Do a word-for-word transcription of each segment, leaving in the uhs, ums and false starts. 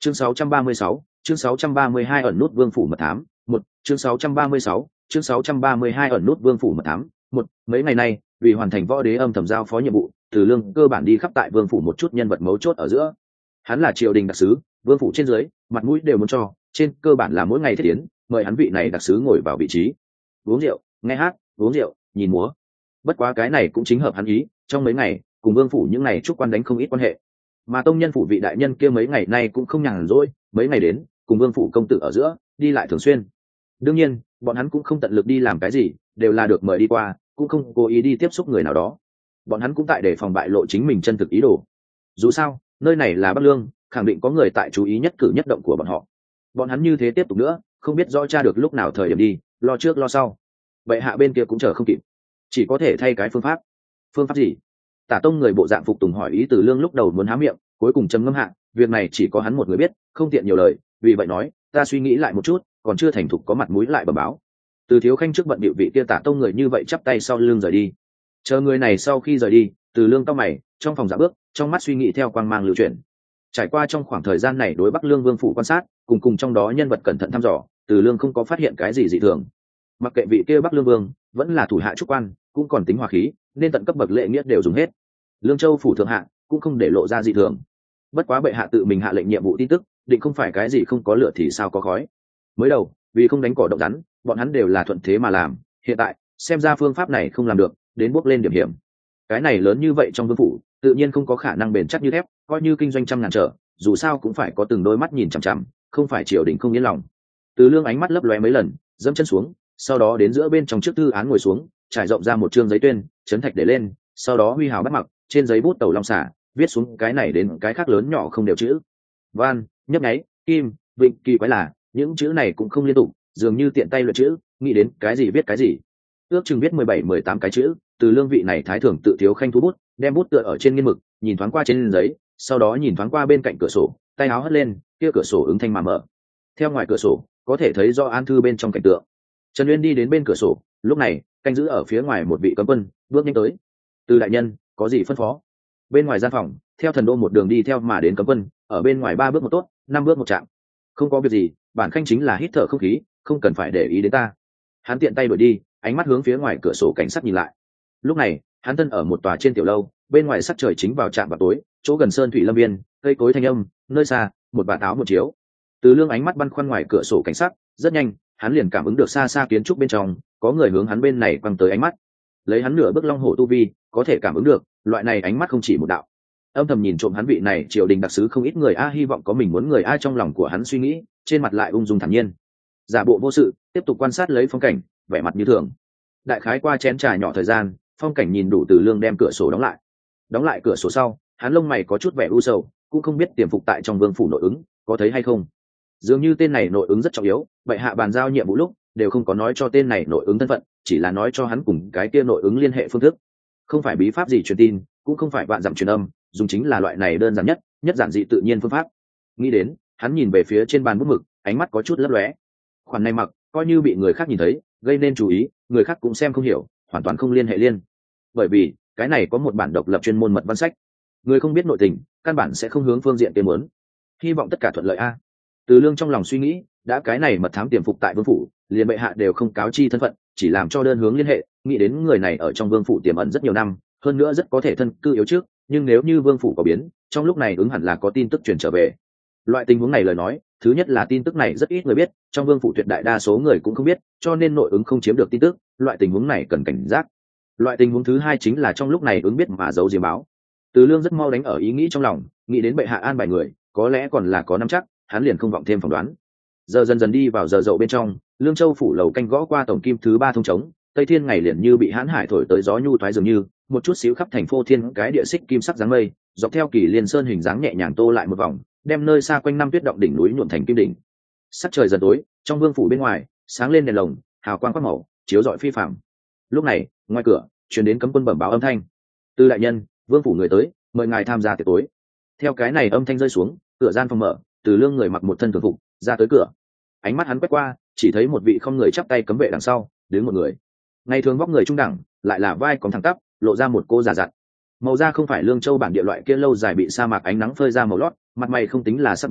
chương sáu trăm ba mươi sáu, chương sáu trăm ba mươi hai ẩn nút vương phủ mật thám một, chương sáu trăm ba mươi sáu, chương sáu trăm ba mươi hai ẩn nút vương phủ mật thám một. Mấy ngày nay vì hoàn thành võ đế âm thầm giao phó nhiệm vụ, Từ Lương cơ bản đi khắp tại vương phủ một chút nhân vật mấu chốt ở giữa. Hắn là triều đình đặc sứ, vương phủ trên dưới mặt mũi đều muốn cho, trên cơ bản là mỗi ngày thiết tiến mời hắn vị này đặc sứ ngồi vào vị trí, uống rượu nghe hát, uống rượu nhìn múa. Bất quá cái này cũng chính hợp hắn ý, trong mấy ngày cùng vương phủ những ngày chúc quan đánh không ít quan hệ, mà tông nhân phủ vị đại nhân kia mấy ngày nay cũng không nhàn rỗi, mấy ngày đến cùng vương phủ công tử ở giữa đi lại thường xuyên. Đương nhiên bọn hắn cũng không tận lực đi làm cái gì, đều là được mời đi qua, cũng không cố ý đi tiếp xúc người nào đó. Bọn hắn cũng tại để phòng bại lộ chính mình chân thực ý đồ. Dù sao nơi này là Bắc Lương, khẳng định có người tại chú ý nhất cử nhất động của bọn họ. Bọn hắn như thế tiếp tục nữa, không biết rõ tra được lúc nào thời điểm đi, lo trước lo sau. Vậy hạ bên kia cũng chờ không kịp, chỉ có thể thay cái phương pháp. Phương pháp gì? Tả Tông người bộ dạng phục tùng hỏi ý Từ Lương, lúc đầu muốn há miệng, cuối cùng trầm ngâm hạ, việc này chỉ có hắn một người biết, không tiện nhiều lời, vì vậy nói, ta suy nghĩ lại một chút, còn chưa thành thục có mặt mũi lại bẩm báo. Từ Thiếu Khanh trước bận bịu vị kia Tả Tông người như vậy chắp tay sau lưng rời đi. Chờ người này sau khi rời đi, Từ Lương cau mày, trong phòng dạ bước, trong mắt suy nghĩ theo quang mang lưu chuyển. Trải qua trong khoảng thời gian này đối Bắc Lương vương phủ quan sát, cùng cùng trong đó nhân vật cẩn thận thăm dò, Từ Lương không có phát hiện cái gì dị thường. Mặc kệ vị kia Bắc Lương vương vẫn là thủ hạ trúc quan, cũng còn tính hòa khí, nên tận cấp bậc lễ nghĩa đều dùng hết. Lương Châu phủ thượng hạ cũng không để lộ ra dị thường. Bất quá bệ hạ tự mình hạ lệnh nhiệm vụ tin tức, định không phải cái gì không có lửa thì sao có khói. Mới đầu vì không đánh cỏ động rắn, bọn hắn đều là thuận thế mà làm, hiện tại xem ra phương pháp này không làm được, đến bước lên điểm hiểm. Cái này lớn như vậy trong vương phủ, tự nhiên không có khả năng bền chắc như thép, coi như kinh doanh trăm ngàn trở, dù sao cũng phải có từng đôi mắt nhìn chằm chằm, không phải triều đình không yên lòng. Từ Lương ánh mắt lấp lóe mấy lần, dẫm chân xuống, sau đó đến giữa bên trong trước thư án ngồi xuống, trải rộng ra một trương giấy tuyên, chấn thạch để lên, sau đó huy hào bắt mặc, trên giấy bút tẩu long xả, viết xuống cái này đến cái khác lớn nhỏ không đều chữ. Van, nhấp nháy, kim, vịnh, kỳ quái là, những chữ này cũng không liên tục, dường như tiện tay luyện chữ, nghĩ đến cái gì viết cái gì. Ước chừng viết mười bảy mười tám cái chữ, Từ Lương vị này thái thưởng tự Thiếu Khanh thu bút, đem bút tựa ở trên nghiên mực, nhìn thoáng qua trên giấy, sau đó nhìn thoáng qua bên cạnh cửa sổ, tay áo hất lên, kia cửa sổ ứng thanh mà mở. Theo ngoài cửa sổ, có thể thấy do án thư bên trong cảnh tượng. Trần Uyên đi đến bên cửa sổ, lúc này canh giữ ở phía ngoài một vị cấm quân bước nhanh tới. Từ đại nhân, có gì phân phó? Bên ngoài gian phòng, theo thần đô một đường đi theo mà đến cấm quân, ở bên ngoài ba bước một tốt, năm bước một chạm. Không có việc gì, bản khanh chính là hít thở không khí, không cần phải để ý đến ta. Hắn tiện tay đuổi đi, ánh mắt hướng phía ngoài cửa sổ cảnh sát nhìn lại. Lúc này hắn thân ở một tòa trên tiểu lâu, bên ngoài sắc trời chính vào trạm vào tối, chỗ gần sơn thủy lâm viên, cây cối thanh âm, nơi xa một bà áo một chiếu. Từ Lương ánh mắt băn khoăn ngoài cửa sổ cảnh sát, rất nhanh hắn liền cảm ứng được xa xa kiến trúc bên trong có người hướng hắn bên này quăng tới ánh mắt. Lấy hắn nửa bước long hổ tu vi, có thể cảm ứng được loại này ánh mắt không chỉ một đạo. Âm thầm nhìn trộm hắn vị này triều đình đặc sứ không ít người a, hy vọng có mình muốn người a, trong lòng của hắn suy nghĩ, trên mặt lại ung dung thản nhiên, giả bộ vô sự tiếp tục quan sát lấy phong cảnh, vẻ mặt như thường. Đại khái qua chén trà nhỏ thời gian, phong cảnh nhìn đủ, Từ Lương đem cửa sổ đóng lại. Đóng lại cửa sổ sau, hắn lông mày có chút vẻ u sầu, cũng không biết tiềm phục tại trong vương phủ nội ứng có thấy hay không. Dường như tên này nội ứng rất trọng yếu, vậy hạ bàn giao nhiệm vụ lúc đều không có nói cho tên này nội ứng thân phận, chỉ là nói cho hắn cùng cái kia nội ứng liên hệ phương thức. Không phải bí pháp gì truyền tin, cũng không phải vạn dặm truyền âm, dùng chính là loại này đơn giản nhất nhất giản dị tự nhiên phương pháp. Nghĩ đến, hắn nhìn về phía trên bàn bút mực, ánh mắt có chút lấp lóe. Khoản này mặc coi như bị người khác nhìn thấy, gây nên chú ý, người khác cũng xem không hiểu, hoàn toàn không liên hệ liên. Bởi vì cái này có một bản độc lập chuyên môn mật văn sách, người không biết nội tình, căn bản sẽ không hướng phương diện kia muốn. Hy vọng tất cả thuận lợi a. Từ Lương trong lòng suy nghĩ, đã cái này mật thám tiềm phục tại vương phủ, liền bệ hạ đều không cáo chi thân phận, chỉ làm cho đơn hướng liên hệ, nghĩ đến người này ở trong vương phủ tiềm ẩn rất nhiều năm, hơn nữa rất có thể thân cư yếu trước, nhưng nếu như vương phủ có biến, trong lúc này ứng hẳn là có tin tức truyền trở về. Loại tình huống này lời nói, thứ nhất là tin tức này rất ít người biết, trong vương phủ tuyệt đại đa số người cũng không biết, cho nên nội ứng không chiếm được tin tức, loại tình huống này cần cảnh giác. Loại tình huống thứ hai chính là trong lúc này ứng biết mà giấu diếm báo. Từ Lương rất mau đánh ở ý nghĩ trong lòng, nghĩ đến bệ hạ an bài người, có lẽ còn là có nắm chắc, hắn liền không vọng thêm phỏng đoán. Giờ dần dần đi vào giờ dậu bên trong, Lương Châu phủ lầu canh gõ qua tổng kim thứ ba thông trống, Tây Thiên ngày liền như bị hãn hải thổi tới gió nhu thoái dường như, một chút xíu khắp thành phô thiên cái địa xích kim sắc dáng mây, dọc theo Kỳ Liên Sơn hình dáng nhẹ nhàng tô lại một vòng, đem nơi xa quanh năm tuyết động đỉnh núi nhuộm thành kim đỉnh. Sắc trời dần tối, trong vương phủ bên ngoài sáng lên đèn lồng, hào quang quắc màu, chiếu rọi phi phàm. Lúc này, ngoài cửa truyền đến cấm quân bẩm báo âm thanh: "Tư đại nhân, vương phủ người tới, mời ngài tham gia tiệc tối." Theo cái này âm thanh rơi xuống, cửa gian phòng mở, Từ Lương người mặc một thân thường phục ra tới cửa. Ánh mắt hắn quét qua, chỉ thấy một vị không người chắp tay cấm vệ đằng sau đứng một người. Ngày thường vóc người trung đẳng, lại là vai còn thẳng tắp, lộ ra một cô già dặn. Màu da không phải Lương Châu bản địa loại kia lâu dài bị sa mạc ánh nắng phơi ra màu lót, mặt mày không tính là sắc bén,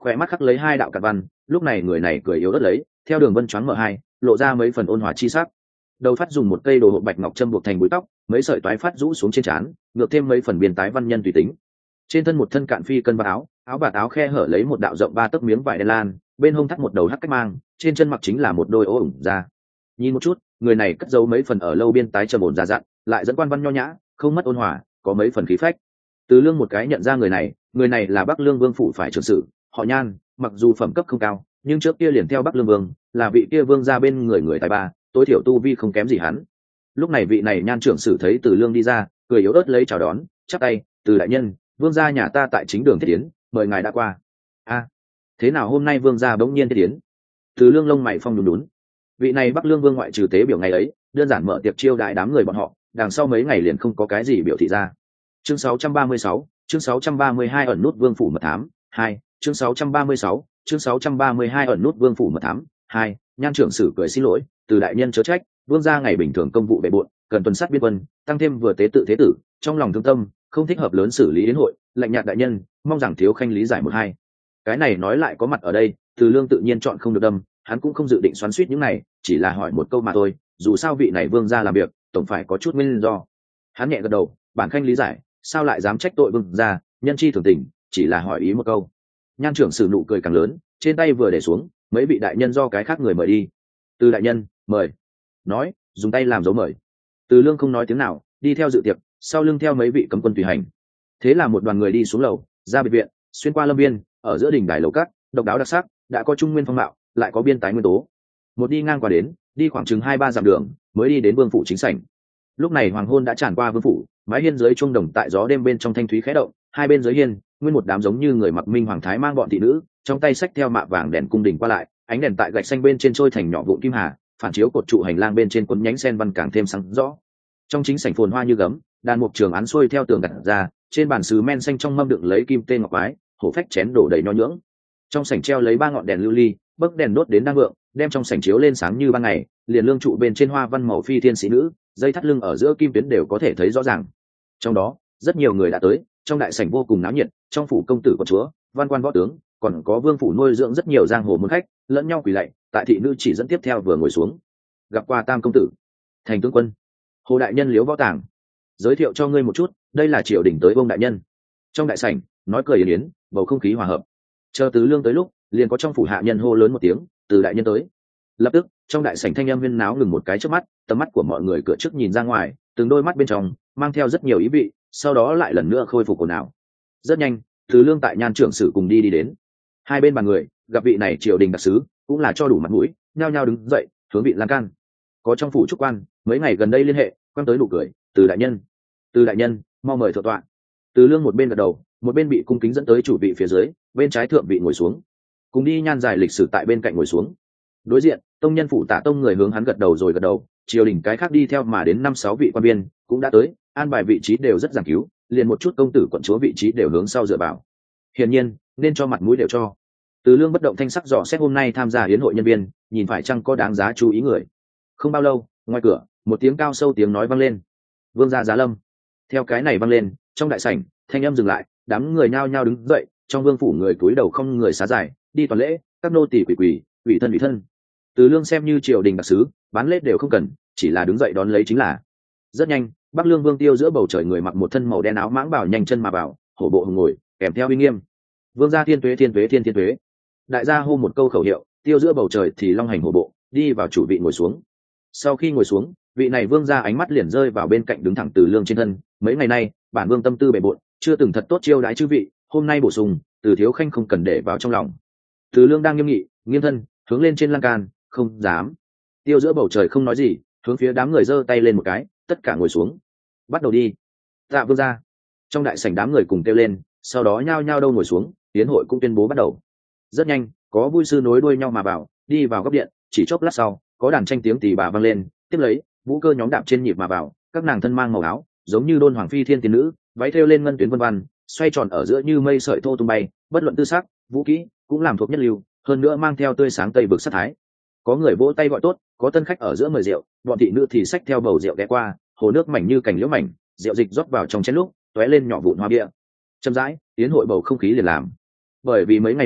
khỏe mắt khắc lấy hai đạo cặn văn. Lúc này người này cười yếu ớt lấy theo đường vân choáng mở hai, lộ ra mấy phần ôn hòa chi sắc. Đầu phát dùng một cây đồ hộ bạch ngọc châm buộc thành búi tóc, mấy sợi toái phát rũ xuống trên trán, ngược thêm mấy phần biên tái văn nhân tùy tính. Trên thân một thân cạn phi cân bạc áo, áo bạt áo khe hở lấy một đạo rộng ba tấc miếng vải đen lan, bên hông thắt một đầu hắc cách mang, trên chân mặc chính là một đôi ố ủng da. Nhìn một chút, người này cất giấu mấy phần ở lâu biên tái trầm ổn già dặn, lại dẫn quan văn nho nhã, không mất ôn hòa, có mấy phần khí phách. Từ Lương một cái nhận ra người này, người này là Bắc Lương Vương phủ phải trưởng sự, họ Nhan, mặc dù phẩm cấp không cao, nhưng trước kia liền theo Bắc Lương Vương, là vị kia vương gia bên người người tài ba, tối thiểu tu vi không kém gì hắn. Lúc này vị này Nhan trưởng sử thấy Từ Lương đi ra, cười yếu ớt lấy chào đón, chắp tay, "Từ đại nhân, vương gia nhà ta tại chính đường thiết tiến, mời ngài đã qua." "A, thế nào hôm nay vương gia bỗng nhiên thiết tiến?" Từ Lương lông mày phong nhún nhún. Vị này Bắc Lương Vương ngoại trừ tế biểu ngày ấy, đơn giản mở tiệc chiêu đãi đám người bọn họ, đằng sau mấy ngày liền không có cái gì biểu thị ra. Chương sáu trăm ba mươi sáu, chương sáu trăm ba mươi hai ẩn nút vương phủ mật thám, hai, chương sáu trăm ba mươi sáu, chương sáu trăm ba mươi hai ẩn nút vương phủ mật thám, hai. Nhan trưởng sử cười xin lỗi, "Từ đại nhân chớ trách, vương gia ngày bình thường công vụ bề bộn, cần tuần sát biên quân, tăng thêm vừa tế tự thế tử, trong lòng thương tâm, không thích hợp lớn xử lý đến hội, lạnh nhạt đại nhân, mong rằng thiếu khanh lý giải một hai." Cái này nói lại có mặt ở đây, Từ Lương tự nhiên chọn không được đâm, hắn cũng không dự định xoắn xuýt những này, chỉ là hỏi một câu mà thôi, dù sao vị này vương gia làm việc, tổng phải có chút nguyên do. Hắn nhẹ gật đầu, "Bản khanh lý giải, sao lại dám trách tội vương gia, nhân chi thường tình, chỉ là hỏi ý một câu." Nhan trưởng sử nụ cười càng lớn, trên tay vừa để xuống, mấy vị đại nhân do cái khác người mời đi. "Từ đại nhân, mời." Nói, dùng tay làm dấu mời. Từ Lương không nói tiếng nào, đi theo dự tiệc, sau lưng theo mấy vị cấm quân tùy hành. Thế là một đoàn người đi xuống lầu, ra biệt viện, xuyên qua lâm viên, ở giữa đỉnh đài lầu cát, độc đáo đặc sắc, đã có trung nguyên phong mạo, lại có biên tái nguyên tố. Một đi ngang qua đến, đi khoảng chừng hai ba dặm đường, mới đi đến vương phủ chính sảnh. Lúc này hoàng hôn đã tràn qua vương phủ, mái hiên dưới chuông đồng tại gió đêm bên trong thanh thúy khẽ động, hai bên dưới hiên, nguyên một đám giống như người mặc minh hoàng thái mang bọn thị nữ, trong tay xách theo mạ vàng đèn cung đình qua lại, ánh đèn tại gạch xanh bên trên trôi thành nhỏ vụn kim hà, phản chiếu cột trụ hành lang bên trên cuốn nhánh sen văn càng thêm sáng rõ. Trong chính sảnh phồn hoa như gấm, đàn mục trường án xuôi theo tường đặt ra, trên bàn sứ men xanh trong mâm đựng lấy kim tên ngọc quái, hổ phách chén đổ đầy nho nhưỡng. Trong sảnh treo lấy ba ngọn đèn lưu ly, bấc đèn đốt đến đang vượng, đem trong sảnh chiếu lên sáng như ban ngày, liền lương trụ bên trên hoa văn màu phi thiên sĩ nữ, dây thắt lưng ở giữa kim tuyến đều có thể thấy rõ ràng. Trong đó, rất nhiều người đã tới, trong đại sảnh vô cùng náo nhiệt, trong phủ công tử của chúa, văn quan võ tướng, còn có vương phủ nuôi dưỡng rất nhiều giang hồ môn khách, lẫn nhau quỳ lạy, tại thị nữ chỉ dẫn tiếp theo vừa ngồi xuống. Gặp qua Tam công tử, Thành tướng quân, Hồ đại nhân Liếu Võ Tàng, giới thiệu cho ngươi một chút, đây là triều đình tới Bông đại nhân. Trong đại sảnh, nói cười yến yến, bầu không khí hòa hợp. Chờ Từ Lương tới lúc, liền có trong phủ hạ nhân hô lớn một tiếng, "Từ đại nhân tới." Lập tức, trong đại sảnh thanh âm huyên náo ngừng một cái trước mắt, tầm mắt của mọi người cửa trước nhìn ra ngoài, từng đôi mắt bên trong mang theo rất nhiều ý vị, sau đó lại lần nữa khôi phục ồn ào. Rất nhanh, Từ Lương tại Nhan trưởng sử cùng đi đi đến. Hai bên bàn người, gặp vị này triều đình đặc sứ, cũng là cho đủ mặt mũi, nhao nhao đứng dậy, hướng vị lan can. Có trong phủ trúc quan, mấy ngày gần đây liên hệ, quan tới nụ cười, "Từ đại nhân, Từ đại nhân, mau mời thượng tọa." Từ Lương một bên gật đầu, một bên bị cung kính dẫn tới chủ vị phía dưới, bên trái thượng vị ngồi xuống. Cùng đi Nhan dài lịch sử tại bên cạnh ngồi xuống. Đối diện, tông nhân phủ Tạ tông người hướng hắn gật đầu rồi gật đầu, triều đình cái khác đi theo mà đến năm sáu vị quan viên cũng đã tới, an bài vị trí đều rất giảng cứu, liền một chút công tử quận chúa vị trí đều hướng sau dựa vào. Hiển nhiên, nên cho mặt mũi đều cho. Từ Lương bất động thanh sắc dò xét hôm nay tham gia hiến hội nhân viên, nhìn phải chăng có đáng giá chú ý người. Không bao lâu, ngoài cửa, một tiếng cao sâu tiếng nói vang lên. "Vương gia Giá Lâm." Theo cái này vang lên, trong đại sảnh, thanh âm dừng lại, đám người nhao nhao đứng dậy, trong vương phủ người cúi đầu không người xá giải, đi toàn lễ, các nô tỳ quỳ quỳ, ủy thân ủy thân. Từ Lương xem như triều đình đặc sứ, bán lễ đều không cần, chỉ là đứng dậy đón lấy chính là. Rất nhanh, Bắc Lương Vương Tiêu giữa bầu trời người mặc một thân màu đen áo mãng bảo nhanh chân mà vào, hổ bộ hùng ngồi, kèm theo uy nghiêm. "Vương gia thiên tuế thiên tuế thiên thiên tuế." Đại gia hô một câu khẩu hiệu, Tiêu giữa bầu trời thì long hành hổ bộ, đi vào chủ vị ngồi xuống. Sau khi ngồi xuống, vị này vương gia ánh mắt liền rơi vào bên cạnh đứng thẳng Từ Lương trên thân. Mấy ngày nay, bản vương tâm tư bề bộn, chưa từng thật tốt chiêu đãi chư vị, hôm nay bổ sung, Từ thiếu khanh không cần để vào trong lòng. Từ Lương đang nghiêm nghị, nghiêm thân, hướng lên trên lan can, "Không dám." Tiêu giữa bầu trời không nói gì, hướng phía đám người giơ tay lên một cái, tất cả ngồi xuống. "Bắt đầu đi." "Tạ vương gia." Trong đại sảnh đám người cùng kêu lên, sau đó nhao nhao đâu ngồi xuống, hiến hội cũng tuyên bố bắt đầu. Rất nhanh, có vui sư nối đuôi nhau mà vào, đi vào góc điện, chỉ chốc lát sau, có đàn tranh tiếng tỳ bà vang lên, tiếp lấy, vũ cơ nhóm đạp trên nhịp mà vào, các nàng thân mang màu áo, giống như đôn hoàng phi thiên tiên nữ, váy thêu lên ngân tuyến vân vân, xoay tròn ở giữa như mây sợi thô tung bay, bất luận tư sắc, vũ kỹ, cũng làm thuộc nhất lưu, hơn nữa mang theo tươi sáng tây vực sắc thái. Có người vỗ tay gọi tốt, có tân khách ở giữa mời rượu, bọn thị nữ thì xách theo bầu rượu ghé qua, hồ nước mảnh như cành liễu mảnh, rượu dịch rót vào trong chén lúc, tóe lên nhỏ vụn hoa bia. Chậm rãi, tiến hội bầu không khí liền làm. Bởi vì mấy ngày nay,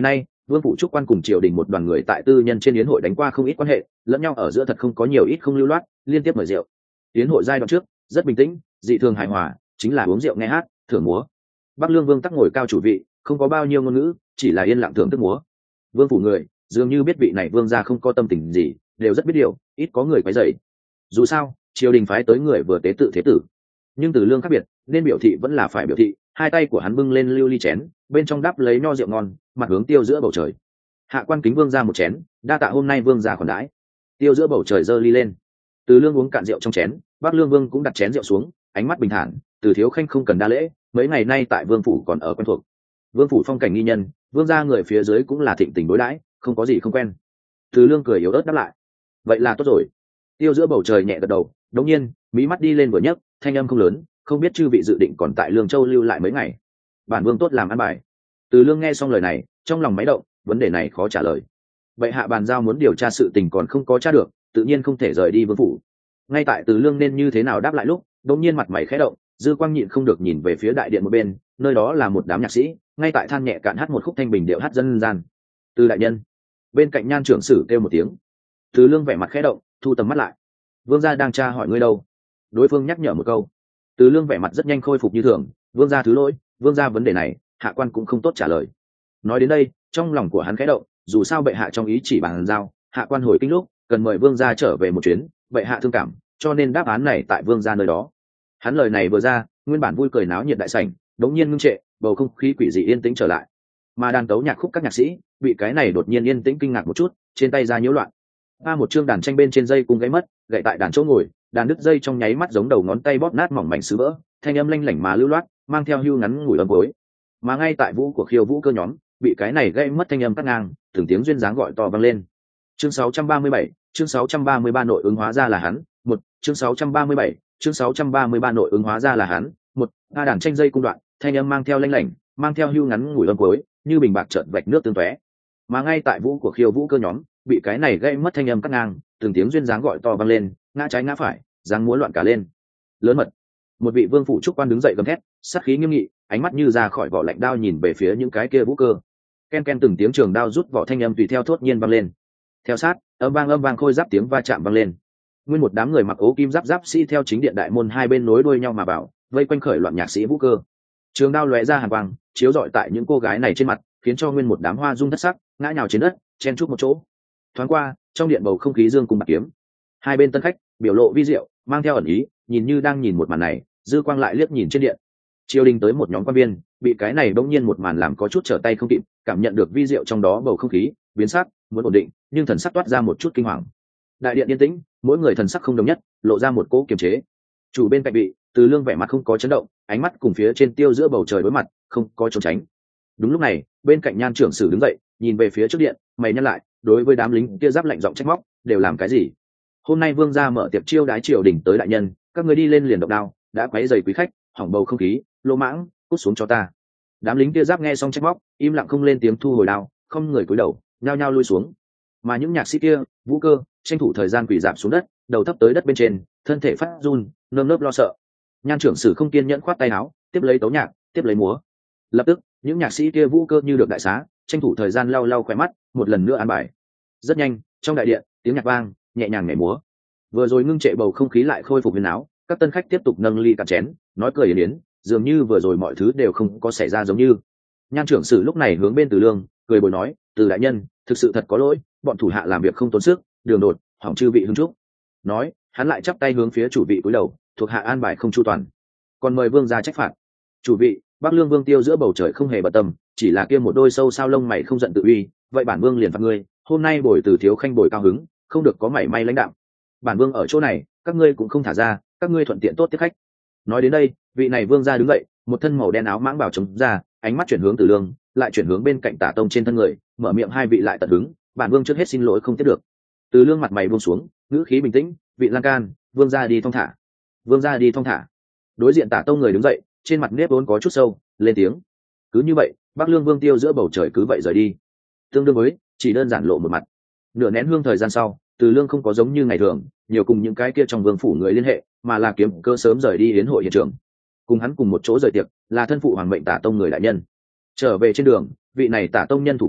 Vương phủ trúc quan cùng triều đình một đoàn người tại tư nhân trên yến hội đánh qua không ít quan hệ, lẫn nhau ở giữa thật không có nhiều ít không lưu loát, liên tiếp mời rượu. Yến hội giai đoạn trước rất bình tĩnh, dị thường hài hòa, chính là uống rượu nghe hát, thưởng múa. Bắc Lương Vương tắc ngồi cao chủ vị, không có bao nhiêu ngôn ngữ, chỉ là yên lặng thưởng thức múa. Vương phủ người dường như biết vị này vương gia không có tâm tình gì, đều rất biết điều, ít có người quấy rầy. Dù sao, triều đình phái tới người vừa tế tự thế tử, nhưng Từ Lương khác biệt, nên biểu thị vẫn là phải biểu thị. Hai tay của hắn bưng lên lưu ly chén, bên trong đắp lấy nho rượu ngon, mặt hướng tiêu giữa bầu trời. Hạ quan kính vương ra một chén, đa tạ hôm nay vương gia khoản đãi. Tiêu giữa bầu trời giơ ly lên. Từ Lương uống cạn rượu trong chén, Bắc Lương Vương cũng đặt chén rượu xuống, ánh mắt bình thản. Từ thiếu khanh không cần đa lễ, mấy ngày nay tại vương phủ còn ở quen thuộc. Vương phủ phong cảnh nghi nhân, vương gia người phía dưới cũng là thịnh tình đối đãi, không có gì không quen. Từ Lương cười yếu ớt đáp lại, vậy là tốt rồi. Tiêu giữa bầu trời nhẹ gật đầu, đống nhiên mí mắt đi lên vừa nhấc, thanh âm không lớn, không biết chư vị dự định còn tại Lương Châu lưu lại mấy ngày. Bản vương tốt làm ăn bài. Từ Lương nghe xong lời này, trong lòng máy động, vấn đề này khó trả lời. Bệ hạ bàn giao muốn điều tra sự tình còn không có tra được, tự nhiên không thể rời đi vương phủ. Ngay tại Từ Lương nên như thế nào đáp lại lúc, đống nhiên mặt mày khẽ động, dư quang nhịn không được nhìn về phía đại điện một bên, nơi đó là một đám nhạc sĩ, ngay tại than nhẹ cạn hát một khúc thanh bình điệu hát dân gian. Từ đại nhân. Bên cạnh Nhan trưởng sử kêu một tiếng. Từ Lương vẻ mặt khẽ động, thu tầm mắt lại. Vương gia đang tra hỏi ngươi đâu? Đối phương nhắc nhở một câu. Từ Lương vẻ mặt rất nhanh khôi phục như thường. Vương gia thứ lỗi, vương gia vấn đề này hạ quan cũng không tốt trả lời. Nói đến đây, trong lòng của hắn khẽ động, dù sao bệ hạ trong ý chỉ bàn giao, hạ quan hồi kinh lúc cần mời vương gia trở về một chuyến, bệ hạ thương cảm, cho nên đáp án này tại vương gia nơi đó. Hắn lời này vừa ra, nguyên bản vui cười náo nhiệt đại sảnh đống nhiên ngưng trệ, bầu không khí quỷ dị yên tĩnh trở lại. Mà đàn tấu nhạc khúc các nhạc sĩ bị cái này đột nhiên yên tĩnh kinh ngạc một chút, trên tay ra nhiễu loạn. Ba một chương đàn tranh bên trên dây cung gãy mất, gãy tại đàn chỗ ngồi, đàn đứt dây trong nháy mắt giống đầu ngón tay bóp nát mỏng mảnh sứ vỡ, thanh âm lanh lảnh mà lưu loát, mang theo hưu ngắn ngủi âm cuối. Mà ngay tại vũ của khiêu vũ cơ nhóm, bị cái này gãy mất thanh âm cắt ngang, từng tiếng duyên dáng gọi to vang lên. Chương sáu trăm ba mươi bảy, chương sáu trăm ba mươi ba nội ứng hóa ra là hắn, một, chương sáu trăm ba mươi bảy, chương sáu trăm ba mươi ba nội ứng hóa ra là hắn, một, ba đàn tranh dây cung đoạn, thanh âm mang theo lanh lảnh, mang theo hưu ngắn ngủi âm cuối, như bình bạc trợn vạch nước tương tóe. Mà ngay tại vũ của khiêu vũ cơ nhóm, bị cái này gãy mất thanh âm cắt ngang, từng tiếng duyên dáng gọi to vang lên, ngã trái ngã phải, dáng múa loạn cả lên. Lớn mật. Một vị vương phủ trúc quan đứng dậy gầm thét, sát khí nghiêm nghị, ánh mắt như ra khỏi vỏ lạnh đao nhìn về phía những cái kia vũ cơ. Ken ken từng tiếng trường đao rút vỏ thanh âm tùy theo thốt nhiên vang lên. Theo sát, âm vang âm vang khôi giáp tiếng va chạm vang lên. Nguyên một đám người mặc ố kim giáp giáp sĩ theo chính điện đại môn hai bên nối đuôi nhau mà vào, vây quanh khởi loạn nhạc sĩ vũ cơ. Trường đao lóe ra hàn quang, chiếu rọi tại những cô gái này trên mặt, khiến cho nguyên một đám hoa dung thất sắc, ngã nhào trên đất, chen chúc một chỗ. Thoáng qua, trong điện bầu không khí dương cùng bạc kiếm. Hai bên tân khách biểu lộ vi diệu, mang theo ẩn ý, nhìn như đang nhìn một màn này, dư quang lại liếc nhìn trên điện. Triều đình tới một nhóm quan viên, bị cái này bỗng nhiên một màn làm có chút trở tay không kịp, cảm nhận được vi diệu trong đó bầu không khí biến sắc, muốn ổn định, nhưng thần sắc toát ra một chút kinh hoàng. Đại điện yên tĩnh, mỗi người thần sắc không đồng nhất, lộ ra một cỗ kiềm chế. Chủ bên cạnh bị Từ Lương vẻ mặt không có chấn động, ánh mắt cùng phía trên tiêu giữa bầu trời đối mặt, không có trốn tránh. Đúng lúc này, bên cạnh Nhan trưởng sử đứng dậy, nhìn về phía trước điện, mày nhăn lại, đối với đám lính kia giáp lạnh giọng trách móc, đều làm cái gì? Hôm nay vương gia mở tiệc chiêu đái triều đình tới đại nhân, các người đi lên liền động đao, đã quấy rầy quý khách, hỏng bầu không khí, lô mãng, cút xuống cho ta. Đám lính kia giáp nghe xong trách móc, im lặng không lên tiếng thu hồi đao, không người cúi đầu, nhao nhao lui xuống. Mà những nhạc sĩ kia, vũ cơ, tranh thủ thời gian quỳ rạp xuống đất, đầu thấp tới đất bên trên, thân thể phát run, nơm nớp lo sợ. Nhan trưởng sử không kiên nhẫn khoát tay áo, tiếp lấy tấu nhạc, tiếp lấy múa. Lập tức, những nhạc sĩ kia vũ cơ như được đại xá, tranh thủ thời gian lau lau khóe mắt, một lần nữa an bài. Rất nhanh, trong đại điện, tiếng nhạc vang, nhẹ nhàng nhảy múa. Vừa rồi ngưng trệ bầu không khí lại khôi phục huyền áo, các tân khách tiếp tục nâng ly cạn chén, nói cười yến yến, dường như vừa rồi mọi thứ đều không có xảy ra giống như. Nhan trưởng sử lúc này hướng bên Từ Lương, cười bồi nói, Từ đại nhân, thực sự thật có lỗi, bọn thủ hạ làm việc không tốn sức, đường đột, hỏng chư vị hưng trúc. Nói, hắn lại chắp tay hướng phía chủ vị cúi đầu, thuộc hạ an bài không chu toàn, còn mời vương ra trách phạt. Chủ vị, Bắc Lương Vương tiêu giữa bầu trời không hề bận tâm, chỉ là kia một đôi sâu sao lông mày không giận tự uy, vậy bản vương liền phạt ngươi, hôm nay bồi Từ thiếu khanh bồi cao hứng, không được có mảy may lãnh đạm. Bản vương ở chỗ này, các ngươi cũng không thả ra, các ngươi thuận tiện tốt tiếp khách. Nói đến đây, vị này vương ra đứng dậy, một thân màu đen áo mãng bảo chống ra, ánh mắt chuyển hướng Từ Lương, lại chuyển hướng bên cạnh Tả Tông trên thân người, mở miệng hai vị lại tận hứng, bản vương trước hết xin lỗi không tiếp được. Từ Lương mặt mày buông xuống, ngữ khí bình tĩnh, vị lan can, vương ra đi thong thả, vương ra đi thong thả. Đối diện Tả Tông người đứng dậy, trên mặt nếp vốn có chút sâu, lên tiếng. Cứ như vậy, Bắc Lương Vương tiêu giữa bầu trời cứ vậy rời đi. Tương đương với chỉ đơn giản lộ một mặt. Nửa nén hương thời gian sau, Từ Lương không có giống như ngày thường, nhiều cùng những cái kia trong vương phủ người liên hệ, mà là kiếm cơ sớm rời đi yến hội hiện trường. Cùng hắn cùng một chỗ rời tiệc, là thân phụ hoàng mệnh Tả Tông người đại nhân. Trở về trên đường, vị này Tả Tông nhân thủ cõng,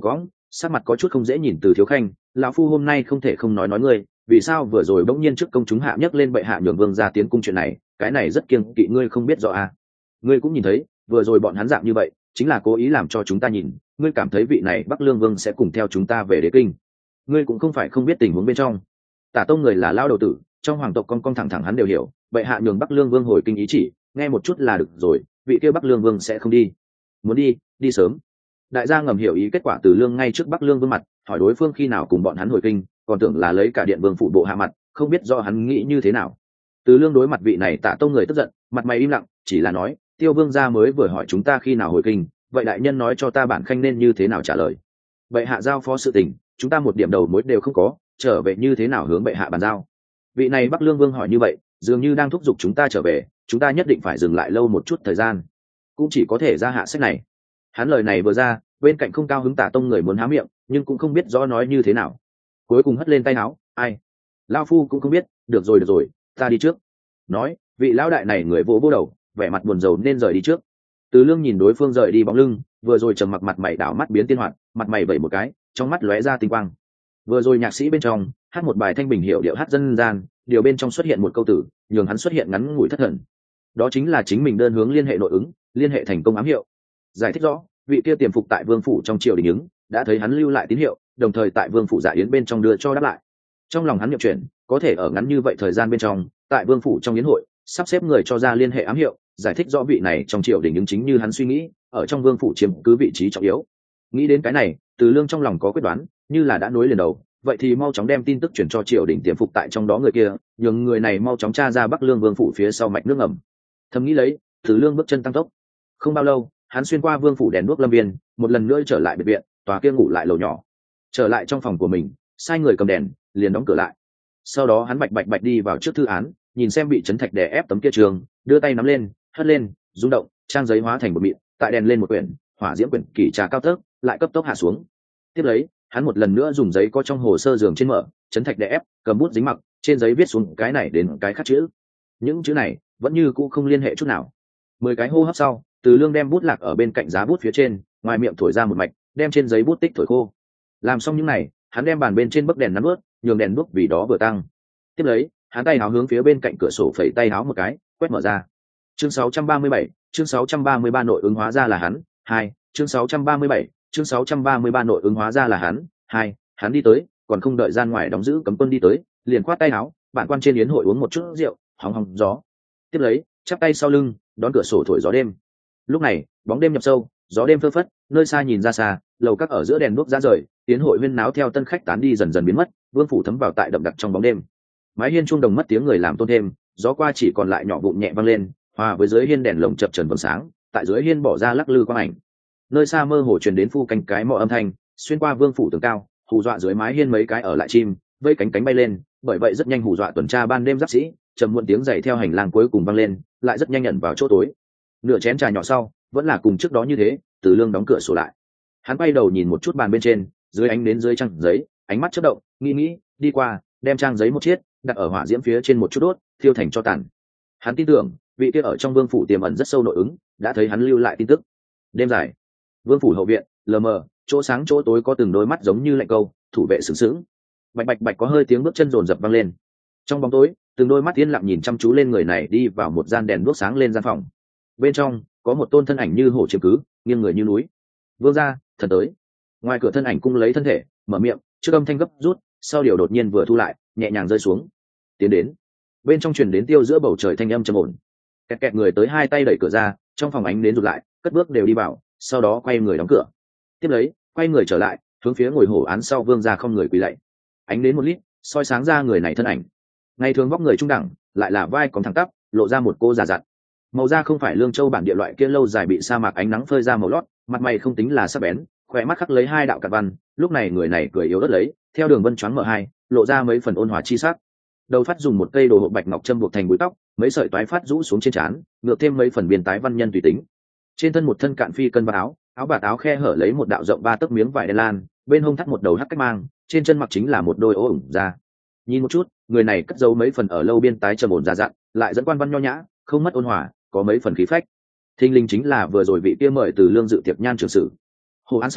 sắc mặt có chút không dễ nhìn Từ Thiếu Khanh, lão phu hôm nay không thể không nói nói ngươi, vì sao vừa rồi bỗng nhiên trước công chúng hạ nhấc lên bệ hạ nhường vương gia tiến cung chuyện này, cái này rất kiêng kỵ ngươi không biết rõ à? Ngươi cũng nhìn thấy, vừa rồi bọn hắn dạng như vậy, chính là cố ý làm cho chúng ta nhìn, ngươi cảm thấy vị này Bắc Lương Vương sẽ cùng theo chúng ta về đế kinh. Ngươi cũng không phải không biết tình huống bên trong. Tả Tông người là lao đầu tử, trong hoàng tộc con con thẳng thẳng hắn đều hiểu, bệ hạ nhường Bắc Lương Vương hồi kinh ý chỉ, nghe một chút là được rồi, vị kia Bắc Lương Vương sẽ không đi. Muốn đi, đi sớm. Đại gia ngầm hiểu ý kết quả Từ Lương ngay trước Bắc Lương Vương mặt, hỏi đối phương khi nào cùng bọn hắn hồi kinh, còn tưởng là lấy cả điện vương phụ bộ hạ mặt, không biết do hắn nghĩ như thế nào. Từ Lương đối mặt vị này Tả Tông người tức giận, mặt mày im lặng, chỉ là nói, Tiêu Vương gia mới vừa hỏi chúng ta khi nào hồi kinh, vậy đại nhân nói cho ta bản khanh nên như thế nào trả lời. Bệ hạ giao phó sự tình, chúng ta một điểm đầu mối đều không có, trở về như thế nào hướng bệ hạ bàn giao. Vị này Bắc Lương Vương hỏi như vậy, dường như đang thúc giục chúng ta trở về, chúng ta nhất định phải dừng lại lâu một chút thời gian, cũng chỉ có thể ra hạ sách này. Hắn lời này vừa ra, bên cạnh không cao hứng Tả Tông người muốn há miệng, nhưng cũng không biết rõ nói như thế nào, cuối cùng hất lên tay áo, ai lão phu cũng không biết, được rồi được rồi, ta đi trước. Nói, vị lão đại này người vỗ vỗ đầu, vẻ mặt buồn rầu nên rời đi trước. Từ Lương nhìn đối phương rời đi bóng lưng, vừa rồi trầm mặc mặt mày đảo mắt biến tiên hoạt, mặt mày vẩy một cái, trong mắt lóe ra tinh quang. Vừa rồi nhạc sĩ bên trong hát một bài thanh bình hiệu điệu hát dân gian, điều bên trong xuất hiện một câu tử, nhường hắn xuất hiện ngắn ngủi thất thần. Đó chính là chính mình đơn hướng liên hệ nội ứng, liên hệ thành công ám hiệu. Giải thích rõ, vị kia tiềm phục tại vương phủ trong triều đình ứng, đã thấy hắn lưu lại tín hiệu, đồng thời tại vương phủ dạ yến bên trong đưa cho đáp lại. Trong lòng hắn nhập chuyển, có thể ở ngắn như vậy thời gian bên trong, tại vương phủ trong yến hội, sắp xếp người cho ra liên hệ ám hiệu, giải thích rõ vị này trong triều đình ứng chính như hắn suy nghĩ, ở trong vương phủ chiếm cứ vị trí trọng yếu. Nghĩ đến cái này, Từ Lương trong lòng có quyết đoán, như là đã nối liền đầu, vậy thì mau chóng đem tin tức chuyển cho triều đình tiềm phục tại trong đó người kia, nhường người này mau chóng tra ra Bắc Lương vương phủ phía sau mạch nước ngầm. Thầm nghĩ lấy, Từ Lương bước chân tăng tốc. Không bao lâu, hắn xuyên qua vương phủ đèn đuốc lâm viên, một lần nữa trở lại biệt viện, tòa kia ngủ lại lầu nhỏ. Trở lại trong phòng của mình, sai người cầm đèn, liền đóng cửa lại. Sau đó hắn bạch bạch bạch đi vào trước thư án, nhìn xem bị chấn thạch đè ép tấm kia trường, đưa tay nắm lên, hất lên, rung động, trang giấy hóa thành một mịn, tại đèn lên một quyển, hỏa diễm quyển kỳ trà cao tốc, lại cấp tốc hạ xuống. Tiếp lấy, hắn một lần nữa dùng giấy có trong hồ sơ giường trên mở, chấn thạch đè ép, cầm bút dính mặc, trên giấy viết xuống cái này đến cái khác chữ. Những chữ này vẫn như cũ không liên hệ chút nào. Mười cái hô hấp sau, Từ Lương đem bút lạc ở bên cạnh giá bút phía trên, ngoài miệng thổi ra một mạch, đem trên giấy bút tích thổi khô. Làm xong những này, hắn đem bàn bên trên bấc đèn nắm ướt, nhường đèn đuốc vì đó vừa tăng. Tiếp lấy, hắn tay áo hướng phía bên cạnh cửa sổ phẩy tay áo một cái, quét mở ra. Chương sáu trăm ba mươi bảy, chương sáu trăm ba mươi ba nội ứng hóa ra là hắn, hai, chương sáu trăm ba mươi bảy, chương sáu trăm ba mươi ba nội ứng hóa ra là hắn, hai, hắn đi tới, còn không đợi gian ngoài đóng giữ cấm quân đi tới, liền khoát tay áo, bản quan trên yến hội uống một chút rượu, hóng hóng gió. Tiếp lấy, chắp tay sau lưng, đón cửa sổ thổi gió đêm. Lúc này, bóng đêm nhập sâu, gió đêm phơ phất, nơi xa nhìn ra xa, lầu các ở giữa đèn đuốc ra rời, yến hội huyên náo theo tân khách tán đi dần dần biến mất, vương phủ thấm vào tại đậm đặc trong bóng đêm. Mái hiên chuông đồng mất tiếng người làm tôn thêm, gió qua chỉ còn lại nhỏ vụn nhẹ vang lên, hòa với dưới hiên đèn lồng chập trần vầng sáng, tại dưới hiên bỏ ra lắc lư quang ảnh. Nơi xa mơ hồ truyền đến phu canh cái mọ âm thanh, xuyên qua vương phủ tường cao, hù dọa dưới mái hiên mấy cái ở lại chim, vây cánh cánh bay lên, bởi vậy rất nhanh hù dọa tuần tra ban đêm giáp sĩ, trầm muộn tiếng giày theo hành lang cuối cùng vang lên, lại rất nhanh nhận vào chỗ tối. Nửa chén trà nhỏ sau, vẫn là cùng trước đó như thế, Từ Lương đóng cửa sổ lại. Hắn quay đầu nhìn một chút bàn bên trên, dưới ánh đến dưới trang giấy, ánh mắt chớp động, nghĩ nghĩ, đi qua, đem trang giấy một chiếc, đặt ở hỏa diễm phía trên một chút đốt, thiêu thành cho tàn. Hắn tin tưởng, vị kia ở trong vương phủ tiềm ẩn rất sâu nội ứng, đã thấy hắn lưu lại tin tức. Đêm dài, vương phủ hậu viện, lờ mờ, chỗ sáng chỗ tối có từng đôi mắt giống như lạnh câu, thủ vệ sướng sướng. Bạch bạch bạch có hơi tiếng bước chân rồn rập vang lên. Trong bóng tối, từng đôi mắt yên lặng nhìn chăm chú lên người này đi vào một gian đèn đuốc sáng lên gian phòng. Bên trong có một tôn thân ảnh như hổ chiếm cứ, nghiêng người như núi. Vương gia, thần tới. Ngoài cửa thân ảnh cung lấy thân thể, mở miệng, trước âm thanh gấp rút, sau điều đột nhiên vừa thu lại, nhẹ nhàng rơi xuống. Tiến đến. Bên trong truyền đến tiêu giữa bầu trời thanh âm trầm ổn. Kẹt kẹt người tới hai tay đẩy cửa ra, trong phòng ánh đến rụt lại, cất bước đều đi vào, sau đó quay người đóng cửa. Tiếp lấy, quay người trở lại, hướng phía ngồi hổ án sau vương gia không người quỳ lạy. Ánh đến một lít, soi sáng ra người này thân ảnh. Ngày thường vóc người trung đẳng, lại là vai còn thẳng tắp, lộ ra một cô già dặn. Màu da không phải lương châu bản địa loại kia lâu dài bị sa mạc ánh nắng phơi ra màu lót, mặt mày không tính là sắc bén, khỏe mắt khắc lấy hai đạo cặn văn. Lúc này người này cười yếu ớt lấy, theo đường vân choáng mở hai, lộ ra mấy phần ôn hòa chi sắc. Đầu phát dùng một cây đồ hộp bạch ngọc châm buộc thành búi tóc, mấy sợi toái phát rũ xuống trên trán, ngược thêm mấy phần biên tái văn nhân tùy tính. Trên thân một thân cạn phi cân và áo, áo bạt áo khe hở lấy một đạo rộng ba tấc miếng vải đen lan, bên hông thắt một đầu hắc cách mang, trên chân mặc chính là một đôi ố ủng da. Nhìn một chút, người này cất giấu mấy phần ở lâu biên tái trầm ổn già dặn, lại dẫn quan văn nho nhã, không mất ôn hòa, có mấy phần khí phách. Thinh linh chính là vừa rồi vị kia mời Từ Lương dự tiệc nhan trường sử. Hồ án sau,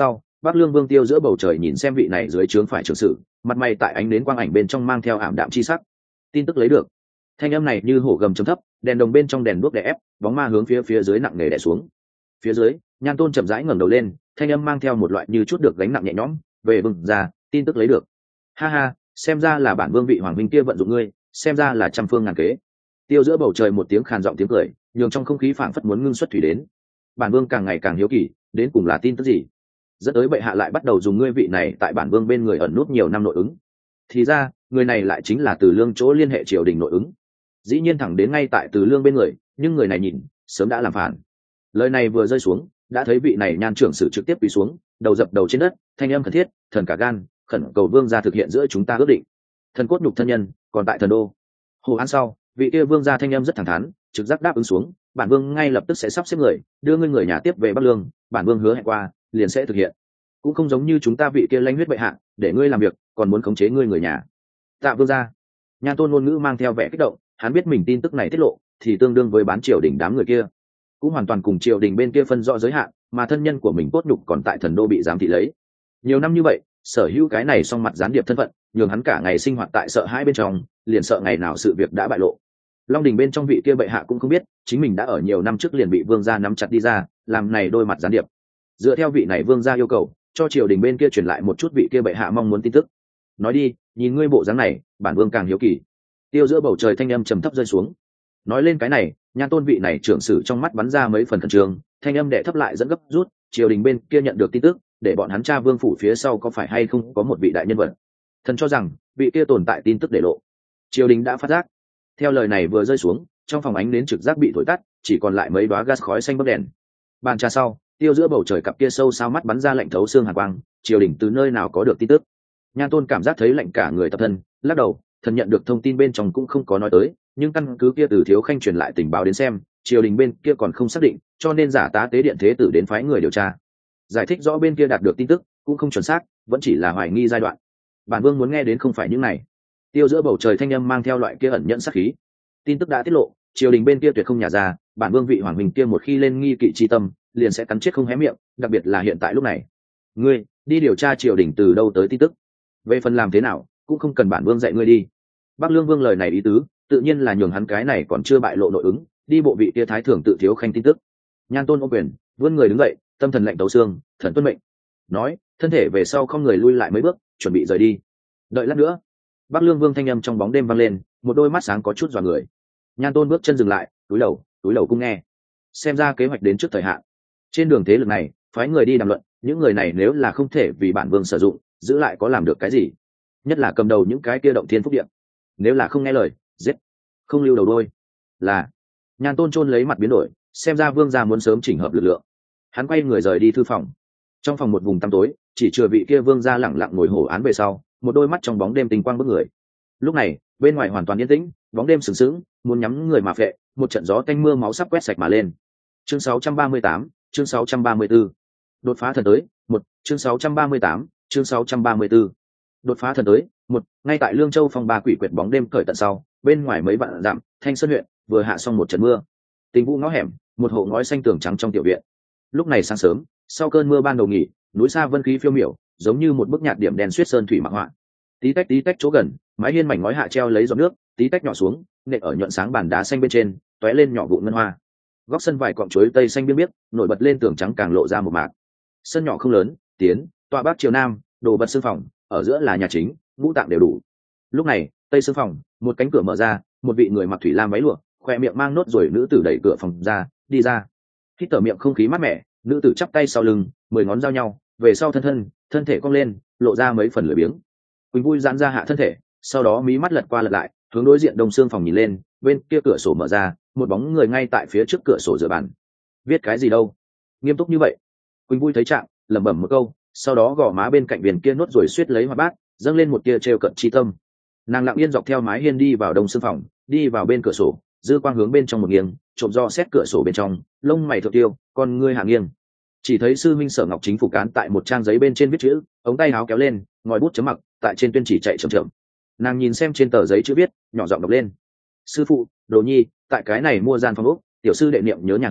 Bắc Lương Vương Tiêu giữa bầu trời nhìn xem vị này dưới trướng phải trưởng sự, mặt mày tại ánh đến quang ảnh bên trong mang theo ảm đạm chi sắc. Tin tức lấy được. Thanh âm này như hổ gầm trầm thấp, đèn đồng bên trong đèn đuốc đè ép, bóng ma hướng phía phía dưới nặng nề đè xuống. Phía dưới, Nhan Tôn chậm rãi ngẩng đầu lên, thanh âm mang theo một loại như chút được gánh nặng nhẹ nhõm, "Về vương ra, tin tức lấy được." Ha ha, xem ra là bản vương vị hoàng huynh kia vận dụng ngươi, xem ra là trăm phương ngàn kế. Tiêu giữa bầu trời một tiếng khàn giọng tiếng cười, nhường trong không khí phảng phất muốn ngưng xuất thủy đến. Bản vương càng ngày càng hiếu kỳ, đến cùng là tin tức gì? Dẫn tới bệ hạ lại bắt đầu dùng ngươi vị này tại bản vương bên người ẩn nút nhiều năm nội ứng. Thì ra, người này lại chính là Từ Lương chỗ liên hệ triều đình nội ứng. Dĩ nhiên thẳng đến ngay tại Từ Lương bên người, nhưng người này nhìn, sớm đã làm phản. Lời này vừa rơi xuống, đã thấy vị này Nhan trưởng sử trực tiếp quỳ xuống, đầu dập đầu trên đất, thanh âm khẩn thiết, thần cả gan, khẩn cầu vương gia thực hiện giữa chúng ta ước định. Thần cốt nhục thân nhân, còn tại thần đô. Hồ An sau, vị kia vương gia thanh âm rất thẳng thắn, trực giác đáp ứng xuống, bản vương ngay lập tức sẽ sắp xếp người, đưa ngươi người nhà tiếp về Bắc Lương, bản vương hứa hẹn qua, liền sẽ thực hiện. Cũng không giống như chúng ta vị kia lãnh huyết bệ hạ, để ngươi làm việc, còn muốn khống chế ngươi người nhà. Tạ vương gia. Nhan Tôn ngôn ngữ mang theo vẻ kích động, hắn biết mình tin tức này tiết lộ, thì tương đương với bán triều đình đám người kia, cũng hoàn toàn cùng triều đình bên kia phân rõ giới hạn, mà thân nhân của mình cốt nhục còn tại thần đô bị giám thị lấy. Nhiều năm như vậy, sở hữu cái này song mặt gián điệp thân phận, nhường hắn cả ngày sinh hoạt tại sợ hãi bên trong, liền sợ ngày nào sự việc đã bại lộ. Long đình bên trong vị kia bệ hạ cũng không biết, chính mình đã ở nhiều năm trước liền bị vương gia nắm chặt đi ra, làm này đôi mặt gián điệp. Dựa theo vị này vương gia yêu cầu, cho triều đình bên kia truyền lại một chút vị kia bệ hạ mong muốn tin tức. Nói đi, nhìn ngươi bộ dáng này, bản vương càng hiếu kỳ. Tiêu giữa bầu trời thanh âm trầm thấp rơi xuống. Nói lên cái này, Nhan Tôn vị này trưởng sử trong mắt bắn ra mấy phần khẩn trương, thanh âm đệ thấp lại dẫn gấp rút, triều đình bên kia nhận được tin tức, để bọn hắn tra vương phủ phía sau có phải hay không có một vị đại nhân vật. Thần cho rằng vị kia tồn tại tin tức để lộ. Triều đình đã phát giác. Theo lời này vừa rơi xuống, trong phòng ánh nến trực giác bị thổi tắt, chỉ còn lại mấy đóa gas khói xanh bốc đèn. Bàn trà sau, tiêu giữa bầu trời cặp kia sâu sao mắt bắn ra lạnh thấu xương hàn quang, triều đình từ nơi nào có được tin tức. Nhan Tôn cảm giác thấy lạnh cả người tập thân, lắc đầu, thần nhận được thông tin bên trong cũng không có nói tới, nhưng căn cứ kia từ Thiếu Khanh truyền lại tình báo đến xem, triều đình bên kia còn không xác định, cho nên giả tá tế điện thế tử đến phái người điều tra. Giải thích rõ bên kia đạt được tin tức cũng không chuẩn xác, vẫn chỉ là hoài nghi giai đoạn. Bản vương muốn nghe đến không phải những này. Tiêu giữa bầu trời thanh âm mang theo loại kia ẩn nhẫn sát khí. Tin tức đã tiết lộ, triều đình bên kia tuyệt không nhả ra, bản vương vị hoàng huynh kia một khi lên nghi kỵ chi tâm, liền sẽ cắn chết không hé miệng, đặc biệt là hiện tại lúc này. Ngươi đi điều tra triều đình từ đâu tới tin tức. Về phần làm thế nào, cũng không cần bản vương dạy ngươi đi. Bắc Lương Vương lời này ý tứ, tự nhiên là nhường hắn cái này còn chưa bại lộ nội ứng, đi bộ vị kia thái thưởng tự Thiếu Khanh tin tức. Nhan Tôn ôm quyền, vươn người đứng dậy, tâm thần lạnh tấu xương, thần tuân mệnh. Nói, thân thể về sau không người lui lại mấy bước, chuẩn bị rời đi. Đợi lát nữa. Bắc Lương Vương thanh âm trong bóng đêm vang lên, một đôi mắt sáng có chút dọa người. Nhan Tôn bước chân dừng lại, túi đầu, túi đầu cung nghe. Xem ra kế hoạch đến trước thời hạn. Trên đường thế lực này, phái người đi đàm luận, những người này nếu là không thể vì bản vương sử dụng, giữ lại có làm được cái gì? Nhất là cầm đầu những cái kia động thiên phúc điện. Nếu là không nghe lời, giết. Không lưu đầu đôi. Là. Nhan Tôn chôn lấy mặt biến đổi, xem ra vương gia muốn sớm chỉnh hợp lực lượng. Hắn quay người rời đi thư phòng. Trong phòng một vùng tăm tối, chỉ chừa vị kia vương gia lẳng lặng ngồi hổ án về sau, một đôi mắt trong bóng đêm tinh quang bức người. Lúc này, bên ngoài hoàn toàn yên tĩnh, bóng đêm sừng sững, muốn nhắm người mà phệ, một trận gió tanh mưa máu sắp quét sạch mà lên. Chương sáu trăm ba mươi tám, chương sáu trăm ba mươi tư. Đột phá thần tới, một, chương sáu trăm ba mươi tám, chương sáu trăm ba mươi tư. Đột phá thần tới, một, ngay tại Lương Châu phong ba quỷ quyệt bóng đêm cởi tận sau, bên ngoài mấy vạn dặm, Thanh Sơn huyện vừa hạ xong một trận mưa. Tình vũ ngõ hẻm, một hộ ngói xanh tường trắng trong tiểu viện. Lúc này sáng sớm, sau cơn mưa ban đầu nghỉ, núi xa vân khí phiêu miểu, giống như một bức nhạt điểm đen suyết sơn thủy mặc họa. Tí tách tí tách chỗ gần, mái hiên mảnh ngói hạ treo lấy giọt nước, tí tách nhỏ xuống, nện ở nhuận sáng bàn đá xanh bên trên, tóe lên nhỏ vụn ngân hoa. Góc sân vài cọng chuối tây xanh biếc biếc, nổi bật lên tường trắng càng lộ ra một mạc. Sân nhỏ không lớn, tiến, tọa bắc chiều nam, đồ bật sương phòng, ở giữa là nhà chính, ngũ tạng đều đủ. Lúc này, tây sương phòng, một cánh cửa mở ra, một vị người mặc thủy lam váy lụa, khoe miệng mang nốt ruồi nữ tử đẩy cửa phòng ra, đi ra. Hít thở miệng không khí mát mẻ, nữ tử chắp tay sau lưng, mười ngón giao nhau, về sau thân thân, thân thể cong lên, lộ ra mấy phần lười biếng. Quỳnh vui giãn ra hạ thân thể, sau đó mí mắt lật qua lật lại, hướng đối diện đông xương phòng nhìn lên, bên kia cửa sổ mở ra, một bóng người ngay tại phía trước cửa sổ dựa bàn. Viết cái gì đâu? Nghiêm túc như vậy. Quỳnh vui thấy trạng, lẩm bẩm một câu, sau đó gò má bên cạnh viền kia nốt rồi suýt lấy hoa bát, dâng lên một tia trêu cận chi tâm. Nàng lặng yên dọc theo mái hiên đi vào đông xương phòng, đi vào bên cửa sổ, dư quang hướng bên trong một nghiêng, trộm do xét cửa sổ bên trong, lông mày thượng tiêu, con ngươi hạ nghiêng. Chỉ thấy sư minh Sở Ngọc chính phủ cán tại một trang giấy bên trên viết chữ, ống tay áo kéo lên, ngòi bút chấm mặc, tại trên tuyên chỉ chạy chậm chậm. Nàng nhìn xem trên tờ giấy chữ viết, nhỏ giọng đọc lên: sư phụ, đồ nhi, tại cái này mua gian phòng ốc, tiểu sư đệ niệm nhớ nhà hương,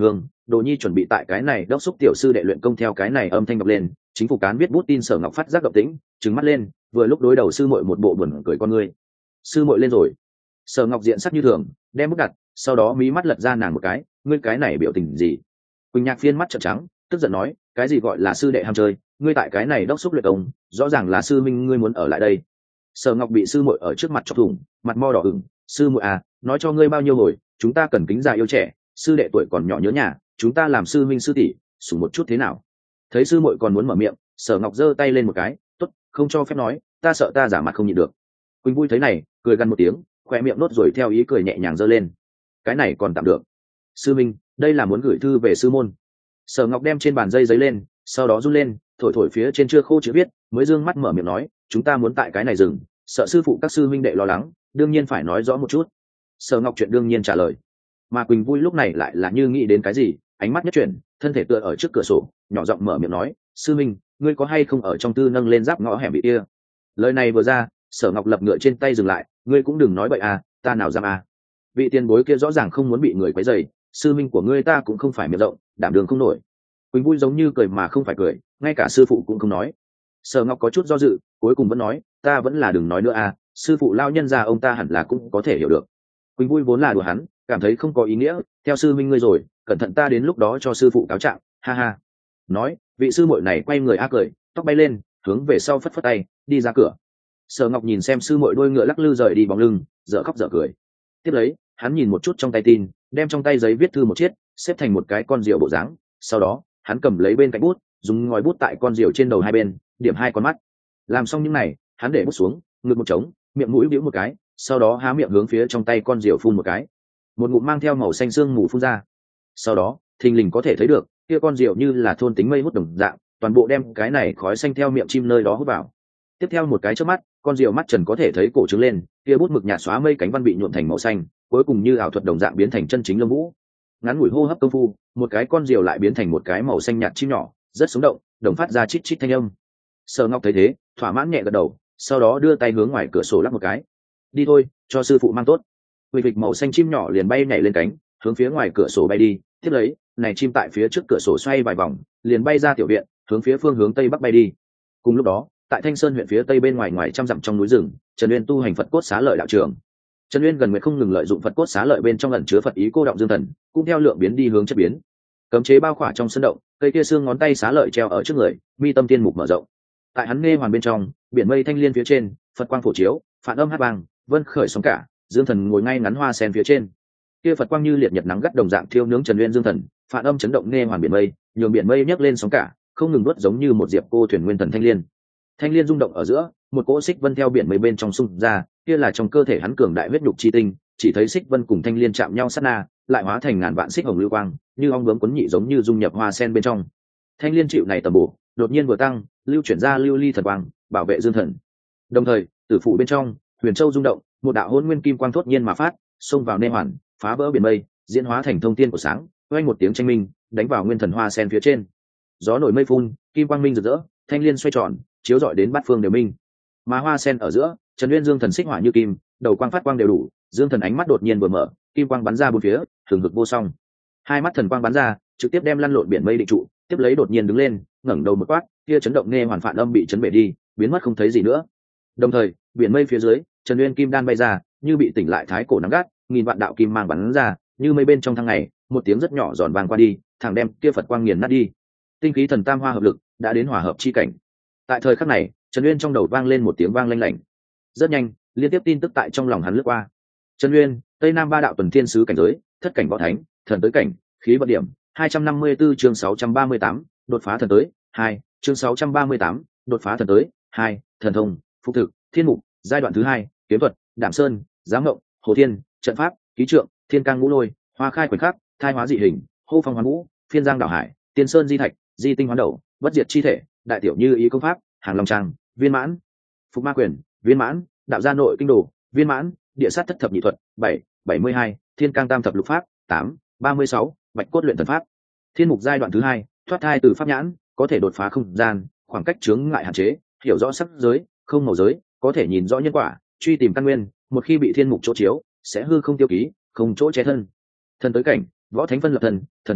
Đồ Nhi chuẩn bị tại cái này đốc xúc tiểu sư đệ luyện công theo cái này âm thanh đọc lên, chính phủ cán biết bút tin Sở Ngọc phát giác động tĩnh, trừng mắt lên, vừa lúc đối đầu sư muội một bộ buồn cười con ngươi. Sư muội lên rồi. Sở Ngọc diện sắc như thường, đem bút đặt, sau đó mí mắt lật ra nàng một cái, ngươi cái này biểu tình gì? Quỳnh Nhạc Phiên mắt trợn trắng, tức giận nói, cái gì gọi là sư đệ ham chơi, ngươi tại cái này đốc xúc luyện công, rõ ràng là sư minh ngươi muốn ở lại đây. Sở Ngọc bị sư muội ở trước mặt chọc thủng, mặt mo đỏ ửng, sư muội à, nói cho ngươi bao nhiêu hồi, chúng ta cần kính già yêu trẻ, sư đệ tuổi còn nhỏ nhớ nhà, chúng ta làm sư minh sư tỷ, sủng một chút thế nào? Thấy sư muội còn muốn mở miệng, Sở Ngọc giơ tay lên một cái, tốt, không cho phép nói, ta sợ ta giả mặt không nhịn được. Quỳnh Vui thấy này, cười gằn một tiếng, khoe miệng nốt rồi theo ý cười nhẹ nhàng giơ lên. Cái này còn tạm được. Sư minh, đây là muốn gửi thư về sư môn. Sở Ngọc đem trên bàn dây giấy lên, sau đó run lên, thổi thổi phía trên chưa khô chữ viết, mới dương mắt mở miệng nói, chúng ta muốn tại cái này dừng, sợ sư phụ các sư minh đệ lo lắng, đương nhiên phải nói rõ một chút. Sở Ngọc chuyện đương nhiên trả lời. Mà Quỳnh Vui lúc này lại là như nghĩ đến cái gì, ánh mắt nhất chuyển, thân thể tựa ở trước cửa sổ, nhỏ giọng mở miệng nói, sư minh, ngươi có hay không ở trong tư nâng lên giáp ngõ hẻm bị kia? Lời này vừa ra, Sở Ngọc lập ngựa trên tay dừng lại, ngươi cũng đừng nói bậy à, ta nào dám à. Vị tiền bối kia rõ ràng không muốn bị người quấy rầy, sư minh của ngươi ta cũng không phải miệng rộng, đảm đường không nổi. Quỳnh Vui giống như cười mà không phải cười, ngay cả sư phụ cũng không nói. Sở Ngọc có chút do dự, cuối cùng vẫn nói, ta vẫn là đừng nói nữa à, sư phụ lao nhân ra ông ta hẳn là cũng có thể hiểu được. Quỳnh Vui vốn là đùa hắn, cảm thấy không có ý nghĩa, theo sư minh ngươi rồi, cẩn thận ta đến lúc đó cho sư phụ cáo trạng, ha ha. Nói, vị sư muội này quay người a cười, tóc bay lên, hướng về sau phất phất tay, đi ra cửa. Sở Ngọc nhìn xem sư muội đôi ngựa lắc lư rời đi bóng lưng, dở khóc dở cười. Tiếp lấy, hắn nhìn một chút trong tay tin, đem trong tay giấy viết thư một chiếc, xếp thành một cái con diều bộ dáng. Sau đó, hắn cầm lấy bên cạnh bút, dùng ngòi bút tại con diều trên đầu hai bên, điểm hai con mắt. Làm xong những này, hắn để bút xuống, ngực một trống, miệng mũi bĩu một cái, sau đó há miệng hướng phía trong tay con diều phun một cái. Một ngụm mang theo màu xanh sương mù phun ra. Sau đó, thình lình có thể thấy được, kia con diều như là thôn tính mây hút đồng dạng, toàn bộ đem cái này khói xanh theo miệng chim nơi đó hút vào. Tiếp theo một cái chớp mắt, con diều mắt trần có thể thấy cổ trứng lên, kia bút mực nhạt xóa mây cánh văn bị nhuộm thành màu xanh, cuối cùng như ảo thuật đồng dạng biến thành chân chính lông vũ. Ngắn ngủi hô hấp công phu, một cái con diều lại biến thành một cái màu xanh nhạt chim nhỏ, rất sống động, đồng phát ra chít chít thanh âm. Sở Ngọc thấy thế, thỏa mãn nhẹ gật đầu, sau đó đưa tay hướng ngoài cửa sổ lắc một cái. Đi thôi, cho sư phụ mang tốt. Huỵch huỵch màu xanh chim nhỏ liền bay nhảy lên cánh, hướng phía ngoài cửa sổ bay đi. Tiếp lấy, này chim tại phía trước cửa sổ xoay vài vòng, liền bay ra tiểu viện, hướng phía phương hướng tây bắc bay đi. Cùng lúc đó, tại Thanh Sơn huyện phía tây bên ngoài ngoài trăm dặm trong núi rừng, Trần Uyên tu hành Phật cốt xá lợi đạo trường. Trần Uyên gần nguyện không ngừng lợi dụng Phật cốt xá lợi bên trong ẩn chứa Phật ý cô động dương thần, cũng theo lượng biến đi hướng chất biến. Cấm chế bao khỏa trong sân động, cây kia xương ngón tay xá lợi treo ở trước người, mi tâm tiên mục mở rộng. Tại hắn nghe hoàn bên trong, biển mây thanh liên phía trên, Phật quang phổ chiếu, phản âm hát vang, vân khởi sóng cả, dương thần ngồi ngay ngắn hoa sen phía trên. Kia Phật quang như liệt nhật nắng gắt đồng dạng thiêu nướng Trần Uyên dương thần, phản âm chấn động nghe hoàn biển mây, nhường biển mây nhấc lên sóng cả, không ngừng đuốt giống như một diệp cô thuyền nguyên thần thanh liên. Thanh liên rung động ở giữa, một cỗ xích vân theo biển mây bên trong xung ra, kia là trong cơ thể hắn cường đại huyết nhục chi tinh, chỉ thấy xích vân cùng thanh liên chạm nhau sát na, lại hóa thành ngàn vạn xích hồng lưu quang, như ong bướm quấn nhị giống như dung nhập hoa sen bên trong. Thanh liên chịu này tầm bổ, đột nhiên vừa tăng, lưu chuyển ra lưu ly thần quang, bảo vệ dương thần. Đồng thời, tử phụ bên trong, huyền châu rung động, một đạo hôn nguyên kim quang thốt nhiên mà phát, xông vào nê hoàn, phá vỡ biển mây, diễn hóa thành thông tiên của sáng, oanh một tiếng tranh minh, đánh vào nguyên thần hoa sen phía trên. Gió nổi mây phun, kim quang minh rực rỡ, thanh liên xoay tròn, chiếu rọi đến bát phương đều minh. Mà hoa sen ở giữa, Trần Uyên dương thần xích hỏa như kim, đầu quang phát quang đều đủ, dương thần ánh mắt đột nhiên vừa mở, kim quang bắn ra bốn phía, thường hực vô song. Hai mắt thần quang bắn ra, trực tiếp đem lăn lộn biển mây định trụ, tiếp lấy đột nhiên đứng lên, ngẩng đầu một quát, kia chấn động nghe hoàn phản âm bị chấn bể đi, biến mất không thấy gì nữa. Đồng thời, biển mây phía dưới, Trần Uyên kim đan bay ra, như bị tỉnh lại thái cổ nắng gắt, nghìn vạn đạo kim mang bắn ra, như mây bên trong thăng ngày, một tiếng rất nhỏ giòn vang qua đi, thẳng đem kia Phật quang nghiền nát đi. Tinh khí thần tam hoa hợp lực, đã đến hòa hợp chi cảnh. Tại thời khắc này, Trần Uyên trong đầu vang lên một tiếng vang lanh lảnh. Rất nhanh, liên tiếp tin tức tại trong lòng hắn lướt qua. Trần Uyên, Tây Nam ba đạo tuần thiên sứ cảnh giới, thất cảnh võ thánh, thần tới cảnh, khí vận điểm, hai trăm năm mươi tư chương sáu trăm ba mươi tám, đột phá thần tới, hai, chương sáu trăm ba mươi tám, đột phá thần tới, hai, thần thông, phục thực, thiên mục, giai đoạn thứ hai, kiếm thuật, Đạm Sơn, Giám Ngộng, Hồ Thiên, trận pháp, ký trượng, thiên cang ngũ lôi, hoa khai khoảnh khắc, thai hóa dị hình, hô phong hoán vũ, phiên giang đảo hải, tiên sơn di thạch, di tinh hoán đầu, bất diệt chi thể, đại tiểu như ý công pháp, hàng long trang, viên mãn, phục ma quyền, viên mãn, đạo gia nội kinh đồ, viên mãn, địa sát thất thập nhị thuật, bảy, bảy mươi hai, thiên cang tam thập lục pháp, tám, ba mươi sáu, bạch cốt luyện thần pháp. Thiên mục giai đoạn thứ hai, thoát thai từ pháp nhãn, có thể đột phá không gian, khoảng cách chướng ngại hạn chế, hiểu rõ sắc giới, không màu giới, có thể nhìn rõ nhân quả, truy tìm căn nguyên, một khi bị thiên mục chỗ chiếu, sẽ hư không tiêu ký, không chỗ che thân. Thần tới cảnh, võ thánh phân lập thần, thần tới,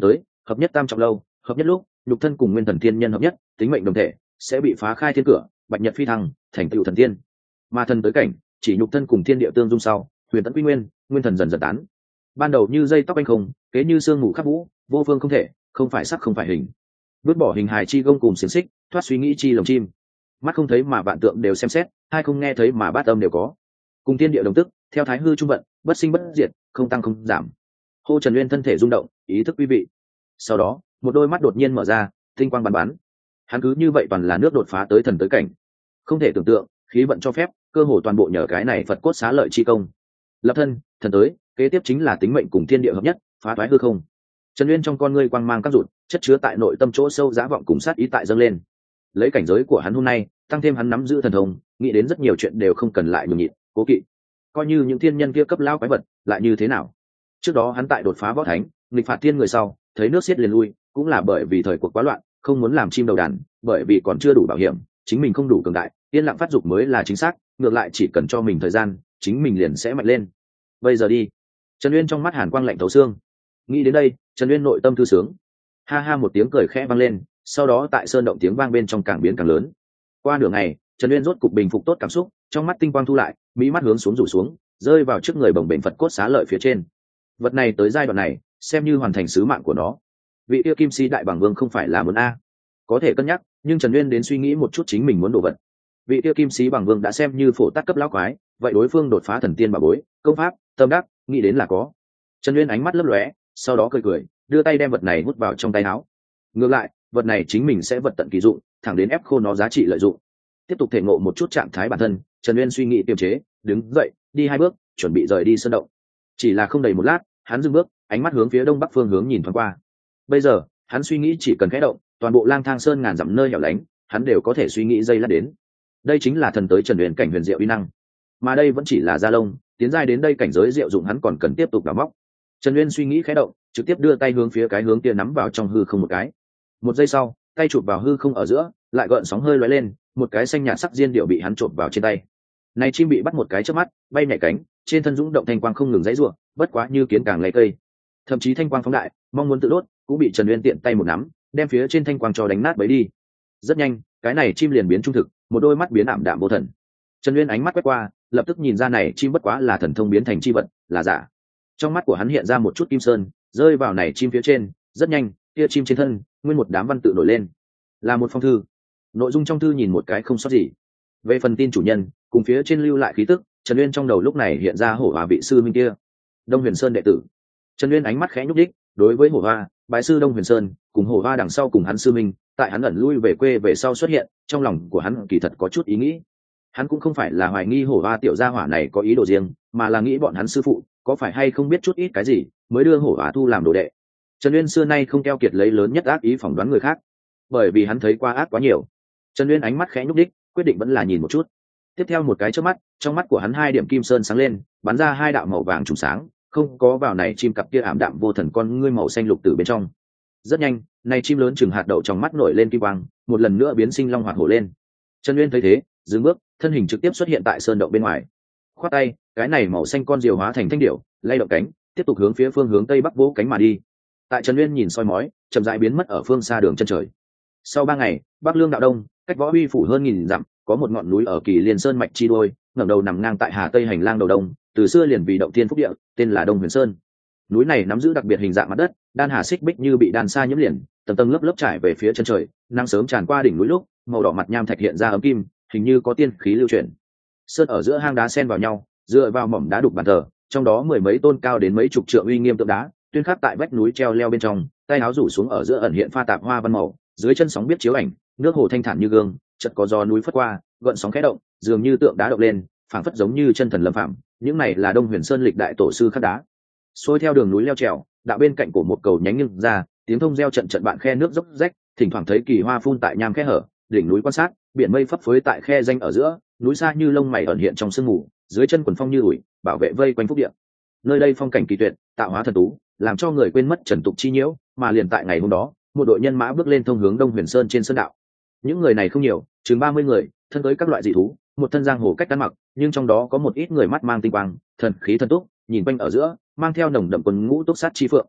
hợp nhất tam trọng lâu, hợp nhất lúc nhục thân cùng nguyên thần thiên nhân hợp nhất, tính mệnh đồng thể, sẽ bị phá khai thiên cửa, bạch nhật phi thăng, thành tựu thần tiên. Mà thần tới cảnh, chỉ nhục thân cùng thiên địa tương dung sau, huyền tận quy nguyên, nguyên thần dần dần tán. Ban đầu như dây tóc anh không, kế như sương mù khắp vũ, vô phương không thể, không phải sắc không phải hình. Vứt bỏ hình hài chi gông cùng xiềng xích, thoát suy nghĩ chi lồng chim. Mắt không thấy mà vạn tượng đều xem xét, hai không nghe thấy mà bát âm đều có. Cùng thiên địa đồng tức, theo thái hư trung vận, bất sinh bất diệt, không tăng không giảm. Hô Trần Uyên thân thể rung động, ý thức quý vị. Sau đó, một đôi mắt đột nhiên mở ra, tinh quang bắn bắn. Hắn cứ như vậy toàn là nước đột phá tới thần tới cảnh. Không thể tưởng tượng, khí vận cho phép, cơ hồ toàn bộ nhờ cái này Phật cốt xá lợi chi công. Lập thân, thần tới, kế tiếp chính là tính mệnh cùng thiên địa hợp nhất, phá toái hư không. Trần Uyên trong con ngươi quang mang các rụt, chất chứa tại nội tâm chỗ sâu giá vọng cùng sát ý tại dâng lên. Lấy cảnh giới của hắn hôm nay, tăng thêm hắn nắm giữ thần thông, nghĩ đến rất nhiều chuyện đều không cần lại nhường nhịn, cố kỵ. Coi như những thiên nhân kia cấp lao quái vật, lại như thế nào? Trước đó hắn tại đột phá võ thánh, nghịch phạt thiên người sau, thấy nước xiết liền lui, cũng là bởi vì thời cuộc quá loạn, không muốn làm chim đầu đàn, bởi vì còn chưa đủ bảo hiểm, chính mình không đủ cường đại, yên lặng phát dục mới là chính xác, ngược lại chỉ cần cho mình thời gian, chính mình liền sẽ mạnh lên. Bây giờ đi. Trần Uyên trong mắt hàn quang lạnh thấu xương. Nghĩ đến đây, Trần Uyên nội tâm thư sướng. Ha ha một tiếng cười khẽ vang lên, sau đó tại sơn động tiếng vang bên trong càng biến càng lớn. Qua nửa ngày, Trần Uyên rốt cục bình phục tốt cảm xúc, trong mắt tinh quang thu lại, mỹ mắt hướng xuống rủ xuống, rơi vào trước người bồng bềnh Phật cốt xá lợi phía trên. Vật này tới giai đoạn này, xem như hoàn thành sứ mạng của nó. Vị tiêu kim si đại bảng vương không phải là muốn a, có thể cân nhắc, nhưng Trần Uyên đến suy nghĩ một chút chính mình muốn đồ vật. Vị tiêu kim sĩ bằng vương đã xem như phổ tát cấp lão quái, vậy đối phương đột phá thần tiên bảo bối, công pháp, tâm đắc, nghĩ đến là có. Trần Uyên ánh mắt lấp lóe, sau đó cười cười, đưa tay đem vật này hút vào trong tay áo. Ngược lại, vật này chính mình sẽ vật tận kỳ dụng, thẳng đến ép khô nó giá trị lợi dụng. Tiếp tục thể ngộ một chút trạng thái bản thân, Trần Uyên suy nghĩ kiềm chế, đứng dậy, đi hai bước, chuẩn bị rời đi sơn động. Chỉ là không đầy một lát, hắn dừng bước, ánh mắt hướng phía đông bắc phương hướng nhìn thoáng qua. Bây giờ, hắn suy nghĩ chỉ cần khẽ động, toàn bộ Lang Thang Sơn ngàn dặm nơi hẻo lánh, hắn đều có thể suy nghĩ dây lát đến. Đây chính là thần tới Trần Uyên cảnh huyền diệu uy năng. Mà đây vẫn chỉ là gia lông, tiến giai đến đây cảnh giới diệu dụng hắn còn cần tiếp tục đào móc. Trần Uyên suy nghĩ khẽ động, trực tiếp đưa tay hướng phía cái hướng kia nắm vào trong hư không một cái. Một giây sau, tay chụp vào hư không ở giữa, lại gợn sóng hơi lóe lên, một cái xanh nhạt sắc diên điệu bị hắn chộp vào trên tay. Này chim bị bắt một cái chớp mắt, bay nhảy cánh, trên thân dũng động thanh quang không ngừng giãy giụa, bất quá như kiến càng lấy cây. Thậm chí thanh quang phóng đại, mong muốn tự đốt, cũng bị Trần Uyên tiện tay một nắm, đem phía trên thanh quang cho đánh nát bấy đi. Rất nhanh, cái này chim liền biến trung thực, một đôi mắt biến ảm đạm vô thần. Trần Uyên ánh mắt quét qua, lập tức nhìn ra này chim bất quá là thần thông biến thành chi vật, là giả. Trong mắt của hắn hiện ra một chút kim sơn, rơi vào này chim phía trên, rất nhanh, kia chim trên thân, nguyên một đám văn tự nổi lên. Là một phong thư. Nội dung trong thư nhìn một cái không sót gì. Về phần tin chủ nhân, cùng phía trên lưu lại khí tức, Trần Uyên trong đầu lúc này hiện ra Hổ Hoa vị sư minh kia, Đông Huyền Sơn đệ tử. Trần Uyên ánh mắt khẽ nhúc đích, đối với Hổ Hoa, bái sư Đông Huyền Sơn, cùng Hổ Hoa đằng sau cùng hắn sư minh, tại hắn ẩn lui về quê về sau xuất hiện, trong lòng của hắn kỳ thật có chút ý nghĩ. Hắn cũng không phải là hoài nghi Hổ Hoa tiểu gia hỏa này có ý đồ riêng, mà là nghĩ bọn hắn sư phụ có phải hay không biết chút ít cái gì, mới đưa Hổ Hoa thu làm đồ đệ. Trần Uyên xưa nay không keo kiệt lấy lớn nhất ác ý phỏng đoán người khác, bởi vì hắn thấy qua ác quá nhiều. Trần Uyên ánh mắt khẽ nhúc đích, quyết định vẫn là nhìn một chút. Tiếp theo một cái chớp mắt, trong mắt của hắn hai điểm kim sơn sáng lên, bắn ra hai đạo màu vàng trùng sáng, không có vào này chim cặp kia ảm đạm vô thần con ngươi màu xanh lục từ bên trong. Rất nhanh, này chim lớn chừng hạt đậu trong mắt nổi lên kim quang, một lần nữa biến sinh long hoạt hổ lên. Trần Uyên thấy thế, dừng bước, thân hình trực tiếp xuất hiện tại sơn động bên ngoài. Khoát tay, cái này màu xanh con diều hóa thành thanh điểu, lay động cánh, tiếp tục hướng phía phương hướng tây bắc vỗ cánh mà đi. Tại Trần Uyên nhìn soi mói, chậm rãi biến mất ở phương xa đường chân trời. Sau ba ngày, Bắc Lương đạo đông, cách Võ Uy phủ hơn nghìn dặm, có một ngọn núi ở Kỳ Liên Sơn mạch chi đôi, ngẩng đầu nằm ngang tại Hà Tây hành lang đầu đông, từ xưa liền vì động thiên phúc địa, tên là Đông Huyền Sơn. Núi này nắm giữ đặc biệt hình dạng mặt đất, đan hà xích bích như bị đan sa nhiễm liền, tầng tầng lớp lớp trải về phía chân trời, nắng sớm tràn qua đỉnh núi lúc, màu đỏ mặt nham thạch hiện ra ấm kim, hình như có tiên khí lưu chuyển. Sơn ở giữa hang đá xen vào nhau, dựa vào mỏm đá đục bàn thờ, trong đó mười mấy tôn cao đến mấy chục trượng uy nghiêm tượng đá, tuyên khắc tại vách núi treo leo bên trong, tay áo rủ xuống ở giữa ẩn hiện pha tạp hoa văn màu, dưới chân sóng biết chiếu ảnh, nước hồ thanh thản như gương, chợt có gió núi phất qua, gợn sóng khẽ động, dường như tượng đá động lên, phảng phất giống như chân thần lâm phạm. Những này là Đông Huyền Sơn lịch đại tổ sư khắc đá. Xuôi theo đường núi leo trèo, đạo bên cạnh của một cầu nhánh nghiêng ra, tiếng thông reo trận trận bạn khe nước dốc rách, thỉnh thoảng thấy kỳ hoa phun tại nham khe hở, đỉnh núi quan sát, biển mây phấp phới tại khe danh ở giữa, núi xa như lông mày ẩn hiện trong sương mù, dưới chân quần phong như ủi, bảo vệ vây quanh phúc địa. Nơi đây phong cảnh kỳ tuyệt, tạo hóa thần tú, làm cho người quên mất trần tục chi nhiễu, mà liền tại ngày hôm đó, một đội nhân mã bước lên thông hướng Đông Huyền Sơn trên sơn đạo. Những người này không nhiều, chừng ba mươi người, thân tới các loại dị thú, một thân giang hồ cách ăn mặc, nhưng trong đó có một ít người mắt mang tinh quang, thần khí thần túc, nhìn quanh ở giữa, mang theo nồng đậm quần ngũ túc sát chi phượng.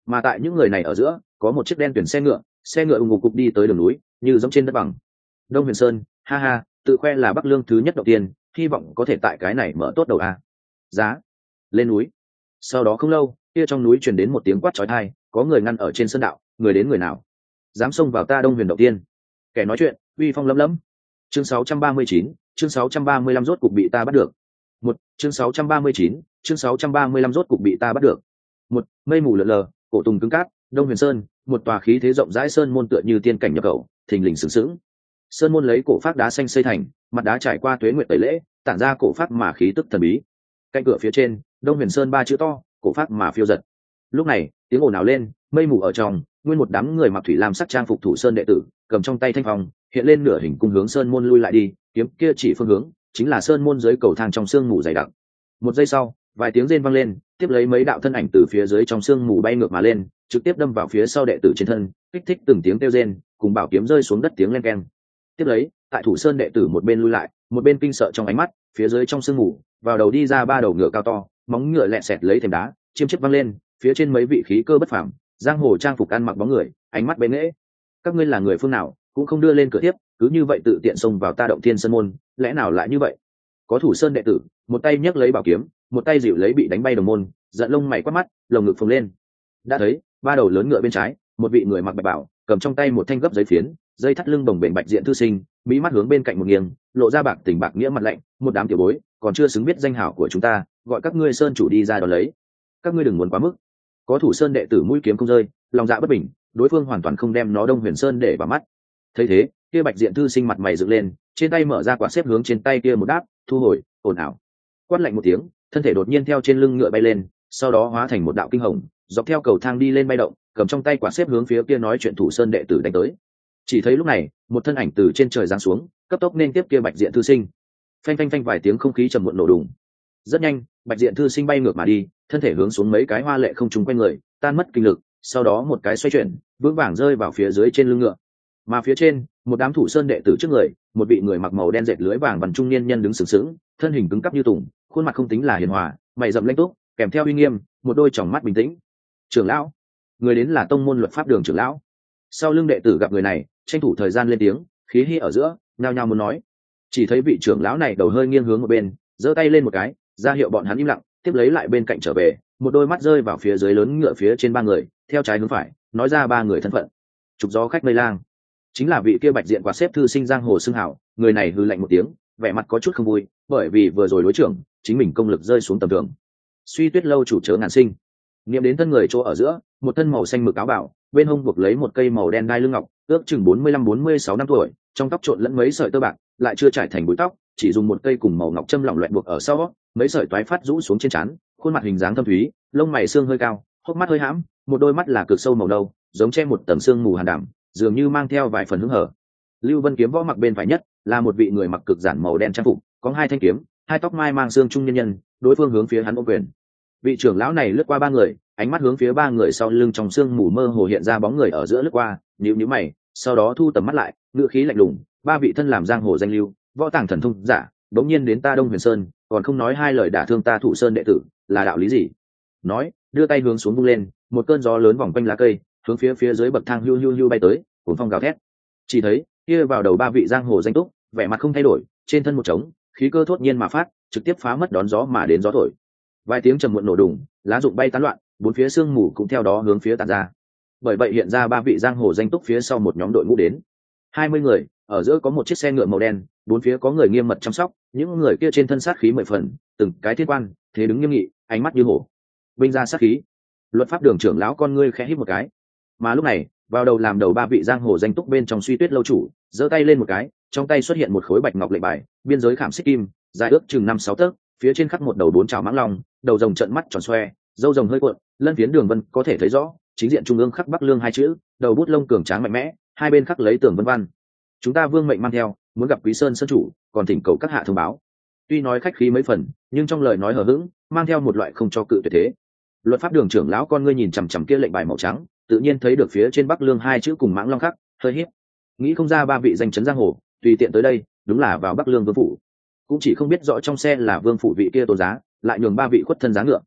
mà tại những người này ở giữa có một chiếc đen tuyển xe ngựa, xe ngựa ùng ục cục đi tới đường núi như giống trên đất bằng. Đông Huyền Sơn, ha ha, tự khoe là Bắc Lương thứ nhất đầu tiên, hy vọng có thể tại cái này mở tốt đầu a. Giá lên núi. Sau đó không lâu, kia trong núi truyền đến một tiếng quát chói tai, có người ngăn ở trên sơn đạo, người đến người nào dám xông vào ta Đông Huyền đầu tiên. Kẻ nói chuyện uy phong lấm lấm. Chương sáu trăm ba mươi chín, chương sáu trăm ba mươi lăm rốt cục bị ta bắt được. Một, chương sáu trăm ba mươi chín, chương sáu trăm ba mươi lăm rốt cục bị ta bắt được. Một, mây mù lờ lờ, cổ tùng cứng cát, Đông Huyền Sơn, một tòa khí thế rộng rãi sơn môn tựa như tiên cảnh nhập khẩu, thình lình sừng sững. Sơn môn lấy cổ phác đá xanh xây thành, mặt đá trải qua tuế nguyệt tẩy lễ, tản ra cổ phác mà khí tức thần bí. Cạnh cửa phía trên, Đông Huyền Sơn ba chữ to, cổ phác mà phiêu giật. Lúc này, tiếng ồn ào lên, mây mù ở trong, nguyên một đám người mặc thủy lam sắc trang phục thủ sơn đệ tử, cầm trong tay thanh phong, hiện lên nửa hình cung hướng sơn môn lui lại đi, kiếm kia chỉ phương hướng, chính là sơn môn dưới cầu thang trong sương mù dày đặc. Một giây sau, vài tiếng rên vang lên, tiếp lấy mấy đạo thân ảnh từ phía dưới trong sương mù bay ngược mà lên, trực tiếp đâm vào phía sau đệ tử trên thân, kích thích từng tiếng kêu rên, cùng bảo kiếm rơi xuống đất tiếng len keng. Tiếp lấy, tại thủ sơn đệ tử một bên lui lại, một bên kinh sợ trong ánh mắt, phía dưới trong sương mù, vào đầu đi ra ba đầu ngựa cao to, móng ngựa lẹ sẹt lấy thềm đá, chiêm chiếp văng lên, phía trên mấy vị khí cơ bất phàm, giang hồ trang phục ăn mặc bóng người, ánh mắt bén nghễ. Các ngươi là người phương nào, cũng không đưa lên cửa tiếp, cứ như vậy tự tiện xông vào ta Động Thiên Sơn môn, lẽ nào lại như vậy? Có thủ sơn đệ tử, một tay nhấc lấy bảo kiếm, một tay dịu lấy bị đánh bay đồng môn, giận lông mày quát mắt, lồng ngực phồng lên. Đã thấy, ba đầu lớn ngựa bên trái, một vị người mặc bạch bào, cầm trong tay một thanh gấp giấy phiến, dây thắt lưng bồng bềnh bạch diện thư sinh, mỹ mắt hướng bên cạnh một nghiêng, lộ ra bạc tình bạc nghĩa mặt lạnh, một đám tiểu bối, còn chưa xứng biết danh hảo của chúng ta, gọi các ngươi sơn chủ đi ra đón lấy. Các ngươi đừng muốn quá mức. Có thủ sơn đệ tử mũi kiếm không rơi, lòng dạ bất bình, đối phương hoàn toàn không đem nó Đông Huyền Sơn để vào mắt. Thấy thế, kia bạch diện thư sinh mặt mày dựng lên, trên tay mở ra quạt xếp hướng trên tay kia một đáp, thu hồi, ồn ào. Quát lạnh một tiếng, thân thể đột nhiên theo trên lưng ngựa bay lên, sau đó hóa thành một đạo kinh hồng, dọc theo cầu thang đi lên bay động, cầm trong tay quạt xếp hướng phía kia nói chuyện thủ sơn đệ tử đánh tới. Chỉ thấy lúc này, một thân ảnh từ trên trời giáng xuống, cấp tốc nên tiếp kia bạch diện thư sinh. Phanh phanh phanh vài tiếng không khí trầm muộn nổ đùng. Rất nhanh, bạch diện thư sinh bay ngược mà đi, thân thể hướng xuống mấy cái hoa lệ không trúng quanh người, tan mất kinh lực, sau đó một cái xoay chuyển, vững vàng rơi vào phía dưới trên lưng ngựa. Mà phía trên, một đám thủ sơn đệ tử trước người, một vị người mặc màu đen dệt lưới vàng vằn trung niên nhân đứng sừng sững, thân hình cứng cáp như tùng, khuôn mặt không tính là hiền hòa, mày rậm lãnh túc, kèm theo uy nghiêm, một đôi tròng mắt bình tĩnh. Trưởng lão, người đến là tông môn luật pháp đường trưởng lão. Sau lưng đệ tử gặp người này, tranh thủ thời gian lên tiếng, khí hi ở giữa, nhao nhao muốn nói. Chỉ thấy vị trưởng lão này đầu hơi nghiêng hướng một bên, giơ tay lên một cái, ra hiệu bọn hắn im lặng, tiếp lấy lại bên cạnh trở về, một đôi mắt rơi vào phía dưới lớn ngựa phía trên ba người, theo trái hướng phải, nói ra ba người thân phận. Trục gió khách mây lang, chính là vị kia bạch diện quạt xếp thư sinh giang hồ xưng hảo. Người này hừ lạnh một tiếng, vẻ mặt có chút không vui, bởi vì vừa rồi đối trưởng, chính mình công lực rơi xuống tầm thường. Suy Tuyết lâu chủ chớ ngàn sinh. Niệm đến thân người chỗ ở giữa, một thân màu xanh mực áo bảo, bên hông buộc lấy một cây màu đen đai lưng ngọc, ước chừng bốn mươi lăm bốn mươi sáu năm tuổi, trong tóc trộn lẫn mấy sợi tơ bạc, lại chưa trải thành búi tóc, chỉ dùng một cây cùng màu ngọc châm lỏng loẹt buộc ở sau, mấy sợi toái phát rũ xuống trên trán, khuôn mặt hình dáng thâm thúy, lông mày xương hơi cao, hốc mắt hơi hãm, một đôi mắt là cực sâu màu nâu, giống che một tầng xương mù hàn đảm, dường như mang theo vài phần hứng hở. Lưu Vân kiếm võ mặc bên phải nhất, là một vị người mặc cực giản màu đen trang phục, có hai thanh kiếm, hai tóc mai mang xương trung nhân nhân, đối phương hướng phía hắn ôm quyền. Vị trưởng lão này lướt qua ba người, ánh mắt hướng phía ba người sau lưng trong xương mù mơ hồ hiện ra bóng người ở giữa lướt qua, nhíu nhíu mày, sau đó thu tầm mắt lại, ngữ khí lạnh lùng, ba vị thân làm giang hồ danh lưu, võ tàng thần thông giả, đống nhiên đến ta Đông Huyền Sơn, còn không nói hai lời đả thương ta Thụ Sơn đệ tử, là đạo lý gì? Nói, đưa tay hướng xuống vung lên, một cơn gió lớn vòng quanh lá cây, hướng phía phía dưới bậc thang hưu hưu hưu bay tới, cuồng phong gào thét. Chỉ thấy, kia vào đầu ba vị giang hồ danh túc, vẻ mặt không thay đổi, trên thân một trống, khí cơ thốt nhiên mà phát, trực tiếp phá mất đón gió mà đến gió thổi. Vài tiếng trầm muộn nổ đùng, lá rụng bay tán loạn, bốn phía sương mù cũng theo đó hướng phía tản ra. Bởi vậy hiện ra ba vị giang hồ danh túc phía sau một nhóm đội ngũ đến. hai mươi người, ở giữa có một chiếc xe ngựa màu đen, bốn phía có người nghiêm mật chăm sóc, những người kia trên thân sát khí mười phần, từng cái thiên quan, thế đứng nghiêm nghị, ánh mắt như hổ. Binh ra sát khí. Luật pháp đường trưởng lão con ngươi khẽ hít một cái. Mà lúc này, vào đầu làm đầu ba vị giang hồ danh túc bên trong Suy Tuyết lâu chủ, giơ tay lên một cái, trong tay xuất hiện một khối bạch ngọc lệnh bài, biên giới khảm xích kim, dài ước chừng năm sáu tấc, phía trên khắc một đầu bốn trảo mãng long, đầu rồng trận mắt tròn xoe, râu rồng hơi cuộn, lân phiến đường vân có thể thấy rõ, chính diện trung ương khắc Bắc Lương hai chữ, đầu bút lông cường tráng mạnh mẽ, hai bên khắc lấy tường vân văn. Chúng ta vương mệnh mang theo, muốn gặp Quý Sơn sơn chủ, còn thỉnh cầu các hạ thông báo. Tuy nói khách khí mấy phần, nhưng trong lời nói hờ hững, mang theo một loại không cho cự tuyệt thế. Luật pháp đường trưởng lão con ngươi nhìn chằm chằm kia lệnh bài màu trắng, tự nhiên thấy được phía trên Bắc Lương hai chữ cùng mãng long khắc, hơi hiếp. Nghĩ không ra ba vị danh chấn giang hồ, tùy tiện tới đây, đúng là vào Bắc Lương vương phủ. Cũng chỉ không biết rõ trong xe là vương phủ vị kia tôn giá, lại nhường ba vị khuất thân giá ngựa.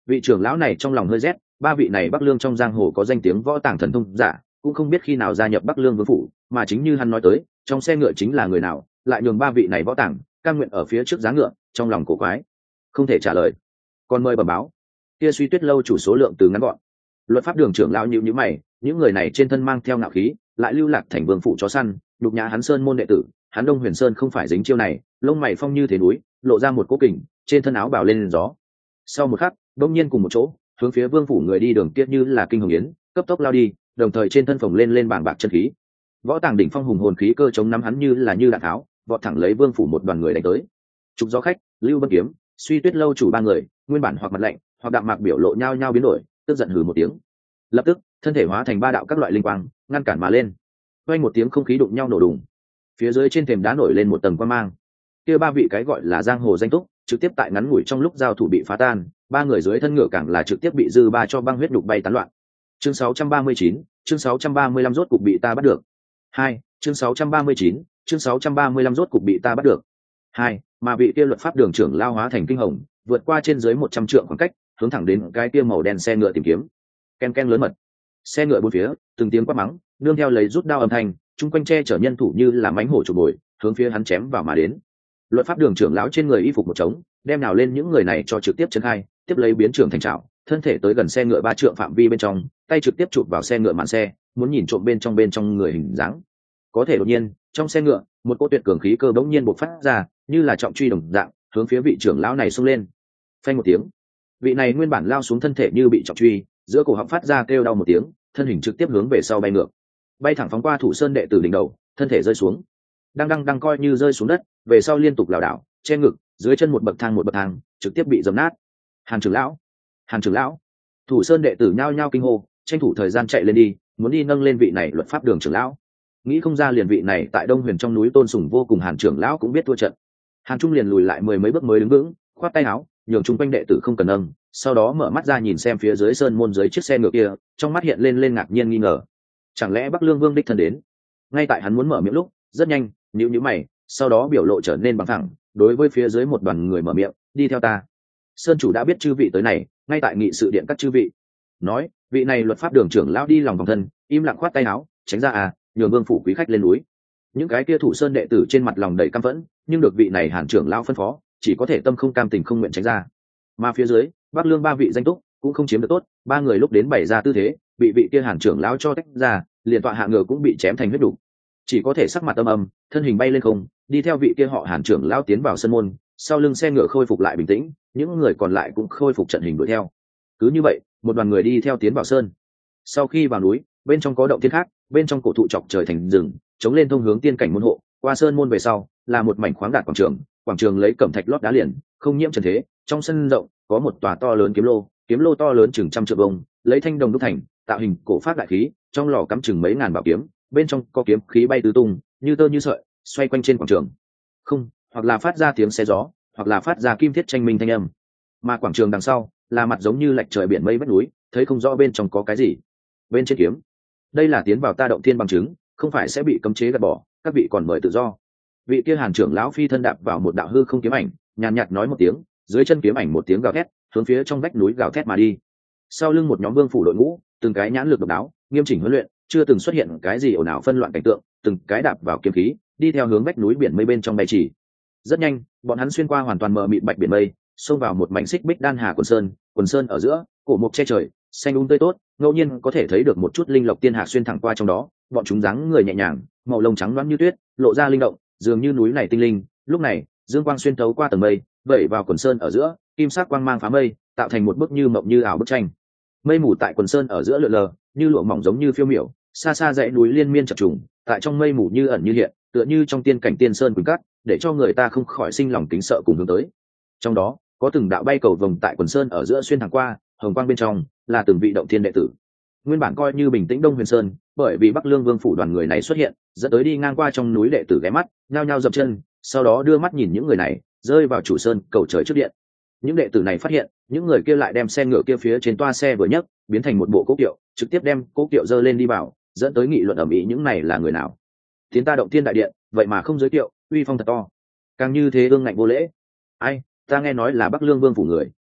Vị trưởng lão này trong lòng hơi rét, ba vị này Bắc Lương trong giang hồ có danh tiếng võ tàng thần thông giả, cũng không biết khi nào gia nhập Bắc Lương vương phủ, mà chính như hắn nói tới, trong xe ngựa chính là người nào, lại nhường ba vị này võ tàng cam nguyện ở phía trước giá ngựa, trong lòng cổ quái, không thể trả lời. Còn mời bẩm báo. Kia Suy Tuyết lâu chủ số lượng từ ngắn gọn. Luật pháp đường trưởng lão nhíu nhíu mày, những người này trên thân mang theo ngạo khí, lại lưu lạc thành vương phủ chó săn, nhục nhã hắn Sơn môn đệ tử, hắn Đông Huyền Sơn không phải dính chiêu này, lông mày phong như thế núi, lộ ra một cố kình, trên thân áo bào lên gió. Sau một khắc, đông nhiên cùng một chỗ, hướng phía vương phủ người đi đường kia như là kinh hồng yến, cấp tốc lao đi, đồng thời trên thân phồng lên lên bảng bạc chân khí. Võ tàng đỉnh phong hùng hồn khí cơ chống nắm hắn như là như đạn tháo, vọt thẳng lấy vương phủ một đoàn người đánh tới. Trục gió khách, Lưu Bân Kiếm, Suy Tuyết lâu chủ ba người, nguyên bản hoặc mặt lạnh, hoặc đạm mạc biểu lộ nhau nhau biến đổi, tức giận hừ một tiếng. Lập tức, thân thể hóa thành ba đạo các loại linh quang, ngăn cản mà lên. Vang một tiếng không khí đụng nhau nổ đùng. Phía dưới trên thềm đá nổi lên một tầng quang mang. Kia ba vị cái gọi là giang hồ danh túc, trực tiếp tại ngắn ngủi trong lúc giao thủ bị phá tan, ba người dưới thân ngựa càng là trực tiếp bị dư ba cho băng huyết đục bay tán loạn. Chương sáu trăm ba mươi chín, chương sáu trăm ba mươi lăm rốt cục bị ta bắt được. Hai, chương sáu trăm ba mươi chín, chương sáu trăm ba mươi lăm rốt cục bị ta bắt được. Hai, mà vị kia luật pháp đường trưởng lao hóa thành kinh hồng, vượt qua trên dưới một trăm trượng khoảng cách, hướng thẳng đến cái kia màu đen xe ngựa tìm kiếm. Ken ken lớn mật. Xe ngựa bốn phía, từng tiếng quát mắng, nương theo lấy rút đao âm thanh, chung quanh che chở nhân thủ như là mãnh hổ chụp bồi, hướng phía hắn chém vào mà đến. Luật pháp đường trưởng lão trên người y phục một trống, đem nào lên những người này cho trực tiếp chấn khai, tiếp lấy biến trưởng thành trảo, thân thể tới gần xe ngựa ba trượng phạm vi bên trong, tay trực tiếp chụp vào xe ngựa màn xe, muốn nhìn trộm bên trong bên trong người hình dáng. Có thể đột nhiên, trong xe ngựa, một cỗ tuyệt cường khí cơ bỗng nhiên bộc phát ra, như là trọng truy đồng dạng, hướng phía vị trưởng lão này xông lên. Phanh một tiếng, vị này nguyên bản lao xuống thân thể như bị trọng truy, giữa cổ họng phát ra kêu đau một tiếng, thân hình trực tiếp hướng về sau bay ngược, bay thẳng phóng qua Thủ Sơn đệ tử đỉnh đầu, thân thể rơi xuống. Đang đang đang coi như rơi xuống đất, về sau liên tục lảo đảo, che ngực, dưới chân một bậc thang một bậc thang, trực tiếp bị dầm nát. Hàn trưởng lão, Hàn trưởng lão, Thủ Sơn đệ tử nhao nhao kinh hô, tranh thủ thời gian chạy lên đi, muốn đi nâng lên vị này luật pháp đường trưởng lão. Nghĩ không ra liền vị này tại Đông Huyền trong núi tôn sùng vô cùng Hàn trưởng lão cũng biết thua trận. Hàn Trung liền lùi lại mười mấy bước mới đứng vững, khoát tay áo, nhường chung quanh đệ tử không cần nâng, sau đó mở mắt ra nhìn xem phía dưới sơn môn dưới chiếc xe ngựa kia, trong mắt hiện lên lên ngạc nhiên nghi ngờ. Chẳng lẽ Bắc Lương Vương đích thân đến? Ngay tại hắn muốn mở miệng lúc, rất nhanh, nhíu nhíu mày, sau đó biểu lộ trở nên bằng thẳng, đối với phía dưới một đoàn người mở miệng, đi theo ta. Sơn chủ đã biết chư vị tới này, ngay tại nghị sự điện các chư vị. Nói, vị này luật pháp đường trưởng lão đi lòng vòng thân, im lặng khoát tay áo, tránh ra à, nhường Vương phủ quý khách lên núi. Những cái kia Thủ Sơn đệ tử trên mặt lòng đầy căm phẫn, nhưng được vị này Hàn trưởng lão phân phó, chỉ có thể tâm không cam tình không nguyện tránh ra. Mà phía dưới, Bắc Lương ba vị danh túc cũng không chiếm được tốt, ba người lúc đến bày ra tư thế, bị vị kia Hàn trưởng lão cho tách ra, liền tọa hạ ngựa cũng bị chém thành huyết đủ, chỉ có thể sắc mặt âm âm, thân hình bay lên không, đi theo vị kia họ Hàn trưởng lão tiến vào sân môn, sau lưng xe ngựa khôi phục lại bình tĩnh, những người còn lại cũng khôi phục trận hình đuổi theo. Cứ như vậy, một đoàn người đi theo tiến vào sơn. Sau khi vào núi, bên trong có động thiên khác, bên trong cổ thụ chọc trời thành rừng, chống lên thông hướng tiên cảnh môn hộ, qua sơn môn về sau, là một mảnh khoáng đạt quảng trường, quảng trường lấy cẩm thạch lót đá liền, không nhiễm trần thế, trong sân rộng có một tòa to lớn kiếm lô, kiếm lô to lớn chừng trăm trượng vuông, lấy thanh đồng đúc thành, tạo hình cổ phát đại khí, trong lò cắm chừng mấy ngàn bảo kiếm, bên trong có kiếm khí bay tứ tung, như tơ như sợi, xoay quanh trên quảng trường. Không, hoặc là phát ra tiếng xé gió, hoặc là phát ra kim thiết tranh minh thanh âm. Mà quảng trường đằng sau, là mặt giống như lệch trời biển mây vách núi, thấy không rõ bên trong có cái gì. Bên trên kiếm, đây là tiến vào ta động thiên bằng chứng, không phải sẽ bị cấm chế gạt bỏ, các vị còn mời tự do. Vị kia Hàn trưởng lão phi thân đạp vào một đạo hư không kiếm ảnh, nhàn nhạt nói một tiếng, dưới chân kiếm ảnh một tiếng gào thét, hướng phía trong vách núi gào thét mà đi. Sau lưng một nhóm vương phủ đội ngũ, từng cái nhãn lực độc đáo, nghiêm chỉnh huấn luyện, chưa từng xuất hiện cái gì ồn ào phân loạn cảnh tượng, từng cái đạp vào kiếm khí, đi theo hướng vách núi biển mây bên trong bay chỉ. Rất nhanh, bọn hắn xuyên qua hoàn toàn mờ mịt bạch biển mây, xông vào một mảnh xích bích đan hà quần sơn, quần sơn ở giữa, cổ mục che trời, xanh um tươi tốt, ngẫu nhiên có thể thấy được một chút linh lộc tiên hạc xuyên thẳng qua trong đó, bọn chúng dáng người nhẹ nhàng, màu lông trắng loáng như tuyết, lộ ra linh động, dường như núi này tinh linh. Lúc này, dương quang xuyên thấu qua tầng mây, vẩy vào quần sơn ở giữa, kim sắc quang mang phá mây, tạo thành một bức như mộng như ảo bức tranh. Mây mù tại quần sơn ở giữa lượn lờ, như lụa mỏng giống như phiêu miểu, xa xa dãy núi liên miên chập trùng, tại trong mây mù như ẩn như hiện, tựa như trong tiên cảnh tiên sơn quỳnh cát, để cho người ta không khỏi sinh lòng kính sợ cùng hướng tới. Trong đó, có từng đạo bay cầu vồng tại quần sơn ở giữa xuyên thẳng qua, hồng quang bên trong là từng vị động thiên đệ tử. Nguyên bản coi như bình tĩnh Đông Huyền Sơn, bởi vì Bắc Lương Vương phủ đoàn người này xuất hiện, dẫn tới đi ngang qua trong núi đệ tử ghé mắt, nhao nhao dậm chân, sau đó đưa mắt nhìn những người này, rơi vào chủ sơn, cầu trời trước điện. Những đệ tử này phát hiện, những người kia lại đem xe ngựa kia phía trên toa xe vừa nhấc, biến thành một bộ cố kiệu, trực tiếp đem cố kiệu dơ lên đi vào, dẫn tới nghị luận ầm ĩ những này là người nào. Tiến ta động thiên đại điện, vậy mà không giới thiệu, uy phong thật to. Càng như thế ương ngạnh vô lễ. Ai, ta nghe nói là Bắc Lương Vương phủ người.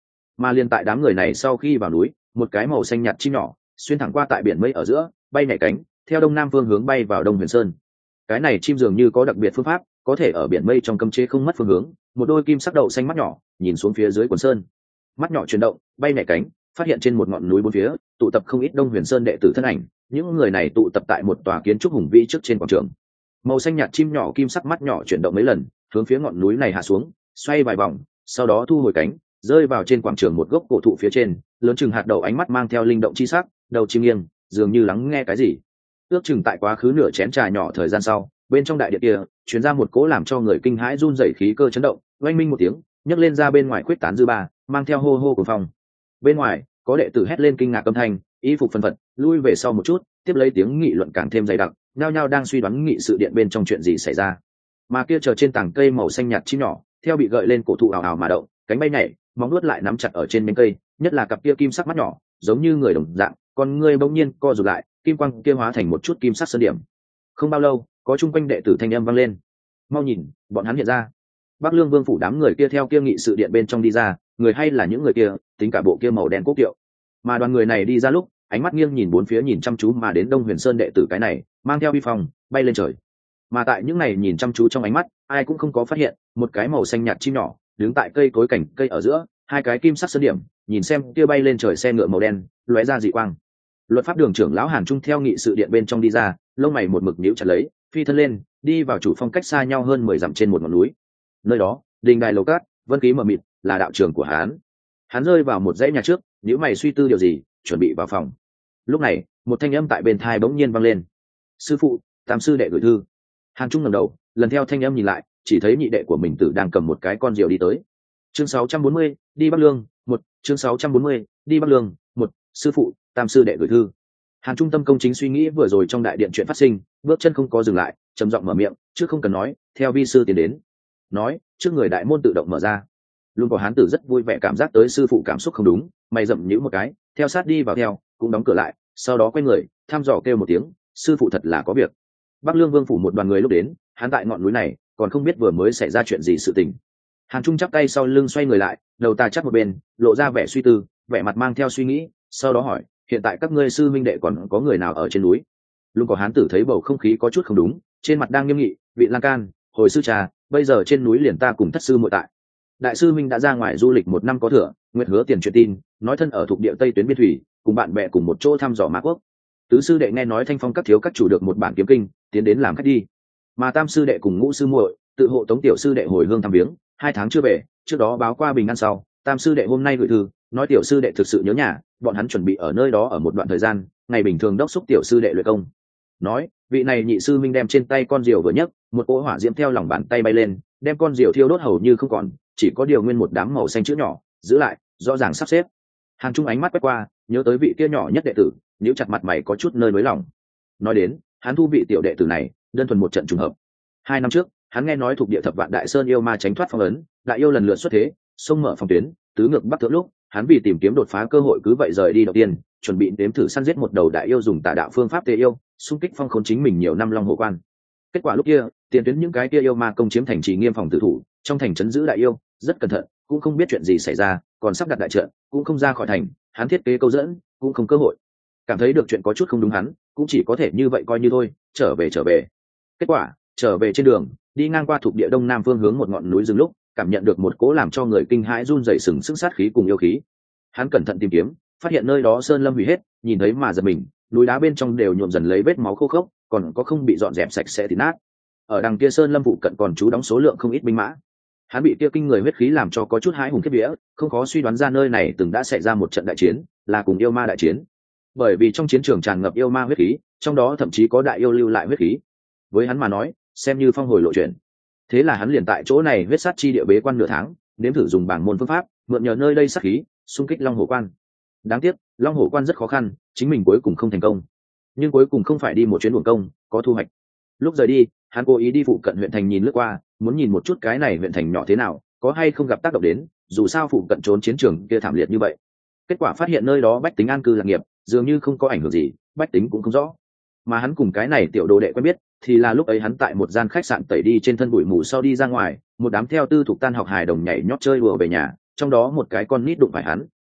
Mà liên tại đám người này sau khi vào núi, một cái màu xanh nhạt chim nhỏ xuyên thẳng qua tại biển mây ở giữa, bay nhảy cánh theo đông nam phương hướng bay vào Đông Huyền Sơn. Cái này chim dường như có đặc biệt phương pháp, có thể ở biển mây trong cấm chế không mất phương hướng. Một đôi kim sắc đậu xanh mắt nhỏ nhìn xuống phía dưới quần sơn, mắt nhỏ chuyển động, bay nhảy cánh, phát hiện trên một ngọn núi bốn phía tụ tập không ít Đông Huyền Sơn đệ tử thân ảnh. Những người này tụ tập tại một tòa kiến trúc hùng vĩ trước trên quảng trường. Màu xanh nhạt chim nhỏ kim sắc mắt nhỏ chuyển động mấy lần, hướng phía ngọn núi này hạ xuống, xoay vài vòng, sau đó thu hồi cánh, rơi vào trên quảng trường một gốc cổ thụ phía trên, lớn chừng hạt đậu, ánh mắt mang theo linh động chi sắc, đầu chim nghiêng, dường như lắng nghe cái gì. Ước chừng tại quá khứ nửa chén trà nhỏ thời gian sau, bên trong đại điện kia truyền ra một cỗ làm cho người kinh hãi run rẩy khí cơ chấn động, oanh minh một tiếng, nhấc lên ra bên ngoài quyết tán dư ba, mang theo hô hô của phong. Bên ngoài có đệ tử hét lên kinh ngạc âm thanh, y phục phân phật lui về sau một chút, tiếp lấy tiếng nghị luận càng thêm dày đặc, nhao nhao đang suy đoán nghị sự điện bên trong chuyện gì xảy ra. Mà kia chờ trên tảng cây màu xanh nhạt chim nhỏ theo bị gợi lên cổ thụ ào ào mà động, cánh bay nhảy, móng nuốt lại nắm chặt ở trên nhánh cây, nhất là cặp kia kim sắc mắt nhỏ giống như người đồng dạng, con ngươi bỗng nhiên co rụt lại, kim quang kia hóa thành một chút kim sắc sơn điểm. Không bao lâu có chung quanh đệ tử thanh âm vang lên, mau nhìn, bọn hắn hiện ra. Bắc Lương Vương phủ đám người kia theo kia nghị sự điện bên trong đi ra, người hay là những người kia tính cả bộ kia màu đen quốc kiệu. Mà đoàn người này đi ra lúc, ánh mắt nghiêng nhìn bốn phía, nhìn chăm chú mà đến Đông Huyền Sơn đệ tử cái này mang theo uy phong bay lên trời. Mà tại những này nhìn chăm chú trong ánh mắt, ai cũng không có phát hiện một cái màu xanh nhạt chim nhỏ đứng tại cây cối cảnh cây ở giữa, hai cái kim sắc sơn điểm nhìn xem kia bay lên trời xe ngựa màu đen lóe ra dị quang. Luật pháp đường trưởng lão Hàn Trung theo nghị sự điện bên trong đi ra, lông mày một mực nhíu chặt lấy, phi thân lên đi vào chủ phong cách xa nhau hơn mười dặm trên một ngọn núi. Nơi đó đình đài lầu cát, vân khí mờ mịt, là đạo trường của hắn. Hắn rơi vào một dãy nhà trước, nhíu mày suy tư điều gì, chuẩn bị vào phòng. Lúc này một thanh âm tại bên tai bỗng nhiên vang lên, sư phụ, tam sư đệ gửi thư. Hàn Trung ngẩng đầu, lần theo thanh âm nhìn lại, chỉ thấy nhị đệ của mình tử đang cầm một cái con diều đi tới. Chương sáu trăm bốn mươi, đi Bắc Lương, một, chương sáu trăm bốn mươi, đi Bắc Lương, một, sư phụ, tam sư đệ gửi thư. Hàn Trung tâm công chính suy nghĩ vừa rồi trong đại điện chuyện phát sinh, bước chân không có dừng lại, trầm giọng mở miệng, trước không cần nói, theo vi sư tiến đến. Nói, trước người đại môn tự động mở ra. Luôn có hán tử rất vui vẻ, cảm giác tới sư phụ cảm xúc không đúng, mày rậm nhíu một cái, theo sát đi vào theo, cũng đóng cửa lại, sau đó quay người, thăm dò kêu một tiếng, sư phụ thật là có việc. Bắc Lương Vương phủ một đoàn người lúc đến, hắn tại ngọn núi này còn không biết vừa mới xảy ra chuyện gì sự tình. Hàn Trung chắp tay sau lưng xoay người lại, đầu tà chắp một bên, lộ ra vẻ suy tư, vẻ mặt mang theo suy nghĩ, sau đó hỏi, hiện tại các ngươi sư minh đệ còn có người nào ở trên núi? Luôn có hán tử thấy bầu không khí có chút không đúng, trên mặt đang nghiêm nghị, vị lan can, hồi sư trà, bây giờ trên núi liền ta cùng thất sư muội tại. Đại sư minh đã ra ngoài du lịch một năm có thừa, nguyện hứa tiền truyền tin, nói thân ở thuộc địa tây tuyến biên thủy, cùng bạn bè cùng một chỗ thăm dò mã quốc. Tứ sư đệ nghe nói Thanh Phong các thiếu các chủ được một bản kiếm kinh, tiến đến làm khách đi. Mà tam sư đệ cùng ngũ sư muội tự hộ tống tiểu sư đệ hồi hương thăm viếng, hai tháng chưa về, trước đó báo qua bình an sau, tam sư đệ hôm nay gửi thư, nói tiểu sư đệ thực sự nhớ nhà, bọn hắn chuẩn bị ở nơi đó ở một đoạn thời gian, ngày bình thường đốc xúc tiểu sư đệ luyện công. Nói, vị này nhị sư minh đem trên tay con diều vừa nhấc, một cỗ hỏa diễm theo lòng bàn tay bay lên, đem con diều thiêu đốt hầu như không còn, chỉ có điều nguyên một đám màu xanh chữ nhỏ giữ lại, rõ ràng sắp xếp. Hàn Trung ánh mắt quét qua, nhớ tới vị kia nhỏ nhất đệ tử, nhíu chặt mặt mày có chút nơi nới lòng. Nói đến, hắn thu vị tiểu đệ tử này, đơn thuần một trận trùng hợp. Hai năm trước, hắn nghe nói thuộc địa thập vạn đại sơn yêu ma tránh thoát phong ấn, đại yêu lần lượt xuất thế, xông mở phòng tuyến, tứ ngược bắc thượng lúc, hắn vì tìm kiếm đột phá cơ hội cứ vậy rời đi đầu tiên, chuẩn bị đếm thử săn giết một đầu đại yêu dùng tà đạo phương pháp tê yêu, xung kích phong khốn chính mình nhiều năm long hồ quan. Kết quả lúc kia, tiền tuyến những cái kia yêu ma công chiếm thành trì nghiêm phòng tử thủ, trong thành trấn giữ đại yêu, rất cẩn thận, cũng không biết chuyện gì xảy ra, còn sắp đặt đại trận, cũng không ra khỏi thành, hắn thiết kế câu dẫn, cũng không cơ hội. Cảm thấy được chuyện có chút không đúng hắn, cũng chỉ có thể như vậy coi như thôi, trở về trở về. Kết quả, trở về trên đường, đi ngang qua thuộc địa đông nam phương hướng một ngọn núi rừng lúc, cảm nhận được một cỗ làm cho người kinh hãi run rẩy sừng sững sát khí cùng yêu khí. Hắn cẩn thận tìm kiếm, phát hiện nơi đó sơn lâm hủy hết, nhìn thấy mà giật mình, núi đá bên trong đều nhuộm dần lấy vết máu khô khốc, còn có không bị dọn dẹp sạch sẽ thì nát. Ở đằng kia sơn lâm phụ cận còn trú đóng số lượng không ít binh mã. Hắn bị kia kinh người huyết khí làm cho có chút hãi hùng khiếp vía, không khó suy đoán ra nơi này từng đã xảy ra một trận đại chiến, là cùng yêu ma đại chiến. Bởi vì trong chiến trường tràn ngập yêu ma huyết khí, trong đó thậm chí có đại yêu lưu lại huyết khí. Với hắn mà nói, xem như phong hồi lộ chuyển. Thế là hắn liền tại chỗ này huyết sát chi địa bế quan nửa tháng, nếm thử dùng bảng môn phương pháp, mượn nhờ nơi đây sát khí, xung kích Long Hổ Quan. Đáng tiếc, Long Hổ Quan rất khó khăn, chính mình cuối cùng không thành công. Nhưng cuối cùng không phải đi một chuyến uổng công, có thu hoạch. Lúc rời đi, hắn cố ý đi phụ cận huyện thành nhìn lướt qua, muốn nhìn một chút cái này huyện thành nhỏ thế nào, có hay không gặp tác động đến, dù sao phụ cận trốn chiến trường kia thảm liệt như vậy. Kết quả phát hiện nơi đó bách tính an cư lạc nghiệp, dường như không có ảnh hưởng gì, bách tính cũng không rõ. Mà hắn cùng cái này tiểu đồ đệ quen biết, thì là lúc ấy hắn tại một gian khách sạn tẩy đi trên thân bụi mù sau đi ra ngoài, một đám theo tư thuộc tan học hài đồng nhảy nhót chơi đùa về nhà, trong đó một cái con nít đụng phải hắn,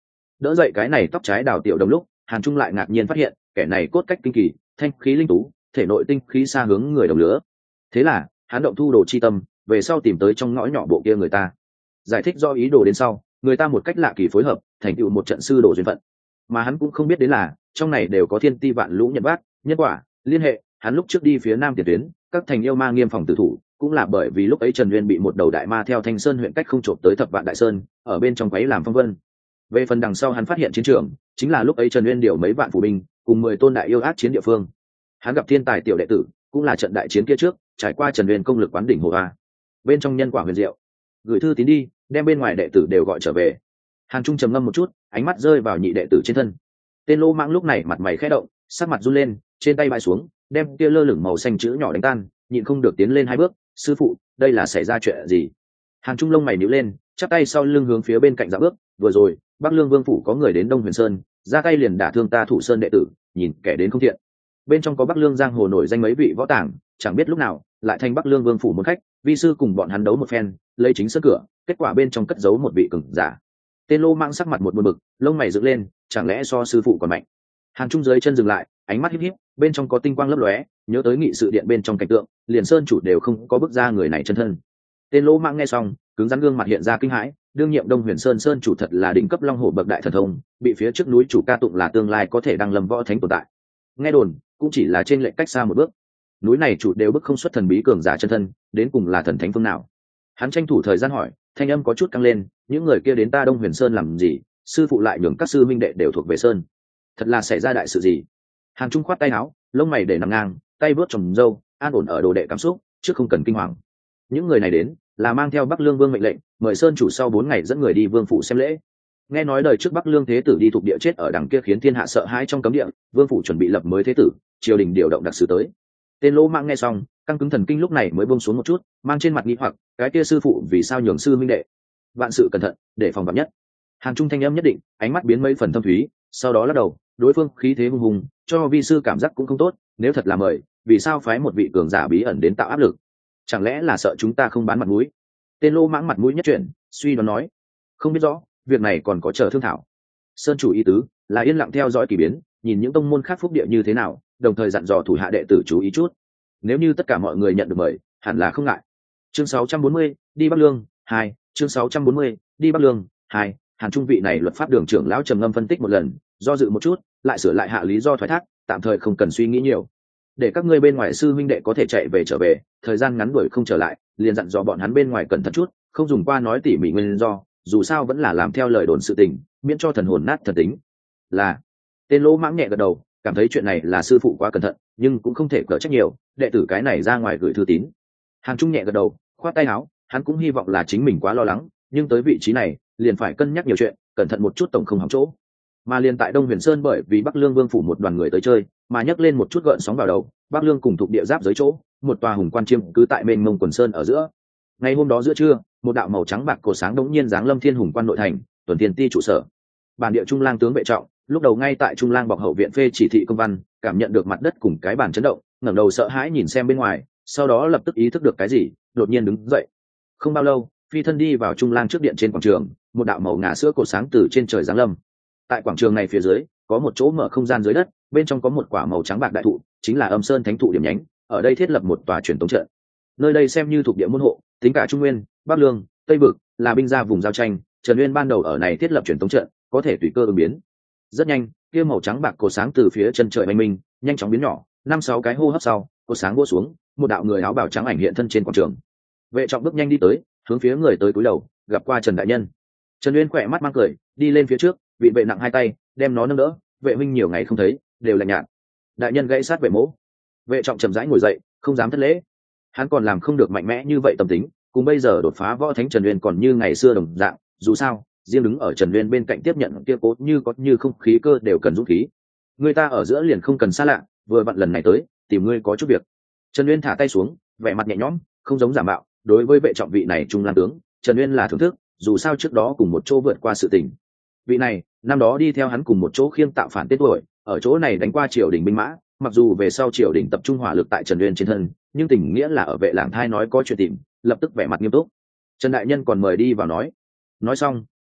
đỡ dậy cái này tóc trái đào tiểu đồng lúc Hàn Trung lại ngạc nhiên phát hiện kẻ này cốt cách kinh kỳ, thanh khí linh tú, thể nội tinh khí xa hướng người đồng lứa. Thế là hắn động thu đồ chi tâm, về sau tìm tới trong ngõ nhỏ bộ kia người ta, giải thích do ý đồ đến sau, người ta một cách lạ kỳ phối hợp, thành tựu một trận sư đồ duyên phận. Mà hắn cũng không biết đến là trong này đều có thiên ti vạn lũ nhận bác, nhân quả, liên hệ. Hắn lúc trước đi phía nam tiền tuyến, các thành yêu ma nghiêm phòng tử thủ, cũng là bởi vì lúc ấy Trần Uyên bị một đầu đại ma theo Thanh Sơn huyện cách không trộm tới Thập Vạn Đại Sơn, ở bên trong quấy làm phong vân. Về phần đằng sau hắn phát hiện chiến trường, chính là lúc ấy Trần Uyên điều mấy vạn phủ binh, cùng mười tôn đại yêu ác chiến địa phương. Hắn gặp thiên tài tiểu đệ tử, cũng là trận đại chiến kia trước, trải qua Trần Uyên công lực quán đỉnh hồ a. Bên trong nhân quả huyền diệu, gửi thư tín đi, đem bên ngoài đệ tử đều gọi trở về. Hàn Trung trầm ngâm một chút, ánh mắt rơi vào nhị đệ tử trên thân. Tên Lô Mãng lúc này mặt mày khẽ động, sắc mặt run lên, trên tay bãi xuống, đem kia lơ lửng màu xanh chữ nhỏ đánh tan, nhịn không được tiến lên hai bước. Sư phụ, đây là xảy ra chuyện gì? Hàn Trung lông mày nhíu lên, chắp tay sau lưng hướng phía bên cạnh dạo bước. Vừa rồi Bắc Lương Vương phủ có người đến Đông Huyền Sơn, ra tay liền đả thương ta Thủ Sơn đệ tử, nhìn kẻ đến không thiện. Bên trong có Bắc Lương giang hồ nổi danh mấy vị võ tàng, chẳng biết lúc nào lại thành Bắc Lương Vương phủ một khách, vi sư cùng bọn hắn đấu một phen, lấy chính sân cửa, kết quả bên trong cất giấu một vị cường giả. Tên Lô Mãng sắc mặt một buồn bực, lông mày dựng lên, chẳng lẽ so sư phụ còn mạnh? Hàn Trung dưới chân dừng lại, ánh mắt híp híp, bên trong có tinh quang lấp lóe, nhớ tới nghị sự điện bên trong cảnh tượng, liền sơn chủ đều không có bước ra người này chân thân. Tên Lô Mãng nghe xong, cứng rắn gương mặt hiện ra kinh hãi, đương nhiệm Đông Huyền Sơn sơn chủ thật là đỉnh cấp long hổ bậc đại thần thông, bị phía trước núi chủ ca tụng là tương lai có thể đăng lâm võ thánh tồn tại. Nghe đồn, cũng chỉ là trên lệnh cách xa một bước. Núi này chủ đều bức không xuất thần bí cường giả chân thân, đến cùng là thần thánh phương nào? Hắn tranh thủ thời gian hỏi, thanh âm có chút căng lên, những người kia đến ta Đông Huyền Sơn làm gì? Sư phụ lại nhường các sư minh đệ đều thuộc về sơn, thật là xảy ra đại sự gì? Hàn Trung khoát tay áo, lông mày để nằm ngang, tay vớt trồng râu, an ổn ở đồ đệ cảm xúc, chứ không cần kinh hoàng. Những người này đến là mang theo Bắc Lương Vương mệnh lệnh, mời sơn chủ sau bốn ngày dẫn người đi vương phủ xem lễ. Nghe nói đời trước Bắc Lương thế tử đi thuộc địa chết ở đằng kia khiến thiên hạ sợ hãi trong cấm địa, vương phủ chuẩn bị lập mới thế tử, triều đình điều động đặc sứ tới. Tên Lỗ Mãng nghe xong, căng cứng thần kinh lúc này mới buông xuống một chút, mang trên mặt nghi hoặc, cái kia sư phụ vì sao nhường sư minh đệ? Vạn sự cẩn thận, để phòng vạn nhất. Hàn Trung thanh âm nhất định, ánh mắt biến mấy phần thâm thúy, sau đó lắc đầu, đối phương khí thế hùng hùng, cho vi sư cảm giác cũng không tốt, nếu thật là mời, vì sao phái một vị cường giả bí ẩn đến tạo áp lực? Chẳng lẽ là sợ chúng ta không bán mặt mũi? Tên Lô Mãng mặt mũi nhất chuyển, suy đoán nói, không biết rõ, việc này còn có chờ thương thảo. Sơn chủ ý tứ là yên lặng theo dõi kỳ biến, nhìn những tông môn khác phúc địa như thế nào, đồng thời dặn dò thủ hạ đệ tử chú ý chút. Nếu như tất cả mọi người nhận được mời, hẳn là không ngại. Chương sáu trăm bốn mươi, đi Bắc Lương hai. Chương sáu trăm bốn mươi, đi Bắc Lương hai. Hàn Trung vị này luật pháp đường trưởng lão trầm ngâm phân tích một lần, do dự một chút, lại sửa lại hạ lý do thoái thác, tạm thời không cần suy nghĩ nhiều. Để các ngươi bên ngoài sư huynh đệ có thể chạy về trở về, thời gian ngắn đuổi không trở lại, liền dặn dò bọn hắn bên ngoài cẩn thận chút, không dùng qua nói tỉ mỉ nguyên do, dù sao vẫn là làm theo lời đồn sự tình, miễn cho thần hồn nát thần tính. Là. Tên Lỗ Mãng nhẹ gật đầu, cảm thấy chuyện này là sư phụ quá cẩn thận, nhưng cũng không thể cỡ trách nhiều, đệ tử cái này ra ngoài gửi thư tín. Hàn Trung nhẹ gật đầu, khoát tay áo, hắn cũng hy vọng là chính mình quá lo lắng, nhưng tới vị trí này, liền phải cân nhắc nhiều chuyện, cẩn thận một chút tổng không hỏng chỗ. Mà liền tại Đông Huyền Sơn bởi vì Bắc Lương Vương phủ một đoàn người tới chơi, mà nhấc lên một chút gợn sóng vào đầu, Bắc Lương cùng thuộc địa giáp giới chỗ, một tòa hùng quan chiêm cứ tại mênh mông quần sơn ở giữa. Ngày hôm đó giữa trưa, một đạo màu trắng bạc cổ sáng đống nhiên giáng lâm thiên hùng quan nội thành, tuần thiên ti trụ sở. Bản địa trung lang tướng vệ trọng, lúc đầu ngay tại trung lang bọc hậu viện phê chỉ thị công văn, cảm nhận được mặt đất cùng cái bàn chấn động, ngẩng đầu sợ hãi nhìn xem bên ngoài, sau đó lập tức ý thức được cái gì, đột nhiên đứng dậy. Không bao lâu, phi thân đi vào trung lang trước điện trên quảng trường, một đạo màu ngà sữa cổ sáng từ trên trời giáng lâm. Tại quảng trường này phía dưới, có một chỗ mở không gian dưới đất, bên trong có một quả màu trắng bạc đại thụ, chính là Âm Sơn Thánh thụ điểm nhánh, ở đây thiết lập một tòa truyền tống trận. Nơi đây xem như thuộc địa môn hộ, tính cả Trung Nguyên, Bắc Lương, Tây Vực, là binh ra vùng giao tranh, Trần Uyên ban đầu ở này thiết lập truyền tống trận, có thể tùy cơ ứng biến. Rất nhanh, kia màu trắng bạc cổ sáng từ phía chân trời mênh minh, nhanh chóng biến nhỏ, năm sáu cái hô hấp sau, cổ sáng vỗ xuống, một đạo người áo bào trắng ảnh hiện thân trên quảng trường. Vệ Trọng bước nhanh đi tới, hướng phía người tới cúi đầu, gặp qua Trần đại nhân. Trần Uyên khỏe mắt mang cười, đi lên phía trước, vị vệ nặng hai tay, đem nó nâng đỡ, vệ huynh nhiều ngày không thấy, đều lạnh nhạt. Đại nhân gãy sát vệ mỗ. Vệ Trọng chậm rãi ngồi dậy, không dám thất lễ. Hắn còn làm không được mạnh mẽ như vậy tâm tính, cùng bây giờ đột phá võ thánh Trần Uyên còn như ngày xưa đồng dạng, dù sao, riêng đứng ở Trần Uyên bên cạnh tiếp nhận kia cố như có như không khí cơ đều cần dũng khí. Người ta ở giữa liền không cần xa lạ, vừa vặn lần này tới, tìm ngươi có chút việc. Trần Uyên thả tay xuống, vẻ mặt nhẹ nhõm, không giống giả mạo, đối với Vệ Trọng vị này trung lang tướng, Trần Uyên là thưởng thức, dù sao trước đó cùng một chỗ vượt qua sự tình. Vị này, năm đó đi theo hắn cùng một chỗ khiêng tạo phản tên tuổi, ở chỗ này đánh qua triều đình binh mã, mặc dù về sau triều đình tập trung hỏa lực tại Trần Uyên trên thân, nhưng tình nghĩa là ở Vệ Làng Thai nói có chuyện tìm, lập tức vẻ mặt nghiêm túc. Trần đại nhân còn mời đi vào nói. Nói xong,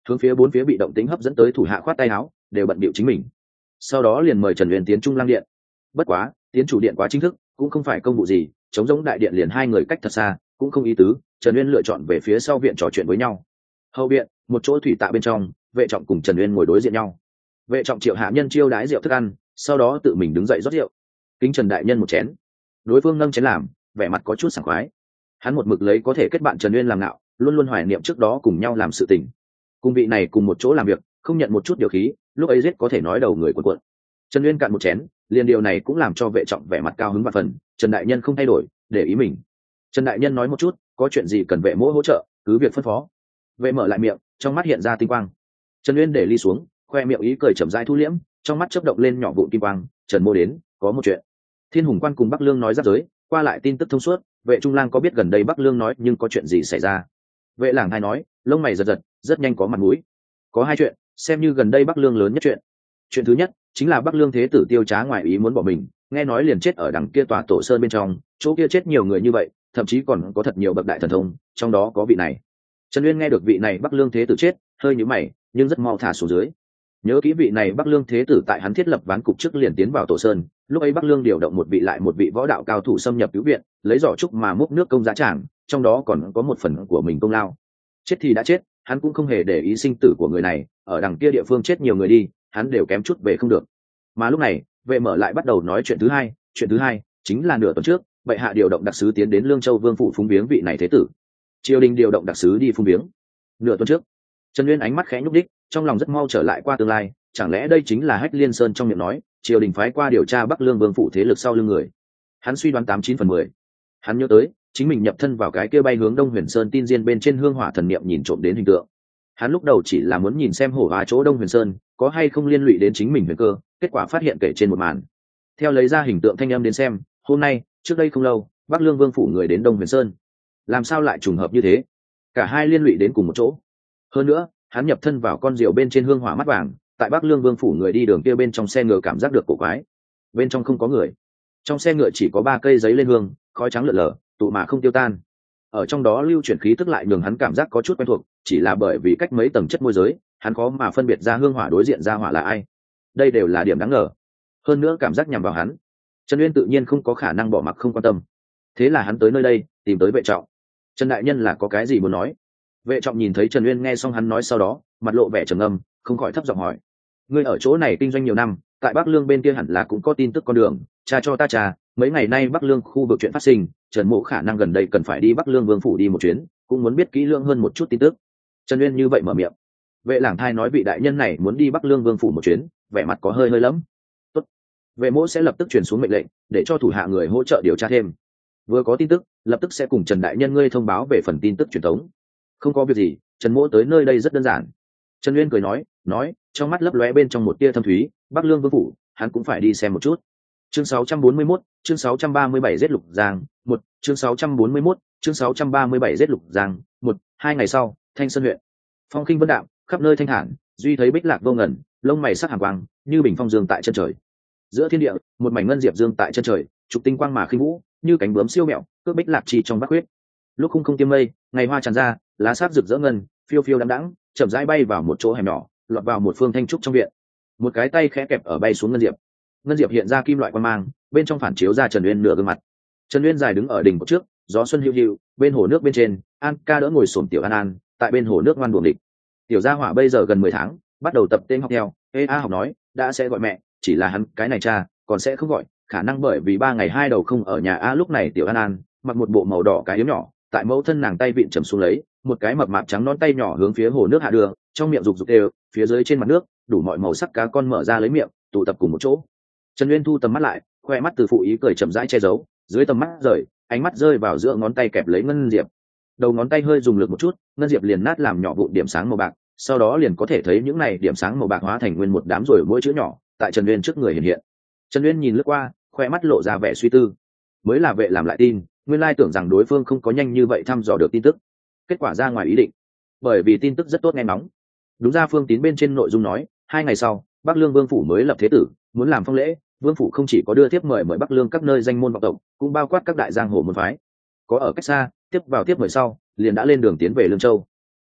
hướng phía bốn phía bị động tính hấp dẫn tới thủ hạ khoát tay áo, đều bận bịu chính mình. Sau đó liền mời Trần Uyên tiến trung lang điện. Bất quá tiến chủ điện quá chính thức, cũng không phải công vụ gì, chống giống đại điện liền hai người cách thật xa, cũng không ý tứ. Trần Uyên lựa chọn về phía sau viện trò chuyện với nhau. Hậu viện, một chỗ thủy tạ bên trong, Vệ Trọng cùng Trần Uyên ngồi đối diện nhau. Vệ Trọng triệu hạ nhân chiêu đái rượu thức ăn, sau đó tự mình đứng dậy rót rượu, kính Trần đại nhân một chén. Đối phương nâng chén làm, vẻ mặt có chút sảng khoái. Hắn một mực lấy có thể kết bạn Trần Uyên làm nạo, luôn luôn hoài niệm trước đó cùng nhau làm sự tình. Cùng vị này cùng một chỗ làm việc, không nhận một chút điều khí, lúc ấy giết có thể nói đầu người cuộn cuộn. Trần Uyên cạn một chén, liền điều này cũng làm cho Vệ Trọng vẻ mặt cao hứng và phần. Trần đại nhân không thay đổi, để ý mình. Trần đại nhân nói một chút, có chuyện gì cần vệ mỗ hỗ trợ, cứ việc phân phó. Vệ mở lại miệng, trong mắt hiện ra tinh quang. Trần Uyên để ly xuống, khoe miệng ý cười chậm rãi thu liễm, trong mắt chớp động lên nhỏ vụn kim quang. Trần mô đến, có một chuyện. Thiên Hùng Quan cùng Bắc Lương nói giáp giới, qua lại tin tức thông suốt. Vệ Trung Lang có biết gần đây Bắc Lương nói nhưng có chuyện gì xảy ra? Vệ Lảng Hai nói, lông mày giật giật, rất nhanh có mặt mũi. Có hai chuyện, xem như gần đây Bắc Lương lớn nhất chuyện. Chuyện thứ nhất chính là Bắc Lương thế tử Tiêu Trá ngoài ý muốn bỏ mình, nghe nói liền chết ở đằng kia tòa tổ sơn bên trong, chỗ kia chết nhiều người như vậy, thậm chí còn có thật nhiều bậc đại thần thông, trong đó có vị này. Trần Uyên nghe được vị này Bắc Lương thế tử chết, hơi nhíu mày, nhưng rất mau thả xuống dưới. Nhớ kỹ vị này Bắc Lương thế tử tại hắn thiết lập ván cục trước liền tiến vào tổ sơn, lúc ấy Bắc Lương điều động một vị lại một vị võ đạo cao thủ xâm nhập cứu viện, lấy giỏ trúc mà múc nước công giá tràng, trong đó còn có một phần của mình công lao. Chết thì đã chết, hắn cũng không hề để ý sinh tử của người này, ở đằng kia địa phương chết nhiều người đi, hắn đều kém chút về không được. Mà lúc này, Vệ mở lại bắt đầu nói chuyện thứ hai, chuyện thứ hai chính là nửa tuần trước, bệ hạ điều động đặc sứ tiến đến Lương Châu Vương phủ phúng viếng vị này thế tử. Triều đình điều động đặc sứ đi phúng viếng. Nửa tuần trước, Trần Uyên ánh mắt khẽ nhúc đích, trong lòng rất mau trở lại qua tương lai, chẳng lẽ đây chính là Hách Liên Sơn trong miệng nói, triều đình phái qua điều tra Bắc Lương Vương phủ thế lực sau lưng người. Hắn suy đoán tám chín phần mười. Hắn nhớ tới, chính mình nhập thân vào cái kia bay hướng Đông Huyền Sơn tin diên bên trên hương hỏa thần niệm nhìn trộm đến hình tượng. Hắn lúc đầu chỉ là muốn nhìn xem hổ hòa chỗ Đông Huyền Sơn có hay không liên lụy đến chính mình huyền cơ, kết quả phát hiện kể trên một màn. Theo lấy ra hình tượng thanh âm đến xem, hôm nay, trước đây không lâu, Bắc Lương Vương phủ người đến Đông Huyền Sơn. Làm sao lại trùng hợp như thế? Cả hai liên lụy đến cùng một chỗ. Hơn nữa, hắn nhập thân vào con diều bên trên hương hỏa mắt vàng, tại Bắc Lương Vương phủ người đi đường kia bên trong xe ngựa cảm giác được cổ quái. Bên trong không có người. Trong xe ngựa chỉ có ba cây giấy lên hương, khói trắng lượn lờ, tụ mà không tiêu tan. Ở trong đó lưu chuyển khí tức lại nhường hắn cảm giác có chút quen thuộc, chỉ là bởi vì cách mấy tầng chất môi giới, hắn khó mà phân biệt ra hương hỏa đối diện ra hỏa là ai. Đây đều là điểm đáng ngờ. Hơn nữa cảm giác nhằm vào hắn, Trần Uyên tự nhiên không có khả năng bỏ mặc không quan tâm. Thế là hắn tới nơi đây, tìm tới Vệ Trọng. Trần đại nhân là có cái gì muốn nói? Vệ Trọng nhìn thấy Trần Uyên nghe xong hắn nói sau đó, mặt lộ vẻ trầm ngâm, không khỏi thấp giọng hỏi: ngươi ở chỗ này kinh doanh nhiều năm, tại Bắc Lương bên kia hẳn là cũng có tin tức con đường, cha cho ta trà, mấy ngày nay Bắc Lương khu vực chuyện phát sinh, Trần mỗ khả năng gần đây cần phải đi Bắc Lương Vương phủ đi một chuyến, cũng muốn biết kỹ lưỡng hơn một chút tin tức. Trần Uyên như vậy mở miệng. Vệ Lảng Thai nói vị đại nhân này muốn đi Bắc Lương Vương phủ một chuyến, vẻ mặt có hơi hơi lắm. Tốt, vệ mỗ sẽ lập tức truyền xuống mệnh lệnh, để cho thủ hạ người hỗ trợ điều tra thêm. Vừa có tin tức, lập tức sẽ cùng Trần đại nhân ngươi thông báo về phần tin tức truyền thống. Không có việc gì, Trần mỗ tới nơi đây rất đơn giản. Trần Uyên cười nói, nói, trong mắt lấp lóe bên trong một tia thâm thúy, Bắc Lương Vương phủ, hắn cũng phải đi xem một chút. Chương sáu trăm bốn mươi mốt, chương sáu trăm ba mươi bảy giết Lục Giang, một, chương sáu trăm bốn mươi mốt, chương sáu trăm ba mươi bảy giết Lục Giang, một, hai ngày sau, Thanh Sơn huyện. Phong khinh vân đạm, khắp nơi thanh thản, duy thấy bích lạc vô ngần, lông mày sắc hàn quang, như bình phong dương tại chân trời. Giữa thiên địa, một mảnh ngân diệp dương tại chân trời, trục tinh quang mà khinh vũ, như cánh bướm siêu mẹo, cước bích lạc trì trong bát huyết. Lúc khung không tiêm mây, ngày hoa tràn ra, lá sáp rực rỡ ngân, phiêu phiêu đãng đãng, chậm rãi bay vào một chỗ hẻm nhỏ, lọt vào một phương thanh trúc trong viện. Một cái tay khẽ kẹp ở bay xuống ngân diệp. Ngân diệp hiện ra kim loại quan mang, bên trong phản chiếu ra Trần Uyên nửa gương mặt. Trần Uyên dài đứng ở đỉnh cột trước, gió xuân hiu hiu, bên hồ nước bên trên, An Ca đỡ ngồi xổm tiểu An An, tại bên hồ nước ngoan buồng địch. Tiểu gia hỏa bây giờ gần mười tháng, bắt đầu tập tên học theo, ê a học nói, đã sẽ gọi mẹ, chỉ là hắn cái này cha, còn sẽ không gọi, khả năng bởi vì ba ngày hai đầu không ở nhà a. Lúc này tiểu An An mặc một bộ màu đỏ cái yếm nhỏ, tại mẫu thân nàng tay vịn trầm xuống lấy, một cái mập mạp trắng non tay nhỏ hướng phía hồ nước hạ đưa, trong miệng rục rục đều, phía dưới trên mặt nước, đủ mọi màu sắc cá con mở ra lấy miệng, tụ tập cùng một chỗ. Trần Uyên thu tầm mắt lại, khoe mắt từ phụ ý cười chậm rãi che giấu, dưới tầm mắt rời, ánh mắt rơi vào giữa ngón tay kẹp lấy ngân diệp. Đầu ngón tay hơi dùng lực một chút, ngân diệp liền nát làm nhỏ vụn điểm sáng màu bạc, sau đó liền có thể thấy những này điểm sáng màu bạc hóa thành nguyên một đám rồi mỗi chữ nhỏ, tại Trần Uyên trước người hiện hiện. Trần Uyên nhìn lướt qua, khoe mắt lộ ra vẻ suy tư. Mới là vệ làm lại tin, nguyên lai tưởng rằng đối phương không có nhanh như vậy thăm dò được tin tức. Kết quả ra ngoài ý định, bởi vì tin tức rất tốt nghe nóng. Đúng ra Phương Tín bên trên nội dung nói, hai ngày sau, Bắc Lương Vương phủ mới lập thế tử, muốn làm phong lễ, Vương phủ không chỉ có đưa tiếp mời mời Bắc Lương các nơi danh môn vọng tộc, cũng bao quát các đại giang hồ môn phái. Có ở cách xa, tiếp vào tiếp mời sau, liền đã lên đường tiến về Lương Châu.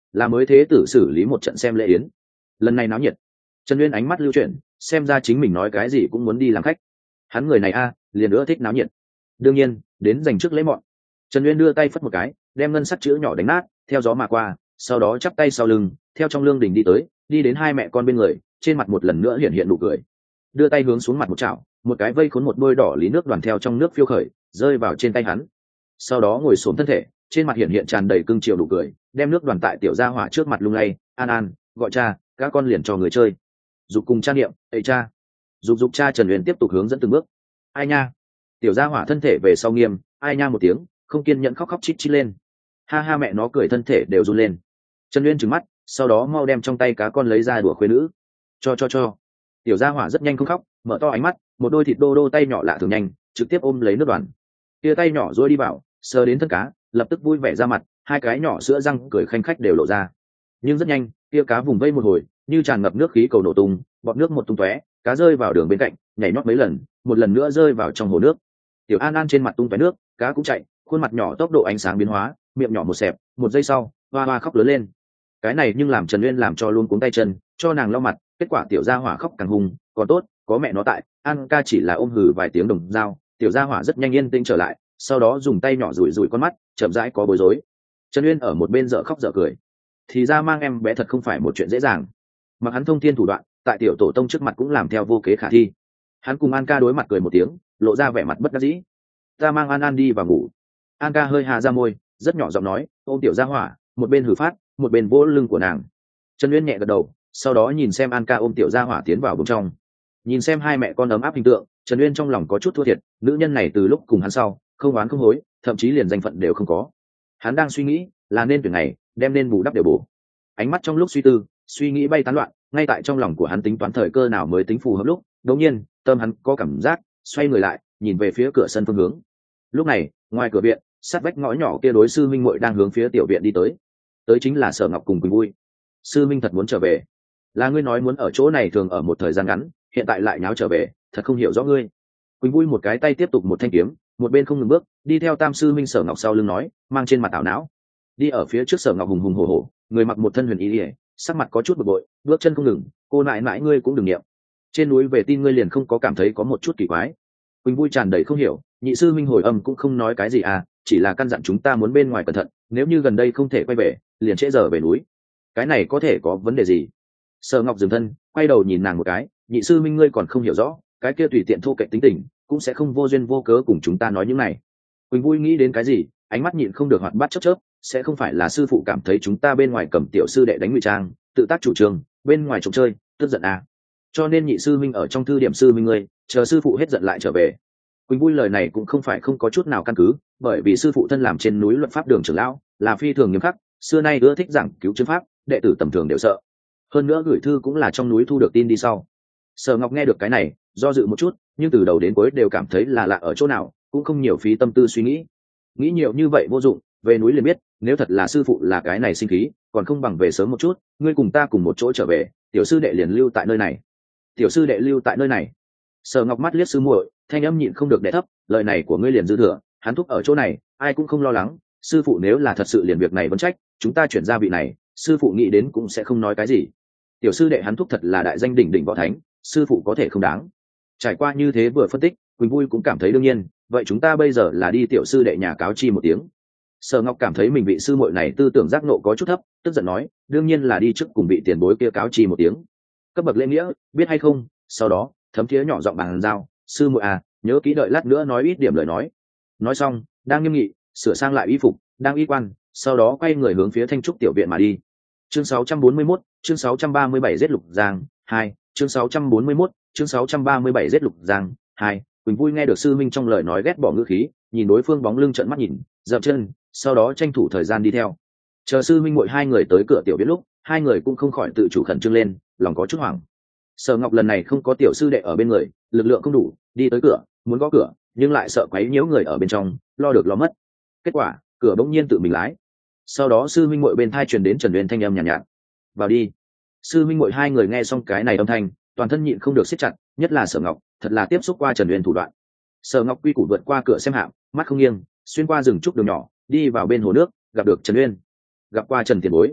là mới thế tử xử lý một trận xem lễ yến. Lần này náo nhiệt. Trần Uyên ánh mắt lưu chuyển, xem ra chính mình nói cái gì cũng muốn đi làm khách. Hắn người này a, liền nữa thích náo nhiệt. Đương nhiên, đến dành trước lễ mọn. Trần Uyên đưa tay phất một cái, đem ngân sắc chữ nhỏ đánh nát, theo gió mà qua, sau đó chắp tay sau lưng, theo trong lương đình đi tới, đi đến hai mẹ con bên người, trên mặt một lần nữa hiện hiện nụ cười. Đưa tay hướng xuống mặt một chảo, một cái vây cuốn một đôi đỏ lý nước đoàn theo trong nước phiêu khởi, rơi vào trên tay hắn. Sau đó ngồi xổm thân thể, trên mặt hiện hiện tràn đầy cưng chiều nụ cười, đem nước đoàn tại tiểu gia hỏa trước mặt lung lay, "An An, gọi cha, các con liền cho người chơi." Dục cùng cha niệm, "Ê cha." Dục dục cha. Trần Uyên tiếp tục hướng dẫn từng bước. "Ai nha." Tiểu gia hỏa thân thể về sau nghiêm, "Ai nha" một tiếng, không kiên nhẫn khóc khóc chít chít lên. Ha ha, mẹ nó cười thân thể đều run lên. Trần Uyên trừng mắt, sau đó mau đem trong tay cá con lấy ra đùa khuê nữ. "Cho cho cho." Tiểu gia hỏa rất nhanh không khóc, mở to ánh mắt, một đôi thịt đô đô tay nhỏ lạ thường nhanh, trực tiếp ôm lấy nước đoàn. Kia tay nhỏ duỗi đi vào, sờ đến thân cá, lập tức vui vẻ ra mặt, hai cái nhỏ sữa răng cười khanh khách đều lộ ra. Nhưng rất nhanh, kia cá vùng vây một hồi, như tràn ngập nước khí cầu nổ tung, bọt nước một tung tóe, cá rơi vào đường bên cạnh, nhảy nhót mấy lần, một lần nữa rơi vào trong hồ nước. Tiểu An An trên mặt tung tóe nước, cá cũng chạy, khuôn mặt nhỏ tốc độ ánh sáng biến hóa, miệng nhỏ một xẹp, một giây sau, hoa hoa khóc lớn lên. Cái này nhưng làm Trần Uyên làm cho luôn cuống tay chân, cho nàng lau mặt, kết quả tiểu gia hỏa khóc càng hung, còn tốt, có mẹ nó tại, An ca chỉ là ôm hừ vài tiếng đồng dao, tiểu gia hỏa rất nhanh yên tĩnh trở lại, sau đó dùng tay nhỏ rủi rủi con mắt, chậm rãi có bối rối. Trần Uyên ở một bên dở khóc dở cười. Thì ra mang em bé thật không phải một chuyện dễ dàng. Mặc hắn thông thiên thủ đoạn, tại tiểu tổ tông trước mặt cũng làm theo vô kế khả thi. Hắn cùng An ca đối mặt cười một tiếng, lộ ra vẻ mặt bất đắc dĩ. "Ta mang An An đi vào ngủ." An ca hơi hà ra môi, rất nhỏ giọng nói, ôm tiểu gia hỏa, một bên hử phát, một bên vỗ lưng của nàng. Trần Uyên nhẹ gật đầu, sau đó nhìn xem An ca ôm tiểu gia hỏa tiến vào bên trong. Nhìn xem hai mẹ con ấm áp hình tượng, Trần Uyên trong lòng có chút thua thiệt, nữ nhân này từ lúc cùng hắn sau, không oán không hối, thậm chí liền danh phận đều không có. Hắn đang suy nghĩ, là nên tuyển này, đem nên bù đắp đều bổ. Ánh mắt trong lúc suy tư, suy nghĩ bay tán loạn, ngay tại trong lòng của hắn tính toán thời cơ nào mới tính phù hợp lúc, đột nhiên, tâm hắn có cảm giác, xoay người lại, nhìn về phía cửa sân phương hướng. Lúc này, ngoài cửa viện, sát vách ngõ nhỏ kia đối sư minh muội đang hướng phía tiểu viện đi tới. Tới chính là Sở Ngọc cùng Quỳnh Vui. "Sư minh thật muốn trở về. Là ngươi nói muốn ở chỗ này thường ở một thời gian ngắn, hiện tại lại nháo trở về, thật không hiểu rõ ngươi." Quỳnh Vui một cái tay tiếp tục một thanh kiếm, một bên không ngừng bước, đi theo tam sư minh Sở Ngọc sau lưng nói, mang trên mặt ảo não. Đi ở phía trước Sở Ngọc hùng hùng hổ hổ, người mặc một thân huyền y, sắc mặt có chút bực bội, bước chân không ngừng, "Cô nại nại ngươi cũng đừng niệm. Trên núi về tin ngươi liền không có cảm thấy có một chút kỳ quái?" Quỳnh Vui tràn đầy không hiểu, nhị sư minh hồi âm cũng không nói cái gì à, chỉ là căn dặn chúng ta muốn bên ngoài cẩn thận, nếu như gần đây không thể quay về, liền trễ giờ về núi. Cái này có thể có vấn đề gì? Sở Ngọc dừng thân, quay đầu nhìn nàng một cái, "Nhị sư minh ngươi còn không hiểu rõ, cái kia tùy tiện thô kệch tính tình, cũng sẽ không vô duyên vô cớ cùng chúng ta nói những này." Quỳnh Vui nghĩ đến cái gì, ánh mắt nhịn không được hoạt bát chớp chớp, "Sẽ không phải là sư phụ cảm thấy chúng ta bên ngoài cầm tiểu sư đệ đánh ngụy trang, tự tác chủ trương, bên ngoài trộm chơi, tức giận à? Cho nên nhị sư minh ở trong thư điểm sư minh ngươi, chờ sư phụ hết giận lại trở về." Quỳnh Vui lời này cũng không phải không có chút nào căn cứ, bởi vì sư phụ thân làm trên núi luật pháp đường trưởng lão, là phi thường nghiêm khắc, xưa nay ưa thích giảng cứu chứng pháp, đệ tử tầm thường đều sợ. Hơn nữa gửi thư cũng là trong núi thu được tin đi sau. Sở Ngọc nghe được cái này, do dự một chút, nhưng từ đầu đến cuối đều cảm thấy là lạ ở chỗ nào, cũng không nhiều phí tâm tư suy nghĩ. Nghĩ nhiều như vậy vô dụng, về núi liền biết, nếu thật là sư phụ là cái này sinh khí, còn không bằng về sớm một chút, ngươi cùng ta cùng một chỗ trở về, tiểu sư đệ liền lưu tại nơi này. Tiểu sư đệ lưu tại nơi này. Sở Ngọc mắt liếc sư muội, thanh âm nhịn không được đè thấp, lời này của ngươi liền dư thừa, hắn thúc ở chỗ này, ai cũng không lo lắng, sư phụ nếu là thật sự liền việc này vẫn trách, chúng ta chuyển ra vị này, sư phụ nghĩ đến cũng sẽ không nói cái gì. Tiểu sư đệ hắn thúc thật là đại danh đỉnh đỉnh võ thánh, sư phụ có thể không đáng. Trải qua như thế vừa phân tích, Quỳnh Vui cũng cảm thấy đương nhiên, vậy chúng ta bây giờ là đi tiểu sư đệ nhà cáo chi một tiếng. Sở Ngọc cảm thấy mình vị sư muội này tư tưởng giác nộ có chút thấp, tức giận nói, đương nhiên là đi trước cùng vị tiền bối kia cáo chi một tiếng. Cấp bậc lễ nghĩa, biết hay không? Sau đó, thấm thía nhỏ giọng bàn giao, sư muội à, nhớ kỹ đợi lát nữa nói ít điểm lời nói. Nói xong, đang nghiêm nghị, sửa sang lại y phục, đang y quan, sau đó quay người hướng phía Thanh Trúc tiểu viện mà đi. Chương sáu trăm bốn mươi mốt, chương sáu trăm ba mươi bảy giết Lục Giang, hai, chương sáu trăm bốn mươi mốt, chương sáu trăm ba mươi bảy giết Lục Giang, hai. Quỳnh Vui nghe được sư minh trong lời nói ghét bỏ ngữ khí, nhìn đối phương bóng lưng trợn mắt nhìn, dậm chân, sau đó tranh thủ thời gian đi theo. Chờ sư minh muội hai người tới cửa tiểu viện lúc, hai người cũng không khỏi tự chủ khẩn trương lên, lòng có chút hoảng. Sở Ngọc lần này không có tiểu sư đệ ở bên người, lực lượng không đủ, đi tới cửa, muốn gõ cửa, nhưng lại sợ quấy nhiễu người ở bên trong, lo được lo mất. Kết quả, cửa bỗng nhiên tự mình lái. Sau đó sư minh muội bên thai truyền đến Trần Uyên thanh âm nhàn nhạt, nhạt, "Vào đi." Sư minh muội hai người nghe xong cái này âm thanh, toàn thân nhịn không được siết chặt, nhất là Sở Ngọc, thật là tiếp xúc qua Trần Uyên thủ đoạn. Sở Ngọc quy củ vượt qua cửa xem hạm, mắt không nghiêng, xuyên qua rừng trúc đường nhỏ, đi vào bên hồ nước, gặp được Trần Uyên. Gặp qua Trần tiền bối.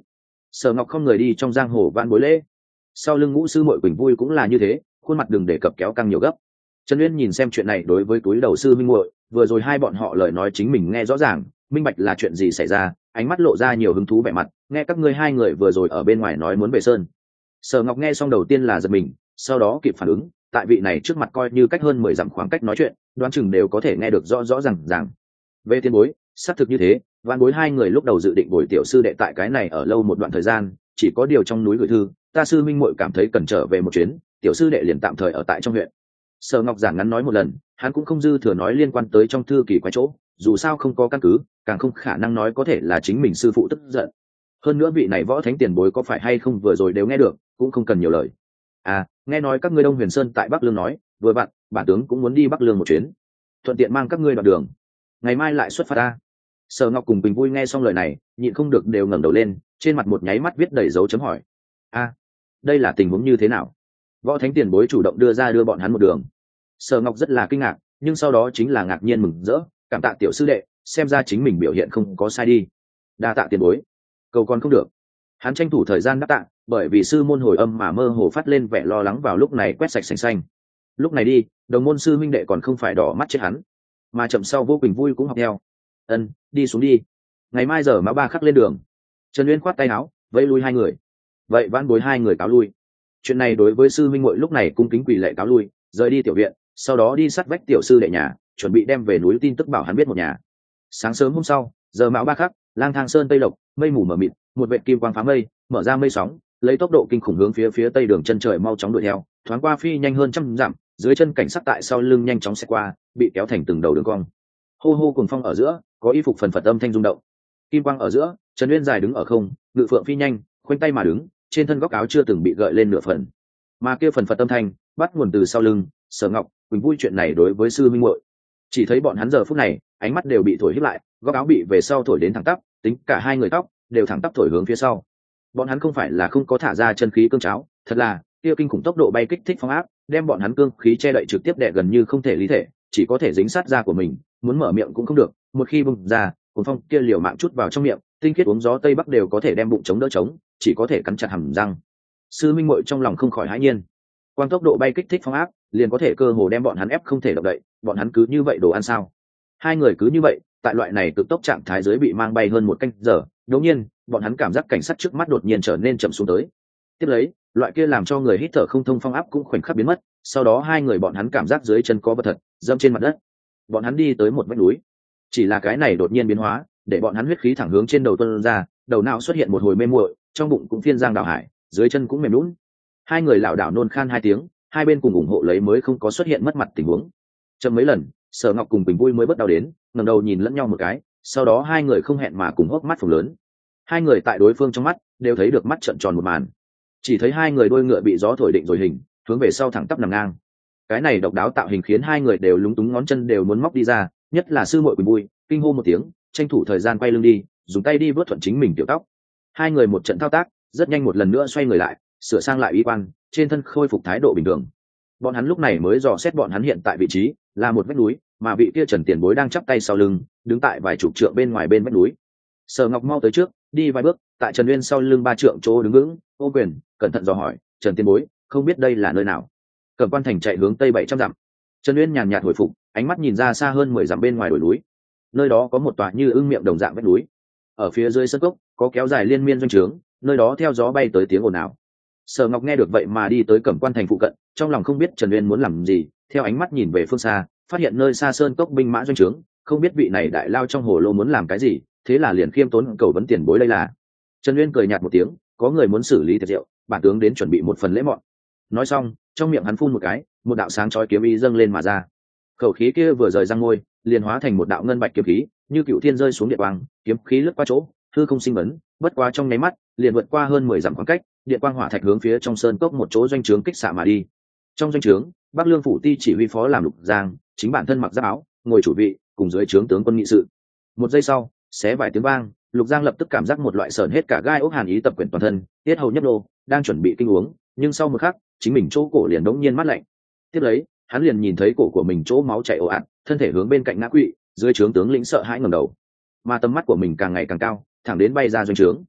Sở Ngọc không người đi trong giang hồ vãn bối lễ. Sau lưng ngũ sư muội Quỳnh Vui cũng là như thế, khuôn mặt đừng để cập kéo căng nhiều gấp. Trần Uyên nhìn xem chuyện này đối với túi đầu sư minh muội, vừa rồi hai bọn họ lời nói chính mình nghe rõ ràng, minh bạch là chuyện gì xảy ra, ánh mắt lộ ra nhiều hứng thú vẻ mặt, nghe các ngươi hai người vừa rồi ở bên ngoài nói muốn về sơn. Sở Ngọc nghe xong đầu tiên là giật mình, sau đó kịp phản ứng, tại vị này trước mặt coi như cách hơn mười dặm khoảng cách nói chuyện, đoán chừng đều có thể nghe được rõ rõ ràng ràng. Về tiên bối, xác thực như thế, vạn bối hai người lúc đầu dự định bồi tiểu sư đệ tại cái này ở lâu một đoạn thời gian, chỉ có điều trong núi gửi thư, ta sư minh muội cảm thấy cần trở về một chuyến, tiểu sư đệ liền tạm thời ở tại trong huyện. Sở Ngọc giảng ngắn nói một lần, hắn cũng không dư thừa nói liên quan tới trong thư kỳ quái chỗ, dù sao không có căn cứ, càng không khả năng nói có thể là chính mình sư phụ tức giận. Hơn nữa vị này võ thánh tiền bối có phải hay không vừa rồi đều nghe được, cũng không cần nhiều lời. À, nghe nói các ngươi Đông Huyền Sơn tại Bắc Lương nói, vừa bạn, bản tướng cũng muốn đi Bắc Lương một chuyến, thuận tiện mang các ngươi đoạn đường, ngày mai lại xuất phát ta. Sở Ngọc cùng Bình Vui nghe xong lời này, nhịn không được đều ngẩng đầu lên, trên mặt một nháy mắt viết đầy dấu chấm hỏi. A, đây là tình huống như thế nào? Võ thánh tiền bối chủ động đưa ra đưa bọn hắn một đường. Sở Ngọc rất là kinh ngạc, nhưng sau đó chính là ngạc nhiên mừng rỡ, cảm tạ tiểu sư đệ, xem ra chính mình biểu hiện không có sai đi. Đa tạ tiền bối. Cầu còn không được. Hắn tranh thủ thời gian đáp tạ, bởi vì sư môn hồi âm mà mơ hồ phát lên vẻ lo lắng vào lúc này quét sạch sành xanh. Lúc này đi, đồng môn sư minh đệ còn không phải đỏ mắt chết hắn, mà chậm sau vô Quỳnh Vui cũng học theo. Ân, đi xuống đi. Ngày mai giờ mã ba khắc lên đường. Trần Uyên khoát tay áo, vẫy lui hai người. Vậy vãn bối hai người cáo lui. Chuyện này đối với sư minh muội lúc này cung kính quỳ lệ cáo lui, rời đi tiểu viện, sau đó đi sát vách tiểu sư đệ nhà, chuẩn bị đem về núi tin tức bảo hắn biết một nhà. Sáng sớm hôm sau, giờ mão ba khắc, lang thang sơn tây lộc, mây mù mờ mịt, một vệt kim quang phá mây, mở ra mây sóng, lấy tốc độ kinh khủng hướng phía phía tây đường chân trời mau chóng đuổi theo, thoáng qua phi nhanh hơn trăm dặm, dưới chân cảnh sắc tại sau lưng nhanh chóng xẹt qua, bị kéo thành từng đầu đường cong. Hô hô cuồng phong ở giữa, có y phục phần phật âm thanh rung động. Kim quang ở giữa, Trần Uyên dài đứng ở không, ngự phượng phi nhanh, khoanh tay mà đứng, trên thân góc áo chưa từng bị gợi lên nửa phần. Mà kia phần phật âm thanh, bắt nguồn từ sau lưng, Sở Ngọc, Quỳnh Vui chuyện này đối với sư minh muội. Chỉ thấy bọn hắn giờ phút này, ánh mắt đều bị thổi híp lại, góc áo bị về sau thổi đến thẳng tắp, tính cả hai người tóc đều thẳng tắp thổi hướng phía sau. Bọn hắn không phải là không có thả ra chân khí cương cháo, thật là kia kinh khủng tốc độ bay kích thích phong áp, đem bọn hắn cương khí che đậy trực tiếp đè gần như không thể lý thể, chỉ có thể dính sát da của mình, muốn mở miệng cũng không được, một khi bùng ra, cuồng phong kia liều mạng chút vào trong miệng, tinh khiết uống gió tây bắc đều có thể đem bụng chống đỡ chống, chỉ có thể cắn chặt hàm răng. Sư minh muội trong lòng không khỏi hãi nhiên, quang tốc độ bay kích thích phong áp, liền có thể cơ hồ đem bọn hắn ép không thể động đậy, bọn hắn cứ như vậy đồ ăn sao? Hai người cứ như vậy, tại loại này cực tốc trạng thái dưới bị mang bay hơn một canh giờ, đột nhiên, bọn hắn cảm giác cảnh sát trước mắt đột nhiên trở nên chậm xuống tới. Tiếp lấy, loại kia làm cho người hít thở không thông phong áp cũng khoảnh khắc biến mất, sau đó hai người bọn hắn cảm giác dưới chân có vật thật dẫm trên mặt đất. Bọn hắn đi tới một vách núi. Chỉ là cái này đột nhiên biến hóa, để bọn hắn huyết khí thẳng hướng trên đầu tuôn ra, đầu não xuất hiện một hồi mê muội, trong bụng cũng phiên giang đảo hải, dưới chân cũng mềm nhũn. Hai người lảo đảo nôn khan hai tiếng, hai bên cùng ủng hộ lấy mới không có xuất hiện mất mặt tình huống. Chậm mấy lần, Sở Ngọc cùng Quỳnh Vui mới bất đau đến, ngẩng đầu nhìn lẫn nhau một cái, sau đó hai người không hẹn mà cùng hốc mắt phồng lớn. Hai người tại đối phương trong mắt đều thấy được mắt trợn tròn một màn, chỉ thấy hai người đôi ngựa bị gió thổi định rồi hình, hướng về sau thẳng tắp nằm ngang. Cái này độc đáo tạo hình khiến hai người đều lúng túng, ngón chân đều muốn móc đi ra, nhất là sư muội Quỳnh Vui, kinh hô một tiếng, tranh thủ thời gian quay lưng đi, dùng tay đi vớt thuận chính mình tiểu tóc. Hai người một trận thao tác, rất nhanh một lần nữa xoay người lại, sửa sang lại y quan, trên thân khôi phục thái độ bình thường. Bọn hắn lúc này mới dò xét bọn hắn hiện tại vị trí là một vách núi, mà vị kia Trần tiền bối đang chắp tay sau lưng, đứng tại vài chục trượng bên ngoài bên vách núi. Sở Ngọc mau tới trước, đi vài bước, tại Trần Uyên sau lưng ba trượng chỗ đứng vững, ôm quyền, cẩn thận dò hỏi, Trần tiền bối, không biết đây là nơi nào? Cẩm Quan thành chạy hướng tây bảy trăm dặm. Trần Uyên nhàn nhạt hồi phục, ánh mắt nhìn ra xa hơn mười dặm bên ngoài đồi núi. Nơi đó có một tòa như ưng miệng đồng dạng vách núi. Ở phía dưới sân cốc có kéo dài liên miên doanh trướng, nơi đó theo gió bay tới tiếng ồn ào. Sở Ngọc nghe được vậy mà đi tới Cẩm Quan thành phụ cận, trong lòng không biết Trần Uyên muốn làm gì, theo ánh mắt nhìn về phương xa, phát hiện nơi xa sơn cốc binh mã doanh trướng, không biết vị này đại lao trong hồ lô muốn làm cái gì, thế là liền khiêm tốn cầu vấn tiền bối đây là. Trần Uyên cười nhạt một tiếng, có người muốn xử lý tiệc rượu, bản tướng đến chuẩn bị một phần lễ mọn. Nói xong, trong miệng hắn phun một cái, một đạo sáng chói kiếm ý dâng lên mà ra. Khẩu khí kia vừa rời răng môi, liền hóa thành một đạo ngân bạch kiếm khí, như cựu thiên rơi xuống địa quang, kiếm khí lướt qua chỗ, hư không sinh vấn, bất quá trong nháy mắt, liền vượt qua hơn mười dặm khoảng cách, điện quang hỏa thạch hướng phía trong sơn cốc một chỗ doanh trướng kích xạ mà đi. Trong doanh trướng, Bắc Lương phủ ti chỉ huy phó làm Lục Giang, chính bản thân mặc giáp áo, ngồi chủ vị, cùng dưới trướng tướng quân nghị sự. Một giây sau, xé vài tiếng vang, Lục Giang lập tức cảm giác một loại sởn hết cả gai ốc hàn ý tập quyển toàn thân, tiết hầu nhấp nô, đang chuẩn bị kinh uống, nhưng sau một khắc, chính mình chỗ cổ liền đống nhiên mát lạnh. Tiếp lấy, hắn liền nhìn thấy cổ của mình chỗ máu chảy ồ ạt, thân thể hướng bên cạnh ngã quỵ, dưới trướng tướng lĩnh sợ hãi ngẩng đầu, mà tầm mắt của mình càng ngày càng cao, thẳng đến bay ra doanh trướng.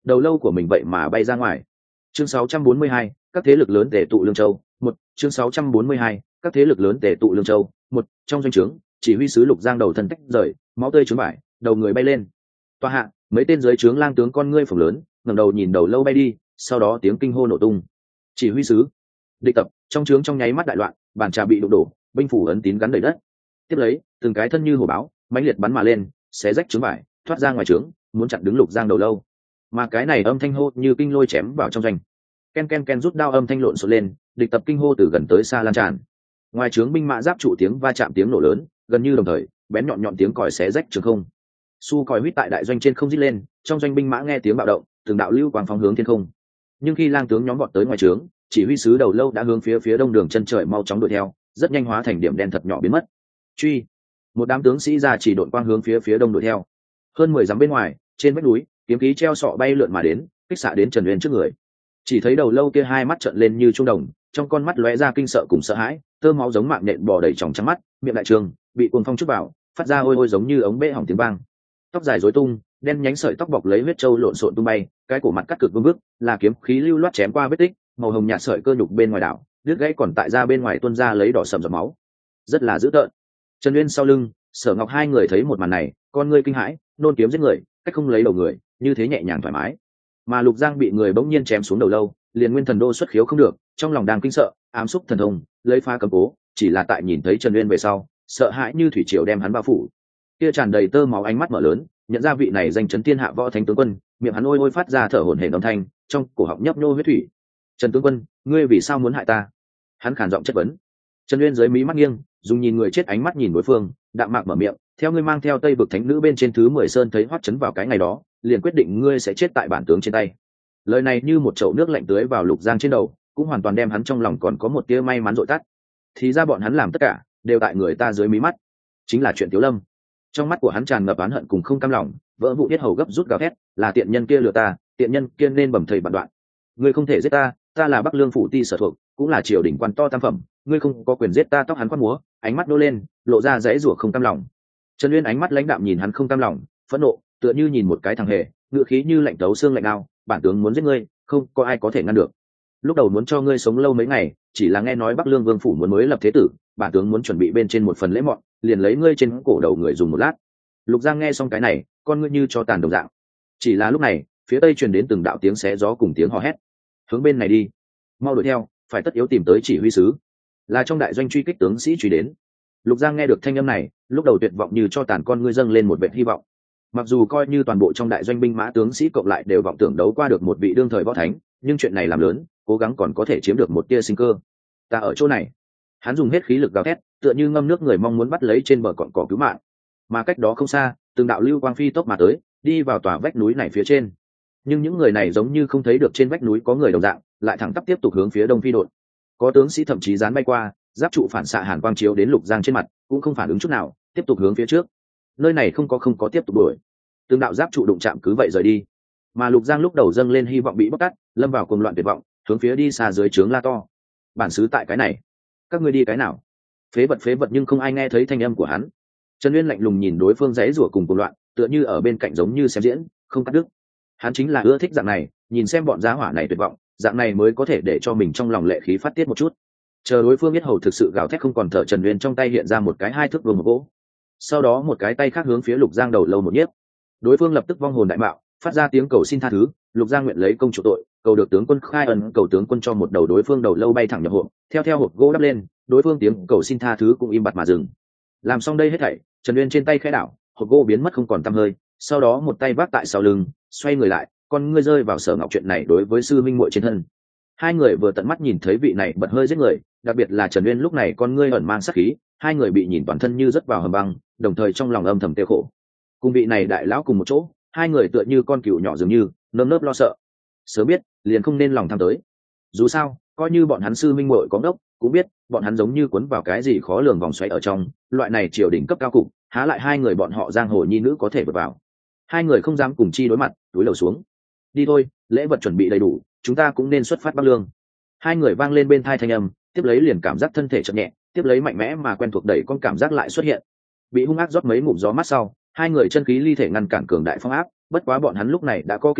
đầu lâu của mình vậy mà bay ra ngoài. Chương sáu trăm bốn mươi hai, các thế lực lớn tề tụ Lương Châu. Một, chương sáu trăm bốn mươi hai, các thế lực lớn tề tụ Lương Châu. Một, trong doanh trướng, chỉ huy sứ Lục Giang đầu thân tách rời, máu tươi trướng vải, đầu người bay lên. Toa hạ, mấy tên dưới trướng lang tướng con ngươi phồng lớn, ngẩng đầu nhìn đầu lâu bay đi, sau đó tiếng kinh hô nổ tung. Chỉ huy sứ, địch tập, trong trướng trong nháy mắt đại loạn, bàn trà bị đụng đổ, binh phủ ấn tín gắn đầy đất. Tiếp lấy, từng cái thân như hổ báo, mãnh liệt bắn mà lên, xé rách trướng vải, thoát ra ngoài trướng, muốn chặn đứng Lục Giang đầu lâu. Mà cái này âm thanh hô như kinh lôi chém vào trong doanh. Ken ken ken rút đao âm thanh lộn xộn lên, địch tập kinh hô từ gần tới xa lan tràn. Ngoài trướng binh mã giáp trụ tiếng va chạm tiếng nổ lớn, gần như đồng thời, bén nhọn nhọn tiếng còi xé rách trường không. Su còi huýt tại đại doanh trên không rít lên, trong doanh binh mã nghe tiếng bạo động, từng đạo lưu quang phóng hướng thiên không. Nhưng khi lang tướng nhóm vọt tới ngoài trướng, chỉ huy sứ đầu lâu đã hướng phía phía đông đường chân trời mau chóng đuổi theo, rất nhanh hóa thành điểm đen thật nhỏ biến mất. Truy, một đám tướng sĩ ra chỉ đội quang hướng phía phía đông đuổi theo. Hơn mười dặm bên ngoài, trên vách núi, kiếm khí treo sọ bay lượn mà đến, kích xạ đến Trần Uyên trước người. Chỉ thấy đầu lâu kia hai mắt trợn lên như trung đồng, trong con mắt lóe ra kinh sợ cùng sợ hãi, tơ máu giống mạng nhện bò đầy tròng trắng mắt, miệng đại trường bị cuồng phong chút vào, phát ra ôi ôi giống như ống bể hỏng tiếng vang. Tóc dài rối tung, đen nhánh sợi tóc bọc lấy huyết châu lộn xộn tung bay, cái cổ mặt cắt cực vương vức, là kiếm khí lưu loát chém qua vết tích, màu hồng nhạt sợi cơ nhục bên ngoài đảo, đứt gãy còn tại ra bên ngoài tuôn ra lấy đỏ sậm giọt máu, rất là dữ tợn. Trần Uyên sau lưng, Sở Ngọc hai người thấy một màn này, con ngươi kinh hãi, nôn kiếm giết người, cách không lấy đầu người, như thế nhẹ nhàng thoải mái. Mà Lục Giang bị người bỗng nhiên chém xuống đầu lâu, liền nguyên thần đô xuất khiếu không được, trong lòng đang kinh sợ, ám xúc thần thông, lấy phá cầm cố, chỉ là tại nhìn thấy Trần Uyên về sau, sợ hãi như thủy triều đem hắn bao phủ. Kia tràn đầy tơ máu ánh mắt mở lớn, nhận ra vị này danh chấn thiên hạ võ thánh tướng quân, miệng hắn ôi ôi phát ra thở hổn hển âm thanh, trong cổ họng nhấp nhô huyết thủy. Trần tướng quân, ngươi vì sao muốn hại ta? Hắn khàn giọng chất vấn. Trần Uyên dưới mí mắt nghiêng, dùng nhìn người chết ánh mắt nhìn đối phương, đạm mạc mở miệng, theo ngươi mang theo Tây vực thánh nữ bên trên thứ mười sơn thấy hoắc chấn vào cái ngày đó, liền quyết định ngươi sẽ chết tại bản tướng trên tay. Lời này như một chậu nước lạnh tưới vào Lục Giang trên đầu, cũng hoàn toàn đem hắn trong lòng còn có một tia may mắn dội tắt. Thì ra bọn hắn làm tất cả đều tại người ta dưới mí mắt, chính là chuyện Tiếu Lâm. Trong mắt của hắn tràn ngập oán hận cùng không cam lòng, vỡ vụ biết hầu gấp rút gào thét, là tiện nhân kia lừa ta, tiện nhân kia nên bầm thầy bản đoạn. Ngươi không thể giết ta, ta là Bắc Lương phủ ti sở thuộc, cũng là triều đình quan to tam phẩm, ngươi không có quyền giết ta. Tóc hắn quát múa, ánh mắt nô lên, lộ ra dãy rủa không cam lòng. Trần Uyên ánh mắt lãnh đạm nhìn hắn không cam lòng, phẫn nộ, tựa như nhìn một cái thằng hề, ngựa khí như lạnh tấu xương lạnh đao, bản tướng muốn giết ngươi, không có ai có thể ngăn được. Lúc đầu muốn cho ngươi sống lâu mấy ngày, chỉ là nghe nói Bắc Lương vương phủ muốn mới lập thế tử, bản tướng muốn chuẩn bị bên trên một phần lễ mọn, liền lấy ngươi trên cổ đầu người dùng một lát. Lục Giang nghe xong cái này, con ngươi như cho tàn đồng dạng. Chỉ là lúc này, phía tây truyền đến từng đạo tiếng xé gió cùng tiếng hò hét. Hướng bên này đi, mau đuổi theo, phải tất yếu tìm tới chỉ huy sứ. Là trong đại doanh truy kích tướng sĩ truy đến. Lục Giang nghe được thanh âm này, lúc đầu tuyệt vọng như cho tàn con ngươi dâng lên một vệt hy vọng. Mặc dù coi như toàn bộ trong đại doanh binh mã tướng sĩ cộng lại đều vọng tưởng đấu qua được một vị đương thời võ thánh, nhưng chuyện này làm lớn, cố gắng còn có thể chiếm được một tia sinh cơ. Ta ở chỗ này. Hắn dùng hết khí lực gào thét, tựa như ngâm nước người mong muốn bắt lấy trên bờ cọn cỏ cứu mạng. Mà cách đó không xa, từng đạo lưu quang phi tốc mà tới, đi vào tòa vách núi này phía trên. Nhưng những người này giống như không thấy được trên vách núi có người đồng dạng, lại thẳng tắp tiếp tục hướng phía đông phi đột. Có tướng sĩ thậm chí dán bay qua, giáp trụ phản xạ hàn quang chiếu đến Lục Giang trên mặt, cũng không phản ứng chút nào, tiếp tục hướng phía trước. Nơi này không có không có tiếp tục đuổi. Từng đạo giáp trụ đụng chạm cứ vậy rời đi. Mà Lục Giang lúc đầu dâng lên hy vọng bị bóc tát, lâm vào cuồng loạn tuyệt vọng, hướng phía đi xa dưới trướng la to. Bản xứ tại cái này, các ngươi đi cái nào? Phế vật phế vật, nhưng không ai nghe thấy thanh âm của hắn. Trần Uyên lạnh lùng nhìn đối phương giãy giụa cùng cuồng loạn, tựa như ở bên cạnh giống như xem diễn, không cắt đứt. Hắn chính là ưa thích dạng này, nhìn xem bọn giá hỏa này tuyệt vọng, dạng này mới có thể để cho mình trong lòng lệ khí phát tiết một chút. Chờ đối phương biết hầu thực sự gào thét không còn thở, Trần Uyên trong tay hiện ra một cái hai thước vương một gỗ, sau đó một cái tay khác hướng phía Lục Giang đầu lâu một nhiếp. Đối phương lập tức vong hồn đại mạo, phát ra tiếng cầu xin tha thứ. Lục Giang nguyện lấy công chủ tội, cầu được tướng quân khai ân, cầu tướng quân cho một đầu đối phương đầu lâu bay thẳng nhập hộp, theo theo hộp gỗ đắp lên, đối phương tiếng cầu xin tha thứ cũng im bặt mà dừng. Làm xong đây hết thảy, Trần Uyên trên tay khẽ đảo, hộp gỗ biến mất không còn tăm hơi, sau đó một tay vác tại sau lưng, xoay người lại, con ngươi rơi vào Sở Ngọc chuyện này đối với sư minh muội trên thân. Hai người vừa tận mắt nhìn thấy vị này bật hơi giết người, đặc biệt là Trần Uyên lúc này con ngươi ẩn mang sát khí, hai người bị nhìn toàn thân như rớt vào hầm băng, đồng thời trong lòng âm thầm tiêu khổ. Cùng vị này đại lão cùng một chỗ, hai người tựa như con cừu nhỏ dường như nơm nớp lo sợ. Sớm biết liền không nên lòng tham tới. Dù sao, coi như bọn hắn sư minh muội có đốc, cũng biết bọn hắn giống như cuốn vào cái gì khó lường vòng xoáy ở trong, loại này triều đỉnh cấp cao cục, há lại hai người bọn họ giang hồ nhi nữ có thể vượt vào. Hai người không dám cùng chi đối mặt, túi lầu xuống. Đi thôi, lễ vật chuẩn bị đầy đủ, chúng ta cũng nên xuất phát Bắc Lương. Hai người vang lên bên tai thanh âm, tiếp lấy liền cảm giác thân thể chợt nhẹ, tiếp lấy mạnh mẽ mà quen thuộc đẩy con cảm giác lại xuất hiện. Bị hung ác rót mấy ngụm gió mát sau, hai người chân khí ly thể ngăn cản cường đại phong áp, bất quá bọn hắn lúc này đã có kinh nghiệm,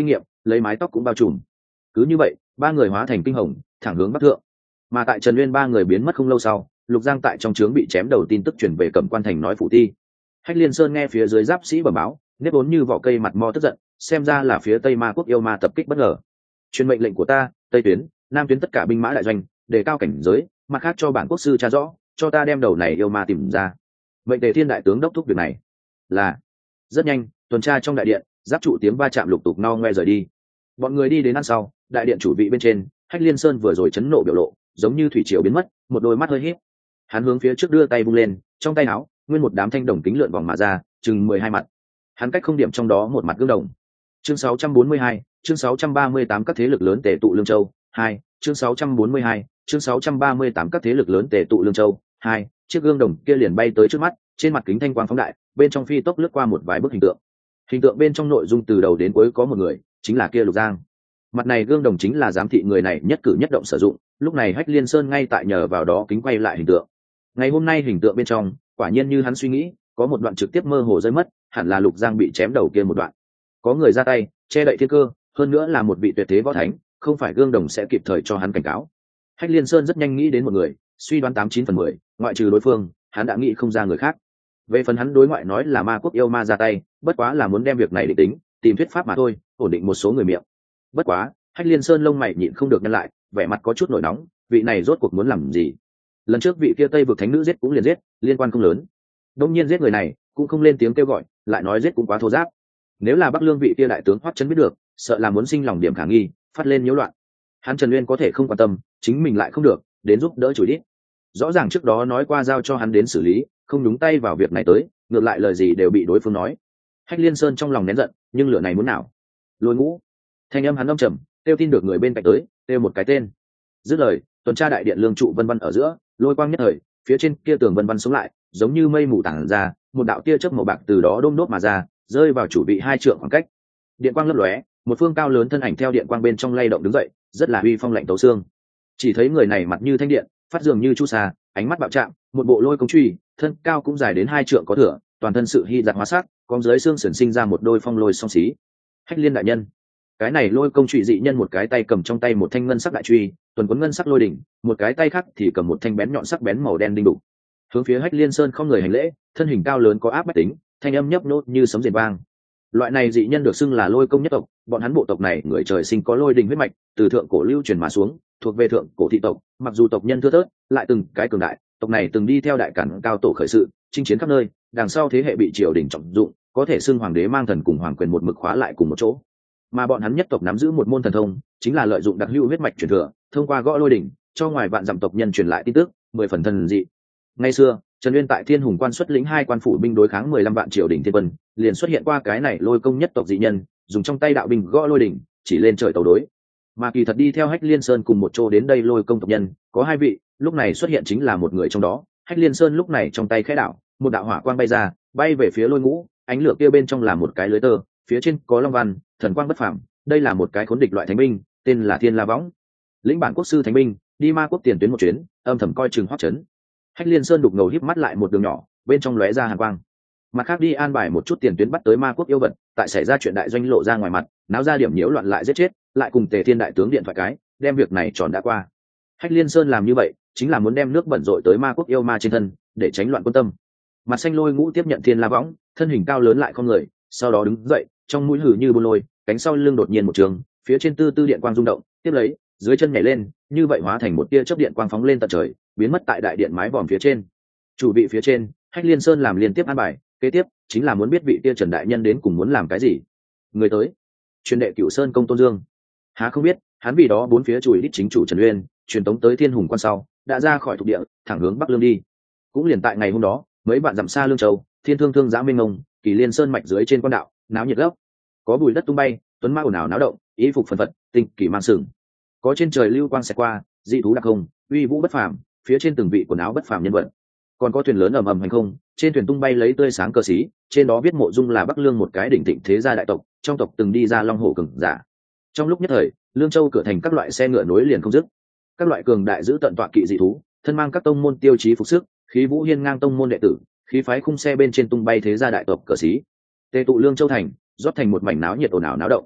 lấy mái tóc cũng bao trùm. Cứ như vậy ba người hóa thành kinh hồng thẳng hướng bắc thượng. Mà tại Trần Uyên ba người biến mất không lâu sau, Lục Giang tại trong trướng bị chém đầu tin tức truyền về Cẩm Quan thành nói phủ ti. Hách Liên Sơn nghe phía dưới giáp sĩ bẩm báo, nếp vốn như vỏ cây mặt mo tức giận, xem ra là phía Tây Ma quốc yêu ma tập kích bất ngờ. Truyền mệnh lệnh của ta, Tây tuyến, Nam tuyến tất cả binh mã đại doanh, đề cao cảnh giới, mặt khác cho bản quốc sư tra rõ, cho ta đem đầu này yêu ma tìm ra. Mệnh Tề Thiên đại tướng đốc thúc việc này. Là. Rất nhanh, tuần tra trong đại điện, giáp trụ tiếng va chạm lục tục no ngoe rời đi. Bọn người đi đến ăn sau, đại điện chủ vị bên trên, Hách Liên Sơn vừa rồi chấn nộ biểu lộ, giống như thủy triều biến mất, một đôi mắt hơi híp. Hắn hướng phía trước đưa tay vung lên, trong tay áo, nguyên một đám thanh đồng kính lượn vòng mà ra, chừng mười hai mặt. Hắn cách không điểm trong đó một mặt gương đồng. Chương sáu trăm bốn mươi hai, chương sáu trăm ba mươi tám các thế lực lớn tề tụ Lương Châu, hai, chương sáu trăm bốn mươi hai, chương sáu trăm ba mươi tám các thế lực lớn tề tụ Lương Châu, hai, chiếc gương đồng kia liền bay tới trước mắt, trên mặt kính thanh quang phóng đại, bên trong phi tốc lướt qua một vài bức hình tượng. Hình tượng bên trong nội dung từ đầu đến cuối có một người, chính là kia Lục Giang. Mặt này gương đồng chính là giám thị người này nhất cử nhất động sử dụng, lúc này Hách Liên Sơn ngay tại nhờ vào đó kính quay lại hình tượng. Ngày hôm nay hình tượng bên trong, quả nhiên như hắn suy nghĩ, có một đoạn trực tiếp mơ hồ rơi mất, hẳn là Lục Giang bị chém đầu kia một đoạn. Có người ra tay, che đậy thiên cơ, hơn nữa là một vị tuyệt thế võ thánh, không phải gương đồng sẽ kịp thời cho hắn cảnh cáo. Hách Liên Sơn rất nhanh nghĩ đến một người, suy đoán tám chín phần mười, ngoại trừ đối phương, hắn đã nghĩ không ra người khác. Về phần hắn đối ngoại nói là ma quốc yêu ma ra tay, bất quá là muốn đem việc này định tính, tìm thuyết pháp mà thôi, ổn định một số người miệng. Bất quá, Hách Liên Sơn lông mày nhịn không được nhăn lại, vẻ mặt có chút nổi nóng, vị này rốt cuộc muốn làm gì? Lần trước vị kia Tây vực thánh nữ giết cũng liền giết, liên quan không lớn. Đông nhiên giết người này, cũng không lên tiếng kêu gọi, lại nói giết cũng quá thô giáp. Nếu là Bắc Lương vị kia đại tướng Hoắc Chấn biết được, sợ là muốn sinh lòng điểm khả nghi, phát lên nhiễu loạn. Hắn Trần Uyên có thể không quan tâm, chính mình lại không được, đến giúp đỡ chửi đít. Rõ ràng trước đó nói qua giao cho hắn đến xử lý, không nhúng tay vào việc này tới, ngược lại lời gì đều bị đối phương nói. Hách Liên Sơn trong lòng nén giận, nhưng lửa này muốn nào? Lôi Ngũ. Thanh âm hắn âm trầm, tiêu tin được người bên cạnh tới, tiêu một cái tên. Dứt lời, tuần tra đại điện lương trụ vân vân ở giữa, lôi quang nhất thời, phía trên kia tường vân vân sống lại, giống như mây mù tản ra, một đạo tia chớp màu bạc từ đó đôm đốt mà ra, rơi vào chủ vị hai trượng khoảng cách. Điện quang lấp lóe, một phương cao lớn thân ảnh theo điện quang bên trong lay động đứng dậy, rất là uy phong lạnh tấu xương. Chỉ thấy người này mặt như thanh điện, phát dường như chu sa, ánh mắt bạo trạng, một bộ lôi công truy, thân cao cũng dài đến hai trượng có thừa, toàn thân sự hy giặt hóa sắc, con dưới xương sườn sinh ra một đôi phong lôi song xí. Hách Liên đại nhân. Cái này lôi công truy dị nhân một cái tay cầm trong tay một thanh ngân sắc đại truy, tuần cuốn ngân sắc lôi đỉnh, một cái tay khác thì cầm một thanh bén nhọn sắc bén màu đen đinh đục. Hướng phía Hách Liên Sơn không người hành lễ, thân hình cao lớn có áp bách tính, thanh âm nhấp nốt như sấm rền vang. Loại này dị nhân được xưng là lôi công nhất tộc, bọn hắn bộ tộc này người trời sinh có lôi đình huyết mạch, từ thượng cổ lưu truyền mà xuống, thuộc về thượng cổ thị tộc, mặc dù tộc nhân thưa thớt, lại từng cái cường đại, tộc này từng đi theo đại cản cao tổ khởi sự, chinh chiến khắp nơi, đằng sau thế hệ bị triều đình trọng dụng, có thể xưng hoàng đế mang thần cùng hoàng quyền một mực khóa lại cùng một chỗ. Mà bọn hắn nhất tộc nắm giữ một môn thần thông, chính là lợi dụng đặc hữu huyết mạch truyền thừa, thông qua gõ lôi đỉnh, cho ngoài vạn dặm tộc nhân truyền lại tin tức, mười phần thần dị. Ngày xưa, Trần Uyên tại Thiên Hùng quan xuất lĩnh hai quan phủ binh đối kháng mười lăm vạn triều đình thiên quân, liền xuất hiện qua cái này lôi công nhất tộc dị nhân, dùng trong tay đạo binh gõ lôi đỉnh, chỉ lên trời tàu đối. Mà kỳ thật đi theo Hách Liên Sơn cùng một chỗ đến đây lôi công tộc nhân, có hai vị, lúc này xuất hiện chính là một người trong đó. Hách Liên Sơn lúc này trong tay khẽ đảo, một đạo hỏa quang bay ra, bay về phía Lôi Ngũ, ánh lửa kia bên trong là một cái lưới tơ, phía trên có long văn, thần quang bất phàm, đây là một cái khốn địch loại thánh binh, tên là Thiên La Võng. Lĩnh bản quốc sư thánh binh, đi ma quốc tiền tuyến một chuyến, âm thầm coi chừng Hoắc Chấn. Hách Liên Sơn đục ngầu híp mắt lại một đường nhỏ, bên trong lóe ra hàn quang. Mặt khác đi an bài một chút tiền tuyến bắt tới ma quốc yêu vật, tại xảy ra chuyện đại doanh lộ ra ngoài mặt, náo ra điểm nhiễu loạn lại giết chết, lại cùng Tề Thiên đại tướng điện thoại cái, đem việc này tròn đã qua. Hách Liên Sơn làm như vậy, chính là muốn đem nước bẩn rội tới ma quốc yêu ma trên thân, để tránh loạn quân tâm. Mặt xanh Lôi Ngũ tiếp nhận Thiên La Võng, thân hình cao lớn lại không người, sau đó đứng dậy, trong mũi hử như buôn lôi, cánh sau lưng đột nhiên một trường, phía trên tư tư điện quang rung động, tiếp lấy, dưới chân nhảy lên, như vậy hóa thành một tia chớp điện quang phóng lên tận trời, biến mất tại đại điện mái vòm phía trên. Chủ vị phía trên, Hách Liên Sơn làm liên tiếp an bài, kế tiếp chính là muốn biết vị tia Trần đại nhân đến cùng muốn làm cái gì. Người tới, truyền đệ Cửu Sơn công Tôn Dương. Há không biết, hắn vì đó bốn phía chùi đít chính chủ Trần Uyên, truyền tống tới Thiên Hùng quan sau, đã ra khỏi thuộc địa, thẳng hướng Bắc Lương đi. Cũng liền tại ngày hôm đó, mấy bạn dặm xa Lương Châu, Thiên Thương Thương Giã Minh Ngông, Kỳ Liên Sơn mạch dưới trên quan đạo, náo nhiệt gấp. Có bụi đất tung bay, tuấn mã ồn ào náo động, ý phục phần phật, tinh kỳ mang sừng. Có trên trời lưu quang xẹt qua, dị thú đặc không, uy vũ bất phàm, phía trên từng vị quần áo bất phàm nhân vật. Còn có thuyền lớn ầm ầm hành không, trên thuyền tung bay lấy tươi sáng cờ xí, trên đó viết mộ dung là Bắc Lương một cái đỉnh thịnh thế gia đại tộc, trong tộc từng đi ra long hổ cường giả. Trong lúc nhất thời, Lương Châu cửa thành các loại xe ngựa nối liền không dứt, các loại cường đại giữ tận tọa kỵ dị thú, thân mang các tông môn tiêu chí phục sức, khí vũ hiên ngang tông môn đệ tử, khí phái khung xe bên trên tung bay thế gia đại tộc cờ xí. Tề tụ Lương Châu thành, rót thành một mảnh náo nhiệt ồn ào náo động.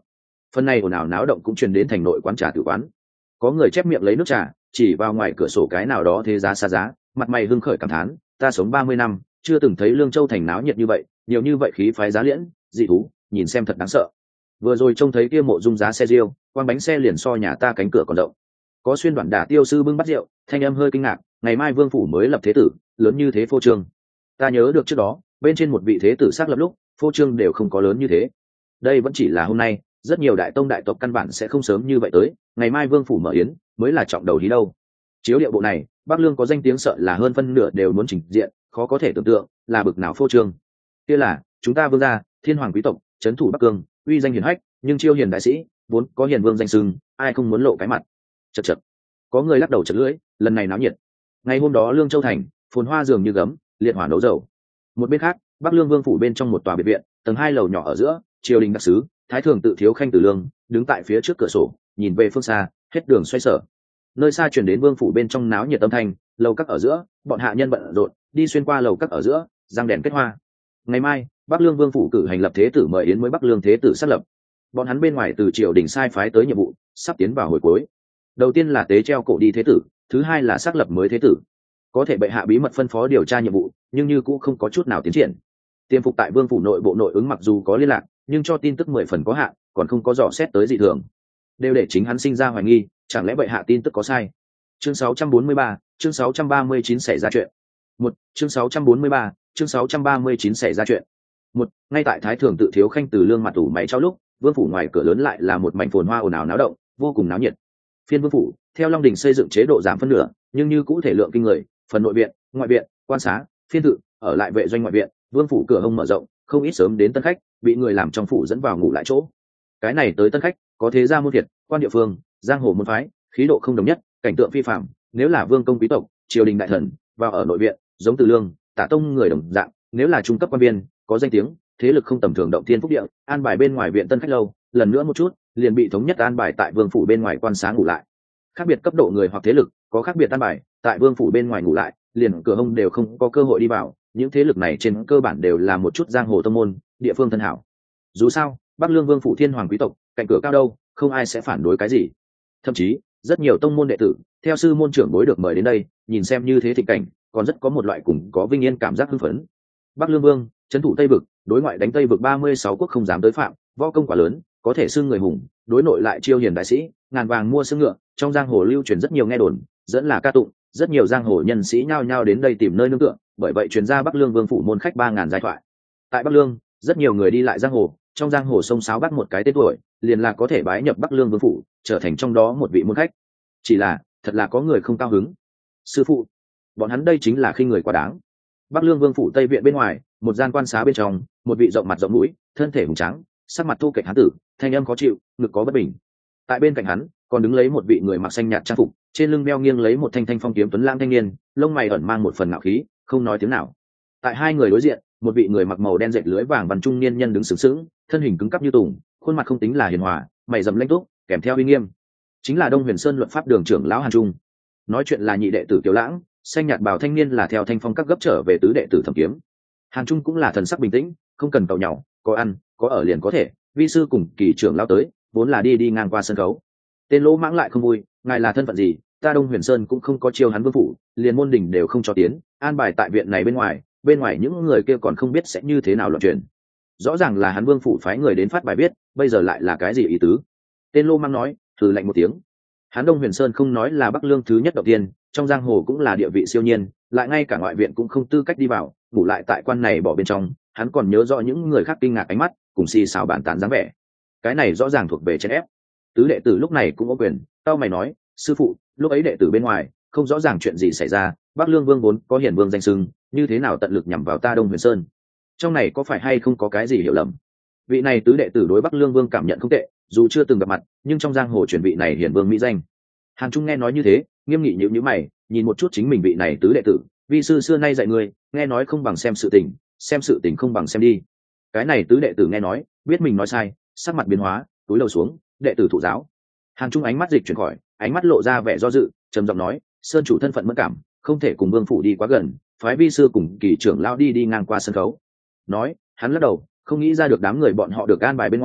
Phần này ồn ào náo động cũng truyền đến thành nội quán trà tử quán. Có người chép miệng lấy nước trà, chỉ vào ngoài cửa sổ cái nào đó thế giá xa giá, mặt mày hưng khởi cảm thán, ta sống ba mươi năm, chưa từng thấy Lương Châu thành náo nhiệt như vậy, nhiều như vậy khí phái giá liễn, dị thú, nhìn xem thật đáng sợ. Vừa rồi trông thấy kia mộ dung giá xe riêu, quang bánh xe liền so nhà ta cánh cửa còn rộng. Có xuyên đoạn đả tiêu sư bưng bát rượu, thanh âm hơi kinh ngạc, ngày mai vương phủ mới lập thế tử, lớn như thế phô trương. Ta nhớ được trước đó, bên trên một vị thế tử xác lập lúc, phô trương đều không có lớn như thế. Đây vẫn chỉ là hôm nay, rất nhiều đại tông đại tộc căn bản sẽ không sớm như vậy tới, ngày mai vương phủ mở yến mới là trọng đầu hí đâu. Chiếu điệu bộ này, Bắc Lương có danh tiếng sợ là hơn phân nửa đều muốn trình diện, khó có thể tưởng tượng là bực nào phô trương. Kia là chúng ta vương gia, thiên hoàng quý tộc, trấn thủ Bắc Cương, uy danh hiển hách, nhưng chiêu hiền đại sĩ, vốn có hiền vương danh sưng, ai không muốn lộ cái mặt. Chậc chậc. Có người lắc đầu chật lưỡi, lần này náo nhiệt. Ngày hôm đó Lương Châu thành, phồn hoa dường như gấm, liệt hỏa nấu dầu. Một bên khác, Bắc Lương vương phủ bên trong một tòa biệt viện, tầng hai lầu nhỏ ở giữa, triều đình đặc sứ, thái thường tự thiếu khanh tử lương, đứng tại phía trước cửa sổ, nhìn về phương xa, hết đường xoay sở. Nơi xa truyền đến vương phủ bên trong náo nhiệt âm thanh, lầu các ở giữa, bọn hạ nhân bận rộn, đi xuyên qua lầu các ở giữa, răng đèn kết hoa. Ngày mai, Bắc Lương vương phủ cử hành lập thế tử mời yến mới Bắc Lương thế tử xác lập. Bọn hắn bên ngoài từ triều đình sai phái tới nhiệm vụ, sắp tiến vào hồi cuối. Đầu tiên là tế treo cổ đi thế tử, thứ hai là xác lập mới thế tử. Có thể bệ hạ bí mật phân phó điều tra nhiệm vụ, nhưng như cũng không có chút nào tiến triển. Tiêm phục tại vương phủ nội bộ nội ứng mặc dù có liên lạc, nhưng cho tin tức mười phần có hạn, còn không có dò xét tới dị thường, đều để chính hắn sinh ra hoài nghi, chẳng lẽ bệ hạ tin tức có sai. Chương sáu trăm bốn mươi ba, chương sáu trăm ba mươi chín xảy ra chuyện. Một, chương sáu trăm bốn mươi ba, chương sáu trăm ba mươi chín xảy ra chuyện. Một, ngay tại thái thường tự thiếu khanh từ lương mặt tủ máy trao lúc, vương phủ ngoài cửa lớn lại là một mảnh phồn hoa ồn ào náo động, vô cùng náo nhiệt. Phiên vương phủ, theo Long Đình xây dựng chế độ giảm phân nửa, nhưng như cũ thể lượng kinh người, phần nội viện, ngoại viện, quan xá, phiên tự, ở lại vệ doanh ngoại viện, vương phủ cửa hông mở rộng, không ít sớm đến tân khách, bị người làm trong phủ dẫn vào ngủ lại chỗ. Cái này tới tân khách, có thế gia môn thiệt, quan địa phương, giang hồ môn phái, khí độ không đồng nhất, cảnh tượng phi phạm. Nếu là vương công quý tộc, triều đình đại thần, vào ở nội viện, giống Từ Lương, Tả Tông người đồng dạng. Nếu là trung cấp quan viên, có danh tiếng, thế lực không tầm thường động thiên phúc địa, an bài bên ngoài viện tân khách lâu, lần nữa một chút, liền bị thống nhất an bài tại vương phủ bên ngoài quan xá ngủ lại. Khác biệt cấp độ người hoặc thế lực, có khác biệt an bài, tại vương phủ bên ngoài ngủ lại, liền cửa hông đều không có cơ hội đi vào. Những thế lực này trên cơ bản đều là một chút giang hồ tông môn, địa phương thân hảo. Dù sao, Bắc Lương vương phủ thiên hoàng quý tộc, cạnh cửa cao đâu, không ai sẽ phản đối cái gì. Thậm chí, rất nhiều tông môn đệ tử, theo sư môn trưởng bối được mời đến đây, nhìn xem như thế thịnh cảnh, còn rất có một loại cùng có vinh yên cảm giác hưng phấn. Bắc Lương vương, trấn thủ Tây vực, đối ngoại đánh Tây vực ba mươi sáu quốc không dám tới phạm, võ công quả lớn, có thể xưng người hùng, đối nội lại chiêu hiền đại sĩ, ngàn vàng mua xương ngựa, trong giang hồ lưu truyền rất nhiều nghe đồn, dẫn là ca tụng, rất nhiều giang hồ nhân sĩ nhao nhao đến đây tìm nơi nương tựa, bởi vậy truyền ra Bắc Lương vương phủ môn khách ba ngàn giai thoại. Tại Bắc Lương, rất nhiều người đi lại giang hồ, trong giang hồ sông sáo bắt một cái tên tuổi, liền là có thể bái nhập Bắc Lương vương phủ, trở thành trong đó một vị môn khách. Chỉ là, thật là có người không cao hứng. Sư phụ, bọn hắn đây chính là khinh người quá đáng. Bắc Lương vương phủ Tây viện bên ngoài, một gian quan xá bên trong, một vị rộng mặt rộng mũi, thân thể hùng tráng, sắc mặt thu kệch hán tử, thanh âm khó chịu, ngực có bất bình. Tại bên cạnh hắn, còn đứng lấy một vị người mặc xanh nhạt trang phục, trên lưng đeo nghiêng lấy một thanh thanh phong kiếm tuấn lãng thanh niên, lông mày ẩn mang một phần ngạo khí, không nói tiếng nào. Tại hai người đối diện, một vị người mặc màu đen dệt lưới vàng văn trung niên nhân đứng sướng sướng, thân hình cứng cáp như tùng, khuôn mặt không tính là hiền hòa, mày rậm lãnh túc, kèm theo uy nghiêm, chính là Đông Huyền Sơn luận pháp đường trưởng lão Hàn Trung. Nói chuyện là nhị đệ tử Kiều Lãng, xanh nhạt bào thanh niên là theo thanh phong các gấp trở về tứ đệ tử Thẩm Kiếm. Hàn Trung cũng là thần sắc bình tĩnh, không cần cầu nhau, có ăn, có ở liền có thể. Vi sư cùng Kỳ trưởng lão tới, vốn là đi đi ngang qua sân khấu. Tên Lỗ Mãng lại không vui, ngài là thân phận gì? Ta Đông Huyền Sơn cũng không có chiêu hắn vương phủ, liền môn đình đều không cho tiến, an bài tại viện này bên ngoài, bên ngoài những người kia còn không biết sẽ như thế nào loạn chuyện. Rõ ràng là hắn vương phủ phái người đến phát bài viết, bây giờ lại là cái gì ý tứ? Tên Lô Mãng nói, thử lạnh một tiếng. Hắn Đông Huyền Sơn không nói là Bắc Lương thứ nhất đầu tiên, trong giang hồ cũng là địa vị siêu nhiên, lại ngay cả ngoại viện cũng không tư cách đi vào, ngủ lại tại quan này bỏ bên trong, hắn còn nhớ rõ những người khác kinh ngạc ánh mắt, cùng xì xào bàn tán dáng vẻ. Cái này rõ ràng thuộc về chèn ép. Tứ đệ tử lúc này cũng có quyền, tao mày nói, sư phụ, lúc ấy đệ tử bên ngoài, không rõ ràng chuyện gì xảy ra, Bắc Lương vương vốn có hiển vương danh xưng, như thế nào tận lực nhằm vào ta Đông Huyền Sơn? Trong này có phải hay không có cái gì hiểu lầm? Vị này tứ đệ tử đối Bắc Lương vương cảm nhận không tệ, dù chưa từng gặp mặt, nhưng trong giang hồ truyền vị này hiển vương mỹ danh. Hàn Trung nghe nói như thế, nghiêm nghị nhíu nhíu mày, nhìn một chút chính mình vị này tứ đệ tử, vi sư xưa nay dạy ngươi, nghe nói không bằng xem sự tình, xem sự tình không bằng xem đi. Cái này tứ đệ tử nghe nói, biết mình nói sai, sắc mặt biến hóa, túi lầu xuống, đệ tử thụ giáo. Hàn Trung ánh mắt dịch chuyển khỏi, ánh mắt lộ ra vẻ do dự, trầm giọng nói, sơn chủ thân phận mẫn cảm, không thể cùng vương phủ đi quá gần, phái vi sư cùng Kỳ trưởng lão đi đi ngang qua sân khấu. Nói, hắn lắc đầu, không nghĩ ra được đám người bọn họ được an bài bên ngoài,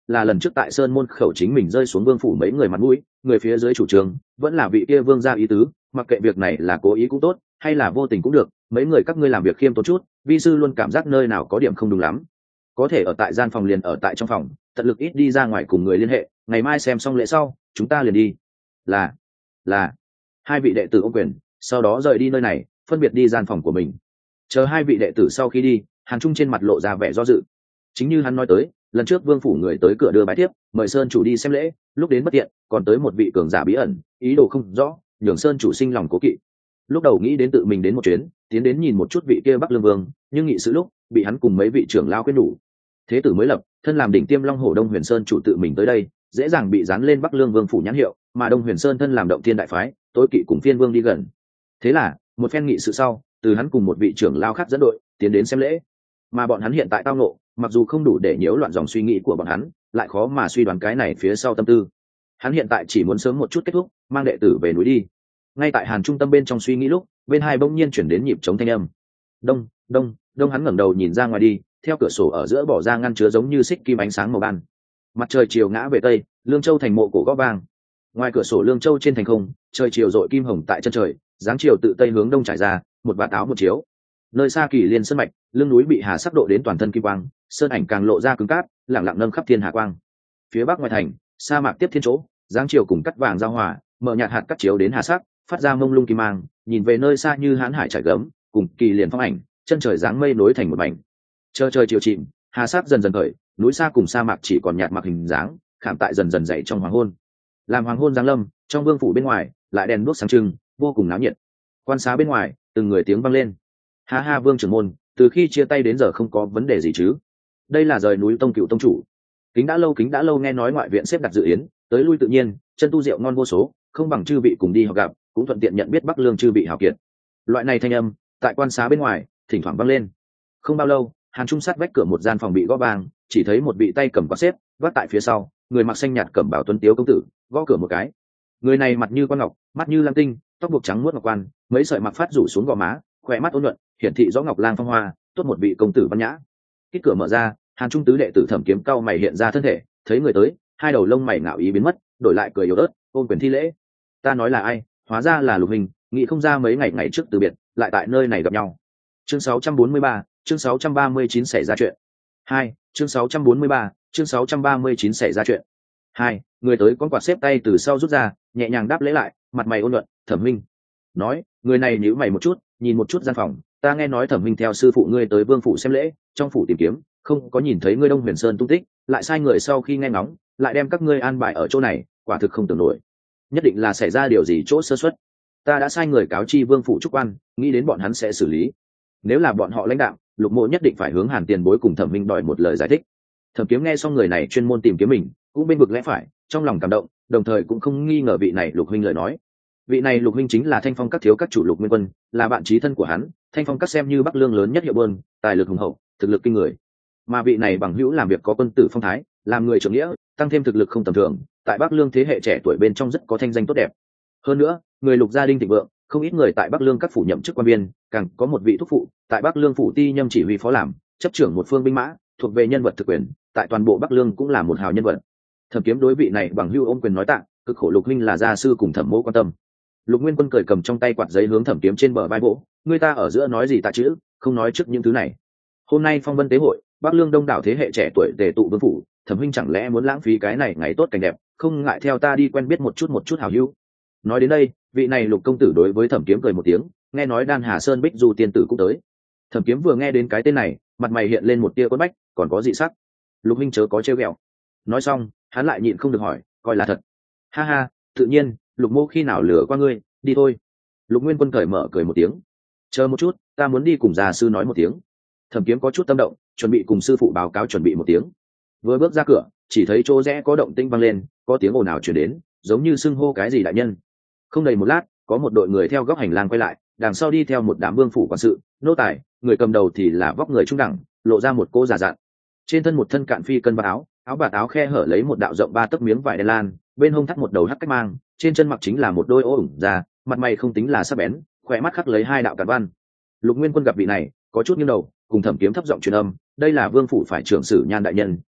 là lần trước tại sơn môn khẩu chính mình rơi xuống vương phủ mấy người mặt mũi, người phía dưới chủ trương vẫn là vị kia vương gia ý tứ, mặc kệ việc này là cố ý cũng tốt hay là vô tình cũng được, mấy người các ngươi làm việc khiêm tốn chút, vi sư luôn cảm giác nơi nào có điểm không đúng lắm. Có thể ở tại gian phòng liền ở tại trong phòng, tận lực ít đi ra ngoài cùng người liên hệ, ngày mai xem xong lễ sau chúng ta liền đi. Là là hai vị đệ tử ôm quyền, sau đó rời đi nơi này, phân biệt đi gian phòng của mình. Chờ hai vị đệ tử sau khi đi, Hàn Trung trên mặt lộ ra vẻ do dự. Chính như hắn nói tới, lần trước vương phủ người tới cửa đưa bái thiếp, mời sơn chủ đi xem lễ, lúc đến bất tiện, còn tới một vị cường giả bí ẩn, ý đồ không rõ, nhường sơn chủ sinh lòng cố kỵ. Lúc đầu nghĩ đến tự mình đến một chuyến, tiến đến nhìn một chút vị kia Bắc Lương Vương, nhưng nghị sự lúc bị hắn cùng mấy vị trưởng lao khuyên đủ. Thế tử mới lập, thân làm đỉnh tiêm Long Hổ Đông Huyền Sơn chủ tự mình tới đây, dễ dàng bị dán lên Bắc Lương Vương phủ nhãn hiệu, mà Đông Huyền Sơn thân làm động thiên đại phái, tối kỵ cùng Phiên Vương đi gần. Thế là, một phen nghị sự sau, từ hắn cùng một vị trưởng lao khác dẫn đội tiến đến xem lễ. Mà bọn hắn hiện tại tao nộ, mặc dù không đủ để nhiễu loạn dòng suy nghĩ của bọn hắn, lại khó mà suy đoán cái này phía sau tâm tư. Hắn hiện tại chỉ muốn sớm một chút kết thúc, mang đệ tử về núi đi. Ngay tại Hàn Trung tâm bên trong suy nghĩ lúc, bên hai bỗng nhiên chuyển đến nhịp trống thanh âm. Đông, đông, đông. Hắn ngẩng đầu nhìn ra ngoài đi, theo cửa sổ ở giữa bỏ ra ngăn chứa giống như xích kim ánh sáng màu ban. Mặt trời chiều ngã về tây, Lương Châu thành mộ cổ gõ vang. Ngoài cửa sổ Lương Châu trên thành không, trời chiều rọi kim hồng tại chân trời, dáng chiều tự tây hướng đông trải ra, một vạt áo một chiếu. Nơi xa Kỳ Liên sơn mạch, lưng núi bị hà sắc độ đến toàn thân kim quang, sơn ảnh càng lộ ra cứng cáp, lẳng lặng nâng khắp thiên hà quang. Phía bắc ngoài thành, sa mạc tiếp thiên chỗ, dáng chiều cùng cắt vàng giao hòa, mở nhạt hạt cắt chiếu đến hà sắc, phát ra mông lung kim mang, nhìn về nơi xa như hán hải trải gấm, cùng Kỳ Liên phong ảnh, chân trời dáng mây nối thành một mảnh. Chờ trời chiều chìm, hà sắc dần dần khởi, núi xa cùng sa mạc chỉ còn nhạt mặc hình dáng, khảm tại dần dần dậy trong hoàng hôn. Làm hoàng hôn giáng lâm, trong vương phủ bên ngoài lại đèn đuốc sáng trưng, vô cùng náo nhiệt. Quan sát bên ngoài, từng người tiếng vang lên. Ha ha, Vương trưởng môn, từ khi chia tay đến giờ không có vấn đề gì chứ? Đây là rời núi tông cựu tông chủ. Kính đã lâu, kính đã lâu nghe nói ngoại viện xếp đặt dự yến, tới lui tự nhiên, chân tu rượu ngon vô số, không bằng chư vị cùng đi học gặp, cũng thuận tiện nhận biết Bắc Lương chư vị hảo kiệt. Loại này thanh âm, tại quan sát bên ngoài, thỉnh thoảng vang lên. Không bao lâu, Hàn Trung sát vách cửa một gian phòng bị gõ vang, chỉ thấy một vị tay cầm quạt xếp, vác tại phía sau, người mặc xanh nhạt cẩm bào tuấn tiếu công tử, gõ cửa một cái. Người này mặt như quan ngọc, mắt như lam tinh, tóc buộc trắng muốt ngọc quan, mấy sợi mặc phát rủ xuống gò má, khỏe mắt ôn nhuận, hiển thị rõ ngọc lang phong hoa, tốt một vị công tử văn nhã. Kít cửa mở ra, Hàn Trung tứ đệ tử Thẩm Kiếm cao mày hiện ra thân thể, thấy người tới, hai đầu lông mày ngạo ý biến mất, đổi lại cười yếu ớt, ôn quyền thi lễ. Ta nói là ai? Hóa ra là Lục Hình, nghĩ không ra mấy ngày ngày trước từ biệt, lại tại nơi này gặp nhau. Chương sáu trăm bốn mươi ba, chương sáu trăm ba mươi chín xảy ra chuyện. Hai, chương sáu trăm bốn mươi ba, chương sáu trăm ba mươi chín xảy ra chuyện. Hai, người tới con quạt xếp tay từ sau rút ra, nhẹ nhàng đáp lễ lại, mặt mày ôn nhuận, Thẩm Minh. Nói, người này nhíu mày một chút, nhìn một chút gian phòng, ta nghe nói Thẩm Minh theo sư phụ ngươi tới vương phủ xem lễ, trong phủ tìm kiếm, không có nhìn thấy ngươi Đông Huyền Sơn tung tích, lại sai người sau khi nghe ngóng, lại đem các ngươi an bài ở chỗ này, quả thực không tưởng nổi. Nhất định là xảy ra điều gì chỗ sơ suất. Ta đã sai người cáo chi vương phủ trúc quan, nghĩ đến bọn hắn sẽ xử lý. Nếu là bọn họ lãnh đạo, Lục Mộ nhất định phải hướng Hàn Tiền Bối cùng Thẩm Minh đòi một lời giải thích. Thẩm Kiếm nghe xong người này chuyên môn tìm kiếm mình, cũng bên vực lẽ phải, trong lòng cảm động, đồng thời cũng không nghi ngờ vị này Lục huynh lời nói. Vị này Lục huynh chính là Thanh Phong các thiếu các chủ Lục Nguyên Quân, là bạn chí thân của hắn, Thanh Phong các xem như Bắc Lương lớn nhất hiệu buôn, tài lực hùng hậu, thực lực kinh người. Mà vị này bằng hữu làm việc có quân tử phong thái, làm người trưởng nghĩa, tăng thêm thực lực không tầm thường, tại Bắc Lương thế hệ trẻ tuổi bên trong rất có thanh danh tốt đẹp. Hơn nữa, người Lục gia đình thịnh vượng, không ít người tại Bắc Lương các phủ nhậm chức quan viên, càng có một vị thúc phụ, tại Bắc Lương phủ ti nhâm chỉ huy phó làm, chấp trưởng một phương binh mã, thuộc về nhân vật thực quyền, tại toàn bộ Bắc Lương cũng là một hào nhân vật. Thẩm Kiếm đối vị này bằng hữu ôm quyền nói tạ, cực khổ Lục huynh là gia sư cùng Thẩm mỗ quan tâm. Lục Nguyên Quân cười cầm trong tay quạt giấy hướng Thẩm Kiếm trên bờ vai vỗ, người ta ở giữa nói gì tạ chữ, không nói trước những thứ này. Hôm nay phong vân tế hội, Bắc Lương đông đảo thế hệ trẻ tuổi tề tụ vương phủ, Thẩm huynh chẳng lẽ muốn lãng phí cái này ngày tốt cảnh đẹp, không ngại theo ta đi quen biết một chút một chút hảo hữu. Nói đến đây, vị này Lục công tử đối với Thẩm Kiếm cười một tiếng, nghe nói Đan Hà Sơn Bích Du tiên tử cũng tới. Thẩm Kiếm vừa nghe đến cái tên này, mặt mày hiện lên một tia quất bách, còn có dị sắc. Lục huynh chớ có trêu ghẹo. Nói xong, hắn lại nhịn không được hỏi, coi là thật? Ha ha, tự nhiên, Lục mô khi nào lừa qua ngươi, đi thôi. Lục Nguyên Quân cởi mở cười một tiếng. Chờ một chút, ta muốn đi cùng già sư nói một tiếng. Thẩm Kiếm có chút tâm động, chuẩn bị cùng sư phụ báo cáo chuẩn bị một tiếng. Vừa bước ra cửa, chỉ thấy chỗ rẽ có động tĩnh vang lên, có tiếng ồn ào truyền đến, giống như xưng hô cái gì đại nhân. Không đầy một lát, có một đội người theo góc hành lang quay lại, đằng sau đi theo một đám vương phủ quản sự, nô tài, người cầm đầu thì là vóc người trung đẳng, lộ ra một cô già dặn. Trên thân một thân cạn phi cân bạc áo, áo bạt áo khe hở lấy một đạo rộng ba tấc miếng vải đen lan, bên hông thắt một đầu hắc cách mang, trên chân mặc chính là một đôi ô ủng da, mặt mày không tính là sắc bén, khỏe mắt khắc lấy hai đạo cản văn. Lục Nguyên Quân gặp vị này, có chút nghiêng đầu, cùng Thẩm Kiếm thấp giọng truyền âm, đây là vương phủ phải trưởng sử Nhan đại nhân,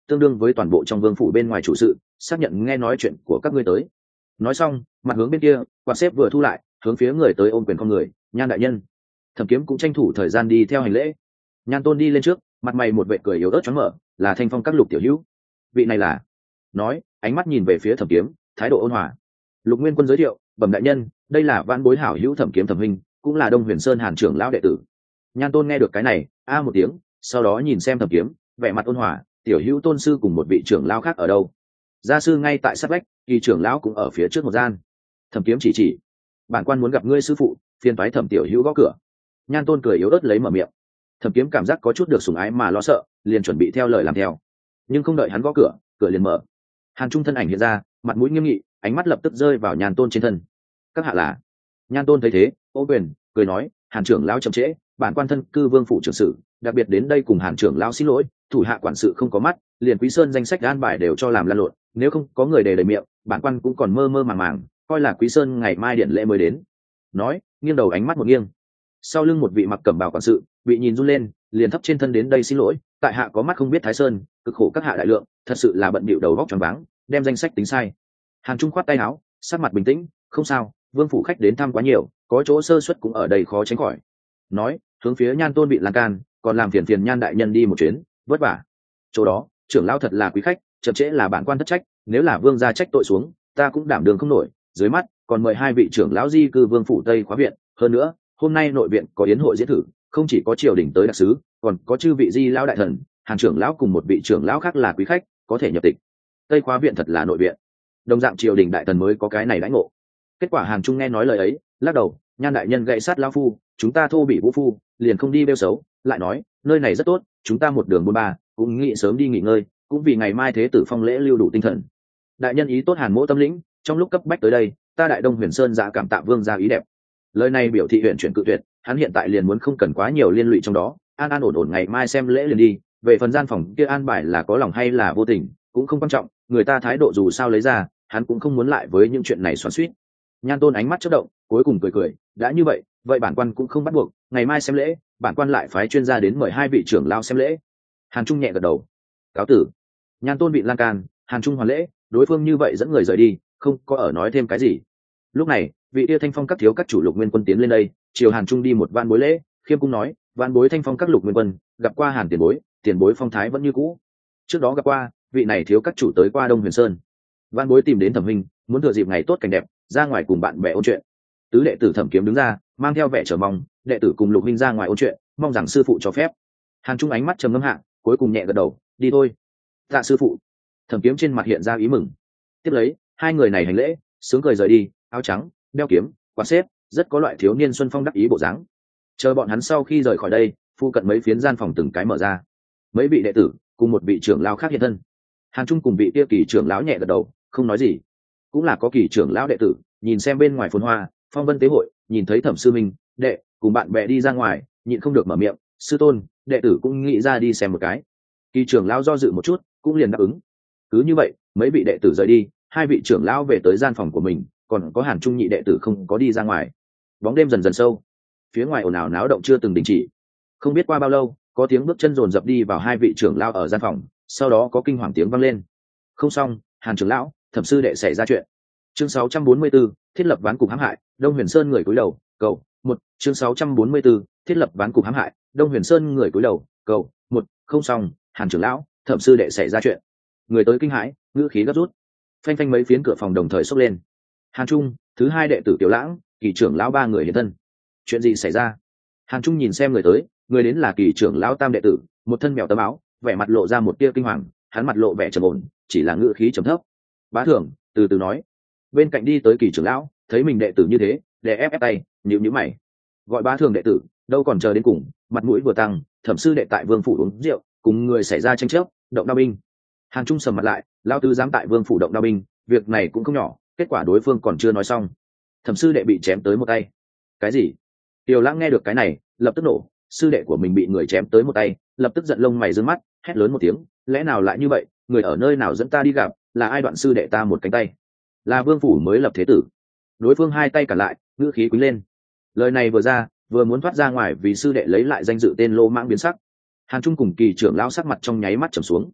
tương đương với toàn bộ trong vương phủ bên ngoài chủ sự, xác nhận nghe nói chuyện của các ngươi tới. Nói xong, mặt hướng bên kia, quạt xếp vừa thu lại, hướng phía người tới ôm quyền con người. Nhan đại nhân. Thẩm Kiếm cũng tranh thủ thời gian đi theo hành lễ. Nhan Tôn đi lên trước, mặt mày một vệ cười yếu ớt choáng mở, là Thanh Phong các Lục tiểu hữu. Vị này là. Nói, ánh mắt nhìn về phía Thẩm Kiếm, thái độ ôn hòa. Lục Nguyên Quân giới thiệu, bẩm đại nhân, đây là vãn bối hảo hữu Thẩm Kiếm Thẩm huynh, cũng là Đông Huyền Sơn Hàn trưởng lão đệ tử. Nhan Tôn nghe được cái này, a một tiếng, sau đó nhìn xem Thẩm Kiếm, vẻ mặt ôn hòa, tiểu hữu Tôn sư cùng một vị trưởng lão khác ở đâu? Gia sư ngay tại sát vách, kỳ trưởng lão cũng ở phía trước một gian. Thẩm Kiếm chỉ chỉ, bản quan muốn gặp ngươi sư phụ, phiền phái Thẩm tiểu hữu gõ cửa. Nhan Tôn cười yếu ớt lấy mở miệng. Thẩm Kiếm cảm giác có chút được sủng ái mà lo sợ, liền chuẩn bị theo lời làm theo, nhưng không đợi hắn gõ cửa, cửa liền mở. Hàn Trung thân ảnh hiện ra, mặt mũi nghiêm nghị, ánh mắt lập tức rơi vào Nhan Tôn trên thân. Các hạ là? Nhan Tôn thấy thế, ô quyền, cười nói, Hàn trưởng lão chậm trễ, bản quan thân cư vương phủ trưởng sự, đặc biệt đến đây cùng Hàn trưởng lão xin lỗi, thủ hạ quản sự không có mắt, liền Quý Sơn danh sách an bài đều cho làm lan lộn, nếu không có người đề đầy miệng, bản quan cũng còn mơ mơ màng màng, coi là Quý Sơn ngày mai điện lễ mới đến. Nói, nghiêng đầu ánh mắt một nghiêng. Sau lưng một vị mặc cẩm bào quản sự, bị nhìn run lên, liền thấp trên thân đến đây xin lỗi, tại hạ có mắt không biết Thái Sơn, cực khổ các hạ đại lượng, thật sự là bận bịu đầu góc choáng váng, đem danh sách tính sai. Hàn Trung khoát tay áo, sắc mặt bình tĩnh, không sao, vương phủ khách đến thăm quá nhiều, có chỗ sơ suất cũng ở đây khó tránh khỏi. Nói, hướng phía Nhan Tôn bị lan can, còn làm phiền phiền Nhan đại nhân đi một chuyến, vất vả. Chỗ đó, trưởng lão thật là quý khách, chậm trễ là bản quan thất trách, nếu là vương gia trách tội xuống, ta cũng đảm đường không nổi. Dưới mắt, còn mời hai vị trưởng lão di cư vương phủ Tây khóa viện, hơn nữa, hôm nay nội viện có yến hội diễn thử, không chỉ có triều đình tới đặc sứ, còn có chư vị di lão đại thần, Hàn trưởng lão cùng một vị trưởng lão khác là quý khách, có thể nhập tịch. Tây khóa viện thật là nội viện, đồng dạng triều đình đại thần mới có cái này đãi ngộ. Kết quả Hàn Trung nghe nói lời ấy, lắc đầu, Nhan đại nhân gậy sát lão phu, chúng ta thô bị vũ phu, liền không đi bêu xấu, lại nói, nơi này rất tốt, chúng ta một đường buôn ba, cũng nghĩ sớm đi nghỉ ngơi, cũng vì ngày mai thế tử phong lễ lưu đủ tinh thần. Đại nhân ý tốt Hàn mỗ tâm lĩnh, trong lúc cấp bách tới đây, ta đại Đông Huyền Sơn dạ cảm tạ vương gia ý đẹp. Lời này biểu thị huyện chuyển cự tuyệt, hắn hiện tại liền muốn không cần quá nhiều liên lụy trong đó, an an ổn ổn ngày mai xem lễ liền đi. Về phần gian phòng kia an bài là có lòng hay là vô tình, cũng không quan trọng, người ta thái độ dù sao lấy ra, hắn cũng không muốn lại với những chuyện này xoắn xuýt. Nhan Tôn ánh mắt chớp động, cuối cùng cười cười, đã như vậy, vậy bản quan cũng không bắt buộc, ngày mai xem lễ, bản quan lại phái chuyên gia đến mời hai vị trưởng lao xem lễ. Hàn Trung nhẹ gật đầu, cáo tử. Nhan Tôn bị lan can, Hàn Trung hoàn lễ, đối phương như vậy dẫn người rời đi, không có ở nói thêm cái gì. Lúc này, vị tia Thanh Phong các thiếu các chủ Lục Nguyên Quân tiến lên đây, chiều Hàn Trung đi một van bối lễ, khiêm cung nói, van bối Thanh Phong các Lục Nguyên Quân, gặp qua Hàn tiền bối, tiền bối phong thái vẫn như cũ. Trước đó gặp qua, vị này thiếu các chủ tới qua Đông Huyền Sơn, van bối tìm đến Thẩm huynh, muốn thừa dịp ngày tốt cảnh đẹp, ra ngoài cùng bạn bè ôn chuyện. Tứ đệ tử Thẩm Kiếm đứng ra, mang theo vẻ chờ mong, đệ tử cùng Lục huynh ra ngoài ôn chuyện, mong rằng sư phụ cho phép. Hàn Trung ánh mắt trầm ngâm hạ, cuối cùng nhẹ gật đầu, đi thôi. Tạ sư phụ. Thẩm Kiếm trên mặt hiện ra ý mừng. Tiếp lấy, hai người này hành lễ, sướng cười rời đi, áo trắng, đeo kiếm, quạt xếp, rất có loại thiếu niên xuân phong đắc ý bộ dáng. Chờ bọn hắn sau khi rời khỏi đây, phu cận mấy phiến gian phòng từng cái mở ra, mấy vị đệ tử cùng một vị trưởng lão khác hiện thân. Hàn Trung cùng vị kia kỳ trưởng lão nhẹ gật đầu, không nói gì. Cũng là có kỳ trưởng lão đệ tử nhìn xem bên ngoài phồn hoa phong vân tế hội, nhìn thấy Thẩm sư minh đệ cùng bạn bè đi ra ngoài, nhịn không được mở miệng, sư tôn, đệ tử cũng nghĩ ra đi xem một cái. Kỳ trưởng lão do dự một chút, cũng liền đáp ứng. Cứ như vậy, mấy vị đệ tử rời đi, hai vị trưởng lão về tới gian phòng của mình, còn có Hàn Trung nhị đệ tử không có đi ra ngoài. Bóng đêm dần dần sâu, phía ngoài ồn ào náo động chưa từng đình chỉ. Không biết qua bao lâu, có tiếng bước chân dồn dập đi vào hai vị trưởng lão ở gian phòng, sau đó có kinh hoàng tiếng vang lên. Không xong, Hàn trưởng lão, Thẩm sư đệ xảy ra chuyện. Chương sáu trăm bốn mươi 44, thiết lập ván cục hãm hại, Đông Huyền Sơn người cúi đầu, cầu, một, chương sáu trăm bốn mươi 44, thiết lập ván cục hãm hại, Đông Huyền Sơn người cúi đầu, cầu, một, không xong, Hàn trưởng lão, Thẩm sư đệ xảy ra chuyện. Người tới kinh hãi, ngữ khí gấp rút. Phanh phanh mấy phiến cửa phòng đồng thời xốc lên. Hàn Trung, thứ hai đệ tử Tiểu Lãng, kỳ trưởng lão ba người hiện thân. Chuyện gì xảy ra? Hàn Trung nhìn xem người tới, người đến là kỳ trưởng lão tam đệ tử, một thân mèo tấm áo, vẻ mặt lộ ra một tia kinh hoàng, hắn mặt lộ vẻ trầm ổn, chỉ là ngữ khí trầm thấp. Bá Thưởng từ từ nói. Bên cạnh đi tới kỳ trưởng lão, thấy mình đệ tử như thế, đè ép ép tay, nhíu nhíu mày. Gọi Bá Thưởng đệ tử, đâu còn chờ đến cùng, mặt mũi vừa tăng, Thẩm sư đệ tại vương phủ uống rượu, cùng người xảy ra tranh chấp, động đao binh. Hàn Trung sầm mặt lại, lão tứ dám tại vương phủ động đao binh, việc này cũng không nhỏ, kết quả đối phương còn chưa nói xong, Thẩm sư đệ bị chém tới một tay. Cái gì? Tiểu Lãng nghe được cái này, lập tức nổ, sư đệ của mình bị người chém tới một tay, lập tức giận lông mày giương mắt, hét lớn một tiếng, lẽ nào lại như vậy, người ở nơi nào dẫn ta đi gặp, là ai đoạn sư đệ ta một cánh tay? Là vương phủ mới lập thế tử. Đối phương hai tay cả lại, ngữ khí quýnh lên. Lời này vừa ra, vừa muốn thoát ra ngoài vì sư đệ lấy lại danh dự tên lô mãng biến sắc. Hàn Trung cùng kỳ trưởng lão sắc mặt trong nháy mắt trầm xuống.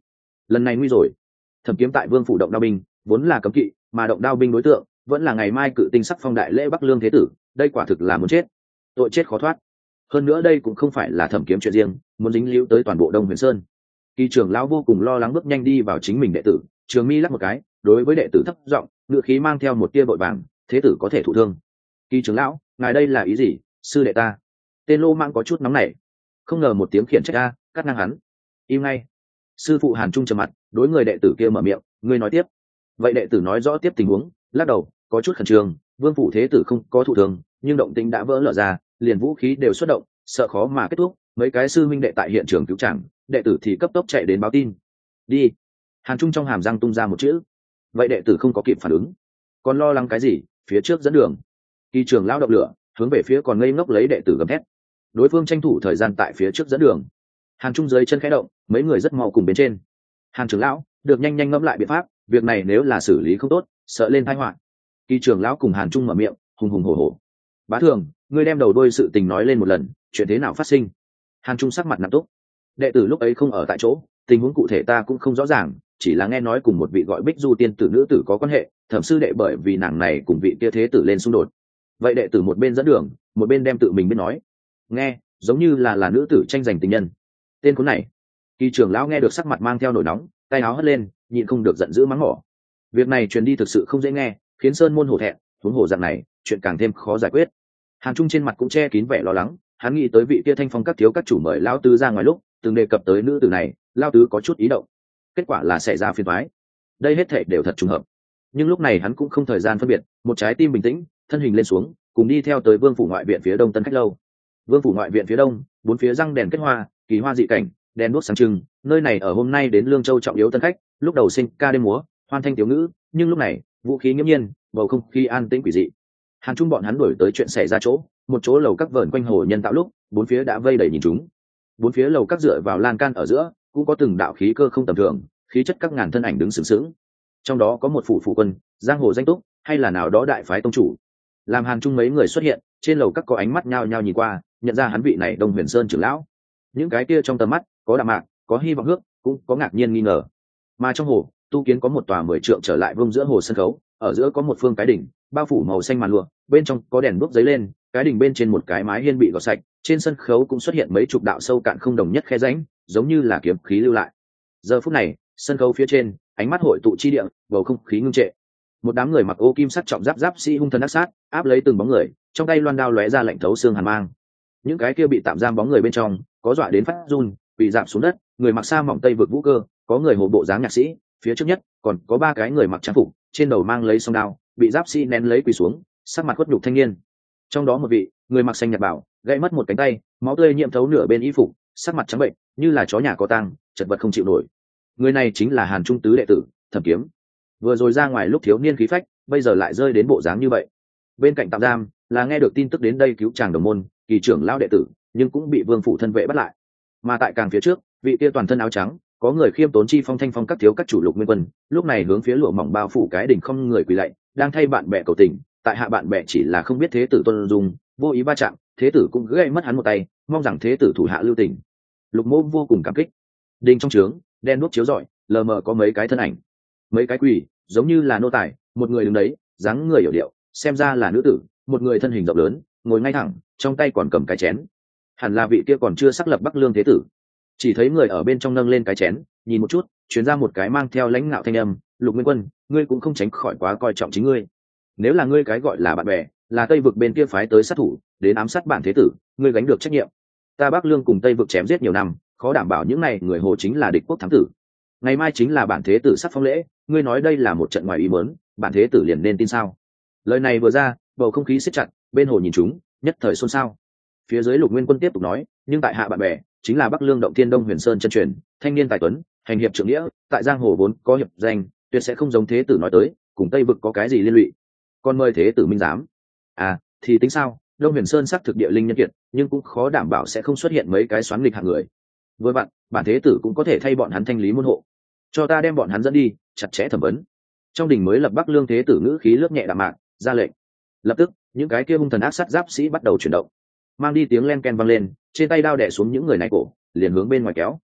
lần này nguy rồi. Thẩm Kiếm tại vương phủ động đao binh vốn là cấm kỵ, mà động đao binh đối tượng vẫn là ngày mai cự tinh sắc phong đại lễ Bắc Lương thế tử, đây quả thực là muốn chết, tội chết khó thoát. Hơn nữa đây cũng không phải là Thẩm Kiếm chuyện riêng, muốn dính líu tới toàn bộ Đông Huyền Sơn. Kỳ trưởng lão vô cùng lo lắng bước nhanh đi vào chính mình đệ tử, trường mi lắc một cái, đối với đệ tử thấp giọng, ngữ khí mang theo một tia vội vàng, thế tử có thể thụ thương. Kỳ trưởng lão, ngài đây là ý gì? Sư đệ ta. Tên Lô Mãng có chút nóng nảy, không ngờ một tiếng khiển trách a, cắt ngang hắn. Im ngay. Sư phụ Hàn Trung trầm mặt, đối người đệ tử kia mở miệng, ngươi nói tiếp. Vậy đệ tử nói rõ tiếp tình huống, lắc đầu, có chút khẩn trương, vương phủ thế tử không có thụ thương, nhưng động tĩnh đã vỡ lở ra, liền vũ khí đều xuất động, sợ khó mà kết thúc. Mấy cái sư minh đệ tại hiện trường cứu chẳng, đệ tử thì cấp tốc chạy đến báo tin. Đi. Hàn Trung trong hàm răng tung ra một chữ. Vậy đệ tử không có kịp phản ứng, còn lo lắng cái gì? Phía trước dẫn đường. Kỳ trưởng lao động lửa, hướng về phía còn ngây ngốc lấy đệ tử gầm thét. Đối phương tranh thủ thời gian tại phía trước dẫn đường. Hàn Trung dưới chân khẽ động, mấy người rất mau cùng bên trên. Hàn trưởng lão, được nhanh nhanh ngẫm lại biện pháp, việc này nếu là xử lý không tốt, sợ lên tai họa. Kỳ trưởng lão cùng Hàn Trung mở miệng, hùng hùng hổ hổ. Bá thường, ngươi đem đầu đuôi sự tình nói lên một lần, chuyện thế nào phát sinh? Hàn Trung sắc mặt nặng túc. Đệ tử lúc ấy không ở tại chỗ, tình huống cụ thể ta cũng không rõ ràng, chỉ là nghe nói cùng một vị gọi Bích Du tiên tử nữ tử có quan hệ, thẩm sư đệ bởi vì nàng này cùng vị kia thế tử lên xung đột. Vậy đệ tử một bên dẫn đường, một bên đem tự mình biết nói. Nghe, giống như là là nữ tử tranh giành tình nhân. Tên cuốn này. Kỳ trưởng lão nghe được sắc mặt mang theo nổi nóng, tay áo hất lên, nhịn không được giận dữ mắng mỏ. Việc này truyền đi thực sự không dễ nghe, khiến sơn môn hổ thẹn, huống hồ dạng này, chuyện càng thêm khó giải quyết. Hàn Trung trên mặt cũng che kín vẻ lo lắng, hắn nghĩ tới vị kia thanh phong các thiếu các chủ mời lão tứ ra ngoài lúc từng đề cập tới nữ tử này, lão tứ có chút ý động, kết quả là xảy ra phiền toái. Đây hết thảy đều thật trùng hợp, nhưng lúc này hắn cũng không thời gian phân biệt, một trái tim bình tĩnh, thân hình lên xuống, cùng đi theo tới vương phủ ngoại viện phía đông Tân Khách lâu. Vương phủ ngoại viện phía đông, bốn phía răng đèn kết hoa, kỳ hoa dị cảnh, đèn đuốc sáng trưng, nơi này ở hôm nay đến Lương Châu trọng yếu tân khách, lúc đầu sinh ca đêm múa, hoan thanh tiểu ngữ, nhưng lúc này, vũ khí nghiêm nhiên, bầu không khí an tĩnh quỷ dị. Hàn Trung bọn hắn đuổi tới chuyện xảy ra chỗ, một chỗ lầu các vờn quanh hồ nhân tạo lúc, bốn phía đã vây đầy nhìn chúng. Bốn phía lầu các dựa vào lan can ở giữa, cũng có từng đạo khí cơ không tầm thường, khí chất các ngàn thân ảnh đứng sừng sững. Trong đó có một phủ phụ quân, giang hồ danh túc, hay là nào đó đại phái tông chủ. Làm Hàn Trung mấy người xuất hiện, trên lầu các có ánh mắt nhao nhao nhìn qua, nhận ra hắn vị này Đông Huyền Sơn trưởng lão. Những cái kia trong tầm mắt, có đạm mạc, có hy vọng hước, cũng có ngạc nhiên nghi ngờ. Mà trong hồ, tu kiến có một tòa mười trượng trở lại vương giữa hồ sân khấu, ở giữa có một phương cái đỉnh, bao phủ màu xanh màn lụa, bên trong có đèn đuốc giấy lên, cái đỉnh bên trên một cái mái hiên bị gọt sạch, trên sân khấu cũng xuất hiện mấy chục đạo sâu cạn không đồng nhất khe rãnh, giống như là kiếm khí lưu lại. Giờ phút này, sân khấu phía trên, ánh mắt hội tụ chi địa, bầu không khí ngưng trệ. Một đám người mặc ô kim sắc trọng giáp giáp sĩ hung thần ác sát, áp lấy từng bóng người, trong tay loan đao lóe ra lạnh thấu xương hàn mang. Những cái kia bị tạm giam bóng người bên trong, có dọa đến phát run, bị giảm xuống đất, người mặc sa mỏng tây vực vũ cơ, có người hồ bộ dáng nhạc sĩ, phía trước nhất còn có ba cái người mặc trang phục, trên đầu mang lấy song đao, bị giáp sĩ nén lấy quỳ xuống, sắc mặt khuất nhục thanh niên. Trong đó một vị, người mặc xanh nhạt bảo, gãy mất một cánh tay, máu tươi nhiễm thấu nửa bên y phục, sắc mặt trắng bệnh, như là chó nhà có tang, chật vật không chịu nổi. Người này chính là Hàn Trung tứ đệ tử, Thẩm Kiếm. Vừa rồi ra ngoài lúc thiếu niên khí phách, bây giờ lại rơi đến bộ dáng như vậy. Bên cạnh tạm giam, là nghe được tin tức đến đây cứu chàng đồng môn, kỳ trưởng lão đệ tử, nhưng cũng bị vương phủ thân vệ bắt lại. Mà tại càng phía trước, vị kia toàn thân áo trắng, có người khiêm tốn chi phong thanh phong các thiếu các chủ Lục Nguyên Quân, lúc này hướng phía lụa mỏng bao phủ cái đỉnh không người quỳ lạy, đang thay bạn bè cầu tình, tại hạ bạn bè chỉ là không biết thế tử tuân dung, vô ý va chạm, thế tử cũng gãy mất hắn một tay, mong rằng thế tử thủ hạ lưu tình. Lục Mô vô cùng cảm kích. Đình trong trướng, đen đuốc chiếu rọi, lờ mờ có mấy cái thân ảnh, mấy cái quỳ, giống như là nô tài, một người đứng đấy, dáng người hiểu điệu, xem ra là nữ tử, một người thân hình rộng lớn, ngồi ngay thẳng, trong tay còn cầm cái chén, hẳn là vị kia còn chưa xác lập Bắc Lương thế tử. Chỉ thấy người ở bên trong nâng lên cái chén, nhìn một chút, truyền ra một cái mang theo lãnh ngạo thanh âm, Lục Nguyên Quân, ngươi cũng không tránh khỏi quá coi trọng chính ngươi. Nếu là ngươi cái gọi là bạn bè, là Tây vực bên kia phái tới sát thủ, đến ám sát bản thế tử, ngươi gánh được trách nhiệm. Ta Bắc Lương cùng Tây vực chém giết nhiều năm, khó đảm bảo những này người hồ chính là địch quốc thám tử. Ngày mai chính là bản thế tử sắp phong lễ, ngươi nói đây là một trận ngoài ý muốn, bản thế tử liền nên tin sao? Lời này vừa ra, bầu không khí siết chặt, bên hồ nhìn chúng, nhất thời xôn xao. Phía dưới Lục Nguyên Quân tiếp tục nói, nhưng tại hạ bạn bè chính là Bắc Lương động thiên Đông Huyền Sơn chân truyền, thanh niên tài tuấn, hành hiệp trượng nghĩa, tại giang hồ vốn có hiệp danh, tuyệt sẽ không giống thế tử nói tới, cùng Tây vực có cái gì liên lụy. Còn mời thế tử minh giám. À, thì tính sao? Đông Huyền Sơn xác thực địa linh nhân kiệt, nhưng cũng khó đảm bảo sẽ không xuất hiện mấy cái xoán nghịch hạng người. Với bạn, bản thế tử cũng có thể thay bọn hắn thanh lý môn hộ. Cho ta đem bọn hắn dẫn đi, chặt chẽ thẩm vấn. Trong đình mới lập Bắc Lương thế tử ngữ khí lướt nhẹ đạm mạc, ra lệnh. Lập tức, những cái kia hung thần ác sát giáp sĩ bắt đầu chuyển động, mang đi tiếng len ken vang lên, trên tay đao đè xuống những người này cổ, liền hướng bên ngoài kéo.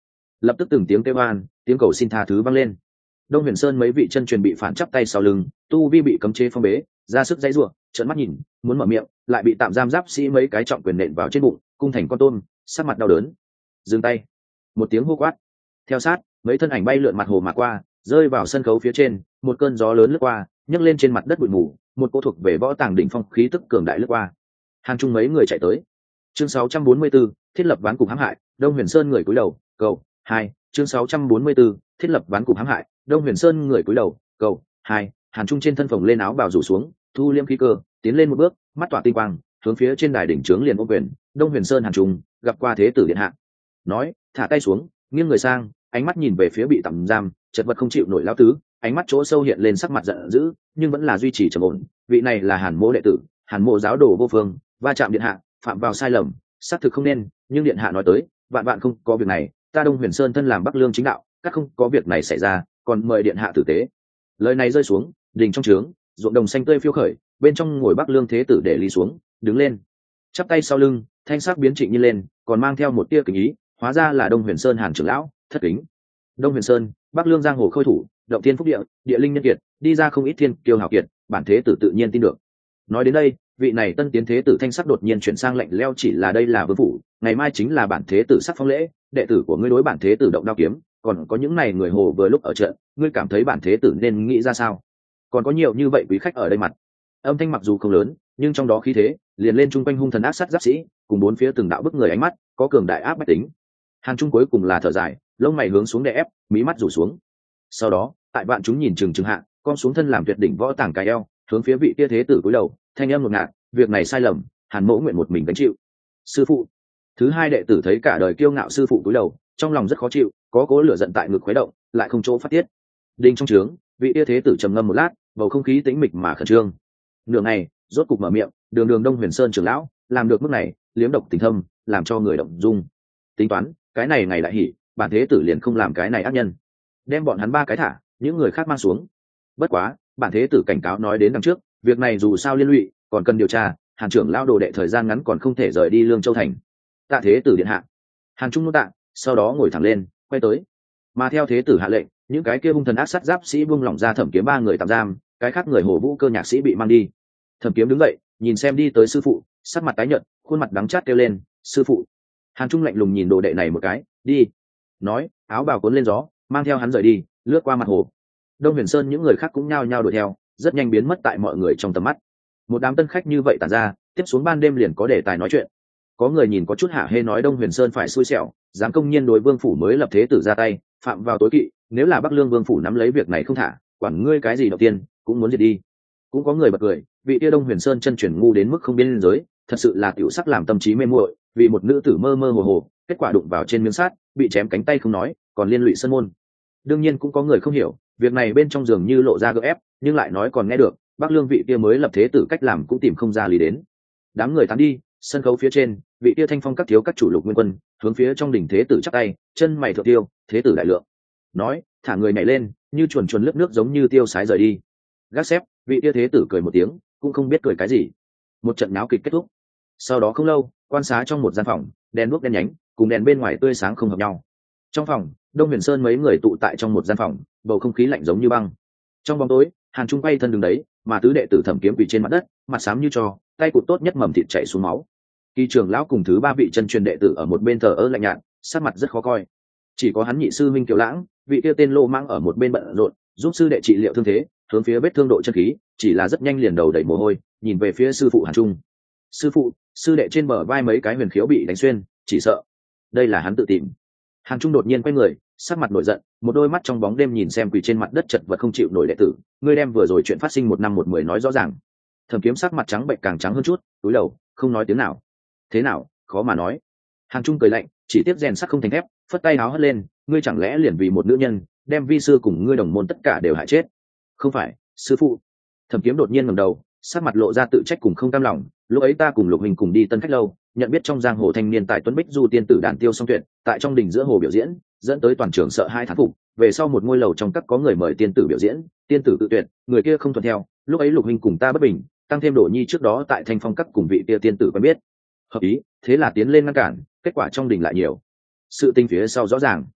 lập tức từng tiếng kêu oan, tiếng cầu xin tha thứ vang lên. Đông Huyền Sơn mấy vị chân truyền bị phản chắp tay sau lưng, tu vi bị cấm chế phong bế, ra sức dãy rủa, trợn mắt nhìn, muốn mở miệng, lại bị tạm giam giáp sĩ mấy cái trọng quyền nện vào trên bụng, cung thành con tôm, sắc mặt đau đớn. Dừng tay. Một tiếng hô quát. Theo sát, mấy thân ảnh bay lượn mặt hồ mà qua, rơi vào sân khấu phía trên, một cơn gió lớn lướt qua, nhấc lên trên mặt đất bụi mù, một cô thuộc về võ tàng đỉnh phong khí tức cường đại lướt qua. Hàng Trung mấy người chạy tới. Chương sáu trăm bốn mươi 4, thiết lập ván cục hãm hại, Đông Huyền Sơn người cúi đầu, cầu hai. Chương sáu trăm bốn mươi 4, thiết lập ván cục hãm hại, Đông Huyền Sơn người cúi đầu, cầu hai. Hàn Trung trên thân phồng lên áo bào rủ xuống, thu liêm khí cơ, tiến lên một bước, mắt tỏa tinh quang, hướng phía trên đài đỉnh trướng liền ôm quyền. Đông Huyền Sơn Hàn Trung gặp qua thế tử điện hạ. Nói, thả tay xuống, nghiêng người sang, ánh mắt nhìn về phía bị tạm giam, chật vật không chịu nổi lão tứ, ánh mắt chỗ sâu hiện lên sắc mặt giận dữ, nhưng vẫn là duy trì trầm ổn. Vị này là Hàn Mỗ đệ tử, Hàn Mỗ giáo đồ vô phương, va chạm điện hạ, phạm vào sai lầm, xác thực không nên, nhưng điện hạ nói tới, vạn vạn không có việc này, ta Đông Huyền Sơn thân làm Bắc Lương chính đạo, các không có việc này xảy ra, còn mời điện hạ tử tế. Lời này rơi xuống, đình trong trướng, ruộng đồng xanh tươi phiêu khởi, bên trong ngồi Bắc Lương thế tử để ly xuống, đứng lên, chắp tay sau lưng, thanh sắc biến trịnh như lên, còn mang theo một tia kính ý, hóa ra là Đông Huyền Sơn Hàn trưởng lão, thất kính. Đông Huyền Sơn, Bắc Lương giang hồ khôi thủ, động thiên phúc địa, địa linh nhân kiệt, đi ra không ít thiên kiêu hào kiệt, bản thế tử tự nhiên tin được. Nói đến đây, vị này tân tiến thế tử thanh sắc đột nhiên chuyển sang lạnh lẽo, chỉ là đây là vương phủ, ngày mai chính là bản thế tử sắc phong lễ, đệ tử của ngươi đối bản thế tử động đao kiếm, còn có những này người hồ vừa lúc ở trận, ngươi cảm thấy bản thế tử nên nghĩ ra sao? Còn có nhiều như vậy quý khách ở đây mặt. Âm thanh mặc dù không lớn, nhưng trong đó khí thế liền lên chung quanh hung thần ác sát giáp sĩ, cùng bốn phía từng đạo bức người ánh mắt, có cường đại áp bách tính. Hàn Trung cuối cùng là thở dài, lông mày hướng xuống đè ép, mí mắt rủ xuống. Sau đó, tại bạn chúng nhìn chừng chừng hạ, con xuống thân làm tuyệt đỉnh võ tàng cái eo, hướng phía vị kia thế tử cúi đầu, thanh âm ngột ngạt, việc này sai lầm, Hàn Mỗ nguyện một mình gánh chịu. Sư phụ. Thứ hai đệ tử thấy cả đời kiêu ngạo sư phụ cúi đầu, trong lòng rất khó chịu, có cố lửa giận tại ngực khuấy động, lại không chỗ phát tiết. Đinh trong trướng, vị kia thế tử trầm ngâm một lát, bầu không khí tĩnh mịch mà khẩn trương. Nửa ngày, rốt cục mở miệng, đường đường Đông Huyền Sơn trưởng lão, làm được mức này, liếm độc tình thâm, làm cho người động dung. Tính toán, cái này ngày đại hỉ, bản thế tử liền không làm cái này ác nhân, đem bọn hắn ba cái thả, những người khác mang xuống. Bất quá, bản thế tử cảnh cáo nói đến đằng trước, việc này dù sao liên lụy, còn cần điều tra, Hàn trưởng lão đồ đệ thời gian ngắn còn không thể rời đi Lương Châu thành. Tạ thế tử điện hạ. Hàn Trung nô tạ, sau đó ngồi thẳng lên, quay tới. Mà theo thế tử hạ lệnh, những cái kia hung thần ác sát giáp sĩ buông lỏng ra Thẩm Kiếm ba người tạm giam, cái khác người Hồ Vũ cơ nhạc sĩ bị mang đi. Thẩm Kiếm đứng dậy, nhìn xem đi tới sư phụ, sắc mặt tái nhợt, khuôn mặt đắng chát kêu lên, "Sư phụ." Hàn Trung lạnh lùng nhìn đồ đệ này một cái, "Đi." Nói, áo bào cuốn lên gió, mang theo hắn rời đi, lướt qua mặt hồ. Đông Huyền Sơn những người khác cũng nhao nhao đuổi theo, rất nhanh biến mất tại mọi người trong tầm mắt. Một đám tân khách như vậy tản ra, tiếp xuống ban đêm liền có đề tài nói chuyện. Có người nhìn có chút hạ hê nói Đông Huyền Sơn phải xui xẻo, dám công nhiên đối vương phủ mới lập thế tử ra tay, phạm vào tối kỵ, nếu là Bắc Lương vương phủ nắm lấy việc này không thả, quản ngươi cái gì đầu tiên, cũng muốn diệt đi. Cũng có người bật cười, vị kia Đông Huyền Sơn chân chuyển ngu đến mức không biên giới, thật sự là tiểu sắc làm tâm trí mê muội, vì một nữ tử mơ mơ hồ hồ, kết quả đụng vào trên miếng sắt, bị chém cánh tay không nói, còn liên lụy sân môn. Đương nhiên cũng có người không hiểu, việc này bên trong giường như lộ ra gượng ép, nhưng lại nói còn nghe được, Bắc Lương vị kia mới lập thế tử cách làm cũng tìm không ra lý đến. Đám người tán đi, sân khấu phía trên, vị kia thanh phong các thiếu các chủ lục nguyên quân, hướng phía trong đỉnh thế tử chắp tay, chân mày thượng tiêu, thế tử đại lượng. Nói, thả người nhảy lên, như chuồn chuồn lướt nước giống như tiêu sái rời đi. Gác xếp, vị kia thế tử cười một tiếng, cũng không biết cười cái gì. Một trận náo kịch kết thúc. Sau đó không lâu, quan sát trong một gian phòng, đèn đuốc đen nhánh, cùng đèn bên ngoài tươi sáng không hợp nhau. Trong phòng, Đông Huyền Sơn mấy người tụ tại trong một gian phòng, bầu không khí lạnh giống như băng. Trong bóng tối, Hàn Trung quay thân đứng đấy, mà tứ đệ tử Thẩm Kiếm quỳ trên mặt đất, mặt xám như tro, tay cụt tốt nhất mầm thịt chảy xuống máu. Kỳ trưởng lão cùng thứ ba vị chân truyền đệ tử ở một bên thờ ơ lạnh nhạt, sắc mặt rất khó coi. Chỉ có hắn nhị sư Minh Kiều Lãng, vị kia tên Lô Mang ở một bên bận rộn, giúp sư đệ trị liệu thương thế, hướng phía vết thương độ chân khí, chỉ là rất nhanh liền đầu đầy mồ hôi, nhìn về phía sư phụ Hàn Trung. Sư phụ, sư đệ trên bờ vai mấy cái huyền khiếu bị đánh xuyên, chỉ sợ đây là hắn tự tìm. Hàn Trung đột nhiên quay người, sắc mặt nổi giận, một đôi mắt trong bóng đêm nhìn xem quỳ trên mặt đất chật vật không chịu nổi đệ tử, ngươi đem vừa rồi chuyện phát sinh một năm một mười nói rõ ràng. Thẩm Kiếm sắc mặt trắng bệnh càng trắng hơn chút, cúi đầu, không nói tiếng nào. Thế nào, khó mà nói. Hàn Trung cười lạnh, chỉ tiếp rèn sắt không thành thép, phất tay áo hất lên, ngươi chẳng lẽ liền vì một nữ nhân, đem vi sư cùng ngươi đồng môn tất cả đều hại chết? Không phải, sư phụ. Thẩm Kiếm đột nhiên ngẩng đầu, sắc mặt lộ ra tự trách cùng không cam lòng, lúc ấy ta cùng Lục Hình cùng đi Tân Khách lâu, nhận biết trong giang hồ thanh niên tại Tuấn Bích du tiên tử đàn tiêu song tuyệt, tại trong đỉnh giữa hồ biểu diễn, dẫn tới toàn trường sợ hai thán phục, về sau một ngôi lầu trong các có người mời tiên tử biểu diễn, tiên tử tự tuyệt, người kia không thuận theo, lúc ấy Lục Hình cùng ta bất bình, tăng thêm Đổ Nhi trước đó tại Thanh Phong các cùng vị kia tiên tử quen biết, hợp ý, thế là tiến lên ngăn cản, kết quả trong đỉnh lại nhiều sự tình phía sau rõ ràng.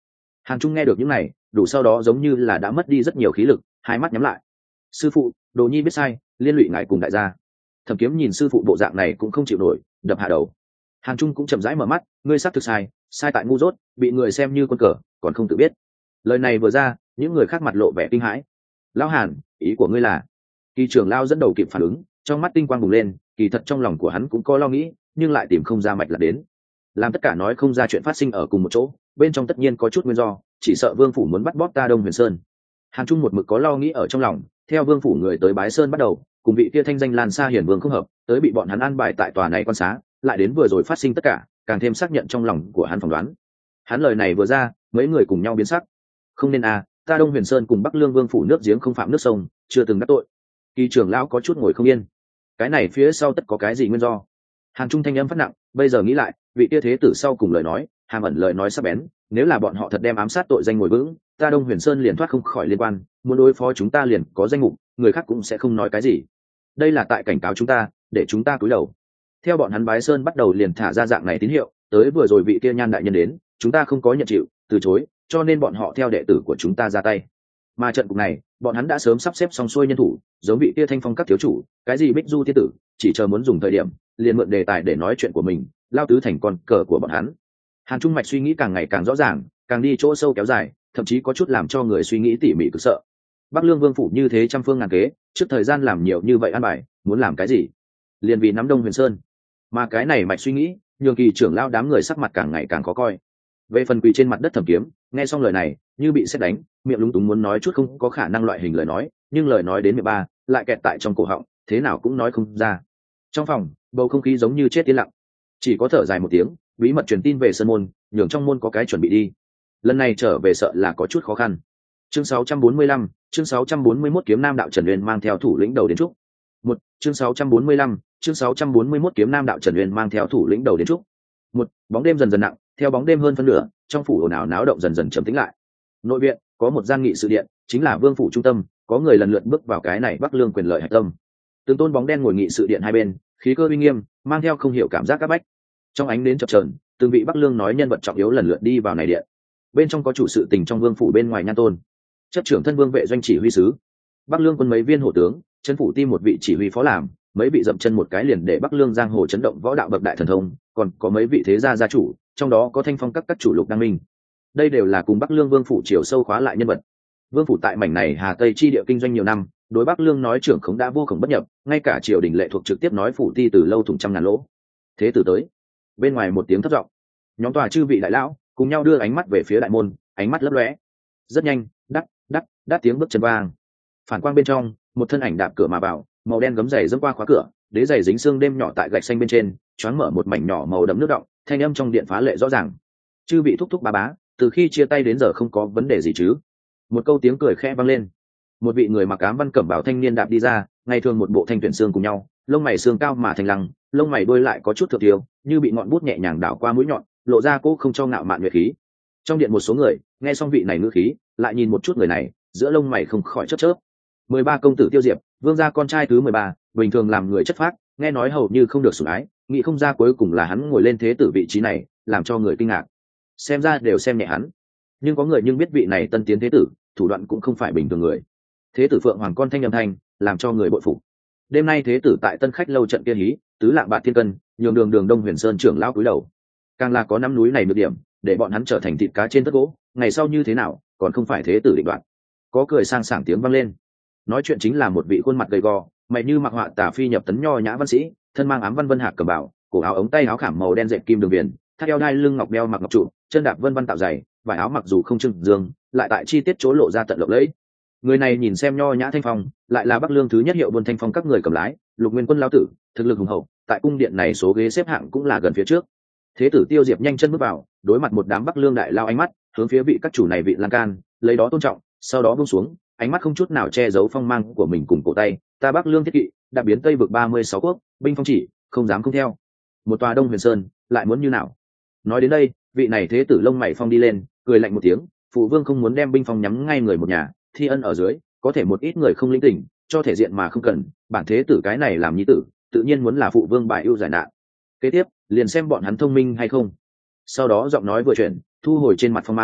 Hàn Trung nghe được những này, đủ sau đó giống như là đã mất đi rất nhiều khí lực, hai mắt nhắm lại. Sư phụ, đồ nhi biết sai, liên lụy ngài cùng đại gia. Thẩm Kiếm nhìn sư phụ bộ dạng này cũng không chịu nổi, đập hạ đầu. Hàn Trung cũng chậm rãi mở mắt, ngươi xác thực sai, sai tại ngu dốt, bị người xem như quân cờ, còn không tự biết. Lời này vừa ra, những người khác mặt lộ vẻ kinh hãi. Lão Hàn, ý của ngươi là? Kỳ trưởng lão dẫn đầu kịp phản ứng, trong mắt tinh quang bùng lên, kỳ thật trong lòng của hắn cũng có lo nghĩ, nhưng lại tìm không ra mạch là đến. Làm tất cả nói không ra chuyện phát sinh ở cùng một chỗ, bên trong tất nhiên có chút nguyên do, chỉ sợ Vương phủ muốn bắt bóp ta Đông Huyền Sơn. Hàn Trung một mực có lo nghĩ ở trong lòng, theo Vương phủ người tới Bái Sơn bắt đầu, cùng vị kia thanh danh lan xa hiển vương không hợp, tới bị bọn hắn an bài tại tòa này quan xá, lại đến vừa rồi phát sinh tất cả, càng thêm xác nhận trong lòng của hắn phỏng đoán. Hắn lời này vừa ra, mấy người cùng nhau biến sắc. Không nên à, ta Đông Huyền Sơn cùng Bắc Lương Vương phủ nước giếng không phạm nước sông, chưa từng đắc tội. Kỳ trưởng lão có chút ngồi không yên. Cái này phía sau tất có cái gì nguyên do? Hàn Trung thanh âm phát nặng, bây giờ nghĩ lại, vị kia thế tử sau cùng lời nói, hàm ẩn lời nói sắc bén, nếu là bọn họ thật đem ám sát tội danh ngồi vững, ta Đông Huyền Sơn liền thoát không khỏi liên quan, muốn đối phó chúng ta liền có danh mục, người khác cũng sẽ không nói cái gì. Đây là tại cảnh cáo chúng ta, để chúng ta cúi đầu. Theo bọn hắn Bái Sơn bắt đầu liền thả ra dạng này tín hiệu, tới vừa rồi vị kia Nhan đại nhân đến, chúng ta không có nhận chịu, từ chối, cho nên bọn họ theo đệ tử của chúng ta ra tay. Mà trận cục này, bọn hắn đã sớm sắp xếp xong xuôi nhân thủ, giống vị kia Thanh Phong các thiếu chủ, cái gì Bích Du tiên tử, chỉ chờ muốn dùng thời điểm, liền mượn đề tài để nói chuyện của mình, lao tứ thành con cờ của bọn hắn. Hàn Trung mạch suy nghĩ càng ngày càng rõ ràng, càng đi chỗ sâu kéo dài, thậm chí có chút làm cho người suy nghĩ tỉ mỉ cực sợ. Bắc Lương Vương phủ như thế trăm phương ngàn kế, trước thời gian làm nhiều như vậy ăn bài, muốn làm cái gì? Liền vì nắm Đông Huyền Sơn. Mà cái này mạch suy nghĩ, nhường Kỳ trưởng lao đám người sắc mặt càng ngày càng khó coi. Về phần quỳ trên mặt đất Thẩm Kiếm, nghe xong lời này, như bị sét đánh, miệng lúng túng muốn nói chút không có khả năng loại hình lời nói, nhưng lời nói đến mười ba, lại kẹt tại trong cổ họng, thế nào cũng nói không ra. Trong phòng, bầu không khí giống như chết yên lặng, chỉ có thở dài một tiếng, bí mật truyền tin về sơn môn, nhường trong môn có cái chuẩn bị đi. Lần này trở về sợ là có chút khó khăn. Chương sáu trăm bốn mươi lăm, chương sáu trăm bốn mươi mốt kiếm nam đạo Trần Uyên mang theo thủ lĩnh đầu đến trúc. Một, chương sáu trăm bốn mươi lăm, chương sáu trăm bốn mươi mốt kiếm nam đạo Trần Uyên mang theo thủ lĩnh đầu đến trúc. Một, bóng đêm dần dần nặng, theo bóng đêm hơn phân nửa, trong phủ ồn ào náo động dần dần trầm tĩnh lại. Nội viện có một gian nghị sự điện, chính là vương phủ trung tâm, có người lần lượt bước vào cái này Bắc Lương quyền lợi hạch tâm. Từng tôn bóng đen ngồi nghị sự điện hai bên, khí cơ uy nghiêm, mang theo không hiểu cảm giác áp bách. Trong ánh nến chập chờn, từng vị Bắc Lương nói nhân vật trọng yếu lần lượt đi vào này điện. Bên trong có chủ sự tình trong vương phủ, bên ngoài Nhan Tôn, chấp trưởng thân vương vệ doanh chỉ huy sứ, Bắc Lương quân mấy viên hổ tướng, chân phủ ti một vị chỉ huy phó làm, mấy vị dậm chân một cái liền để Bắc Lương giang hồ chấn động võ đạo bậc đại thần thông, còn có mấy vị thế gia gia chủ, trong đó có Thanh Phong các các chủ Lục Đăng Minh. Đây đều là cùng Bắc Lương vương phủ chiều sâu khóa lại nhân vật. Vương phủ tại mảnh này Hà Tây chi địa kinh doanh nhiều năm, đối Bắc Lương nói trưởng khống đã vô cùng bất nhập, ngay cả triều đình lệ thuộc trực tiếp nói phủ ti từ lâu thủng trăm ngàn lỗ. Thế tử tới. Bên ngoài một tiếng thấp giọng, nhóm tòa chư vị đại lão cùng nhau đưa ánh mắt về phía đại môn, ánh mắt lấp lóe. Rất nhanh, đắc đắc đắc tiếng bước chân vang. Phản quang bên trong, một thân ảnh đạp cửa mà vào, màu đen gấm giày dẫm qua khóa cửa, đế giày dính xương đêm nhỏ tại gạch xanh bên trên, choáng mở một mảnh nhỏ màu đậm nước động, thanh âm trong điện phá lệ rõ ràng. Chư vị thúc thúc bá bá, từ khi chia tay đến giờ không có vấn đề gì chứ? Một câu tiếng cười khẽ vang lên. Một vị người mặc ám văn cẩm bào thanh niên đạp đi ra, ngày thường một bộ thanh tuyển xương cùng nhau, lông mày xương cao mà thành lăng, lông mày đuôi lại có chút thượng tiêu, như bị ngọn bút nhẹ nhàng đảo qua mũi nhọn, lộ ra cố không cho ngạo mạn nhuệ khí. Trong điện một số người nghe xong vị này ngữ khí, lại nhìn một chút người này, giữa lông mày không khỏi chớp chớp. Mười ba công tử Tiêu Diệp, vương gia con trai thứ mười ba, bình thường làm người chất phác, nghe nói hầu như không được sủng ái, nghĩ không ra cuối cùng là hắn ngồi lên thế tử vị trí này, làm cho người kinh ngạc. Xem ra đều xem nhẹ hắn, nhưng có người nhưng biết vị này tân tiến thế tử, thủ đoạn cũng không phải bình thường người. Thế tử Phượng Hoàng con thanh âm thanh, làm cho người bội phục. Đêm nay thế tử tại Tân Khách lâu trận kia hí, tứ lạng bạc thiên cân, nhường đường đường Đông Huyền Sơn trưởng lão cúi đầu. Càng là có năm núi này được điểm, để bọn hắn trở thành thịt cá trên tất gỗ, ngày sau như thế nào, còn không phải thế tử định đoạt. Có cười sang sảng tiếng vang lên. Nói chuyện chính là một vị khuôn mặt gầy gò, mày như mặc họa tả phi nhập tấn nho nhã văn sĩ, thân mang ám văn vân hạc cầm bảo, cổ áo ống tay áo khảm màu đen dệt kim đường viền, thắt eo đai lưng ngọc đeo mặc ngọc trụ, chân đạp vân văn tạo dày, vải áo mặc dù không trưng dương, lại tại chi tiết chỗ lộ ra tận lộng lẫy. Người này nhìn xem nho nhã thanh phong, lại là Bắc Lương thứ nhất hiệu buôn thanh phong các người cầm lái, Lục Nguyên Quân lão tử, thực lực hùng hậu, tại cung điện này số ghế xếp hạng cũng là gần phía trước. Thế tử Tiêu Diệp nhanh chân bước vào, đối mặt một đám Bắc Lương đại lao ánh mắt, hướng phía vị các chủ này vị lan can, lấy đó tôn trọng, sau đó buông xuống, ánh mắt không chút nào che giấu phong mang của mình cùng cổ tay, ta Bắc Lương thiết kỵ, đã biến Tây vực ba mươi sáu quốc, binh phong chỉ, không dám không theo. Một tòa Đông Huyền Sơn, lại muốn như nào? Nói đến đây, vị này thế tử lông mày phong đi lên, cười lạnh một tiếng, phụ vương không muốn đem binh phong nhắm ngay người một nhà, thi ân ở dưới, có thể một ít người không linh tỉnh, cho thể diện mà không cần, bản thế tử cái này làm nhi tử, tự nhiên muốn là phụ vương bại ưu giải nạn. Kế tiếp, liền xem bọn hắn thông minh hay không. Sau đó giọng nói vừa chuyển, thu hồi trên mặt phong mang,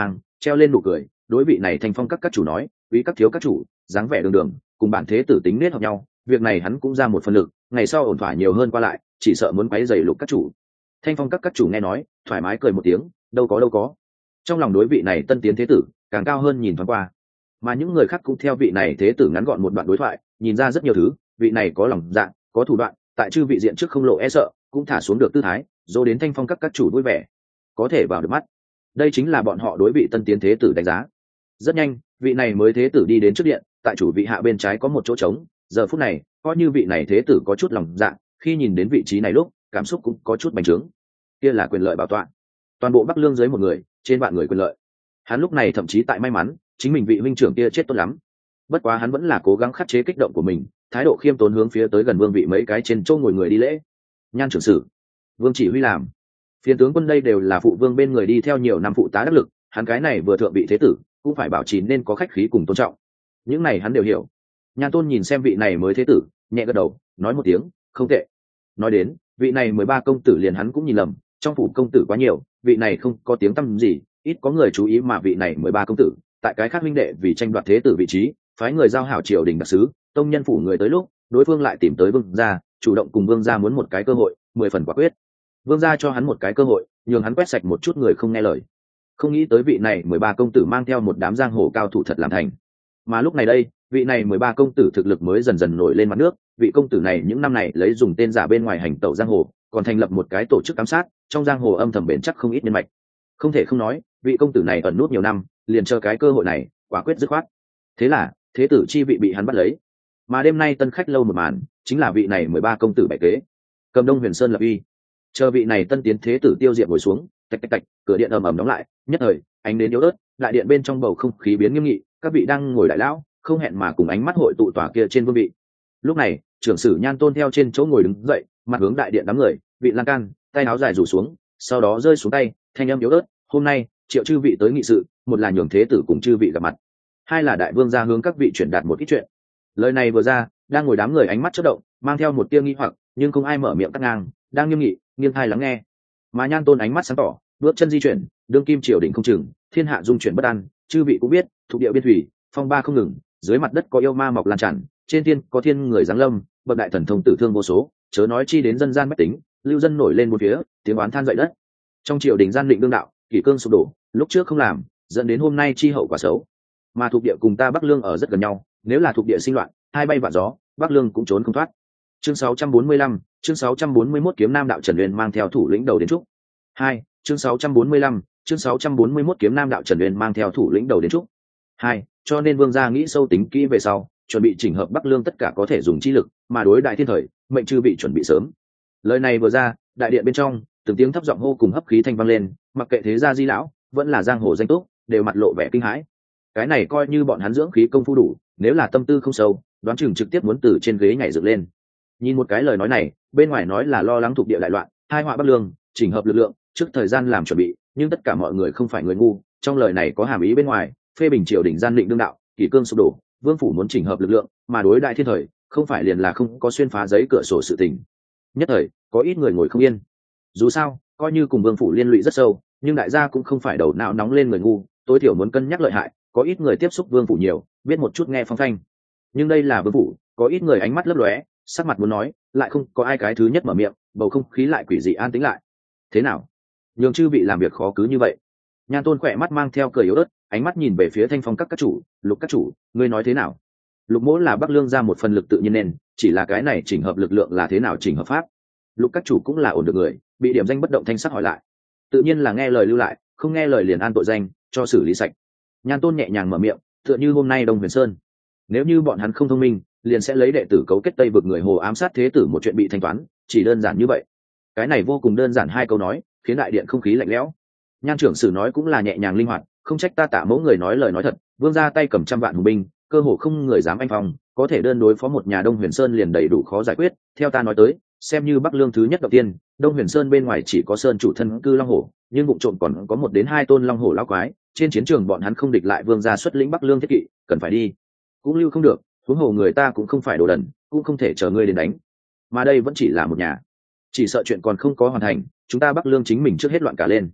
treo lên nụ cười, đối vị này thanh phong các các chủ nói, quý các thiếu các chủ, dáng vẻ đường đường, cùng bản thế tử tính nết hợp nhau, việc này hắn cũng ra một phần lực, ngày sau ổn thỏa nhiều hơn qua lại, chỉ sợ muốn quấy rầy Lục các chủ. Thanh phong các các chủ nghe nói, thoải mái cười một tiếng, đâu có đâu có. Trong lòng đối vị này tân tiến thế tử càng cao hơn nhìn thoáng qua, mà những người khác cũng theo vị này thế tử ngắn gọn một đoạn đối thoại, nhìn ra rất nhiều thứ, vị này có lòng dạ, có thủ đoạn, tại chư vị diện trước không lộ e sợ, cũng thả xuống được tư thái, dỗ đến thanh phong các các chủ vui vẻ, có thể vào được mắt. Đây chính là bọn họ đối vị tân tiến thế tử đánh giá. Rất nhanh, vị này mới thế tử đi đến trước điện, tại chủ vị hạ bên trái có một chỗ trống, giờ phút này coi như vị này thế tử có chút lòng dạ, khi nhìn đến vị trí này lúc cảm xúc cũng có chút bành trướng. Kia là quyền lợi bảo tọa, toàn bộ Bắc Lương dưới một người, trên vạn người quyền lợi. Hắn lúc này thậm chí tại may mắn chính mình vị huynh trưởng kia chết tốt lắm, bất quá hắn vẫn là cố gắng khắc chế kích động của mình, thái độ khiêm tốn hướng phía tới gần vương vị mấy cái trên chỗ ngồi người đi lễ. Nhan trưởng sử, vương chỉ huy làm, phiên tướng quân đây đều là phụ vương bên người đi theo nhiều năm phụ tá đắc lực, hắn cái này vừa thượng vị thế tử cũng phải bảo trì nên có khách khí cùng tôn trọng, những này hắn đều hiểu. Nhan Tôn nhìn xem vị này mới thế tử, nhẹ gật đầu, nói một tiếng, không tệ. Nói đến vị này mười ba công tử liền hắn cũng nhìn lầm, trong phủ công tử quá nhiều, vị này không có tiếng tăm gì, ít có người chú ý, mà vị này mười ba công tử tại cái khác huynh đệ vì tranh đoạt thế tử vị trí, phái người giao hảo triều đình đặc sứ, tông nhân phủ người tới lúc, đối phương lại tìm tới vương gia, chủ động cùng vương gia muốn một cái cơ hội, mười phần quả quyết. Vương gia cho hắn một cái cơ hội, nhường hắn quét sạch một chút người không nghe lời. Không nghĩ tới vị này mười ba công tử mang theo một đám giang hồ cao thủ thật làm thành. Mà lúc này đây, vị này mười ba công tử thực lực mới dần dần nổi lên mặt nước, vị công tử này những năm này lấy dùng tên giả bên ngoài hành tẩu giang hồ, còn thành lập một cái tổ chức giám sát, trong giang hồ âm thầm bền chắc không ít nhân mạch. Không thể không nói, vị công tử này ẩn nút nhiều năm, liền chờ cái cơ hội này, quả quyết dứt khoát. Thế là, thế tử chi vị bị hắn bắt lấy. Mà đêm nay tân khách lâu một màn, chính là vị này mười ba công tử bày kế. Cầm Đông Huyền Sơn lập uy, chờ vị này tân tiến thế tử tiêu diệp ngồi xuống, tạch tạch tạch, cửa điện ầm ầm đóng lại, nhất thời, ánh đến yếu ớt, đại điện bên trong bầu không khí biến nghiêm nghị, các vị đang ngồi đại lão, không hẹn mà cùng ánh mắt hội tụ tòa kia trên vương vị. Lúc này, trưởng sử Nhan Tôn theo trên chỗ ngồi đứng dậy, mặt hướng đại điện đám người, vị lan can, tay áo dài rủ xuống, sau đó rơi xuống tay, thanh âm yếu ớt, hôm nay, triệu chư vị tới nghị sự, một là nhường thế tử cùng chư vị gặp mặt, hai là đại vương ra hướng các vị chuyển đạt một ít chuyện. Lời này vừa ra, đang ngồi đám người ánh mắt chớp động, mang theo một tia nghi hoặc, nhưng không ai mở miệng cắt ngang, đang nghiêm nghị, nghiêng tai lắng nghe. Mà Nhan Tôn ánh mắt sáng tỏ, bước chân di chuyển, đương kim triều đình không chừng, thiên hạ dung chuyển bất an, chư vị cũng biết, thuộc địa biên thủy, phong ba không ngừng, dưới mặt đất có yêu ma mọc lan tràn, trên thiên có thiên người giáng lâm, bậc đại thần thông tử thương vô số, chớ nói chi đến dân gian bách tính, lưu dân nổi lên một phía, tiếng oán than dậy đất. Trong triều đình gian định đương đạo, kỷ cương sụp đổ, lúc trước không làm, dẫn đến hôm nay chi hậu quả xấu. Mà thuộc địa cùng ta Bắc Lương ở rất gần nhau, nếu là thuộc địa sinh loạn, hai bay vạ gió, Bắc Lương cũng trốn không thoát. Chương sáu trăm bốn mươi lăm, chương sáu trăm bốn mươi mốt kiếm nam đạo Trần Uyên mang theo thủ lĩnh đầu đến trúc. Hai, chương sáu trăm bốn mươi lăm, chương sáu trăm bốn mươi mốt kiếm nam đạo Trần Uyên mang theo thủ lĩnh đầu đến trúc. Hai, cho nên vương gia nghĩ sâu tính kỹ về sau, chuẩn bị chỉnh hợp Bắc Lương tất cả có thể dùng chi lực, mà đối đại thiên thời, mệnh chư bị chuẩn bị sớm. Lời này vừa ra, đại điện bên trong, từng tiếng thấp giọng hô cùng hấp khí thanh vang lên, mặc kệ thế gia di lão, vẫn là giang hồ danh túc, đều mặt lộ vẻ kinh hãi. Cái này coi như bọn hắn dưỡng khí công phu đủ, nếu là tâm tư không sâu, đoán chừng trực tiếp muốn từ trên ghế nhảy dựng lên. Nhìn một cái lời nói này, bên ngoài nói là lo lắng thuộc địa đại loạn, hai họa Bắc Lương, chỉnh hợp lực lượng, trước thời gian làm chuẩn bị, nhưng tất cả mọi người không phải người ngu, trong lời này có hàm ý bên ngoài, phê bình triều đình gian định đương đạo, kỷ cương sụp đổ, vương phủ muốn chỉnh hợp lực lượng, mà đối đại thiên thời, không phải liền là không có xuyên phá giấy cửa sổ sự tình. Nhất thời, có ít người ngồi không yên. Dù sao, coi như cùng vương phủ liên lụy rất sâu, nhưng đại gia cũng không phải đầu não nóng lên người ngu, tối thiểu muốn cân nhắc lợi hại, có ít người tiếp xúc vương phủ nhiều, biết một chút nghe phong phanh. Nhưng đây là vương phủ, có ít người ánh mắt lấp lóe, sắc mặt muốn nói, lại không có ai cái thứ nhất mở miệng, bầu không khí lại quỷ dị an tĩnh lại. Thế nào? Nhường chư bị làm việc khó cứ như vậy. Nhan Tôn khỏe mắt mang theo cười yếu ớt, ánh mắt nhìn về phía Thanh Phong các các chủ, Lục các chủ, ngươi nói thế nào? Lục Mỗ là Bắc Lương ra một phần lực tự nhiên nên, chỉ là cái này chỉnh hợp lực lượng là thế nào chỉnh hợp pháp? Lục các chủ cũng là ổn được người, bị điểm danh bất động thanh sắc hỏi lại. Tự nhiên là nghe lời lưu lại, không nghe lời liền an tội danh, cho xử lý sạch. Nhan Tôn nhẹ nhàng mở miệng, tựa như hôm nay Đông Huyền Sơn. Nếu như bọn hắn không thông minh, liền sẽ lấy đệ tử cấu kết Tây vực người Hồ ám sát thế tử một chuyện bị thanh toán, chỉ đơn giản như vậy. Cái này vô cùng đơn giản hai câu nói, khiến đại điện không khí lạnh lẽo. Nhan trưởng sử nói cũng là nhẹ nhàng linh hoạt, không trách ta Tạ Mẫu người nói lời nói thật, vương ra tay cầm trăm vạn hùng binh, cơ hồ không người dám anh phong, có thể đơn đối phó một nhà Đông Huyền Sơn liền đầy đủ khó giải quyết. Theo ta nói tới, xem như Bắc Lương thứ nhất đầu tiên, Đông Huyền Sơn bên ngoài chỉ có sơn chủ thân cư long hổ, nhưng vụ trộm còn có một đến hai tôn long hổ lão quái, trên chiến trường bọn hắn không địch lại vương gia xuất lĩnh Bắc Lương thiết kỵ, cần phải đi cũng lưu không được, huống hồ người ta cũng không phải đồ đần, cũng không thể chờ ngươi đến đánh. Mà đây vẫn chỉ là một nhà, chỉ sợ chuyện còn không có hoàn thành, chúng ta Bắc Lương chính mình trước hết loạn cả lên.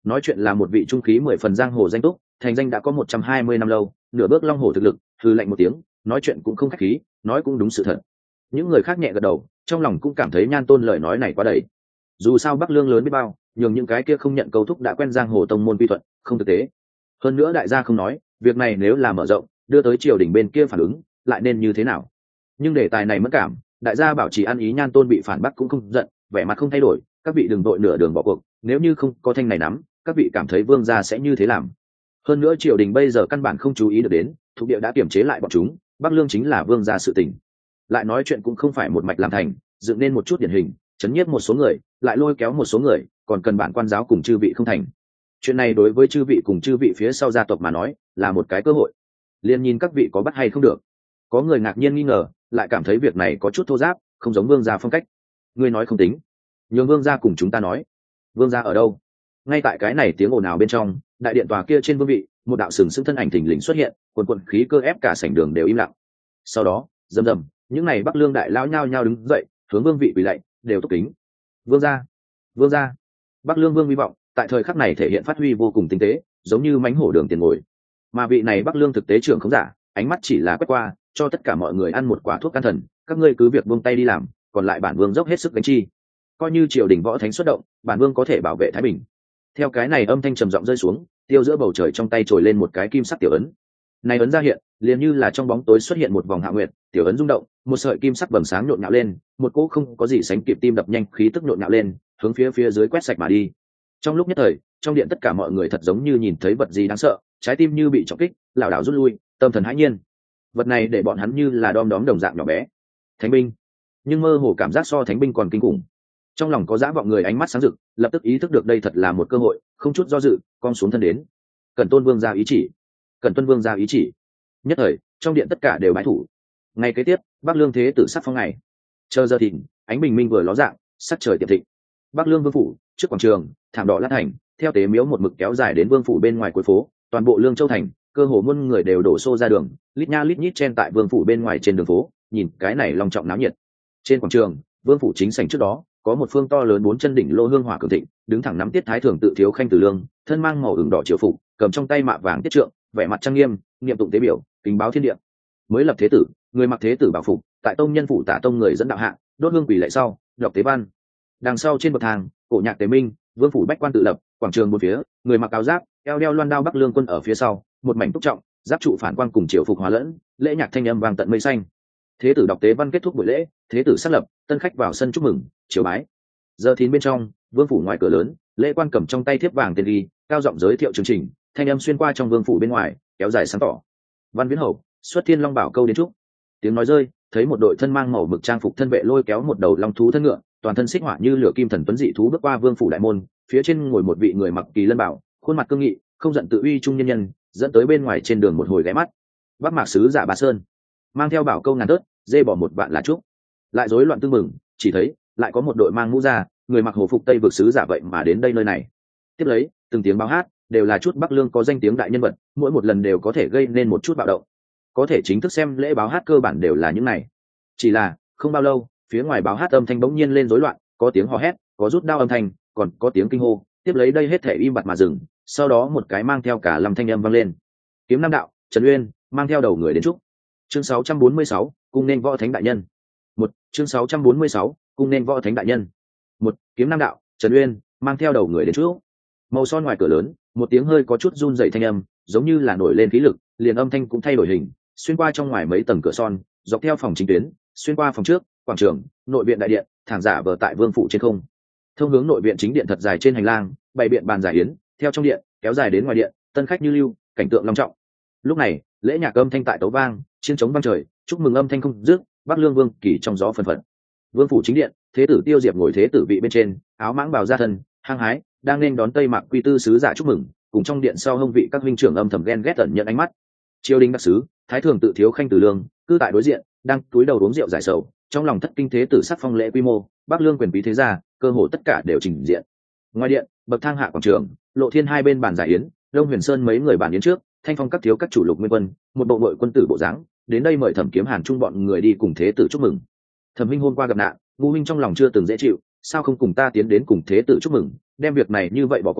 nói chuyện là một vị trung khí mười phần giang hồ danh túc, thành danh đã có một trăm hai mươi năm lâu, nửa bước long hồ thực lực. Hừ lạnh một tiếng, nói chuyện cũng không khách khí, nói cũng đúng sự thật. Những người khác nhẹ gật đầu, trong lòng cũng cảm thấy Nhan Tôn lời nói này quá đầy. Dù sao Bắc Lương lớn biết bao, nhường những cái kia không nhận câu thúc đã quen giang hồ tông môn quy thuận, không thực tế. Hơn nữa đại gia không nói, việc này nếu là mở rộng, đưa tới triều đình bên kia phản ứng, lại nên như thế nào? Nhưng đề tài này mất cảm, đại gia bảo trì ăn ý. Nhan Tôn bị phản bác cũng không giận, vẻ mặt không thay đổi, các vị đừng đội nửa đường bỏ cuộc, nếu như không có thanh này nắm, các vị cảm thấy vương gia sẽ như thế làm. Hơn nữa triều đình bây giờ căn bản không chú ý được đến, thuộc địa đã kiểm chế lại bọn chúng, Bắc Lương chính là vương gia sự tình. Lại nói chuyện cũng không phải một mạch làm thành, dựng nên một chút điển hình, chấn nhiếp một số người, lại lôi kéo một số người, còn cần bản quan giáo cùng chư vị không thành. Chuyện này đối với chư vị cùng chư vị phía sau gia tộc mà nói, là một cái cơ hội. Liên nhìn các vị có bắt hay không được. Có người ngạc nhiên nghi ngờ, lại cảm thấy việc này có chút thô giáp, không giống vương gia phong cách. Ngươi nói không tính, nhường vương gia cùng chúng ta nói. Vương gia ở đâu? Ngay tại cái này tiếng ồn ào bên trong, đại điện tòa kia trên vương vị, một đạo sừng sững thân ảnh thình lình xuất hiện, quần quần khí cơ ép cả sảnh đường đều im lặng. Sau đó, rầm rầm, những này Bắc Lương đại lão nhao nhao đứng dậy, hướng vương vị quỳ lạy, đều túc kính. Vương gia, vương gia. Bắc Lương vương hy vọng, tại thời khắc này thể hiện phát huy vô cùng tinh tế, giống như mánh hổ đường tiền ngồi. Mà vị này Bắc Lương thực tế trưởng không giả, ánh mắt chỉ là quét qua, cho tất cả mọi người ăn một quả thuốc can thần, các ngươi cứ việc buông tay đi làm, còn lại bản vương dốc hết sức gánh chi. Coi như triều đình võ thánh xuất động, bản vương có thể bảo vệ thái bình. Theo cái này âm thanh trầm giọng rơi xuống, tiêu giữa bầu trời trong tay trồi lên một cái kim sắc tiểu ấn. Này ấn ra hiện, liền như là trong bóng tối xuất hiện một vòng hạ nguyệt, tiểu ấn rung động, một sợi kim sắc vầng sáng nhộn nhạo lên, một cỗ không có gì sánh kịp tim đập nhanh khí tức nhộn nhạo lên, hướng phía phía dưới quét sạch mà đi. Trong lúc nhất thời, trong điện tất cả mọi người thật giống như nhìn thấy vật gì đáng sợ, trái tim như bị trọng kích, lảo đảo rút lui, tâm thần hãi nhiên. Vật này để bọn hắn như là đom đóm đồng dạng nhỏ bé. Thánh binh, nhưng mơ hồ cảm giác so thánh binh còn kinh khủng. Trong lòng có dã vọng người ánh mắt sáng rực, lập tức ý thức được đây thật là một cơ hội, không chút do dự, con xuống thân đến. Cần Tôn Vương ra ý chỉ, Cần Tuân Vương ra ý chỉ. Nhất thời, trong điện tất cả đều bái thủ. Ngày kế tiếp, Bắc Lương thế tử sắc phong ngày. Chờ giờ thìn, ánh bình minh vừa ló dạng, sắc trời tiệm thịnh. Bắc Lương vương phủ, trước quảng trường, thảm đỏ lát thành, theo tế miếu một mực kéo dài đến vương phủ bên ngoài cuối phố, toàn bộ Lương Châu thành, cơ hồ muôn người đều đổ xô ra đường, lít nha lít nhít chen tại vương phủ bên ngoài trên đường phố, nhìn cái này long trọng náo nhiệt. Trên quảng trường, vương phủ chính sảnh trước đó, có một phương to lớn bốn chân đỉnh lô hương hỏa cường thịnh, đứng thẳng nắm tiết thái thường tự thiếu khanh tử lương, thân mang màu ửng đỏ triều phục, cầm trong tay mạ vàng tiết trượng, vẻ mặt trang nghiêm, niệm tụng tế biểu, kính báo thiên địa. Mới lập thế tử, người mặc thế tử bảo phục, tại tông nhân phủ tả tông người dẫn đạo hạng, đốt hương quỷ lệ sau, đọc tế văn. Đằng sau trên bậc thang, cổ nhạc tế minh, vương phủ bách quan tự lập, quảng trường bốn phía, người mặc áo giáp, eo đeo loan đao Bắc Lương quân ở phía sau, một mảnh túc trọng, giáp trụ phản quang cùng triều phục hòa lẫn, lễ nhạc thanh âm vang tận mây xanh. Thế tử đọc tế văn kết thúc buổi lễ, thế tử xác lập, tân khách vào sân chúc mừng, chiều bái. Giờ thìn bên trong, vương phủ ngoài cửa lớn, lễ quan cầm trong tay thiếp vàng tiền ghi, cao giọng giới thiệu chương trình, thanh âm xuyên qua trong vương phủ bên ngoài, kéo dài sáng tỏ. Văn Viễn Hầu, xuất thiên long bảo câu đến trúc. Tiếng nói rơi, thấy một đội thân mang màu mực trang phục thân vệ lôi kéo một đầu long thú thân ngựa, toàn thân xích hỏa như lửa kim thần tuấn dị thú bước qua vương phủ đại môn, phía trên ngồi một vị người mặc kỳ lân bảo, khuôn mặt cương nghị, không giận tự uy trung nhân nhân, dẫn tới bên ngoài trên đường một hồi ghé mắt. Bắc Mạc sứ giả Bà Sơn, mang theo bảo câu ngàn tớt, dê bỏ một vạn là trúc. Lại rối loạn tương mừng, chỉ thấy lại có một đội mang mũ ra, người mặc hồ phục tây vực sứ giả vậy mà đến đây nơi này. Tiếp lấy, từng tiếng báo hát, đều là chút Bắc Lương có danh tiếng đại nhân vật, mỗi một lần đều có thể gây nên một chút bạo động. Có thể chính thức xem lễ báo hát cơ bản đều là những này. Chỉ là, không bao lâu, phía ngoài báo hát âm thanh bỗng nhiên lên rối loạn, có tiếng hò hét, có rút đao âm thanh, còn có tiếng kinh hô, tiếp lấy đây hết thể im bặt mà dừng, sau đó một cái mang theo cả lâm thanh âm vang lên. Kiếm Nam đạo, Trần Uyên, mang theo đầu người đến chúc. Chương sáu trăm bốn mươi sáu, cung nên võ thánh đại nhân. Một, chương sáu trăm bốn mươi sáu, cung nên võ thánh đại nhân. Một, Kiếm Nam đạo, Trần Uyên, mang theo đầu người đến chúc. Màu son ngoài cửa lớn, một tiếng hơi có chút run rẩy thanh âm, giống như là nổi lên khí lực, liền âm thanh cũng thay đổi hình, xuyên qua trong ngoài mấy tầng cửa son, dọc theo phòng chính tuyến, xuyên qua phòng trước, quảng trường, nội viện đại điện, thẳng giả vờ tại vương phủ trên không. Thông hướng nội viện chính điện thật dài trên hành lang, bày biện bàn giải yến, theo trong điện, kéo dài đến ngoài điện, tân khách như lưu, cảnh tượng long trọng. Lúc này, lễ nhạc âm thanh tại tấu vang, chiên trống vang trời, chúc mừng âm thanh không dứt, Bắc Lương vương kỳ trong gió phần phật. Vương phủ chính điện, thế tử Tiêu Diệp ngồi thế tử vị bên trên, áo mãng bào ra thân, hăng hái, đang nên đón Tây Mạc quy tư sứ giả chúc mừng, cùng trong điện sau hông vị các huynh trưởng âm thầm ghen ghét tận nhận ánh mắt. Triều đình đặc sứ, thái thường tự thiếu khanh tử lương, cư tại đối diện, đang cúi đầu uống rượu giải sầu, trong lòng thất kinh thế tử sắc phong lễ quy mô, Bắc Lương quyền quý thế gia, cơ hồ tất cả đều trình diện. Ngoài điện, bậc thang hạ quảng trường, lộ thiên hai bên bàn giải yến, Đông Huyền Sơn mấy người bàn yến trước, thanh phong các thiếu các chủ lục nguyên quân, một bộ đội quân tử bộ dáng, đến đây mời Thẩm Kiếm Hàn chung bọn người đi cùng thế tử chúc mừng. Thẩm huynh hôm qua gặp nạn, ngu huynh trong lòng chưa từng dễ chịu, sao không cùng ta tiến đến cùng thế tử chúc mừng, đem việc này như vậy bỏ qua,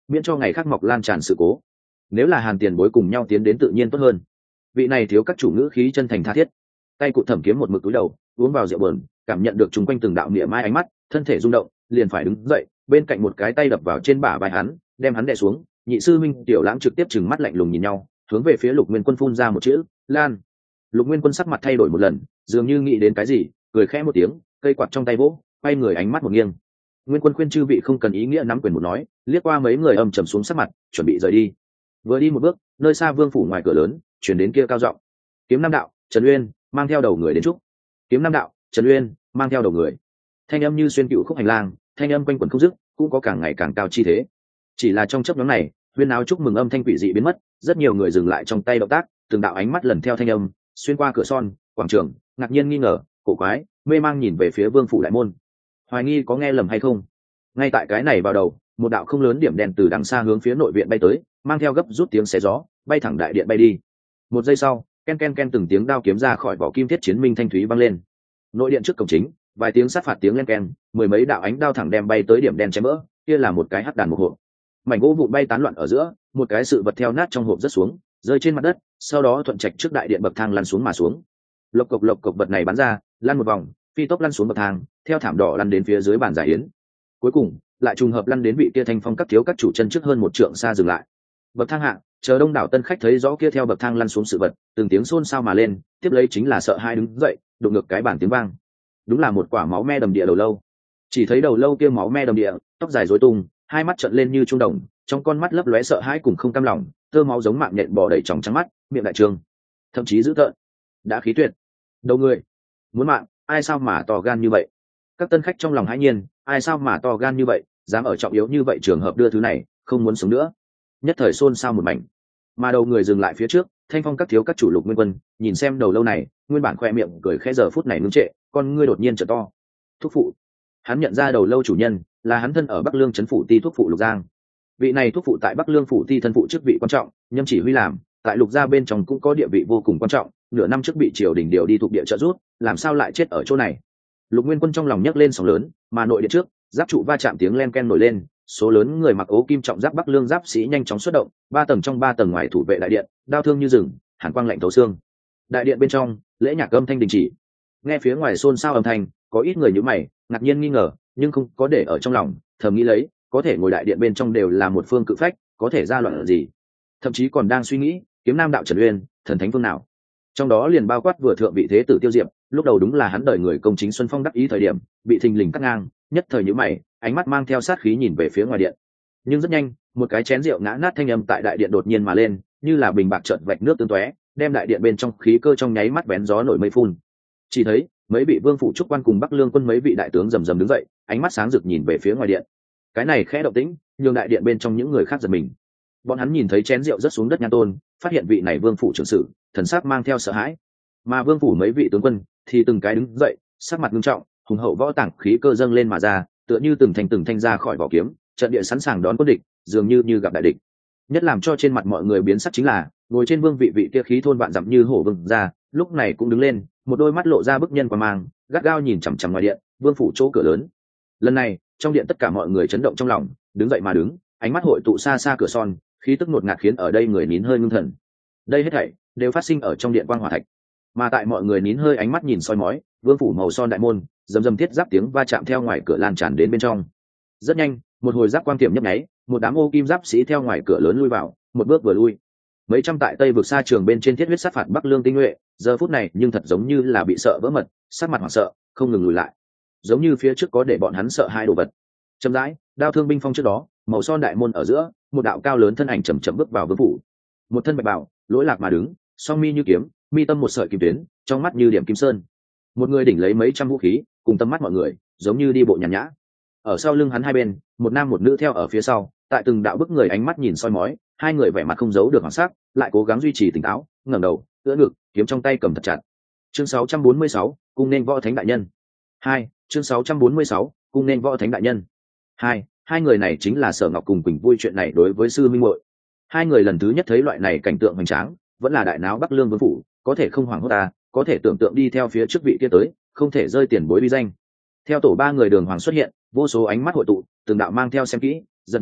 miễn cho ngày khác mọc lan tràn sự cố. Nếu là Hàn tiền bối cùng nhau tiến đến tự nhiên tốt hơn. Vị này thiếu các chủ ngữ khí chân thành tha thiết. Tay cụ Thẩm Kiếm một mực cúi đầu uống vào rượu bờn, cảm nhận được chung quanh từng đạo niệm mai ánh mắt, thân thể rung động, liền phải đứng dậy, bên cạnh một cái tay đập vào trên bả vai hắn, đem hắn đè xuống. Nhị sư minh Tiểu Lãng trực tiếp trừng mắt lạnh lùng nhìn nhau, hướng về phía Lục Nguyên Quân phun ra một chữ: "Lan." Lục Nguyên Quân sắc mặt thay đổi một lần, dường như nghĩ đến cái gì, cười khẽ một tiếng, cây quạt trong tay vỗ, quay người ánh mắt một nghiêng. Nguyên Quân khuyên chư vị không cần ý nghĩa nắm quyền một nói, liếc qua mấy người âm trầm xuống sắc mặt, chuẩn bị rời đi. Vừa đi một bước, nơi xa vương phủ ngoài cửa lớn chuyển đến kia cao giọng: "Kiếm Nam đạo, Trần Uyên mang theo đầu người đến chúc." Kiếm Nam đạo, Trần Uyên mang theo đầu người. Thanh âm như xuyên cựu khúc hành lang, thanh âm quanh quẩn không dứt, cũng có càng ngày càng cao chi thế. Chỉ là trong chốc ngắn này, huyên áo chúc mừng âm thanh quỷ dị biến mất, rất nhiều người dừng lại trong tay động tác, từng đạo ánh mắt lần theo thanh âm xuyên qua cửa son, quảng trường, ngạc nhiên nghi ngờ, cổ quái, mê mang nhìn về phía vương phủ đại môn. Hoài nghi có nghe lầm hay không? Ngay tại cái này vào đầu, một đạo không lớn điểm đèn từ đằng xa hướng phía nội viện bay tới, mang theo gấp rút tiếng xé gió, bay thẳng đại điện bay đi. Một giây sau, ken ken ken từng tiếng đao kiếm ra khỏi vỏ kim thiết chiến minh thanh thúy vang lên. Nội điện trước cổng chính, vài tiếng sát phạt tiếng len ken, mười mấy đạo ánh đao thẳng đem bay tới điểm đen chém vỡ, kia là một cái hắc đàn một hộp. Mảnh gỗ vụn bay tán loạn ở giữa, một cái sự vật theo nát trong hộp rớt xuống, rơi trên mặt đất, sau đó thuận trạch trước đại điện bậc thang lăn xuống mà xuống. Lộc cộc lộc cộc vật này bắn ra, lăn một vòng, phi tốc lăn xuống bậc thang, theo thảm đỏ lăn đến phía dưới bàn giải yến. Cuối cùng, lại trùng hợp lăn đến vị kia thanh phong các thiếu các chủ chân trước hơn một trượng xa dừng lại. Bậc thang hạ, chờ đông đảo tân khách thấy rõ kia theo bậc thang lăn xuống sự vật, từng tiếng xôn xao mà lên, tiếp lấy chính là sợ hai đứng dậy, đụng ngược cái bàn tiếng vang. Đúng là một quả máu me đầm địa đầu lâu. Chỉ thấy đầu lâu kia máu me đầm địa, tóc dài rối tung, hai mắt trợn lên như trung đồng, trong con mắt lấp lóe sợ hãi cùng không cam lòng, tơ máu giống mạng nhện bò đầy tròng trắng mắt, miệng đại trương, thậm chí dữ tợn, đã khí tuyệt. Đầu người muốn mạng, ai sao mà to gan như vậy? Các tân khách trong lòng hãi nhiên, ai sao mà to gan như vậy, dám ở trọng yếu như vậy trường hợp đưa thứ này, không muốn sống nữa. Nhất thời xôn xao một mảnh. Mà đầu người dừng lại phía trước, thanh phong các thiếu các chủ Lục Nguyên Quân nhìn xem đầu lâu này, nguyên bản khoe miệng cười khẽ giờ phút này ngưng trệ, con ngươi đột nhiên trở to. Thúc phụ. Hắn nhận ra đầu lâu chủ nhân là hắn thân ở Bắc Lương trấn phủ ti thúc phụ Lục Giang. Vị này thúc phụ tại Bắc Lương phủ ti thân phụ chức vị quan trọng, nhâm chỉ huy làm, tại Lục gia bên trong cũng có địa vị vô cùng quan trọng, nửa năm trước bị triều đình điều đi thuộc địa trợ rút, làm sao lại chết ở chỗ này? Lục Nguyên Quân trong lòng nhấc lên sóng lớn, mà nội điện trước, giáp trụ va chạm tiếng len ken nổi lên, số lớn người mặc ố kim trọng giáp Bắc Lương giáp sĩ nhanh chóng xuất động, ba tầng trong ba tầng ngoài thủ vệ đại điện, đao thương như rừng, hàn quang lạnh thấu xương. Đại điện bên trong, lễ nhạc âm thanh đình chỉ. Nghe phía ngoài xôn xao âm thanh, có ít người nhíu mày, ngạc nhiên nghi ngờ, nhưng không có để ở trong lòng, thầm nghĩ lấy, có thể ngồi đại điện bên trong đều là một phương cự phách, có thể ra loạn gì? Thậm chí còn đang suy nghĩ, Kiếm Nam đạo Trần Uyên, thần thánh phương nào? Trong đó liền bao quát vừa thượng vị thế tử Tiêu Diệp, lúc đầu đúng là hắn đời người công chính Xuân Phong đắc ý thời điểm, bị thình lình cắt ngang, nhất thời nhíu mày, ánh mắt mang theo sát khí nhìn về phía ngoài điện. Nhưng rất nhanh, một cái chén rượu ngã nát thanh âm tại đại điện đột nhiên mà lên, như là bình bạc chợt vạch nước tương tóe, đem đại điện bên trong khí cơ trong nháy mắt bén gió nổi mây phun. Chỉ thấy, mấy vị vương phủ trúc quan cùng Bắc Lương quân mấy vị đại tướng rầm rầm đứng dậy, ánh mắt sáng rực nhìn về phía ngoài điện. Cái này khẽ động tĩnh, nhường đại điện bên trong những người khác giật mình. Bọn hắn nhìn thấy chén rượu rớt xuống đất nhan tôn, phát hiện vị này vương phủ trưởng sự, thần sắc mang theo sợ hãi. Mà vương phủ mấy vị tướng quân thì từng cái đứng dậy, sắc mặt nghiêm trọng, hùng hậu võ tảng khí cơ dâng lên mà ra, tựa như từng thành từng thanh ra khỏi vỏ kiếm, trận địa sẵn sàng đón quân địch, dường như như gặp đại địch. Nhất làm cho trên mặt mọi người biến sắc chính là, ngồi trên vương vị vị kia khí thôn vạn dặm như hổ vương ra, lúc này cũng đứng lên, một đôi mắt lộ ra bức nhân quan mang, gắt gao nhìn chằm chằm ngoài điện, vương phủ chỗ cửa lớn. Lần này, trong điện tất cả mọi người chấn động trong lòng, đứng dậy mà đứng, ánh mắt hội tụ xa xa cửa son, khí tức ngột ngạt khiến ở đây người nín hơi ngưng thần. Đây hết thảy đều phát sinh ở trong điện quang hỏa thạch. Mà tại mọi người nín hơi ánh mắt nhìn soi mói, vương phủ màu son đại môn, rầm rầm thiết giáp tiếng va chạm theo ngoài cửa lan tràn đến bên trong. Rất nhanh, một hồi giáp quang tiệm nhấp nháy, một đám ô kim giáp sĩ theo ngoài cửa lớn lui vào, một bước vừa lui. Mấy trăm tại Tây vực xa trường bên trên thiết huyết sát phạt Bắc Lương tinh nhuệ, giờ phút này nhưng thật giống như là bị sợ vỡ mật, sát mặt hoảng sợ, không ngừng lùi lại. Giống như phía trước có để bọn hắn sợ hai đồ vật. Chậm rãi, đao thương binh phong trước đó, màu son đại môn ở giữa, một đạo cao lớn thân ảnh chậm chậm bước vào vương phủ. Một thân bạch bào, lỗi lạc mà đứng, song mi như kiếm, mi tâm một sợi kim tuyến, trong mắt như điểm kim sơn. Một người đỉnh lấy mấy trăm vũ khí, cùng tâm mắt mọi người, giống như đi bộ nhàn nhã. Ở sau lưng hắn hai bên, một nam một nữ theo ở phía sau, tại từng đạo bức người ánh mắt nhìn soi mói, hai người vẻ mặt không giấu được hoảng sắc, lại cố gắng duy trì tỉnh táo, ngẩng đầu, ưỡn ngực, kiếm trong tay cầm thật chặt. Chương sáu trăm bốn mươi sáu, cung nên võ thánh đại nhân. Hai, chương sáu trăm bốn mươi sáu, cung nên võ thánh đại nhân. Hai, hai người này chính là Sở Ngọc cùng Quỳnh Vui chuyện này đối với sư minh muội. Hai người lần thứ nhất thấy loại này cảnh tượng hoành tráng, vẫn là đại náo Bắc Lương vương phủ, có thể không hoảng hốt ta, có thể tưởng tượng đi theo phía trước vị kia tới, không thể rơi tiền bối uy danh. Theo tổ ba người đường hoàng xuất hiện, vô số ánh mắt hội tụ, từng đạo mang theo xem kỹ, giật mình,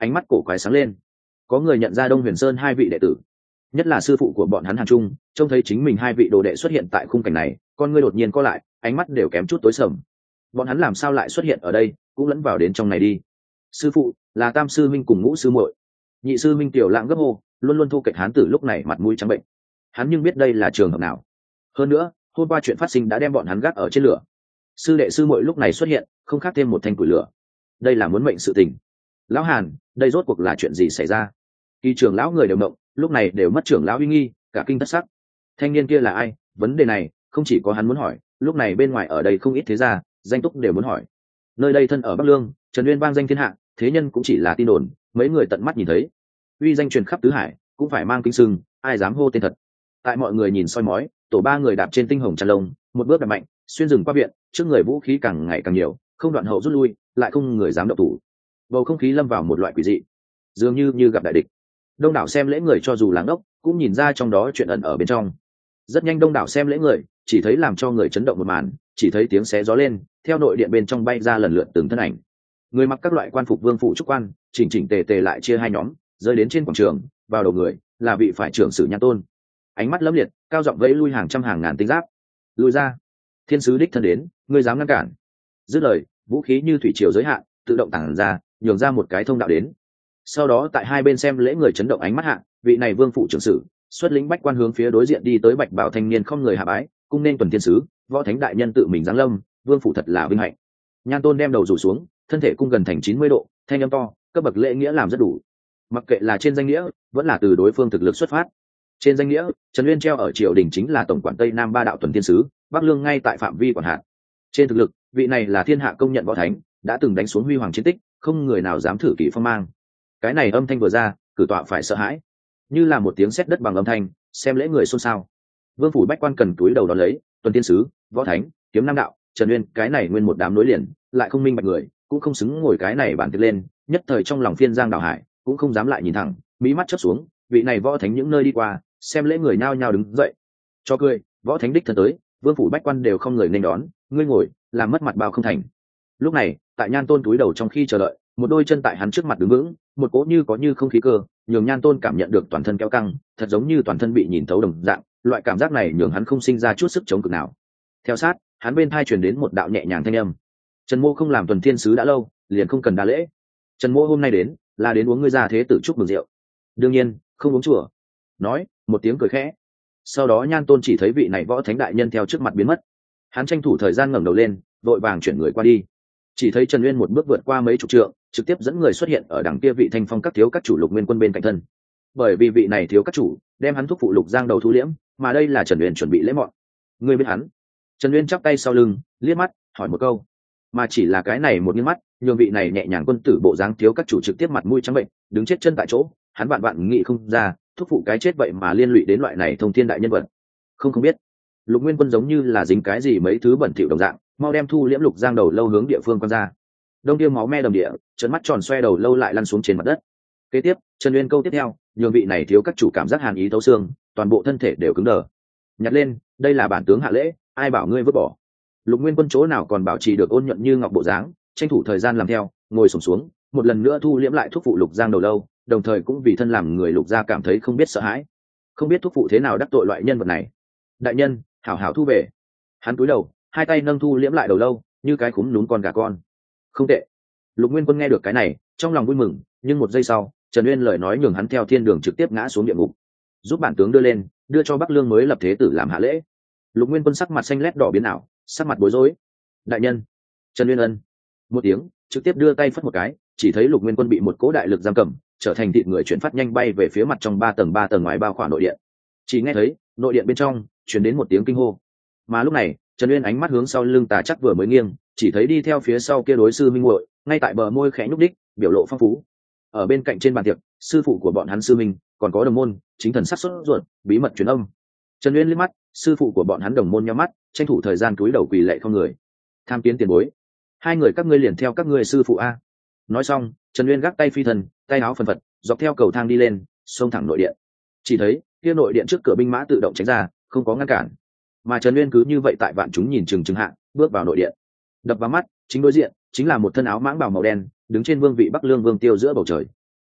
ánh mắt cổ quái sáng lên. Có người nhận ra Đông Huyền Sơn hai vị đệ tử, nhất là sư phụ của bọn hắn Hàn Trung, trông thấy chính mình hai vị đồ đệ xuất hiện tại khung cảnh này, con ngươi đột nhiên co lại, ánh mắt đều kém chút tối sầm. Bọn hắn làm sao lại xuất hiện ở đây, cũng lẫn vào đến trong này đi. Sư phụ là Tam sư minh cùng Ngũ sư muội. Nhị sư minh tiểu lãng gấp hô, luôn luôn thu kệch hán tử lúc này mặt mũi trắng bệnh. Hắn nhưng biết đây là trường hợp nào. Hơn nữa, hôm qua chuyện phát sinh đã đem bọn hắn gác ở trên lửa. Sư đệ sư muội lúc này xuất hiện, không khác thêm một thanh củi lửa. Đây là muốn mệnh sự tình. Lão Hàn, đây rốt cuộc là chuyện gì xảy ra? Kỳ trưởng lão người đều động, lúc này đều mất trưởng lão uy nghi, cả kinh thất sắc. Thanh niên kia là ai? Vấn đề này không chỉ có hắn muốn hỏi, lúc này bên ngoài ở đây không ít thế gia, danh túc đều muốn hỏi. Nơi đây thân ở Bắc Lương, Trần Uyên vang danh thiên hạ, thế nhân cũng chỉ là tin đồn, mấy người tận mắt nhìn thấy, uy danh truyền khắp tứ hải, cũng phải mang kính sưng, ai dám hô tên thật. Tại mọi người nhìn soi mói, tổ ba người đạp trên tinh hồng tràn lông, một bước đạp mạnh, xuyên rừng qua viện, trước người vũ khí càng ngày càng nhiều, không đoạn hậu rút lui, lại không người dám động thủ. Bầu không khí lâm vào một loại quỷ dị, dường như như gặp đại địch. Đông đảo xem lễ người cho dù láng ốc, cũng nhìn ra trong đó chuyện ẩn ở bên trong. Rất nhanh đông đảo xem lễ người chỉ thấy làm cho người chấn động một màn, chỉ thấy tiếng xé gió lên, theo nội điện bên trong bay ra lần lượt từng thân ảnh. Người mặc các loại quan phục vương phụ trúc quan, chỉnh chỉnh tề tề lại chia hai nhóm, rơi đến trên quảng trường, vào đầu người là vị phải trưởng sử Nhan Tôn. Ánh mắt lấm liệt, cao giọng vẫy lui hàng trăm hàng ngàn tinh giáp. Lui ra, thiên sứ đích thân đến, ngươi dám ngăn cản? Dứt lời, vũ khí như thủy triều giới hạn, tự động tản ra, nhường ra một cái thông đạo đến. Sau đó tại hai bên xem lễ người chấn động ánh mắt hạ, vị này vương phụ trưởng sử xuất lĩnh bách quan hướng phía đối diện đi tới, bạch bảo thanh niên không người hạ bái, cung nên tuần thiên sứ, võ thánh đại nhân tự mình giáng lâm, vương phụ thật là vinh hạnh. Nhan Tôn đem đầu rủ xuống, thân thể cung gần thành chín mươi độ, thanh âm to, cấp bậc lễ nghĩa làm rất đủ. Mặc kệ là trên danh nghĩa, vẫn là từ đối phương thực lực xuất phát. Trên danh nghĩa, Trần Uyên treo ở triều đình chính là tổng quản Tây Nam ba đạo tuần thiên sứ, Bắc Lương ngay tại phạm vi quản hạt. Trên thực lực, vị này là thiên hạ công nhận võ thánh, đã từng đánh xuống huy hoàng chiến tích, không người nào dám thử kỷ phong mang. Cái này âm thanh vừa ra, cử tọa phải sợ hãi, như là một tiếng sét đất bằng âm thanh, xem lễ người xôn xao. Vương phủ bách quan cần túi đầu đón lấy, tuần thiên sứ, võ thánh, kiếm nam đạo, Trần Uyên, cái này nguyên một đám nối liền, lại không minh bạch người, cũng không xứng ngồi cái này bản tiệc lên, nhất thời trong lòng phiên giang đảo hải, cũng không dám lại nhìn thẳng, mí mắt chớp xuống, vị này võ thánh những nơi đi qua, xem lễ người nhao nhao đứng dậy. Cho cười, võ thánh đích thân tới, vương phủ bách quan đều không người nên đón, ngươi ngồi, làm mất mặt bao không thành. Lúc này, tại Nhan Tôn túi đầu trong khi chờ đợi, một đôi chân tại hắn trước mặt đứng vững, một cỗ như có như không khí cơ, nhường Nhan Tôn cảm nhận được toàn thân kéo căng, thật giống như toàn thân bị nhìn thấu đồng dạng, loại cảm giác này nhường hắn không sinh ra chút sức chống cự nào. Theo sát, hắn bên tai truyền đến một đạo nhẹ nhàng thanh âm. Trần Mô không làm tuần thiên sứ đã lâu, liền không cần đa lễ. Trần Mô hôm nay đến, là đến uống ngươi già thế tử chúc mừng rượu. Đương nhiên, không uống chùa. Nói, một tiếng cười khẽ. Sau đó Nhan Tôn chỉ thấy vị này võ thánh đại nhân theo trước mặt biến mất. Hắn tranh thủ thời gian ngẩng đầu lên, vội vàng chuyển người qua đi. Chỉ thấy Trần Uyên một bước vượt qua mấy chục trượng, trực tiếp dẫn người xuất hiện ở đằng kia vị thanh phong các thiếu các chủ Lục Nguyên Quân bên cạnh thân. Bởi vì vị này thiếu các chủ đem hắn thúc phụ Lục Giang đầu thu liễm, mà đây là Trần Uyên chuẩn bị lễ mọn. Ngươi biết hắn? Trần Uyên chắp tay sau lưng, liếc mắt, hỏi một câu. Mà chỉ là cái này một liếc mắt, nhường vị này nhẹ nhàng quân tử bộ dáng thiếu các chủ trực tiếp mặt mũi trắng bệnh, đứng chết chân tại chỗ. Hắn vạn vạn nghĩ không ra, thúc phụ cái chết vậy mà liên lụy đến loại này thông thiên đại nhân vật. Không không biết. Lục Nguyên Quân giống như là dính cái gì mấy thứ bẩn thỉu đồng dạng, mau đem thu liễm Lục Giang đầu lâu hướng địa phương quan ra. Đông tiêu máu me đầm địa, trợn mắt tròn xoe đầu lâu lại lăn xuống trên mặt đất. Kế tiếp, Trần Uyên câu tiếp theo, nhường vị này thiếu các chủ cảm giác hàn ý thấu xương, toàn bộ thân thể đều cứng đờ. Nhặt lên, đây là bản tướng hạ lễ, ai bảo ngươi vứt bỏ. Lục Nguyên Quân chỗ nào còn bảo trì được ôn nhuận như ngọc bộ dáng, tranh thủ thời gian làm theo, ngồi xổm xuống, một lần nữa thu liễm lại thuốc phụ Lục Giang đầu lâu, đồng thời cũng vì thân làm người Lục gia cảm thấy không biết sợ hãi. Không biết thuốc phụ thế nào đắc tội loại nhân vật này. Đại nhân, hảo hảo thu về. Hắn cúi đầu, hai tay nâng thu liễm lại đầu lâu, như cái cúm núm con gà con. Không tệ. Lục Nguyên Quân nghe được cái này, trong lòng vui mừng, nhưng một giây sau, Trần Uyên lời nói nhường hắn theo thiên đường trực tiếp ngã xuống địa ngục. Giúp bản tướng đưa lên, đưa cho Bắc Lương mới lập thế tử làm hạ lễ. Lục Nguyên Quân sắc mặt xanh lét đỏ biến ảo, sắc mặt bối rối. Đại nhân. Trần Uyên ân. Một tiếng, trực tiếp đưa tay phất một cái, chỉ thấy Lục Nguyên Quân bị một cỗ đại lực giam cầm, trở thành thịt người chuyển phát nhanh bay về phía mặt trong ba tầng ba tầng ngoài bao khỏa nội điện. Chỉ nghe thấy, nội điện bên trong truyền đến một tiếng kinh hô. Mà lúc này, Trần Uyên ánh mắt hướng sau lưng Tà Chắc vừa mới nghiêng, chỉ thấy đi theo phía sau kia đối sư minh muội, ngay tại bờ môi khẽ nhúc đích, biểu lộ phong phú. Ở bên cạnh trên bàn tiệc, sư phụ của bọn hắn sư minh, còn có đồng môn, chính thần sắc sốt ruột, bí mật truyền âm. Trần Uyên liếc mắt, sư phụ của bọn hắn đồng môn nhắm mắt, tranh thủ thời gian cúi đầu quỳ lạy không người. Tham kiến tiền bối, hai người các ngươi liền theo các ngươi sư phụ a. Nói xong, Trần Uyên gác tay phi thần, tay áo phần phật, dọc theo cầu thang đi lên, xông thẳng nội điện. Chỉ thấy kia nội điện trước cửa binh mã tự động tránh ra, không có ngăn cản. Mà Trần Uyên cứ như vậy tại vạn chúng nhìn chừng chừng hạ, bước vào nội điện. Đập vào mắt, chính đối diện chính là một thân áo mãng bào màu đen, đứng trên vương vị Bắc Lương vương tiêu giữa bầu trời.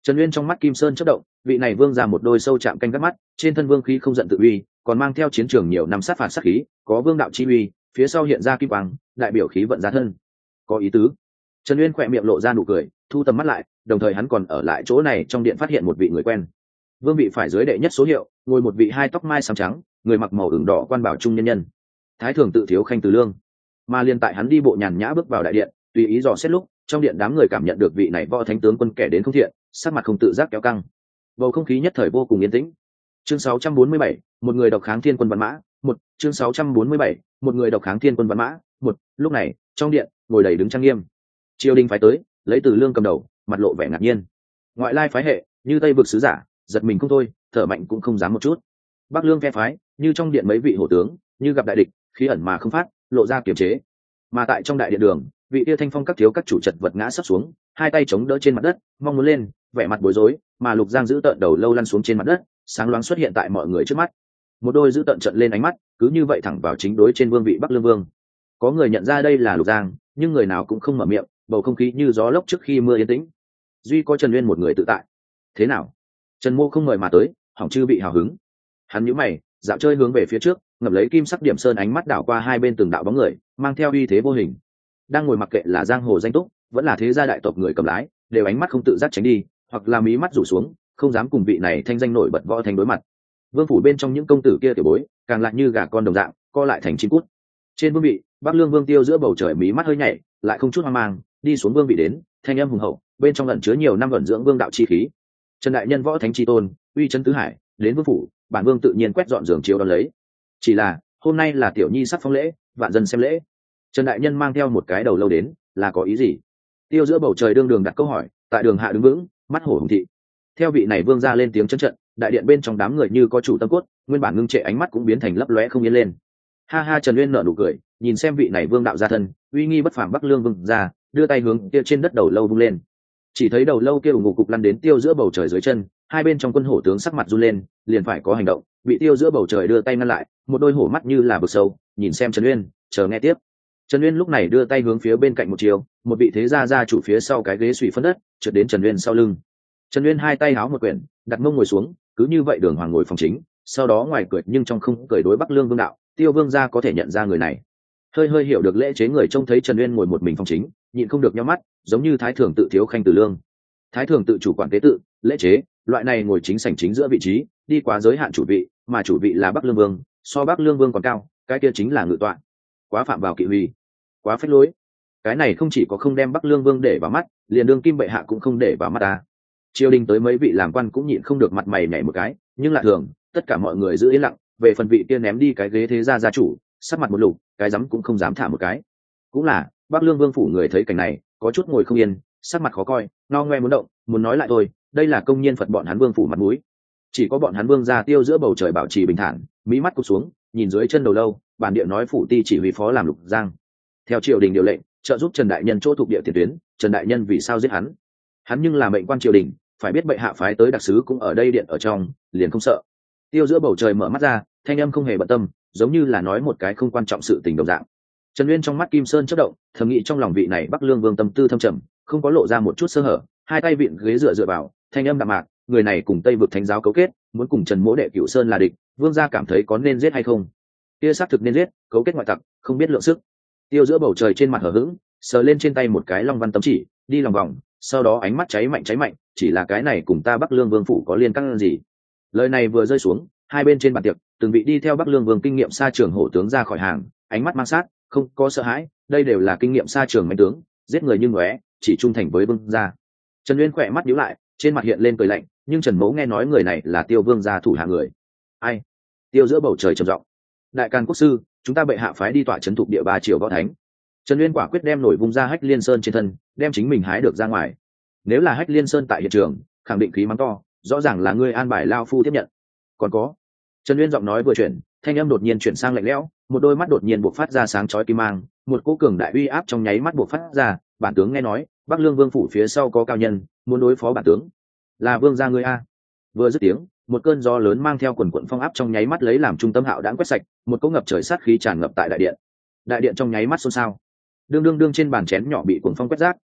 Trần Uyên trong mắt kim sơn chớp động, vị này vương ra một đôi sâu chạm canh gắt mắt, trên thân vương khí không giận tự uy, còn mang theo chiến trường nhiều năm sát phạt sát khí, có vương đạo chi uy, phía sau hiện ra kim quang, đại biểu khí vận gia thân. Có ý tứ. Trần Uyên khỏe miệng lộ ra nụ cười, thu tầm mắt lại, đồng thời hắn còn ở lại chỗ này trong điện phát hiện một vị người quen. Vương vị phải dưới đệ nhất số hiệu, ngồi một vị hai tóc mai xám trắng, người mặc màu ửng đỏ quan bảo trung nhân nhân. Thái thường tự thiếu khanh từ lương. Mà liên tại hắn đi bộ nhàn nhã bước vào đại điện, tùy ý dò xét lúc, trong điện đám người cảm nhận được vị này võ thánh tướng quân kẻ đến không thiện, sắc mặt không tự giác kéo căng. Bầu không khí nhất thời vô cùng yên tĩnh. Chương sáu trăm bốn mươi bảy, một người độc kháng thiên quân văn mã, một, chương sáu trăm bốn mươi bảy, một người độc kháng thiên quân văn mã, một. Lúc này, trong điện, ngồi đầy đứng trang nghiêm. Triều đình phái tới, lấy Từ Lương cầm đầu, mặt lộ vẻ ngạc nhiên. Ngoại lai phái hệ, như Tây vực sứ giả, giật mình không thôi, thở mạnh cũng không dám một chút. Bắc Lương phe phái, như trong điện mấy vị hổ tướng, như gặp đại địch, khí ẩn mà không phát, lộ ra kiềm chế. Mà tại trong đại điện đường, vị tia thanh phong các thiếu các chủ chật vật ngã sắp xuống, hai tay chống đỡ trên mặt đất, mong muốn lên, vẻ mặt bối rối, mà Lục Giang giữ tợn đầu lâu lăn xuống trên mặt đất, sáng loáng xuất hiện tại mọi người trước mắt. Một đôi giữ tợn trận lên ánh mắt, cứ như vậy thẳng vào chính đối trên vương vị Bắc Lương vương. Có người nhận ra đây là Lục Giang, nhưng người nào cũng không mở miệng, bầu không khí như gió lốc trước khi mưa yên tĩnh. Duy có Trần Uyên một người tự tại. Thế nào? Trần Mô không mời mà tới, hỏng chư bị hào hứng. Hắn nhíu mày, dạo chơi hướng về phía trước, ngập lấy kim sắc điểm sơn ánh mắt đảo qua hai bên từng đạo bóng người, mang theo uy thế vô hình. Đang ngồi mặc kệ là giang hồ danh túc, vẫn là thế gia đại tộc người cầm lái, đều ánh mắt không tự giác tránh đi, hoặc là mí mắt rủ xuống, không dám cùng vị này thanh danh nổi bật võ thành đối mặt. Vương phủ bên trong những công tử kia tiểu bối, càng lại như gà con đồng dạng, co lại thành chim cút. Trên vương vị, Bắc Lương vương tiêu giữa bầu trời mí mắt hơi nhảy, lại không chút hoang mang, đi xuống vương vị đến, thanh âm hùng hậu, bên trong ẩn chứa nhiều năm vận dưỡng vương đạo chi khí. Trần đại nhân võ thánh chi tôn, uy chấn tứ hải, đến vương phủ, bản vương tự nhiên quét dọn giường chiếu đón lấy. Chỉ là, hôm nay là tiểu nhi sắp phong lễ, vạn dân xem lễ. Trần đại nhân mang theo một cái đầu lâu đến, là có ý gì? Tiêu giữa bầu trời đương đường đặt câu hỏi, tại đường hạ đứng vững, mắt hổ hùng thị. Theo vị này vương ra lên tiếng chấn trận, đại điện bên trong đám người như có chủ tâm cốt, nguyên bản ngưng trệ ánh mắt cũng biến thành lấp lóe không yên lên. Ha ha, Trần Uyên nở nụ cười, nhìn xem vị này vương đạo gia thân, uy nghi bất phàm Bắc Lương vương ra, đưa tay hướng kia trên đất đầu lâu vung lên. Chỉ thấy đầu lâu kia ủng ngục cục lăn đến tiêu giữa bầu trời dưới chân, hai bên trong quân hổ tướng sắc mặt run lên, liền phải có hành động, bị tiêu giữa bầu trời đưa tay ngăn lại, một đôi hổ mắt như là vực sâu, nhìn xem Trần Uyên, chờ nghe tiếp. Trần Uyên lúc này đưa tay hướng phía bên cạnh một chiều, một vị thế gia gia chủ phía sau cái ghế suy phân đất, trượt đến Trần Uyên sau lưng. Trần Uyên hai tay háo một quyển, đặt mông ngồi xuống, cứ như vậy đường hoàng ngồi phòng chính, sau đó ngoài cười nhưng trong không cười đối Bắc Lương vương đạo, Tiêu vương gia có thể nhận ra người này. Hơi hơi hiểu được lễ chế người trông thấy Trần Uyên ngồi một mình phòng chính, nhịn không được nhíu mắt, giống như thái thường tự thiếu khanh từ lương. Thái thường tự chủ quản tế tự, lễ chế, loại này ngồi chính sảnh chính giữa vị trí, đi quá giới hạn chủ vị, mà chủ vị là Bắc Lương vương, so Bắc Lương vương còn cao, cái kia chính là ngự tọa. Quá phạm vào kỵ huy, quá phách lối. Cái này không chỉ có không đem Bắc Lương vương để vào mắt, liền đương kim bệ hạ cũng không để vào mắt ta. Triều đình tới mấy vị làm quan cũng nhịn không được mặt mày nhảy một cái, nhưng lại thường, tất cả mọi người giữ yên lặng, về phần vị kia ném đi cái ghế thế gia gia chủ, sắc mặt một lục, cái dám cũng không dám thả một cái. Cũng là, Bắc Lương vương phủ người thấy cảnh này, có chút ngồi không yên, sắc mặt khó coi, no ngoe muốn động, muốn nói lại thôi, đây là công nhiên phật bọn hắn vương phủ mặt mũi. Chỉ có bọn hắn vương gia tiêu giữa bầu trời bảo trì bình thản, mí mắt cụp xuống, nhìn dưới chân đầu lâu, bản địa nói phủ ti chỉ huy phó làm Lục Giang. Theo triều đình điều lệnh, trợ giúp Trần đại nhân chỗ thuộc địa tiền tuyến, Trần đại nhân vì sao giết hắn? Hắn nhưng là mệnh quan triều đình, phải biết bệ hạ phái tới đặc sứ cũng ở đây điện ở trong, liền không sợ. Tiêu giữa bầu trời mở mắt ra, thanh âm không hề bận tâm, giống như là nói một cái không quan trọng sự tình đồng dạng. Trần Uyên trong mắt kim sơn chớp động, thầm nghĩ trong lòng vị này Bắc Lương vương tâm tư thâm trầm, không có lộ ra một chút sơ hở, hai tay vịn ghế dựa dựa vào, thanh âm đạm mạc, người này cùng Tây vực thánh giáo cấu kết, muốn cùng Trần Mỗ đệ Cửu Sơn là địch, vương gia cảm thấy có nên giết hay không? Kia xác thực nên giết, cấu kết ngoại tặc, không biết lượng sức. Tiêu giữa bầu trời trên mặt hờ hững, sờ lên trên tay một cái long văn tấm chỉ, đi lòng vòng, sau đó ánh mắt cháy mạnh cháy mạnh, chỉ là cái này cùng ta Bắc Lương vương phủ có liên can gì? Lời này vừa rơi xuống, hai bên trên bàn tiệc, từng vị đi theo Bắc Lương vương kinh nghiệm xa trường hổ tướng ra khỏi hàng, ánh mắt mang sát, không có sợ hãi, đây đều là kinh nghiệm xa trường mạnh tướng, giết người như ngóe, chỉ trung thành với vương gia. Trần Uyên khỏe mắt nhíu lại, trên mặt hiện lên cười lạnh, nhưng Trần Mỗ nghe nói người này là Tiêu vương gia thủ hạ người. Ai? Tiêu giữa bầu trời trầm giọng. Đại Càn quốc sư, chúng ta bệ hạ phái đi tọa trấn thuộc địa ba triều võ thánh. Trần Uyên quả quyết đem nổi vung ra Hách Liên Sơn trên thân, đem chính mình hái được ra ngoài. Nếu là Hách Liên Sơn tại hiện trường, khẳng định khí mắng to, rõ ràng là ngươi an bài lao phu tiếp nhận. Còn có, Trần Uyên giọng nói vừa chuyển, thanh âm đột nhiên chuyển sang lạnh lẽo, một đôi mắt đột nhiên bộc phát ra sáng chói kim mang, một cỗ cường đại uy áp trong nháy mắt bộc phát ra, bản tướng nghe nói, Bắc Lương vương phủ phía sau có cao nhân, muốn đối phó bản tướng. Là vương gia ngươi a. Vừa dứt tiếng, một cơn gió lớn mang theo quần quần phong áp trong nháy mắt lấy làm trung tâm hạo đãng quét sạch, một cỗ ngập trời sát khí tràn ngập tại đại điện. Đại điện trong nháy mắt xôn xao. Đương đương đương trên bàn chén nhỏ bị cuồng phong quét rác,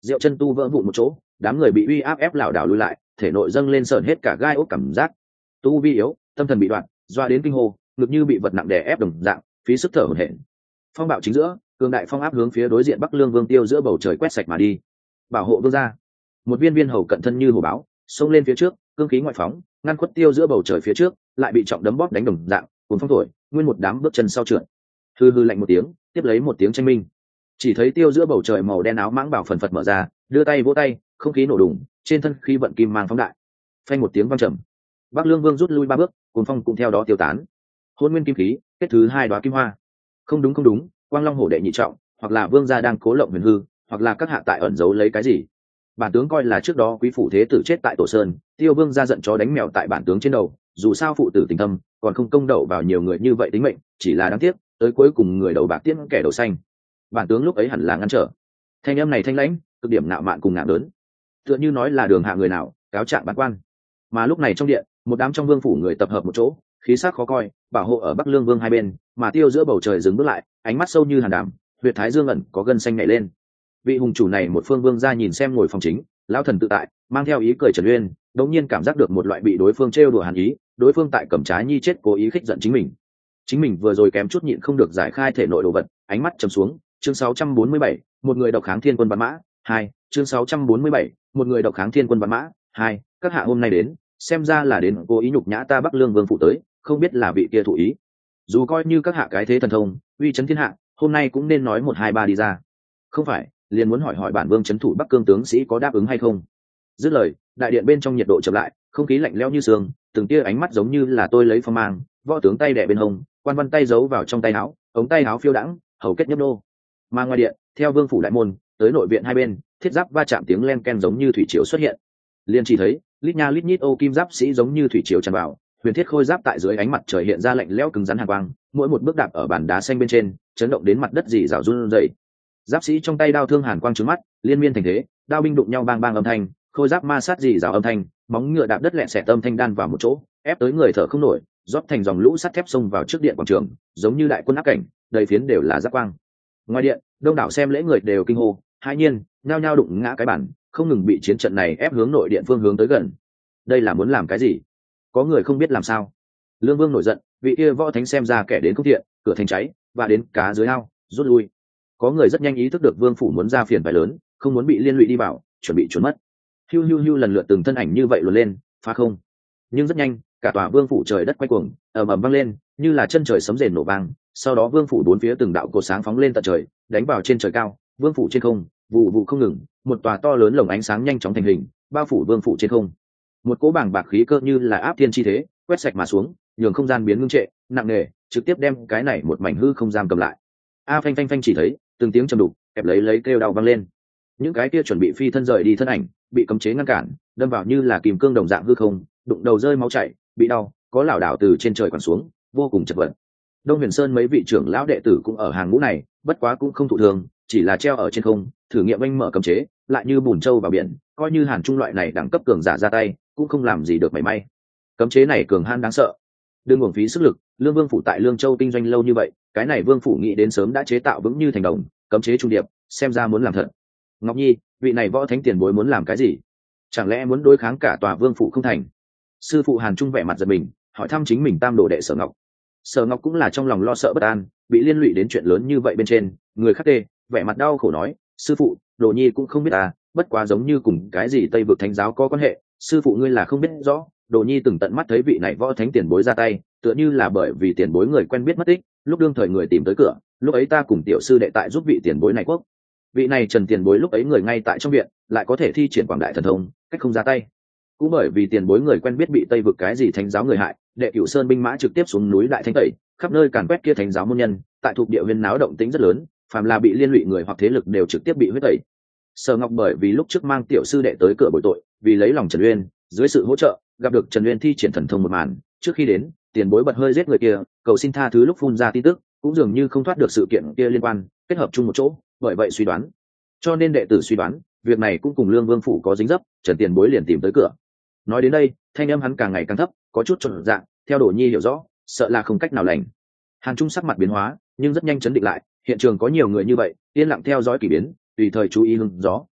rượu chân tu vỡ vụn một chỗ, đám người bị uy áp ép lảo đảo lùi lại, thể nội dâng lên sởn hết cả gai ốc cảm giác. Tu vi yếu, tâm thần bị đoạn, doa đến kinh hô, ngực như bị vật nặng đè ép đồng dạng, phí sức thở hổn hển. Phong bạo chính giữa, cường đại phong áp hướng phía đối diện Bắc Lương Vương Tiêu giữa bầu trời quét sạch mà đi. Bảo hộ vương gia. Một viên viên hầu cận thân như hổ báo, xông lên phía trước, cương khí ngoại phóng, ngăn khuất Tiêu giữa bầu trời phía trước, lại bị trọng đấm bóp đánh đồng dạng, cuồng phong thổi, nguyên một đám bước chân sau trượt. Hư hư lạnh một tiếng, tiếp lấy một tiếng tranh minh. Chỉ thấy Tiêu giữa bầu trời màu đen áo mãng bảo phần phật mở ra, đưa tay vỗ tay, không khí nổ đùng, trên thân khí vận kim mang phóng đại. Phanh một tiếng vang trầm. Bắc Lương Vương rút lui ba bước, cuồng phong cũng theo đó tiêu tán. Hôn nguyên kim khí, kết thứ hai đóa kim hoa. Không đúng không đúng, Quang Long hổ đệ nhị trọng, hoặc là vương gia đang cố lộng huyền hư, hoặc là các hạ tại ẩn giấu lấy cái gì. Bản tướng coi là trước đó quý phủ thế tử chết tại Tổ Sơn, Tiêu vương gia giận chó đánh mèo tại bản tướng trên đầu, dù sao phụ tử tình thâm, còn không công đậu vào nhiều người như vậy tính mệnh, chỉ là đáng tiếc, tới cuối cùng người đầu bạc tiễn kẻ đầu xanh. Bản tướng lúc ấy hẳn là ngăn trở. Thanh âm này thanh lãnh, cực điểm ngạo mạn cùng ngạo lớn, tựa như nói là đường hạ người nào cáo trạng bản quan. Mà lúc này trong điện, một đám trong vương phủ người tập hợp một chỗ, khí sắc khó coi, bảo hộ ở Bắc Lương Vương hai bên, mà Tiêu giữa bầu trời dừng bước lại, ánh mắt sâu như hàn đàm, huyệt thái dương ẩn có gân xanh nhảy lên. Vị hùng chủ này một phương vương gia nhìn xem ngồi phòng chính, lão thần tự tại, mang theo ý cười Trần Uyên, đột nhiên cảm giác được một loại bị đối phương trêu đùa hàn ý, đối phương tại cầm trái nhi chết cố ý khích giận chính mình. Chính mình vừa rồi kém chút nhịn không được giải khai thể nội đồ vật, ánh mắt trầm xuống. Chương sáu trăm bốn mươi bảy, một người độc kháng thiên quân Vạn Mã, hai. Chương sáu trăm bốn mươi bảy, một người độc kháng thiên quân Vạn Mã, hai. Các hạ hôm nay đến, xem ra là đến cố ý nhục nhã ta Bắc Lương Vương phụ tới, không biết là vị kia thủ ý. Dù coi như các hạ cái thế thần thông, uy chấn thiên hạ, hôm nay cũng nên nói một hai ba đi ra. Không phải, liền muốn hỏi hỏi bản vương chấn thủ Bắc Cương tướng sĩ có đáp ứng hay không. Dứt lời, đại điện bên trong nhiệt độ chậm lại, không khí lạnh lẽo như sương, từng tia ánh mắt giống như là tôi lấy phong mang, võ tướng tay đè bên hông, quan văn tay giấu vào trong tay áo, ống tay áo phiêu đãng, hầu kết nhấp nô. Mà ngoài điện, theo vương phủ đại môn, tới nội viện hai bên, thiết giáp va chạm tiếng len ken giống như thủy triều xuất hiện. Liền chỉ thấy, lít nha lít nhít ô kim giáp sĩ giống như thủy triều tràn vào, huyền thiết khôi giáp tại dưới ánh mặt trời hiện ra lạnh lẽo cứng rắn hàn quang, mỗi một bước đạp ở bàn đá xanh bên trên, chấn động đến mặt đất dì rào run rẩy. Giáp sĩ trong tay đao thương hàn quang trướng mắt, liên miên thành thế, đao binh đụng nhau bang bang âm thanh, khôi giáp ma sát dì rào âm thanh, móng ngựa đạp đất lẹ xẹt âm thanh đan vào một chỗ, ép tới người thở không nổi, rót thành dòng lũ sắt thép xông vào trước điện quảng trường, giống như đại quân áp cảnh, đầy phiến đều là giáp quang. Ngoài điện, đông đảo xem lễ người đều kinh hô, hai nhiên, nhao nhao đụng ngã cái bản, không ngừng bị chiến trận này ép hướng nội điện phương hướng tới gần. Đây là muốn làm cái gì? Có người không biết làm sao. Lương Vương nổi giận, vị kia võ thánh xem ra kẻ đến không thiện, cửa thành cháy, và đến cá dưới ao, rút lui. Có người rất nhanh ý thức được Vương phủ muốn ra phiền phải lớn, không muốn bị liên lụy đi vào, chuẩn bị trốn mất. Hiu hiu hiu lần lượt từng thân ảnh như vậy luồn lên, phá không. Nhưng rất nhanh, cả tòa Vương phủ trời đất quay cuồng, ầm ầm vang lên, như là chân trời sấm rền nổ vang. Sau đó Vương phủ bốn phía từng đạo cột sáng phóng lên tận trời, đánh vào trên trời cao. Vương phủ trên không, vụ vụ không ngừng, một tòa to lớn lồng ánh sáng nhanh chóng thành hình, bao phủ Vương phủ trên không. Một cỗ bảng bạc khí cơ như là áp thiên chi thế, quét sạch mà xuống, nhường không gian biến ngưng trệ, nặng nề, trực tiếp đem cái này một mảnh hư không giam cầm lại. A phanh phanh phanh chỉ thấy từng tiếng trầm đục, kẹp lấy lấy kêu đau vang lên. Những cái kia chuẩn bị phi thân rời đi thân ảnh, bị cấm chế ngăn cản, đâm vào như là kìm cương đồng dạng hư không, đụng đầu rơi máu chảy, bị đau, có lảo đảo từ trên trời quằn xuống, vô cùng chật vật. Đông Huyền Sơn mấy vị trưởng lão đệ tử cũng ở hàng ngũ này, bất quá cũng không thụ thương, chỉ là treo ở trên không, thử nghiệm anh mở cấm chế, lại như bùn trâu vào biển, coi như Hàn Trung loại này đẳng cấp cường giả ra tay, cũng không làm gì được mảy may. Cấm chế này cường han đáng sợ, đừng uổng phí sức lực. Lương Vương phủ tại Lương Châu kinh doanh lâu như vậy, cái này Vương phủ nghĩ đến sớm đã chế tạo vững như thành đồng, cấm chế trung điệp, xem ra muốn làm thật. Ngọc Nhi, vị này võ thánh tiền bối muốn làm cái gì? Chẳng lẽ muốn đối kháng cả tòa Vương phủ không thành? Sư phụ Hàn Trung vẻ mặt giật mình, hỏi thăm chính mình tam đồ đệ Sở Ngọc. Sở Ngọc cũng là trong lòng lo sợ bất an, bị liên lụy đến chuyện lớn như vậy bên trên, người khác tê, vẻ mặt đau khổ nói, sư phụ, Đồ Nhi cũng không biết à, bất quá giống như cùng cái gì Tây vực thánh giáo có quan hệ, sư phụ ngươi là không biết rõ. Đồ Nhi từng tận mắt thấy vị này võ thánh tiền bối ra tay, tựa như là bởi vì tiền bối người quen biết mất tích, lúc đương thời người tìm tới cửa, lúc ấy ta cùng tiểu sư đệ tại giúp vị tiền bối này quốc. Vị này Trần tiền bối lúc ấy người ngay tại trong viện, lại có thể thi triển quảng đại thần thông, cách không ra tay. Cũng bởi vì tiền bối người quen biết bị Tây vực cái gì thánh giáo người hại, đệ Cửu Sơn binh mã trực tiếp xuống núi đại thánh tẩy, khắp nơi càn quét kia thánh giáo môn nhân, tại thuộc địa huyên náo động tĩnh rất lớn, phàm là bị liên lụy người hoặc thế lực đều trực tiếp bị huyết tẩy. Sở Ngọc bởi vì lúc trước mang tiểu sư đệ tới cửa bồi tội, vì lấy lòng Trần Uyên, dưới sự hỗ trợ, gặp được Trần Uyên thi triển thần thông một màn, trước khi đến, tiền bối bật hơi giết người kia, cầu xin tha thứ lúc phun ra tin tức, cũng dường như không thoát được sự kiện kia liên quan, kết hợp chung một chỗ, bởi vậy suy đoán. Cho nên đệ tử suy đoán, việc này cũng cùng Lương Vương phủ có dính dấp, Trần tiền bối liền tìm tới cửa. Nói đến đây, thanh âm hắn càng ngày càng thấp, có chút chột dạ, theo Đồ Nhi hiểu rõ, sợ là không cách nào lành. Hàn Trung sắc mặt biến hóa, nhưng rất nhanh chấn định lại, hiện trường có nhiều người như vậy, yên lặng theo dõi kỳ biến, tùy thời chú ý hứng gió,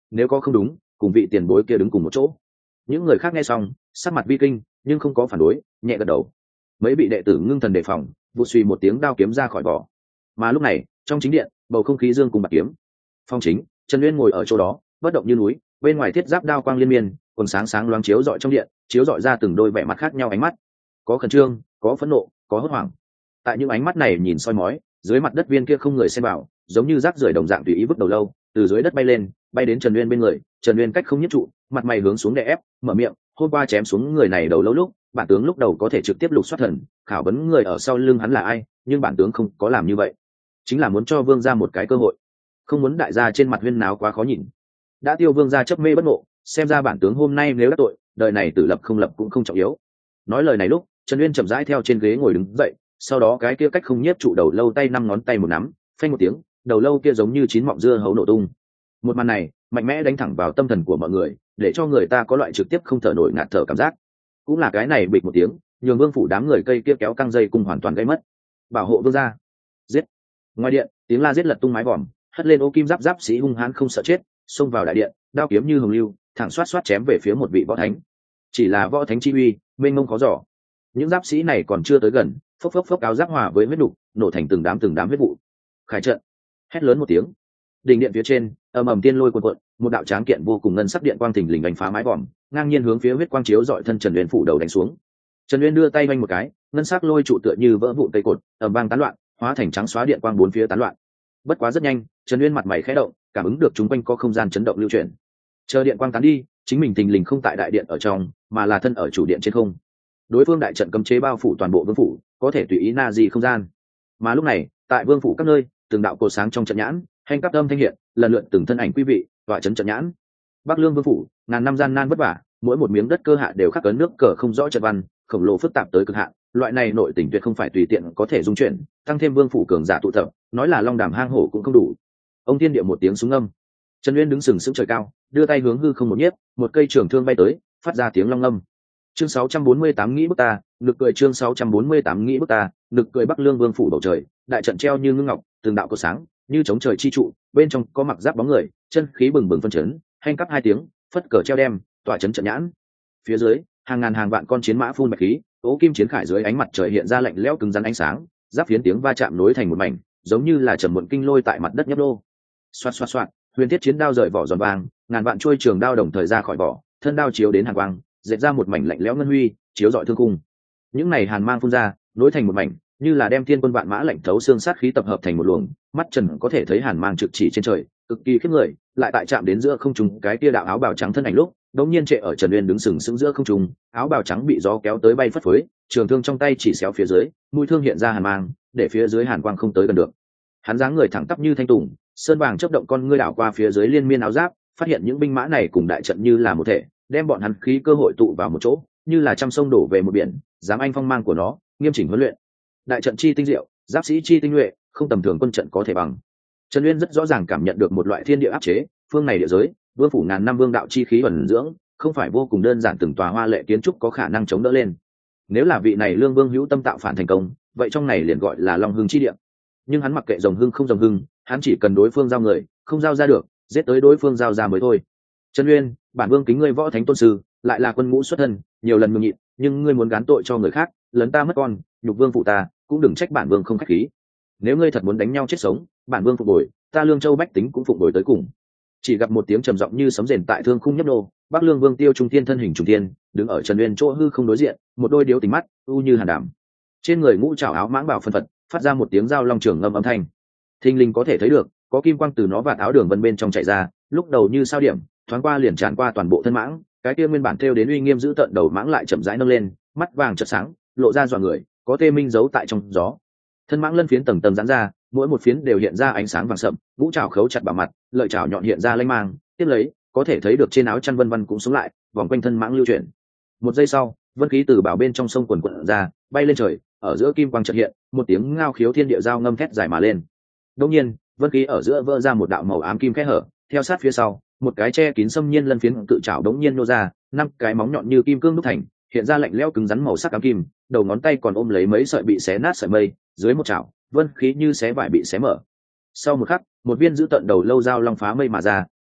nếu có không đúng cùng vị tiền bối kia đứng cùng một chỗ. Những người khác nghe xong sắc mặt vi kinh nhưng không có phản đối, nhẹ gật đầu. Mấy vị đệ tử ngưng thần đề phòng, vụ suy một tiếng đao kiếm ra khỏi vỏ. Mà lúc này trong chính điện bầu không khí dương cùng bạc kiếm. Phong chính Trần Uyên ngồi ở chỗ đó bất động như núi, bên ngoài thiết giáp đao quang liên miên, còn sáng sáng loáng chiếu rọi trong điện, chiếu rọi ra từng đôi vẻ mặt khác nhau ánh mắt, có khẩn trương, có phẫn nộ, có hốt hoảng. Tại những ánh mắt này nhìn soi mói, dưới mặt đất viên kia không người xem vào, giống như rác rưởi đồng dạng tùy ý vứt đầu lâu, từ dưới đất bay lên, bay đến Trần Uyên bên người. Trần Uyên cách không nhất trụ, mặt mày hướng xuống đè ép, mở miệng, hôm qua chém xuống người này đầu lâu lúc, bản tướng lúc đầu có thể trực tiếp lục soát thần, khảo vấn người ở sau lưng hắn là ai, nhưng bản tướng không có làm như vậy, chính là muốn cho vương gia một cái cơ hội, không muốn đại gia trên mặt huyên náo quá khó nhìn. Đã tiêu vương gia chấp mê bất ngộ, xem ra bản tướng hôm nay nếu đắc tội, đời này tử lập không lập cũng không trọng yếu. Nói lời này lúc Trần Uyên chậm rãi theo trên ghế ngồi đứng dậy, sau đó cái kia cách không nhiếp trụ đầu lâu tay năm ngón tay một nắm, phanh một tiếng, đầu lâu kia giống như chín mọng dưa hấu nổ tung. Một màn này mạnh mẽ đánh thẳng vào tâm thần của mọi người, để cho người ta có loại trực tiếp không thở nổi ngạt thở cảm giác. Cũng là cái này bịch một tiếng, nhường vương phủ đám người cây kia kéo căng dây cùng hoàn toàn gây mất. Bảo hộ vương gia. Giết. Ngoài điện tiếng la giết lật tung mái vòm, hất lên ô kim giáp giáp sĩ hung hãn không sợ chết, xông vào đại điện, đao kiếm như hồng lưu, thẳng xoát xoát chém về phía một vị võ thánh. Chỉ là võ thánh chi uy mênh mông khó dò, những giáp sĩ này còn chưa tới gần, phốc phốc phốc áo giáp hòa với huyết đục nổ thành từng đám từng đám huyết vụ. Khải trận. Hét lớn một tiếng, đỉnh điện phía trên ầm ầm tiên lôi cuồn cuộn, một đạo tráng kiện vô cùng ngân sắc điện quang thình lình đánh phá mái vòm, ngang nhiên hướng phía huyết quang chiếu dọi thân Trần Uyên phủ đầu đánh xuống. Trần Uyên đưa tay vanh một cái, ngân sắc lôi trụ tựa như vỡ vụn cây cột, ầm vang tán loạn, hóa thành trắng xóa điện quang bốn phía tán loạn. Bất quá rất nhanh, Trần Uyên mặt mày khẽ động, cảm ứng được chúng quanh có không gian chấn động lưu chuyển. Chờ điện quang tán đi, chính mình thình lình không tại đại điện ở trong, mà là thân ở chủ điện trên không. Đối phương đại trận cấm chế bao phủ toàn bộ vương phủ, có thể tùy ý na di không gian. Mà lúc này tại vương phủ các nơi, từng đạo cột sáng trong trận nhãn hành cấp âm thanh hiện, lần lượt từng thân ảnh quý vị tọa chấn trận nhãn. Bắc Lương vương phủ ngàn năm gian nan vất vả, mỗi một miếng đất cơ hạ đều khắc cấn nước cờ không rõ trận văn, khổng lồ phức tạp tới cực hạn. Loại này nội tình tuyệt không phải tùy tiện có thể dung chuyển, tăng thêm vương phủ cường giả tụ tập, nói là long đàm hang hổ cũng không đủ. Ông thiên địa một tiếng súng âm, Trần Uyên đứng sừng sững trời cao, đưa tay hướng hư không một nhiếp, một cây trường thương bay tới, phát ra tiếng long âm. Chương sáu trăm bốn mươi tám nghĩ bức ta, nực cười chương sáu trăm bốn mươi tám nghĩ bức ta, nực cười. Bắc Lương vương phủ bầu trời, đại trận treo như ngưng ngọc, từng đạo cột sáng như chống trời chi trụ, bên trong có mặc giáp bóng người, chân khí bừng bừng phân chấn, hành cấp hai tiếng, phất cờ treo đem, tỏa chấn trận nhãn. Phía dưới, hàng ngàn hàng vạn con chiến mã phun bạch khí, ố kim chiến khải dưới ánh mặt trời hiện ra lạnh lẽo cứng rắn ánh sáng, giáp phiến tiếng va chạm nối thành một mảnh, giống như là trầm muộn kinh lôi tại mặt đất nhấp đô. Xoạt xoạt xoạt, huyền thiết chiến đao rời vỏ giòn vàng, ngàn vạn chuôi trường đao đồng thời ra khỏi vỏ, thân đao chiếu đến hàn quang, dệt ra một mảnh lạnh lẽo ngân huy, chiếu rọi thương cung. Những này hàn mang phun ra, nối thành một mảnh, như là đem thiên quân vạn mã lạnh thấu xương sát khí tập hợp thành một luồng, mắt trần có thể thấy hàn mang trực chỉ trên trời, cực kỳ khiếp người. Lại tại chạm đến giữa không trung cái tia đạo áo bào trắng thân ảnh lúc, đống nhiên trệ ở Trần Uyên đứng sừng sững giữa không trung, áo bào trắng bị gió kéo tới bay phất phới, trường thương trong tay chỉ xéo phía dưới, mũi thương hiện ra hàn mang, để phía dưới hàn quang không tới gần được. Hắn dáng người thẳng tắp như thanh tùng, sơn vàng chớp động con ngươi đảo qua phía dưới liên miên áo giáp, phát hiện những binh mã này cùng đại trận như là một thể, đem bọn hắn khí cơ hội tụ vào một chỗ, như là trăm sông đổ về một biển, dám anh phong mang của nó, nghiêm chỉnh huấn luyện. Đại trận chi tinh diệu, giáp sĩ chi tinh nhuệ, không tầm thường quân trận có thể bằng. Trần Uyên rất rõ ràng cảm nhận được một loại thiên địa áp chế, phương này địa giới, vương phủ ngàn năm vương đạo chi khí ẩn dưỡng, không phải vô cùng đơn giản từng tòa hoa lệ kiến trúc có khả năng chống đỡ lên. Nếu là vị này lương vương hữu tâm tạo phản thành công, vậy trong này liền gọi là long hưng chi địa. Nhưng hắn mặc kệ rồng hưng không rồng hưng, hắn chỉ cần đối phương giao người, không giao ra được, giết tới đối phương giao ra mới thôi. Trần Uyên, bản vương kính ngươi võ thánh tôn sư, lại là quân ngũ xuất thân, nhiều lần nhường nhịn, nhưng ngươi muốn gán tội cho người khác, lấn ta mất con, nhục vương phụ ta, cũng đừng trách bản vương không khách khí. Nếu ngươi thật muốn đánh nhau chết sống, bản vương phục bồi, ta Lương Châu bách tính cũng phục bồi tới cùng. Chỉ gặp một tiếng trầm giọng như sấm rền tại thương khung nhấp nô, Bắc Lương Vương Tiêu Trung Thiên thân hình trùng thiên, đứng ở Trần Uyên chỗ hư không đối diện, một đôi điếu tính mắt u như hàn đảm. Trên người ngũ trảo áo mãng bảo phân phật, phát ra một tiếng dao long trường ngâm âm thanh. Thình lình có thể thấy được, có kim quang từ nó và áo đường vân bên trong chạy ra, lúc đầu như sao điểm, thoáng qua liền tràn qua toàn bộ thân mãng, cái kia nguyên bản thêu đến uy nghiêm giữ tận đầu mãng lại chậm rãi nâng lên, mắt vàng chợt sáng, lộ ra dọa người, có tê minh giấu tại trong gió. Thân mãng lân phiến tầng tầng giãn ra, mỗi một phiến đều hiện ra ánh sáng vàng sậm, ngũ trảo khấu chặt bảo mặt, lợi trảo nhọn hiện ra lanh mang, tiếp lấy có thể thấy được trên áo chăn vân vân cũng sống lại, vòng quanh thân mãng lưu chuyển. Một giây sau, vân khí từ bảo bên trong sông quần quần ra, bay lên trời, ở giữa kim quang chợt hiện, một tiếng ngao khiếu thiên địa giao ngâm thét dài mà lên. Đột nhiên, vân khí ở giữa vỡ ra một đạo màu ám kim kẽ hở, theo sát phía sau, một cái che kín xâm nhiên lân phiến cự trảo đống nhiên nô ra, năm cái móng nhọn như kim cương đúc thành, hiện ra lạnh lẽo cứng rắn màu sắc ám kim, đầu ngón tay còn ôm lấy mấy sợi bị xé nát sợi mây, dưới một chảo, vân khí như xé vải bị xé mở. Sau một khắc, một viên giữ tận đầu lâu dao long phá mây mà ra,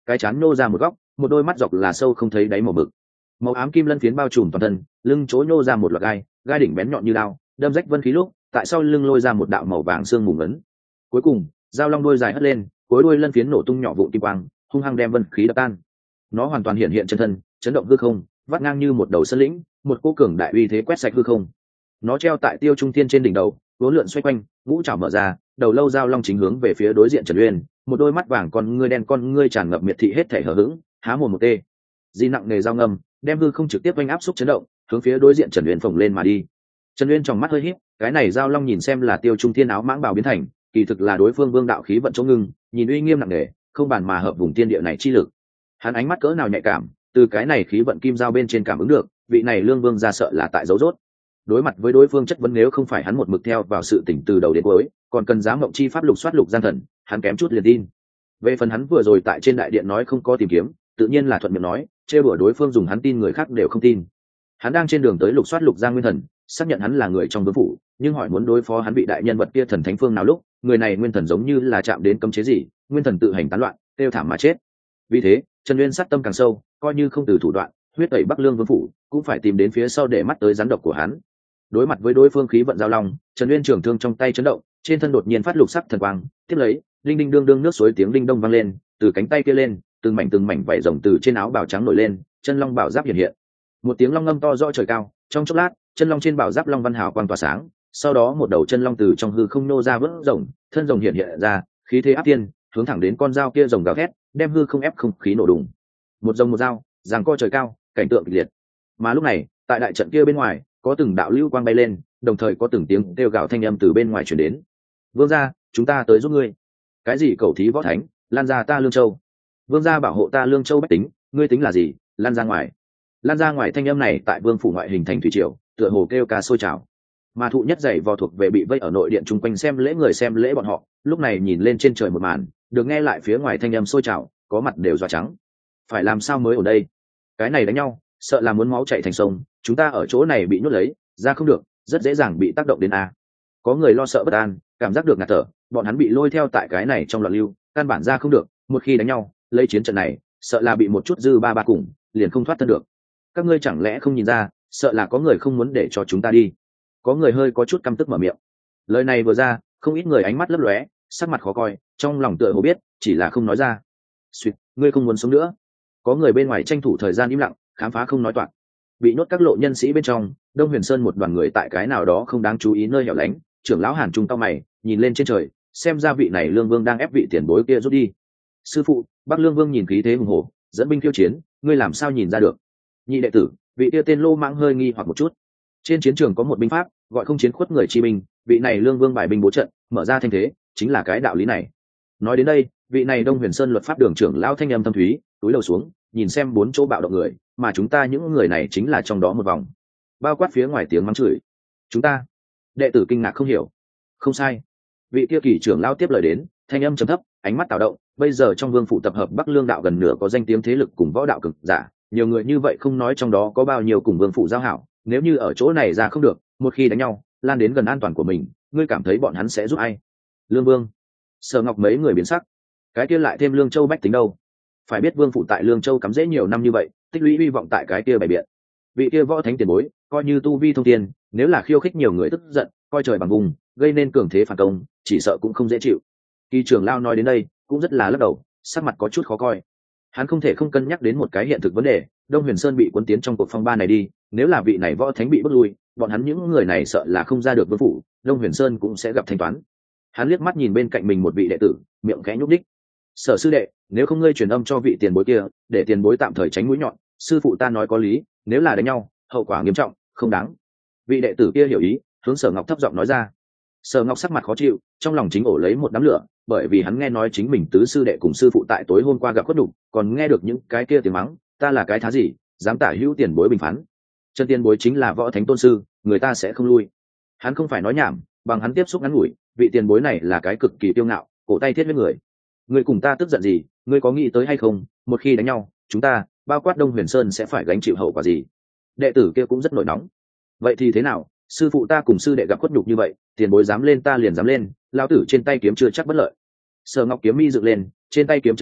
cái chán nô ra một góc, một đôi mắt dọc là sâu không thấy đáy màu mực, màu ám kim lân phiến bao trùm toàn thân, lưng chỗ nô ra một loạt gai, gai đỉnh bén nhọn như đao, đâm rách vân khí lúc tại sau lưng lôi ra một đạo màu vàng xương mù ngấn. Cuối cùng dao long đuôi dài hất lên, cuối đuôi lân phiến nổ tung nhỏ vụn kim quang, hung hăng đem vân khí đập tan. Nó hoàn toàn hiện hiện chân thân, chấn động hư không, vắt ngang như một đầu sơn lĩnh, một cô cường đại uy thế quét sạch hư không. Nó treo tại Tiêu Trung Thiên trên đỉnh đầu, vốn lượn xoay quanh, ngũ trảo mở ra, đầu lâu dao long chính hướng về phía đối diện Trần Uyên, một đôi mắt vàng con ngươi đen con ngươi tràn ngập miệt thị hết thể hở hững, há mồm một tê. Di nặng nề dao ngâm, đem hư không trực tiếp oanh áp xúc chấn động, hướng phía đối diện Trần Uyên phồng lên mà đi. Trần Uyên trong mắt hơi híp, cái này dao long nhìn xem là Tiêu Trung Thiên áo mãng bào biến thành, kỳ thực là đối phương vương đạo khí vận chỗ ngưng, nhìn uy nghiêm nặng nề, không bàn mà hợp vùng thiên địa này chi lực. Hắn ánh mắt cỡ nào nhạy cảm, từ cái này khí vận kim dao bên trên cảm ứng được, vị này lương vương ra sợ là tại dấu rốt. Đối mặt với đối phương chất vấn, nếu không phải hắn một mực theo vào sự tỉnh từ đầu đến cuối, còn cần dám mộng chi pháp lục soát lục gian thần, hắn kém chút liền tin. Về phần hắn vừa rồi tại trên đại điện nói không có tìm kiếm, tự nhiên là thuận miệng nói, trêu đùa đối phương dùng hắn tin người khác đều không tin. Hắn đang trên đường tới lục soát lục giang nguyên thần, xác nhận hắn là người trong vương phủ, nhưng hỏi muốn đối phó hắn bị đại nhân vật kia thần thánh phương nào lúc, người này nguyên thần giống như là chạm đến cấm chế gì, nguyên thần tự hành tán loạn, tiêu thảm mà chết. Vì thế Trần Uyên sát tâm càng sâu, coi như không từ thủ đoạn huyết tẩy Bắc Lương vương phủ, cũng phải tìm đến phía sau để mắt tới rắn độc của hắn. Đối mặt với đối phương khí vận giao long, Trần Uyên trường thương trong tay chấn động, trên thân đột nhiên phát lục sắc thần quang, tiếp lấy linh đinh đương đương nước suối tiếng đinh đông vang lên, từ cánh tay kia lên, từng mảnh từng mảnh vảy rồng từ trên áo bào trắng nổi lên, chân long bảo giáp hiện hiện. Một tiếng long ngâm to rõ trời cao, trong chốc lát, chân long trên bảo giáp long văn hào quang tỏa sáng, sau đó một đầu chân long từ trong hư không nô ra vớt rồng, thân rồng hiện hiện ra, khí thế áp tiên, hướng thẳng đến con dao kia rồng gào thét, đem hư không ép không khí nổ đùng. Một rồng một dao, giằng co trời cao, cảnh tượng kịch liệt. Mà lúc này, tại đại trận kia bên ngoài, có từng đạo lưu quang bay lên, đồng thời có từng tiếng kêu gào thanh âm từ bên ngoài truyền đến. Vương gia, chúng ta tới giúp ngươi. Cái gì cầu thí võ thánh, lan ra ta Lương Châu. Vương gia bảo hộ ta Lương Châu bách tính, ngươi tính là gì, lan ra ngoài. Lan ra ngoài thanh âm này tại vương phủ ngoại hình thành thủy triều, tựa hồ kêu ca sôi trào. Mà thụ nhất dày vò thuộc về bị vây ở nội điện chung quanh xem lễ người xem lễ bọn họ, lúc này nhìn lên trên trời một màn, được nghe lại phía ngoài thanh âm sôi trào, có mặt đều dọa trắng. Phải làm sao mới ở đây? Cái này đánh nhau, sợ là muốn máu chảy thành sông, chúng ta ở chỗ này bị nhốt lấy, ra không được, rất dễ dàng bị tác động đến a. Có người lo sợ bất an, cảm giác được ngạt thở, bọn hắn bị lôi theo tại cái này trong loạn lưu, căn bản ra không được, một khi đánh nhau, lấy chiến trận này, sợ là bị một chút dư ba ba cùng, liền không thoát thân được. Các ngươi chẳng lẽ không nhìn ra, sợ là có người không muốn để cho chúng ta đi. Có người hơi có chút căm tức mở miệng. Lời này vừa ra, không ít người ánh mắt lấp lóe, sắc mặt khó coi, trong lòng tựa hồ biết, chỉ là không nói ra. Xuyệt, ngươi không muốn sống nữa. Có người bên ngoài tranh thủ thời gian im lặng, khám phá không nói toạc. Bị nhốt các lộ nhân sĩ bên trong, Đông Huyền Sơn một đoàn người tại cái nào đó không đáng chú ý nơi hẻo lánh, trưởng lão Hàn Trung cao mày, nhìn lên trên trời, xem ra vị này Lương Vương đang ép vị tiền bối kia rút đi. Sư phụ, Bắc Lương Vương nhìn khí thế hùng hổ, dẫn binh khiêu chiến, ngươi làm sao nhìn ra được? Nhị đệ tử, vị kia tên Lô Mãng hơi nghi hoặc một chút. Trên chiến trường có một binh pháp, gọi không chiến khuất người chi binh, vị này Lương Vương bài binh bố trận, mở ra thanh thế, chính là cái đạo lý này. Nói đến đây, vị này Đông Huyền Sơn luật pháp đường trưởng lão thanh âm thâm thúy, túi đầu xuống, nhìn xem bốn chỗ bạo động người, mà chúng ta những người này chính là trong đó một vòng. Bao quát phía ngoài tiếng mắng chửi. Chúng ta? Đệ tử kinh ngạc không hiểu. Không sai. Vị kia kỳ trưởng lão tiếp lời đến, thanh âm trầm thấp, ánh mắt tạo động, bây giờ trong vương phủ tập hợp Bắc Lương đạo gần nửa có danh tiếng thế lực cùng võ đạo cực giả, nhiều người như vậy không nói trong đó có bao nhiêu cùng vương phủ giao hảo, nếu như ở chỗ này ra không được, một khi đánh nhau, lan đến gần an toàn của mình, ngươi cảm thấy bọn hắn sẽ giúp ai? Lương Vương. Sở Ngọc mấy người biến sắc. Cái kia lại thêm Lương Châu bách tính đâu? Phải biết vương phủ tại Lương Châu cắm rễ nhiều năm như vậy, tích lũy hy vọng tại cái kia bày biện. Vị kia võ thánh tiền bối, coi như tu vi thông tiên, nếu là khiêu khích nhiều người tức giận, coi trời bằng vùng, gây nên cường thế phản công, chỉ sợ cũng không dễ chịu. Kỳ trưởng lao nói đến đây, cũng rất là lắc đầu, sắc mặt có chút khó coi. Hắn không thể không cân nhắc đến một cái hiện thực vấn đề, Đông Huyền Sơn bị cuốn tiến trong cuộc phong ba này đi, nếu là vị này võ thánh bị bước lui, bọn hắn những người này sợ là không ra được vương phủ, Đông Huyền Sơn cũng sẽ gặp thanh toán. Hắn liếc mắt nhìn bên cạnh mình một vị đệ tử, miệng khẽ nhúc đích. Sở sư đệ, nếu không ngươi truyền âm cho vị tiền bối kia, để tiền bối tạm thời tránh mũi nhọn, sư phụ ta nói có lý, nếu là đánh nhau, hậu quả nghiêm trọng, không đáng. Vị đệ tử kia hiểu ý, hướng Sở Ngọc thấp giọng nói ra. Sở Ngọc sắc mặt khó chịu, trong lòng chính ổ lấy một đám lửa, bởi vì hắn nghe nói chính mình tứ sư đệ cùng sư phụ tại tối hôm qua gặp khuất đục, còn nghe được những cái kia tiếng mắng, ta là cái thá gì, dám tả hữu tiền bối bình phán. Chân tiền bối chính là võ thánh tôn sư, người ta sẽ không lui. Hắn không phải nói nhảm, bằng hắn tiếp xúc ngắn ngủi, vị tiền bối này là cái cực kỳ tiêu ngạo, cổ tay thiết với người. Ngươi cùng ta tức giận gì, ngươi có nghĩ tới hay không, một khi đánh nhau, chúng ta, bao quát Đông Huyền Sơn sẽ phải gánh chịu hậu quả gì? Đệ tử kia cũng rất nổi nóng. Vậy thì thế nào, sư phụ ta cùng sư đệ gặp khuất nhục như vậy, tiền bối dám lên ta liền dám lên, lão tử trên tay kiếm chưa chắc bất lợi. Sở Ngọc kiếm mi dựng lên, trên tay kiếm chấn động,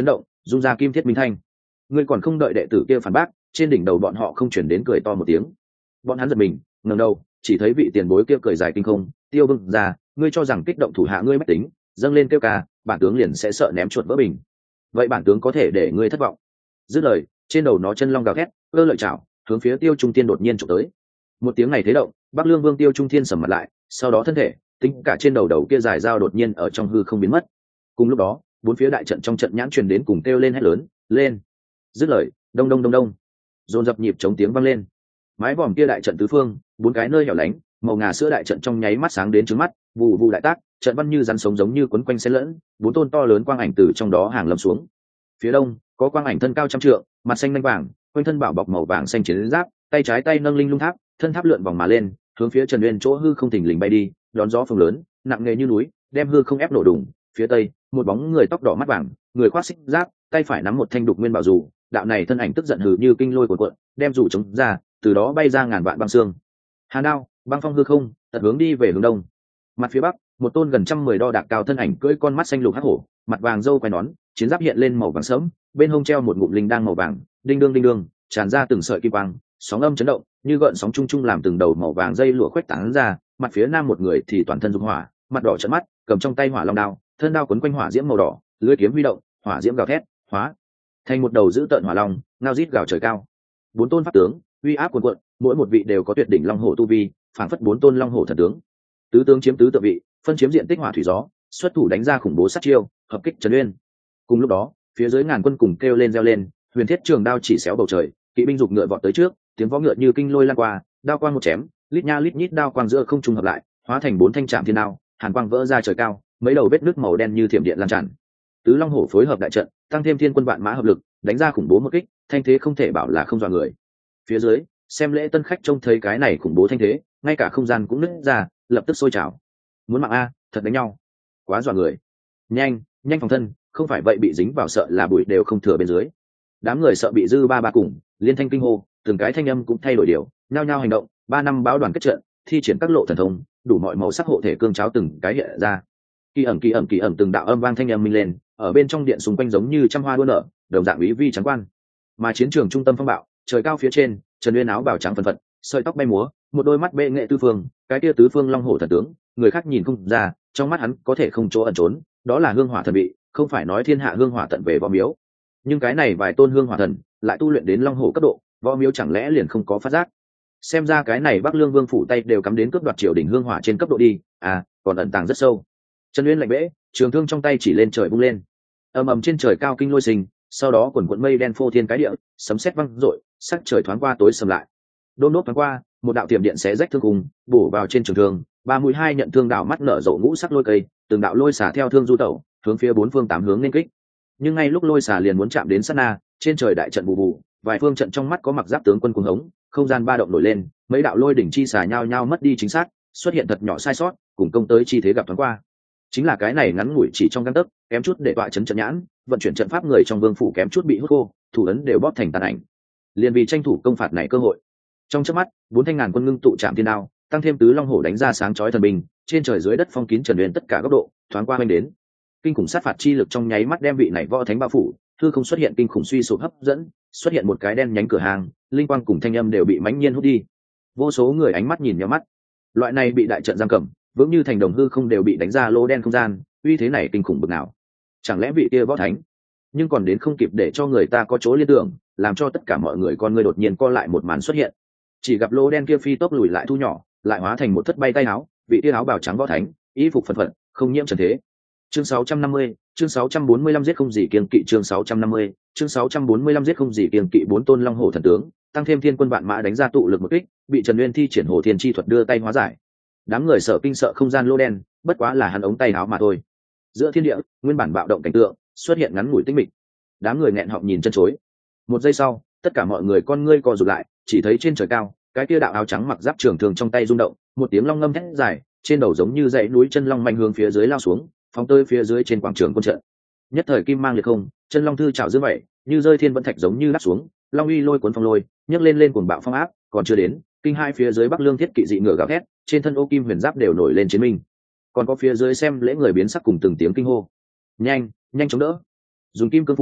dung ra kim thiết minh thanh. Ngươi còn không đợi đệ tử kia phản bác, trên đỉnh đầu bọn họ không chuyển đến cười to một tiếng. Bọn hắn giật mình ngẩng đầu, chỉ thấy vị tiền bối kia cười dài kinh không. Tiêu Vương ra, ngươi cho rằng kích động thủ hạ ngươi mách tính, dâng lên kêu ca, bản tướng liền sẽ sợ ném chuột vỡ bình. Vậy bản tướng có thể để ngươi thất vọng. Dứt lời, trên đầu nó chân long gào thét, cơ lợi chảo, hướng phía Tiêu Trung Thiên đột nhiên chụp tới. Một tiếng này thế động, Bắc Lương Vương Tiêu Trung Thiên sầm mặt lại, sau đó thân thể, tính cả trên đầu đầu kia dài dao đột nhiên ở trong hư không biến mất. Cùng lúc đó, bốn phía đại trận trong trận nhãn truyền đến cùng kêu lên hét lớn, lên. Dứt lời, đông đông đông đông, dồn dập nhịp chống tiếng vang lên. Mái vòm kia đại trận tứ phương, bốn cái nơi hẻo lánh, màu ngà sữa đại trận trong nháy mắt sáng đến trứng mắt, vù vù đại tác, trận văn như rắn sống giống như quấn quanh xen lẫn, bốn tôn to lớn quang ảnh từ trong đó hàng lâm xuống. Phía đông, có quang ảnh thân cao trăm trượng, mặt xanh lanh vàng, quanh thân bảo bọc màu vàng xanh chiến giáp, tay trái tay nâng linh lung tháp, thân tháp lượn vòng mà lên, hướng phía Trần Uyên chỗ hư không thình lình bay đi, đón gió phồng lớn, nặng nề như núi, đem hư không ép nổ đùng. Phía tây, một bóng người tóc đỏ mắt vàng, người khoác xích giáp, tay phải nắm một thanh đục nguyên bảo dù, đạo này thân ảnh tức giận hừ như kinh lôi cuộn cuộn, đem dù chống ra, từ đó bay ra ngàn vạn băng xương. Hàn đao, băng phong hư không, tật hướng đi về hướng đông. Mặt phía bắc, một tôn gần trăm mười đo đạc cao thân ảnh cưỡi con mắt xanh lục hắc hổ, mặt vàng râu quai nón, chiến giáp hiện lên màu vàng sẫm, bên hông treo một ngụm linh đang màu vàng, đinh đương đinh đương, tràn ra từng sợi kim quang, sóng âm chấn động, như gợn sóng trung trung làm từng đầu màu vàng dây lụa khuếch tán ra. Mặt phía nam một người thì toàn thân dục hỏa, mặt đỏ trợn mắt, cầm trong tay hỏa long đao, thân đao quấn quanh hỏa diễm màu đỏ, lưỡi kiếm huy động, hỏa diễm gào thét, hóa thành một đầu dữ tợn hỏa long, ngao rít gào trời cao. Bốn tôn pháp tướng, uy áp cuồn cuộn, mỗi một vị đều có tuyệt đỉnh long hổ tu vi, phảng phất bốn tôn long hổ thần tướng. Tứ tướng chiếm tứ tự vị, phân chiếm diện tích hỏa thủy gió, xuất thủ đánh ra khủng bố sát chiêu, hợp kích Trần Uyên. Cùng lúc đó, phía dưới ngàn quân cùng kêu lên reo lên, huyền thiết trường đao chỉ xéo bầu trời, kỵ binh dục ngựa vọt tới trước, tiếng vó ngựa như kinh lôi lan qua, đao quang một chém, lít nha lít nhít đao quang giữa không trung hợp lại, hóa thành bốn thanh trạm thiên đao, hàn quang vỡ ra trời cao, mấy đầu vết nước màu đen như thiểm điện lan tràn. Tứ long hổ phối hợp đại trận, tăng thêm thiên quân vạn mã hợp lực, đánh ra khủng bố một kích, thanh thế không thể bảo là không dọa người. Phía dưới, xem lễ tân khách trông thấy cái này khủng bố thanh thế, ngay cả không gian cũng nứt ra, lập tức sôi trào. Muốn mạng a, thật đánh nhau, quá dọa người. Nhanh, nhanh phòng thân, không phải vậy bị dính vào sợ là bụi đều không thừa bên dưới. Đám người sợ bị dư ba ba cùng, liên thanh kinh hô, từng cái thanh âm cũng thay đổi điều, nhao nhao hành động. Ba năm báo đoàn kết trận, thi triển các lộ thần thông, đủ mọi màu sắc hộ thể cương cháo từng cái hiện ra. Kỳ ẩm kỳ ẩm kỳ ẩm từng đạo âm vang thanh âm minh lên, ở bên trong điện xung quanh giống như trăm hoa đua nở, đồng dạng ý vi trắng quan. Mà chiến trường trung tâm phong bạo, trời cao phía trên, Trần Uyên áo bào trắng phần phật, sợi tóc bay múa, một đôi mắt bệ nghệ tư phương, cái kia tứ phương long hổ thần tướng, người khác nhìn không ra, trong mắt hắn có thể không chỗ ẩn trốn, đó là hương hỏa thần vị, không phải nói thiên hạ hương hỏa tận về võ miếu. Nhưng cái này vài tôn hương hỏa thần, lại tu luyện đến long hổ cấp độ, võ miếu chẳng lẽ liền không có phát giác? Xem ra cái này Bắc Lương Vương phủ tay đều cắm đến cướp đoạt triều đỉnh hương hỏa trên cấp độ đi, à, còn ẩn tàng rất sâu. Trần Uyên lạnh bẽ, trường thương trong tay chỉ lên trời vung lên, ầm ầm trên trời cao kinh lôi sinh, sau đó quần quận mây đen phô thiên cái địa, sấm sét vang rội, sắc trời thoáng qua tối sầm lại. Đôn đốt thoáng qua, một đạo tiềm điện xé rách thương cùng, bổ vào trên trường thương, ba mũi hai nhận thương đạo mắt nở rộ ngũ sắc lôi cây, từng đạo lôi xả theo thương du tẩu, hướng phía bốn phương tám hướng nên kích. Nhưng ngay lúc lôi xả liền muốn chạm đến sát na, trên trời đại trận bù bù, vài phương trận trong mắt có mặc giáp tướng quân cuồng hống, không gian ba động nổi lên, mấy đạo lôi đỉnh chi xả nhao nhao mất đi chính xác, xuất hiện thật nhỏ sai sót, cùng công tới chi thế gặp thoáng qua. Chính là cái này ngắn ngủi chỉ trong gang tấc, kém chút để tọa chấn trận nhãn, vận chuyển trận pháp người trong vương phủ kém chút bị hút khô, thủ ấn đều bóp thành tàn ảnh. Liền vì tranh thủ công phạt này cơ hội, trong chớp mắt, bốn thanh ngàn quân ngưng tụ chạm thiên đao, tăng thêm tứ long hổ đánh ra sáng chói thần binh, trên trời dưới đất phong kín Trần Uyên tất cả góc độ, thoáng qua bên đến. Kinh khủng sát phạt chi lực trong nháy mắt đem vị này võ thánh bao phủ, thư không xuất hiện kinh khủng suy sụp hấp dẫn, xuất hiện một cái đen nhánh cửa hàng, linh quang cùng thanh âm đều bị mãnh nhiên hút đi. Vô số người ánh mắt nhìn nhau mắt. Loại này bị đại trận giam cầm, vững như thành đồng hư không đều bị đánh ra lỗ đen không gian, uy thế này kinh khủng bực nào. Chẳng lẽ vị kia võ thánh? Nhưng còn đến không kịp để cho người ta có chỗ liên tưởng, làm cho tất cả mọi người con người đột nhiên co lại một màn xuất hiện. Chỉ gặp lỗ đen kia phi tốc lùi lại thu nhỏ, lại hóa thành một thất bay tay áo, vị kia áo bào trắng võ thánh, y phục phần phật, không nhiễm trần thế. Chương sáu trăm năm mươi, chương sáu trăm bốn mươi lăm giết không gì kiêng kỵ chương sáu trăm năm mươi, chương sáu trăm bốn mươi lăm giết không gì kiêng kỵ bốn tôn long hổ thần tướng, tăng thêm thiên quân vạn mã đánh ra tụ lực một kích, bị Trần Uyên thi triển hổ thiên chi thuật đưa tay hóa giải. Đám người sợ kinh sợ không gian lỗ đen, bất quá là hắn ống tay áo mà thôi. Giữa thiên địa, nguyên bản bạo động cảnh tượng, xuất hiện ngắn ngủi tĩnh mịch. Đám người nghẹn họng nhìn chân chối. Một giây sau, tất cả mọi người con ngươi co rụt lại, chỉ thấy trên trời cao, cái kia đạo áo trắng mặc giáp trường thường trong tay rung động, một tiếng long ngâm thét dài, trên đầu giống như dãy núi chân long mạnh hướng phía dưới lao xuống, phóng tới phía dưới trên quảng trường quân trận. Nhất thời kim mang liệt không, chân long thư trảo dưới vậy, như rơi thiên vẫn thạch giống như đáp xuống, long uy lôi cuốn phong lôi, nhấc lên lên cuồng bạo phong áp, còn chưa đến, kinh hai phía dưới Bắc Lương thiết kỵ dị ngựa gào thét, trên thân ô kim huyền giáp đều nổi lên chiến minh. Còn có phía dưới xem lễ người biến sắc cùng từng tiếng kinh hô. Nhanh, nhanh chống đỡ. Dùng kim cương phủ,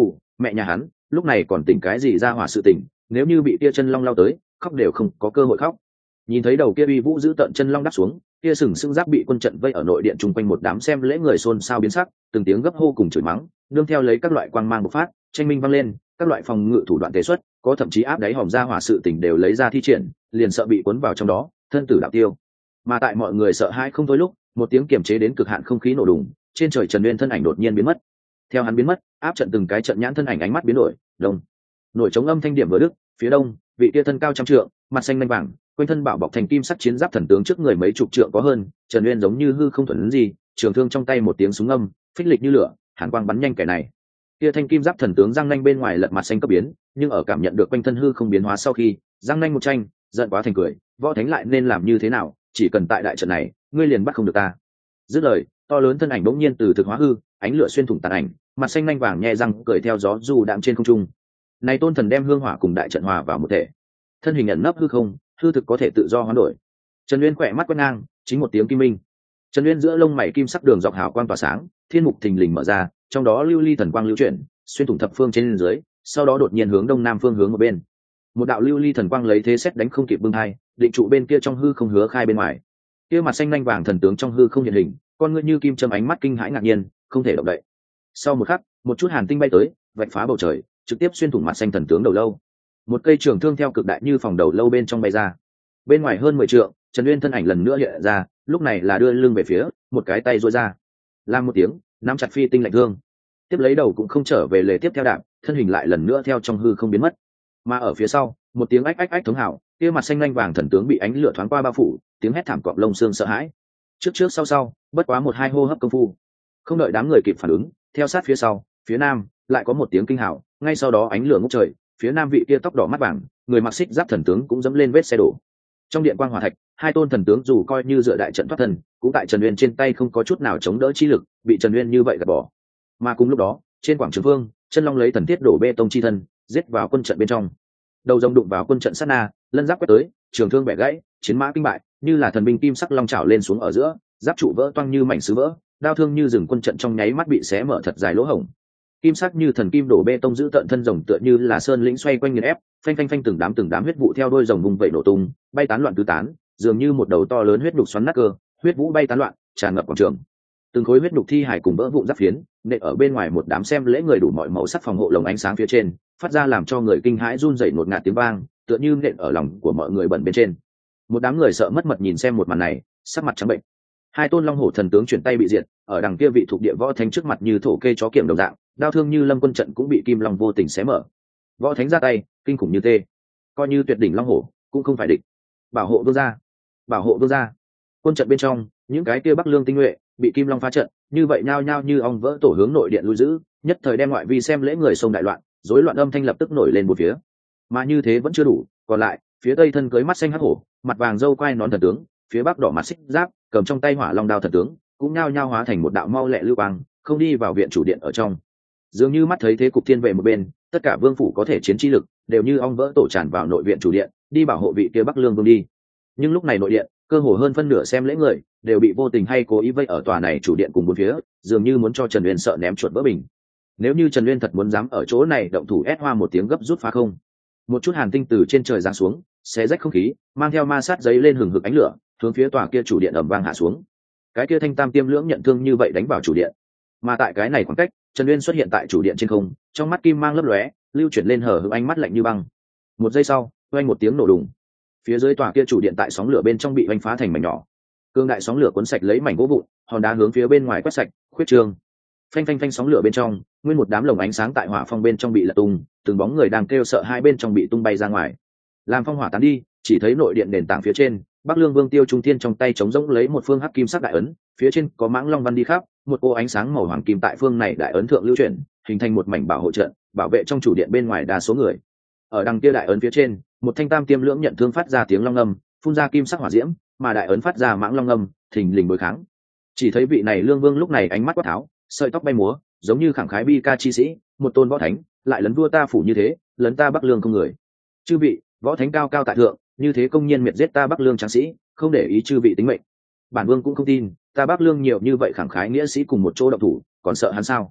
mẹ nhà hắn lúc này còn tỉnh cái gì ra hỏa sự tỉnh, nếu như bị kia chân long lao tới khóc đều không có cơ hội khóc. Nhìn thấy đầu kia uy vũ giữ tận chân long đáp xuống, kia sừng sững giáp bị quân trận vây ở nội điện chung quanh một đám xem lễ người xôn xao biến sắc, từng tiếng gấp hô cùng chửi mắng, nương theo lấy các loại quang mang bộc phát, tranh minh vang lên, các loại phòng ngự thủ đoạn tế xuất, có thậm chí áp đáy hòm ra hỏa sự tình đều lấy ra thi triển, liền sợ bị cuốn vào trong đó, thân tử đạo tiêu. Mà tại mọi người sợ hãi không thôi lúc, một tiếng kiềm chế đến cực hạn không khí nổ đùng, trên trời Trần Uyên thân ảnh đột nhiên biến mất. Theo hắn biến mất, áp trận từng cái trận nhãn thân ảnh ánh mắt biến đổi, đông. Nổi trống âm thanh điểm vừa đức, phía đông, vị tia thân cao trăm trượng, mặt xanh lanh vàng, quanh thân bảo bọc thành kim sắc chiến giáp thần tướng trước người mấy chục trượng có hơn, Trần Uyên giống như hư không thuần gì, trường thương trong tay một tiếng súng âm, phích lịch như lửa, hàn quang bắn nhanh kẻ này. Kia thanh kim giáp thần tướng răng nanh bên ngoài lật mặt xanh cấp biến, nhưng ở cảm nhận được quanh thân hư không biến hóa sau khi, răng nanh một tranh, giận quá thành cười, võ thánh lại nên làm như thế nào, chỉ cần tại đại trận này, ngươi liền bắt không được ta. Dứt lời, to lớn thân ảnh bỗng nhiên từ thực hóa hư, ánh lửa xuyên thủng tàn ảnh, mặt xanh nanh vàng nhẹ răng cười theo gió dù đạm trên không trung. Này tôn thần đem hương hỏa cùng đại trận hòa vào một thể, thân hình ẩn nấp hư không, hư thực có thể tự do hoán đổi. Trần Uyên khỏe mắt quét ngang, chính một tiếng kim minh. Trần Uyên giữa lông mày kim sắc đường dọc hào quang tỏa sáng, thiên mục thình lình mở ra, trong đó lưu ly thần quang lưu chuyển, xuyên thủng thập phương trên dưới, sau đó đột nhiên hướng đông nam phương hướng một bên. Một đạo lưu ly thần quang lấy thế xét đánh không kịp bưng hai, định trụ bên kia trong hư không hứa khai bên ngoài. Kia mặt xanh nhanh vàng thần tướng trong hư không hiện hình, con ngươi như kim châm ánh mắt kinh hãi ngạc nhiên, không thể động đậy. Sau một khắc, một chút hàn tinh bay tới, vạch phá bầu trời, trực tiếp xuyên thủng mặt xanh thần tướng đầu lâu. Một cây trường thương theo cực đại như phòng đầu lâu bên trong bay ra. Bên ngoài hơn mười trượng, Trần Uyên thân ảnh lần nữa hiện ra, lúc này là đưa lưng về phía, một cái tay duỗi ra, làm một tiếng, nắm chặt phi tinh lạnh thương, tiếp lấy đầu cũng không trở về lề tiếp theo đạp, thân hình lại lần nữa theo trong hư không biến mất. Mà ở phía sau, một tiếng ách ách ách thống hào, kia mặt xanh lanh vàng thần tướng bị ánh lửa thoáng qua bao phủ, tiếng hét thảm cọp lông xương sợ hãi. Trước trước sau sau, bất quá một hai hô hấp công phu, không đợi đám người kịp phản ứng, theo sát phía sau, phía nam lại có một tiếng kinh hào, ngay sau đó ánh lửa ngút trời, phía nam vị kia tóc đỏ mắt vàng, người mặc xích giáp thần tướng cũng dẫm lên vết xe đổ. Trong điện quang hỏa thạch, hai tôn thần tướng dù coi như dựa đại trận thoát thần, cũng tại Trần Uyên trên tay không có chút nào chống đỡ chi lực, bị Trần Uyên như vậy gạt bỏ. Mà cùng lúc đó, trên quảng trường vương, chân long lấy thần thiết đổ bê tông chi thân, giết vào quân trận bên trong. Đầu rồng đụng vào quân trận sát na, lân giáp quét tới, trường thương bẻ gãy, chiến mã kinh bại, như là thần binh kim sắc long chảo lên xuống ở giữa, giáp trụ vỡ toang như mảnh sứ vỡ, đao thương như rừng quân trận trong nháy mắt bị xé mở thật dài lỗ hổng. Kim sắc như thần kim đổ bê tông giữ tận thân rồng tựa như là sơn lĩnh xoay quanh nghiền ép, phanh phanh phanh từng đám từng đám huyết vụ theo đôi rồng vùng vẩy nổ tung, bay tán loạn tứ tán, dường như một đầu to lớn huyết đục xoắn nát cơ, huyết vũ bay tán loạn, tràn ngập quảng trường. Từng khối huyết đục thi hải cùng vỡ vụn giáp phiến, nện ở bên ngoài một đám xem lễ người đủ mọi màu sắc phòng hộ lồng ánh sáng phía trên, phát ra làm cho người kinh hãi run rẩy ngột ngạt tiếng vang, tựa như nện ở lòng của mọi người bẩn bên trên. Một đám người sợ mất mật nhìn xem một màn này, sắc mặt trắng bệnh. Hai tôn long hổ thần tướng chuyển tay bị diệt, ở đằng kia vị thuộc địa võ thánh trước mặt như thổ kê chó kiểm đồng dạng, đao thương như lâm quân trận cũng bị kim long vô tình xé mở. Võ thánh ra tay, kinh khủng như tê, coi như tuyệt đỉnh long hổ cũng không phải địch. Bảo hộ vương gia, bảo hộ vương gia. Quân trận bên trong, những cái kia bắc lương tinh nhuệ bị kim long phá trận, như vậy nhao nhao như ong vỡ tổ hướng nội điện lui giữ, nhất thời đem ngoại vi xem lễ người sông đại loạn, rối loạn âm thanh lập tức nổi lên một phía. Mà như thế vẫn chưa đủ, còn lại, phía tây thân cưới mắt xanh hắc hổ, mặt vàng râu quai nón thần tướng, phía bắc đỏ mặt xích giáp, cầm trong tay hỏa long đao thần tướng, cũng nhao nhao hóa thành một đạo mau lẹ lưu quang, không đi vào viện chủ điện ở trong. Dường như mắt thấy thế cục thiên về một bên, tất cả vương phủ có thể chiến chi lực đều như ong vỡ tổ tràn vào nội viện chủ điện, đi bảo hộ vị kia bắc lương vương đi. Nhưng lúc này nội điện, cơ hồ hơn phân nửa xem lễ người đều bị vô tình hay cố ý vây ở tòa này chủ điện cùng bốn phía, dường như muốn cho Trần Uyên sợ ném chuột vỡ bình. Nếu như Trần Uyên thật muốn dám ở chỗ này động thủ ép hoa một tiếng gấp rút phá không, một chút hàn tinh từ trên trời giáng xuống, xé rách không khí, mang theo ma sát giấy lên hừng hực ánh lửa, hướng phía tòa kia chủ điện ầm vang hạ xuống. Cái kia thanh tam tiêm lưỡng nhận thương như vậy đánh vào chủ điện. Mà tại cái này khoảng cách, Trần Uyên xuất hiện tại chủ điện trên không, trong mắt kim mang lấp lóe, lưu chuyển lên hở hững ánh mắt lạnh như băng. Một giây sau, oanh một tiếng nổ đùng. Phía dưới tòa kia chủ điện tại sóng lửa bên trong bị oanh phá thành mảnh nhỏ. Cương đại sóng lửa cuốn sạch lấy mảnh gỗ vụn, hòn đá hướng phía bên ngoài quét sạch, khuyết trường. Phanh phanh phanh sóng lửa bên trong, nguyên một đám lồng ánh sáng tại hỏa phong bên trong bị lật tung, từng bóng người đang kêu sợ hai bên trong bị tung bay ra ngoài. Làm phong hỏa tán đi, chỉ thấy nội điện nền tảng phía trên, Bắc Lương Vương Tiêu Trung Thiên trong tay chống rỗng lấy một phương hắc kim sắc đại ấn, phía trên có mãng long văn đi khắp, một ô ánh sáng màu hoàng kim tại phương này đại ấn thượng lưu chuyển, hình thành một mảnh bảo hộ trận, bảo vệ trong chủ điện bên ngoài đa số người. Ở đằng kia đại ấn phía trên, một thanh tam tiêm lưỡng nhận thương phát ra tiếng long ngâm, phun ra kim sắc hỏa diễm, mà đại ấn phát ra mãng long ngâm, thình lình đối kháng. Chỉ thấy vị này Lương Vương lúc này ánh mắt quát tháo, sợi tóc bay múa, giống như khẳng khái bi ca chi sĩ, một tôn võ thánh, lại lấn vua ta phủ như thế, lấn ta Bắc Lương không người. Chư vị, võ thánh cao cao tại thượng, như thế công nhiên miệt giết ta Bắc Lương tráng sĩ, không để ý chư vị tính mệnh. Bản vương cũng không tin, ta Bắc Lương nhiều như vậy khẳng khái nghĩa sĩ cùng một chỗ động thủ, còn sợ hắn sao?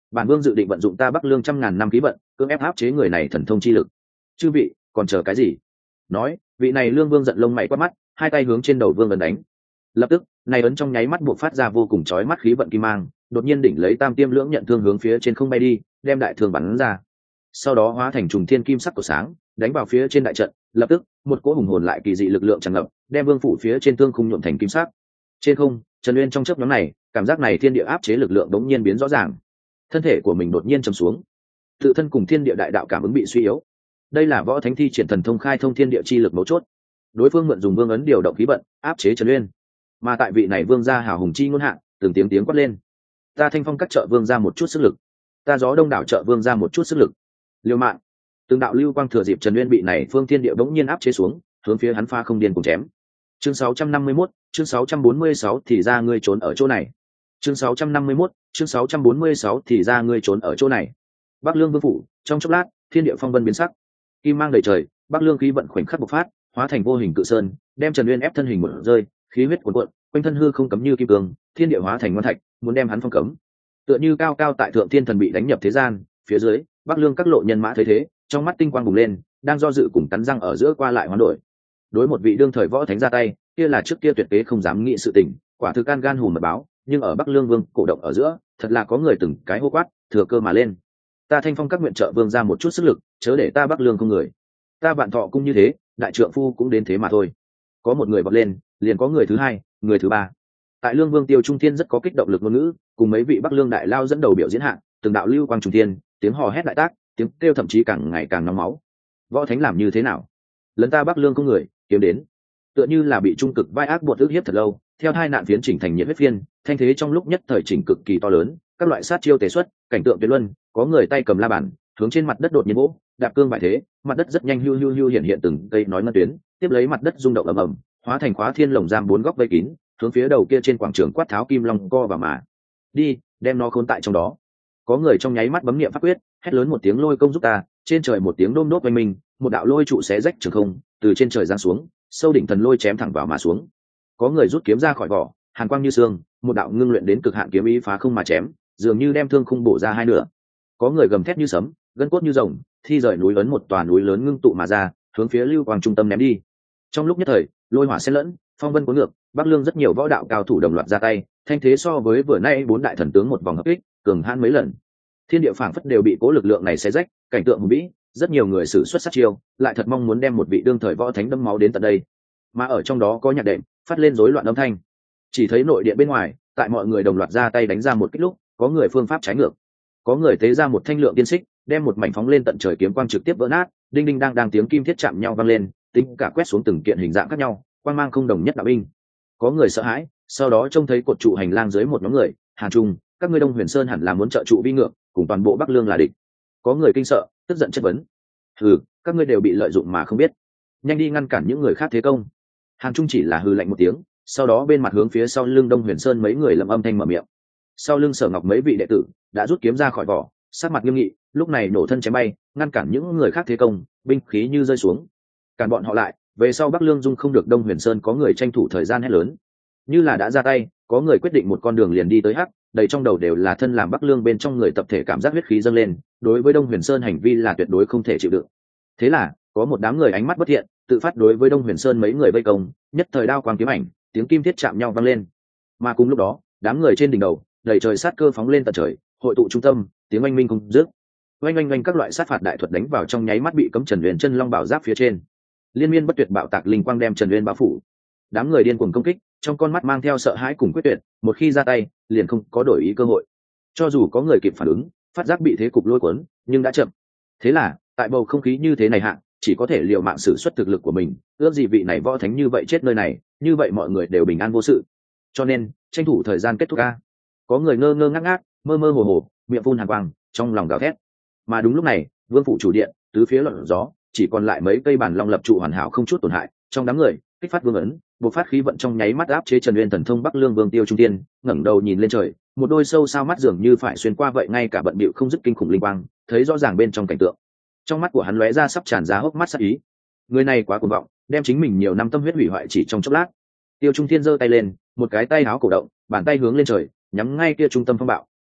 bản vương dự định vận dụng ta bắc lương trăm ngàn năm khí vận cưỡng ép áp chế người này thần thông chi lực. Chư vị còn chờ cái gì? Nói, vị này lương vương giận lông mày quát mắt, hai tay hướng trên đầu vương ấn đánh. Lập tức này ấn trong nháy mắt buộc phát ra vô cùng chói mắt khí vận kim mang, đột nhiên đỉnh lấy tam tiêm lưỡng nhận thương hướng phía trên không bay đi, đem đại thương bắn ra. Sau đó hóa thành trùng thiên kim sắc của sáng, đánh vào phía trên đại trận. Lập tức một cỗ hùng hồn lại kỳ dị lực lượng tràn ngập, đem vương phủ phía trên thương khung nhuộm thành kim sắc. Trên không, Trần Uyên trong chớp nhoáng này, cảm giác này thiên địa áp chế lực lượng đống nhiên biến rõ ràng, thân thể của mình đột nhiên trầm xuống, tự thân cùng thiên địa đại đạo cảm ứng bị suy yếu. Đây là võ thánh thi triển thần thông khai thông thiên địa chi lực mấu chốt. Đối phương mượn dùng vương ấn điều động khí vận áp chế Trần Uyên, mà tại vị này vương gia hào hùng chi ngôn hạ, từng tiếng tiếng quát lên: ta Thanh Phong các trợ vương ra một chút sức lực, ta Gió Đông đảo trợ vương ra một chút sức lực. Liều mạng. Từng đạo lưu quang thừa dịp Trần Uyên bị này phương thiên địa bỗng nhiên áp chế xuống, hướng phía hắn pha không điên cùng chém. Chương sáu trăm năm mươi mốt, chương sáu trăm bốn mươi sáu thì ra ngươi trốn ở chỗ này. Chương sáu trăm năm mươi mốt, chương sáu trăm bốn mươi sáu thì ra ngươi trốn ở chỗ này. Bắc Lương vương phủ, trong chốc lát, thiên địa phong vân biến sắc, kim mang đầy trời, Bắc Lương khí vận khoảnh khắc bộc phát, hóa thành vô hình cự sơn, đem Trần Uyên ép thân hình một rơi, khí huyết cuồn cuộn, quanh thân hư không cấm như kim cương, thiên địa hóa thành ngoan thạch, muốn đem hắn phong cấm. Tựa như cao cao tại thượng thiên thần bị đánh nhập thế gian, phía dưới, Bắc Lương các lộ nhân mã thấy thế, trong mắt tinh quang bùng lên, đang do dự cùng cắn răng ở giữa qua lại hoán đổi. Đối một vị đương thời võ thánh ra tay, kia là trước kia tuyệt kế không dám nghĩ sự tình, quả thực can gan hùm mật báo, nhưng ở Bắc Lương vương cổ động ở giữa, thật là có người từng cái hô quát, thừa cơ mà lên. Ta Thanh Phong các nguyện trợ vương ra một chút sức lực, chớ để ta Bắc Lương không người. Ta Vạn Thọ cung như thế, đại trượng phu cũng đến thế mà thôi. Có một người vọt lên, liền có người thứ hai, người thứ ba. Tại Lương Vương Tiêu Trung Thiên rất có kích động lực ngôn ngữ, cùng mấy vị Bắc Lương đại lao dẫn đầu biểu diễn hạng, từng đạo lưu quang trùng thiên, tiếng hò hét đại tác, tiếng kêu thậm chí càng ngày càng nóng máu. Võ thánh làm như thế nào? Lần ta Bắc Lương không người, kiếm đến. Tựa như là bị trung cực vai ác buộc ức hiếp thật lâu, theo hai nạn phiến chỉnh thành nhiệt huyết phiên, thanh thế trong lúc nhất thời chỉnh cực kỳ to lớn, các loại sát chiêu tế xuất, cảnh tượng tuyệt luân, có người tay cầm la bàn, hướng trên mặt đất đột nhiên vỗ, đạp cương bại thế, mặt đất rất nhanh hưu hưu hưu hiện hiện từng cây nói ngân tuyến, tiếp lấy mặt đất rung động ầm ầm, hóa thành khóa thiên lồng giam bốn góc vây kín, hướng phía đầu kia trên quảng trường quát tháo kim long co và mà đi, đem nó khốn tại trong đó. Có người trong nháy mắt bấm niệm pháp quyết, hét lớn một tiếng lôi công giúp ta, trên trời một tiếng đôm đốt oanh minh, một đạo lôi trụ xé rách trường không, từ trên trời giáng xuống, sâu đỉnh thần lôi chém thẳng vào mà xuống. Có người rút kiếm ra khỏi vỏ, hàn quang như xương, một đạo ngưng luyện đến cực hạn kiếm ý phá không mà chém, dường như đem thương khung bổ ra hai nửa. Có người gầm thét như sấm, gân cốt như rồng, thi rời núi lớn một tòa núi lớn ngưng tụ mà ra, hướng phía lưu quang trung tâm ném đi. Trong lúc nhất thời, lôi hỏa xen lẫn, phong vân cuốn ngược, Bắc Lương rất nhiều võ đạo cao thủ đồng loạt ra tay, thanh thế so với vừa nay bốn đại thần tướng một vòng hợp kích, cường hãn mấy lần. Thiên địa phảng phất đều bị cố lực lượng này xé rách, cảnh tượng hùng vĩ, rất nhiều người sử xuất sát chiêu, lại thật mong muốn đem một vị đương thời võ thánh đâm máu đến tận đây. Mà ở trong đó có nhạc đệm, phát lên rối loạn âm thanh. Chỉ thấy nội địa bên ngoài, tại mọi người đồng loạt ra tay đánh ra một kích lúc, có người phương pháp trái ngược, có người tế ra một thanh lượng tiên xích, đem một mảnh phóng lên tận trời kiếm quang trực tiếp vỡ nát, đinh đinh đang đang tiếng kim thiết chạm nhau vang lên, tính cả quét xuống từng kiện hình dạng khác nhau, quang mang không đồng nhất đạo binh. Có người sợ hãi, sau đó trông thấy cột trụ hành lang dưới một nhóm người, Hàn Trung, các ngươi Đông Huyền Sơn hẳn là muốn trợ trụ vi ngược, cùng toàn bộ Bắc Lương là địch. Có người kinh sợ, tức giận chất vấn: hừ, các ngươi đều bị lợi dụng mà không biết, nhanh đi ngăn cản những người khác thế công. Hàn Trung chỉ là hừ lạnh một tiếng, sau đó bên mặt hướng phía sau lưng Đông Huyền Sơn mấy người lẩm âm thanh mở miệng. Sau lưng Sở Ngọc mấy vị đệ tử đã rút kiếm ra khỏi vỏ, sắc mặt nghiêm nghị, lúc này nổ thân chém bay, ngăn cản những người khác thế công, binh khí như rơi xuống. Cản bọn họ lại, về sau Bắc Lương dung không được. Đông Huyền Sơn có người tranh thủ thời gian hét lớn, như là đã ra tay, có người quyết định một con đường liền đi tới hắc, đầy trong đầu đều là thân làm Bắc Lương bên trong người tập thể cảm giác huyết khí dâng lên, đối với Đông Huyền Sơn hành vi là tuyệt đối không thể chịu đựng. Thế là, có một đám người ánh mắt bất thiện, tự phát đối với Đông Huyền Sơn mấy người vây công, nhất thời đao quang kiếm ảnh, tiếng kim thiết chạm nhau vang lên. Mà cùng lúc đó, đám người trên đỉnh đầu, đầy trời sát cơ phóng lên tận trời, hội tụ trung tâm, tiếng oanh minh không dứt. Oanh oanh oanh các loại sát phạt đại thuật đánh vào trong nháy mắt bị cấm Trần Uyên chân long bảo giáp phía trên. Liên miên bất tuyệt bạo tạc linh quang đem Trần Uyên bao phủ. Đám người điên cuồng công kích, trong con mắt mang theo sợ hãi cùng quyết tuyệt, một khi ra tay, liền không có đổi ý cơ hội. Cho dù có người kịp phản ứng, phát giác bị thế cục lôi cuốn, nhưng đã chậm. Thế là, tại bầu không khí như thế này hạ, chỉ có thể liều mạng sử xuất thực lực của mình, ước gì vị này võ thánh như vậy chết nơi này, như vậy mọi người đều bình an vô sự. Cho nên, tranh thủ thời gian kết thúc a. Có người ngơ ngơ ngác ngác, mơ mơ hồ hồ, miệng phun hàn quang, trong lòng gào thét. Mà đúng lúc này, vương phủ chủ điện, tứ phía loạn gió, chỉ còn lại mấy cây bản long lập trụ hoàn hảo không chút tổn hại. Trong đám người, kích phát vương ấn, bộc phát khí vận trong nháy mắt áp chế Trần Uyên thần thông Bắc Lương Vương Tiêu Trung Tiên, ngẩng đầu nhìn lên trời, một đôi sâu sao mắt dường như phải xuyên qua vậy, ngay cả bận bịu không dứt kinh khủng linh quang, thấy rõ ràng bên trong cảnh tượng. Trong mắt của hắn lóe ra sắp tràn ra hốc mắt sắc ý. Người này quá cuồng vọng, đem chính mình nhiều năm tâm huyết hủy hoại chỉ trong chốc lát. Tiêu Trung Thiên giơ tay lên, một cái tay áo cổ động, bàn tay hướng lên trời, nhắm ngay kia trung tâm phong bạo,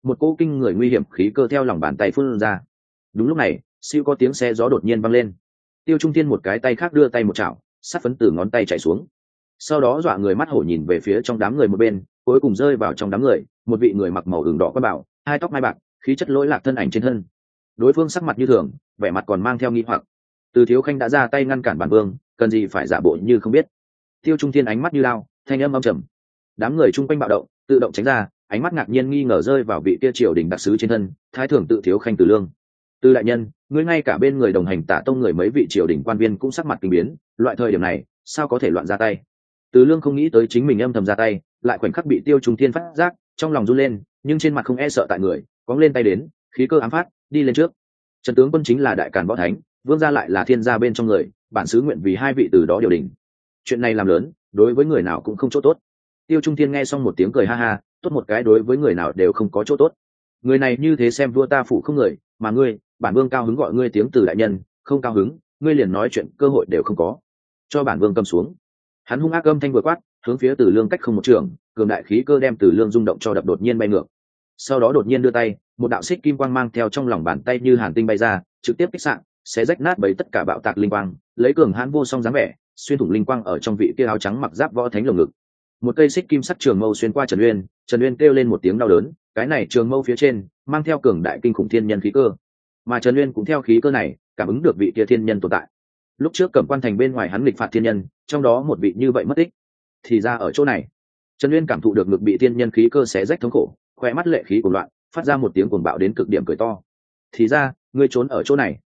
một cỗ kinh người nguy hiểm khí cơ theo lòng bàn tay phun ra. Đúng lúc này, siêu có tiếng xe gió đột nhiên vang lên. Tiêu Trung Thiên một cái tay khác đưa tay một chảo, sát phấn từ ngón tay chảy xuống. Sau đó dọa người mắt hổ nhìn về phía trong đám người một bên, cuối cùng rơi vào trong đám người, một vị người mặc màu ửng đỏ quan bảo, hai tóc mai bạc, khí chất lỗi lạc thân ảnh trên thân. Đối phương sắc mặt như thường, vẻ mặt còn mang theo nghi hoặc. Từ Thiếu Khanh đã ra tay ngăn cản bản vương, cần gì phải giả bộ như không biết. Tiêu Trung Thiên ánh mắt như lao, thanh âm âm trầm. Đám người chung quanh bạo động, tự động tránh ra, ánh mắt ngạc nhiên nghi ngờ rơi vào vị kia triều đình đặc sứ trên thân, thái thưởng tự Thiếu Khanh Từ Lương. Từ đại nhân, ngươi ngay cả bên người đồng hành Tả Tông người mấy vị triều đình quan viên cũng sắc mặt kinh biến, loại thời điểm này, sao có thể loạn ra tay? Từ Lương không nghĩ tới chính mình âm thầm ra tay, lại khoảnh khắc bị Tiêu Trung Thiên phát giác, trong lòng run lên, nhưng trên mặt không e sợ tại người, cóng lên tay đến, khí cơ ám phát, đi lên trước. Trần tướng quân chính là đại càn võ thánh, vương gia lại là thiên gia bên trong người, bản sứ nguyện vì hai vị từ đó điều đình. Chuyện này làm lớn, đối với người nào cũng không chỗ tốt. Tiêu Trung Thiên nghe xong một tiếng cười ha ha, tốt một cái đối với người nào đều không có chỗ tốt. Người này như thế xem vua ta phủ không người, mà ngươi, bản vương cao hứng gọi ngươi tiếng từ đại nhân, không cao hứng, ngươi liền nói chuyện cơ hội đều không có. Cho bản vương cầm xuống. Hắn hung ác âm thanh vừa quát, hướng phía Từ Lương cách không một trường, cường đại khí cơ đem Từ Lương rung động cho đập đột nhiên bay ngược. Sau đó đột nhiên đưa tay, một đạo xích kim quang mang theo trong lòng bàn tay như hàn tinh bay ra, trực tiếp kích sạn, sẽ rách nát bấy tất cả bạo tạc linh quang, lấy cường hãn vô song dáng vẻ, xuyên thủng linh quang ở trong vị kia áo trắng mặc giáp võ thánh lồng ngực. Một cây xích kim sắc trường mâu xuyên qua Trần Uyên, Trần Uyên kêu lên một tiếng đau đớn, cái này trường mâu phía trên mang theo cường đại kinh khủng thiên nhân khí cơ, mà Trần Uyên cũng theo khí cơ này cảm ứng được vị kia thiên nhân tồn tại. Lúc trước Cẩm Quan thành bên ngoài hắn nghịch phạt thiên nhân, trong đó một vị như vậy mất tích, thì ra ở chỗ này. Trần Uyên cảm thụ được ngực bị thiên nhân khí cơ xé rách thống khổ, khoe mắt lệ khí cuồng loạn, phát ra một tiếng cuồng bạo đến cực điểm cười to. Thì ra, ngươi trốn ở chỗ này.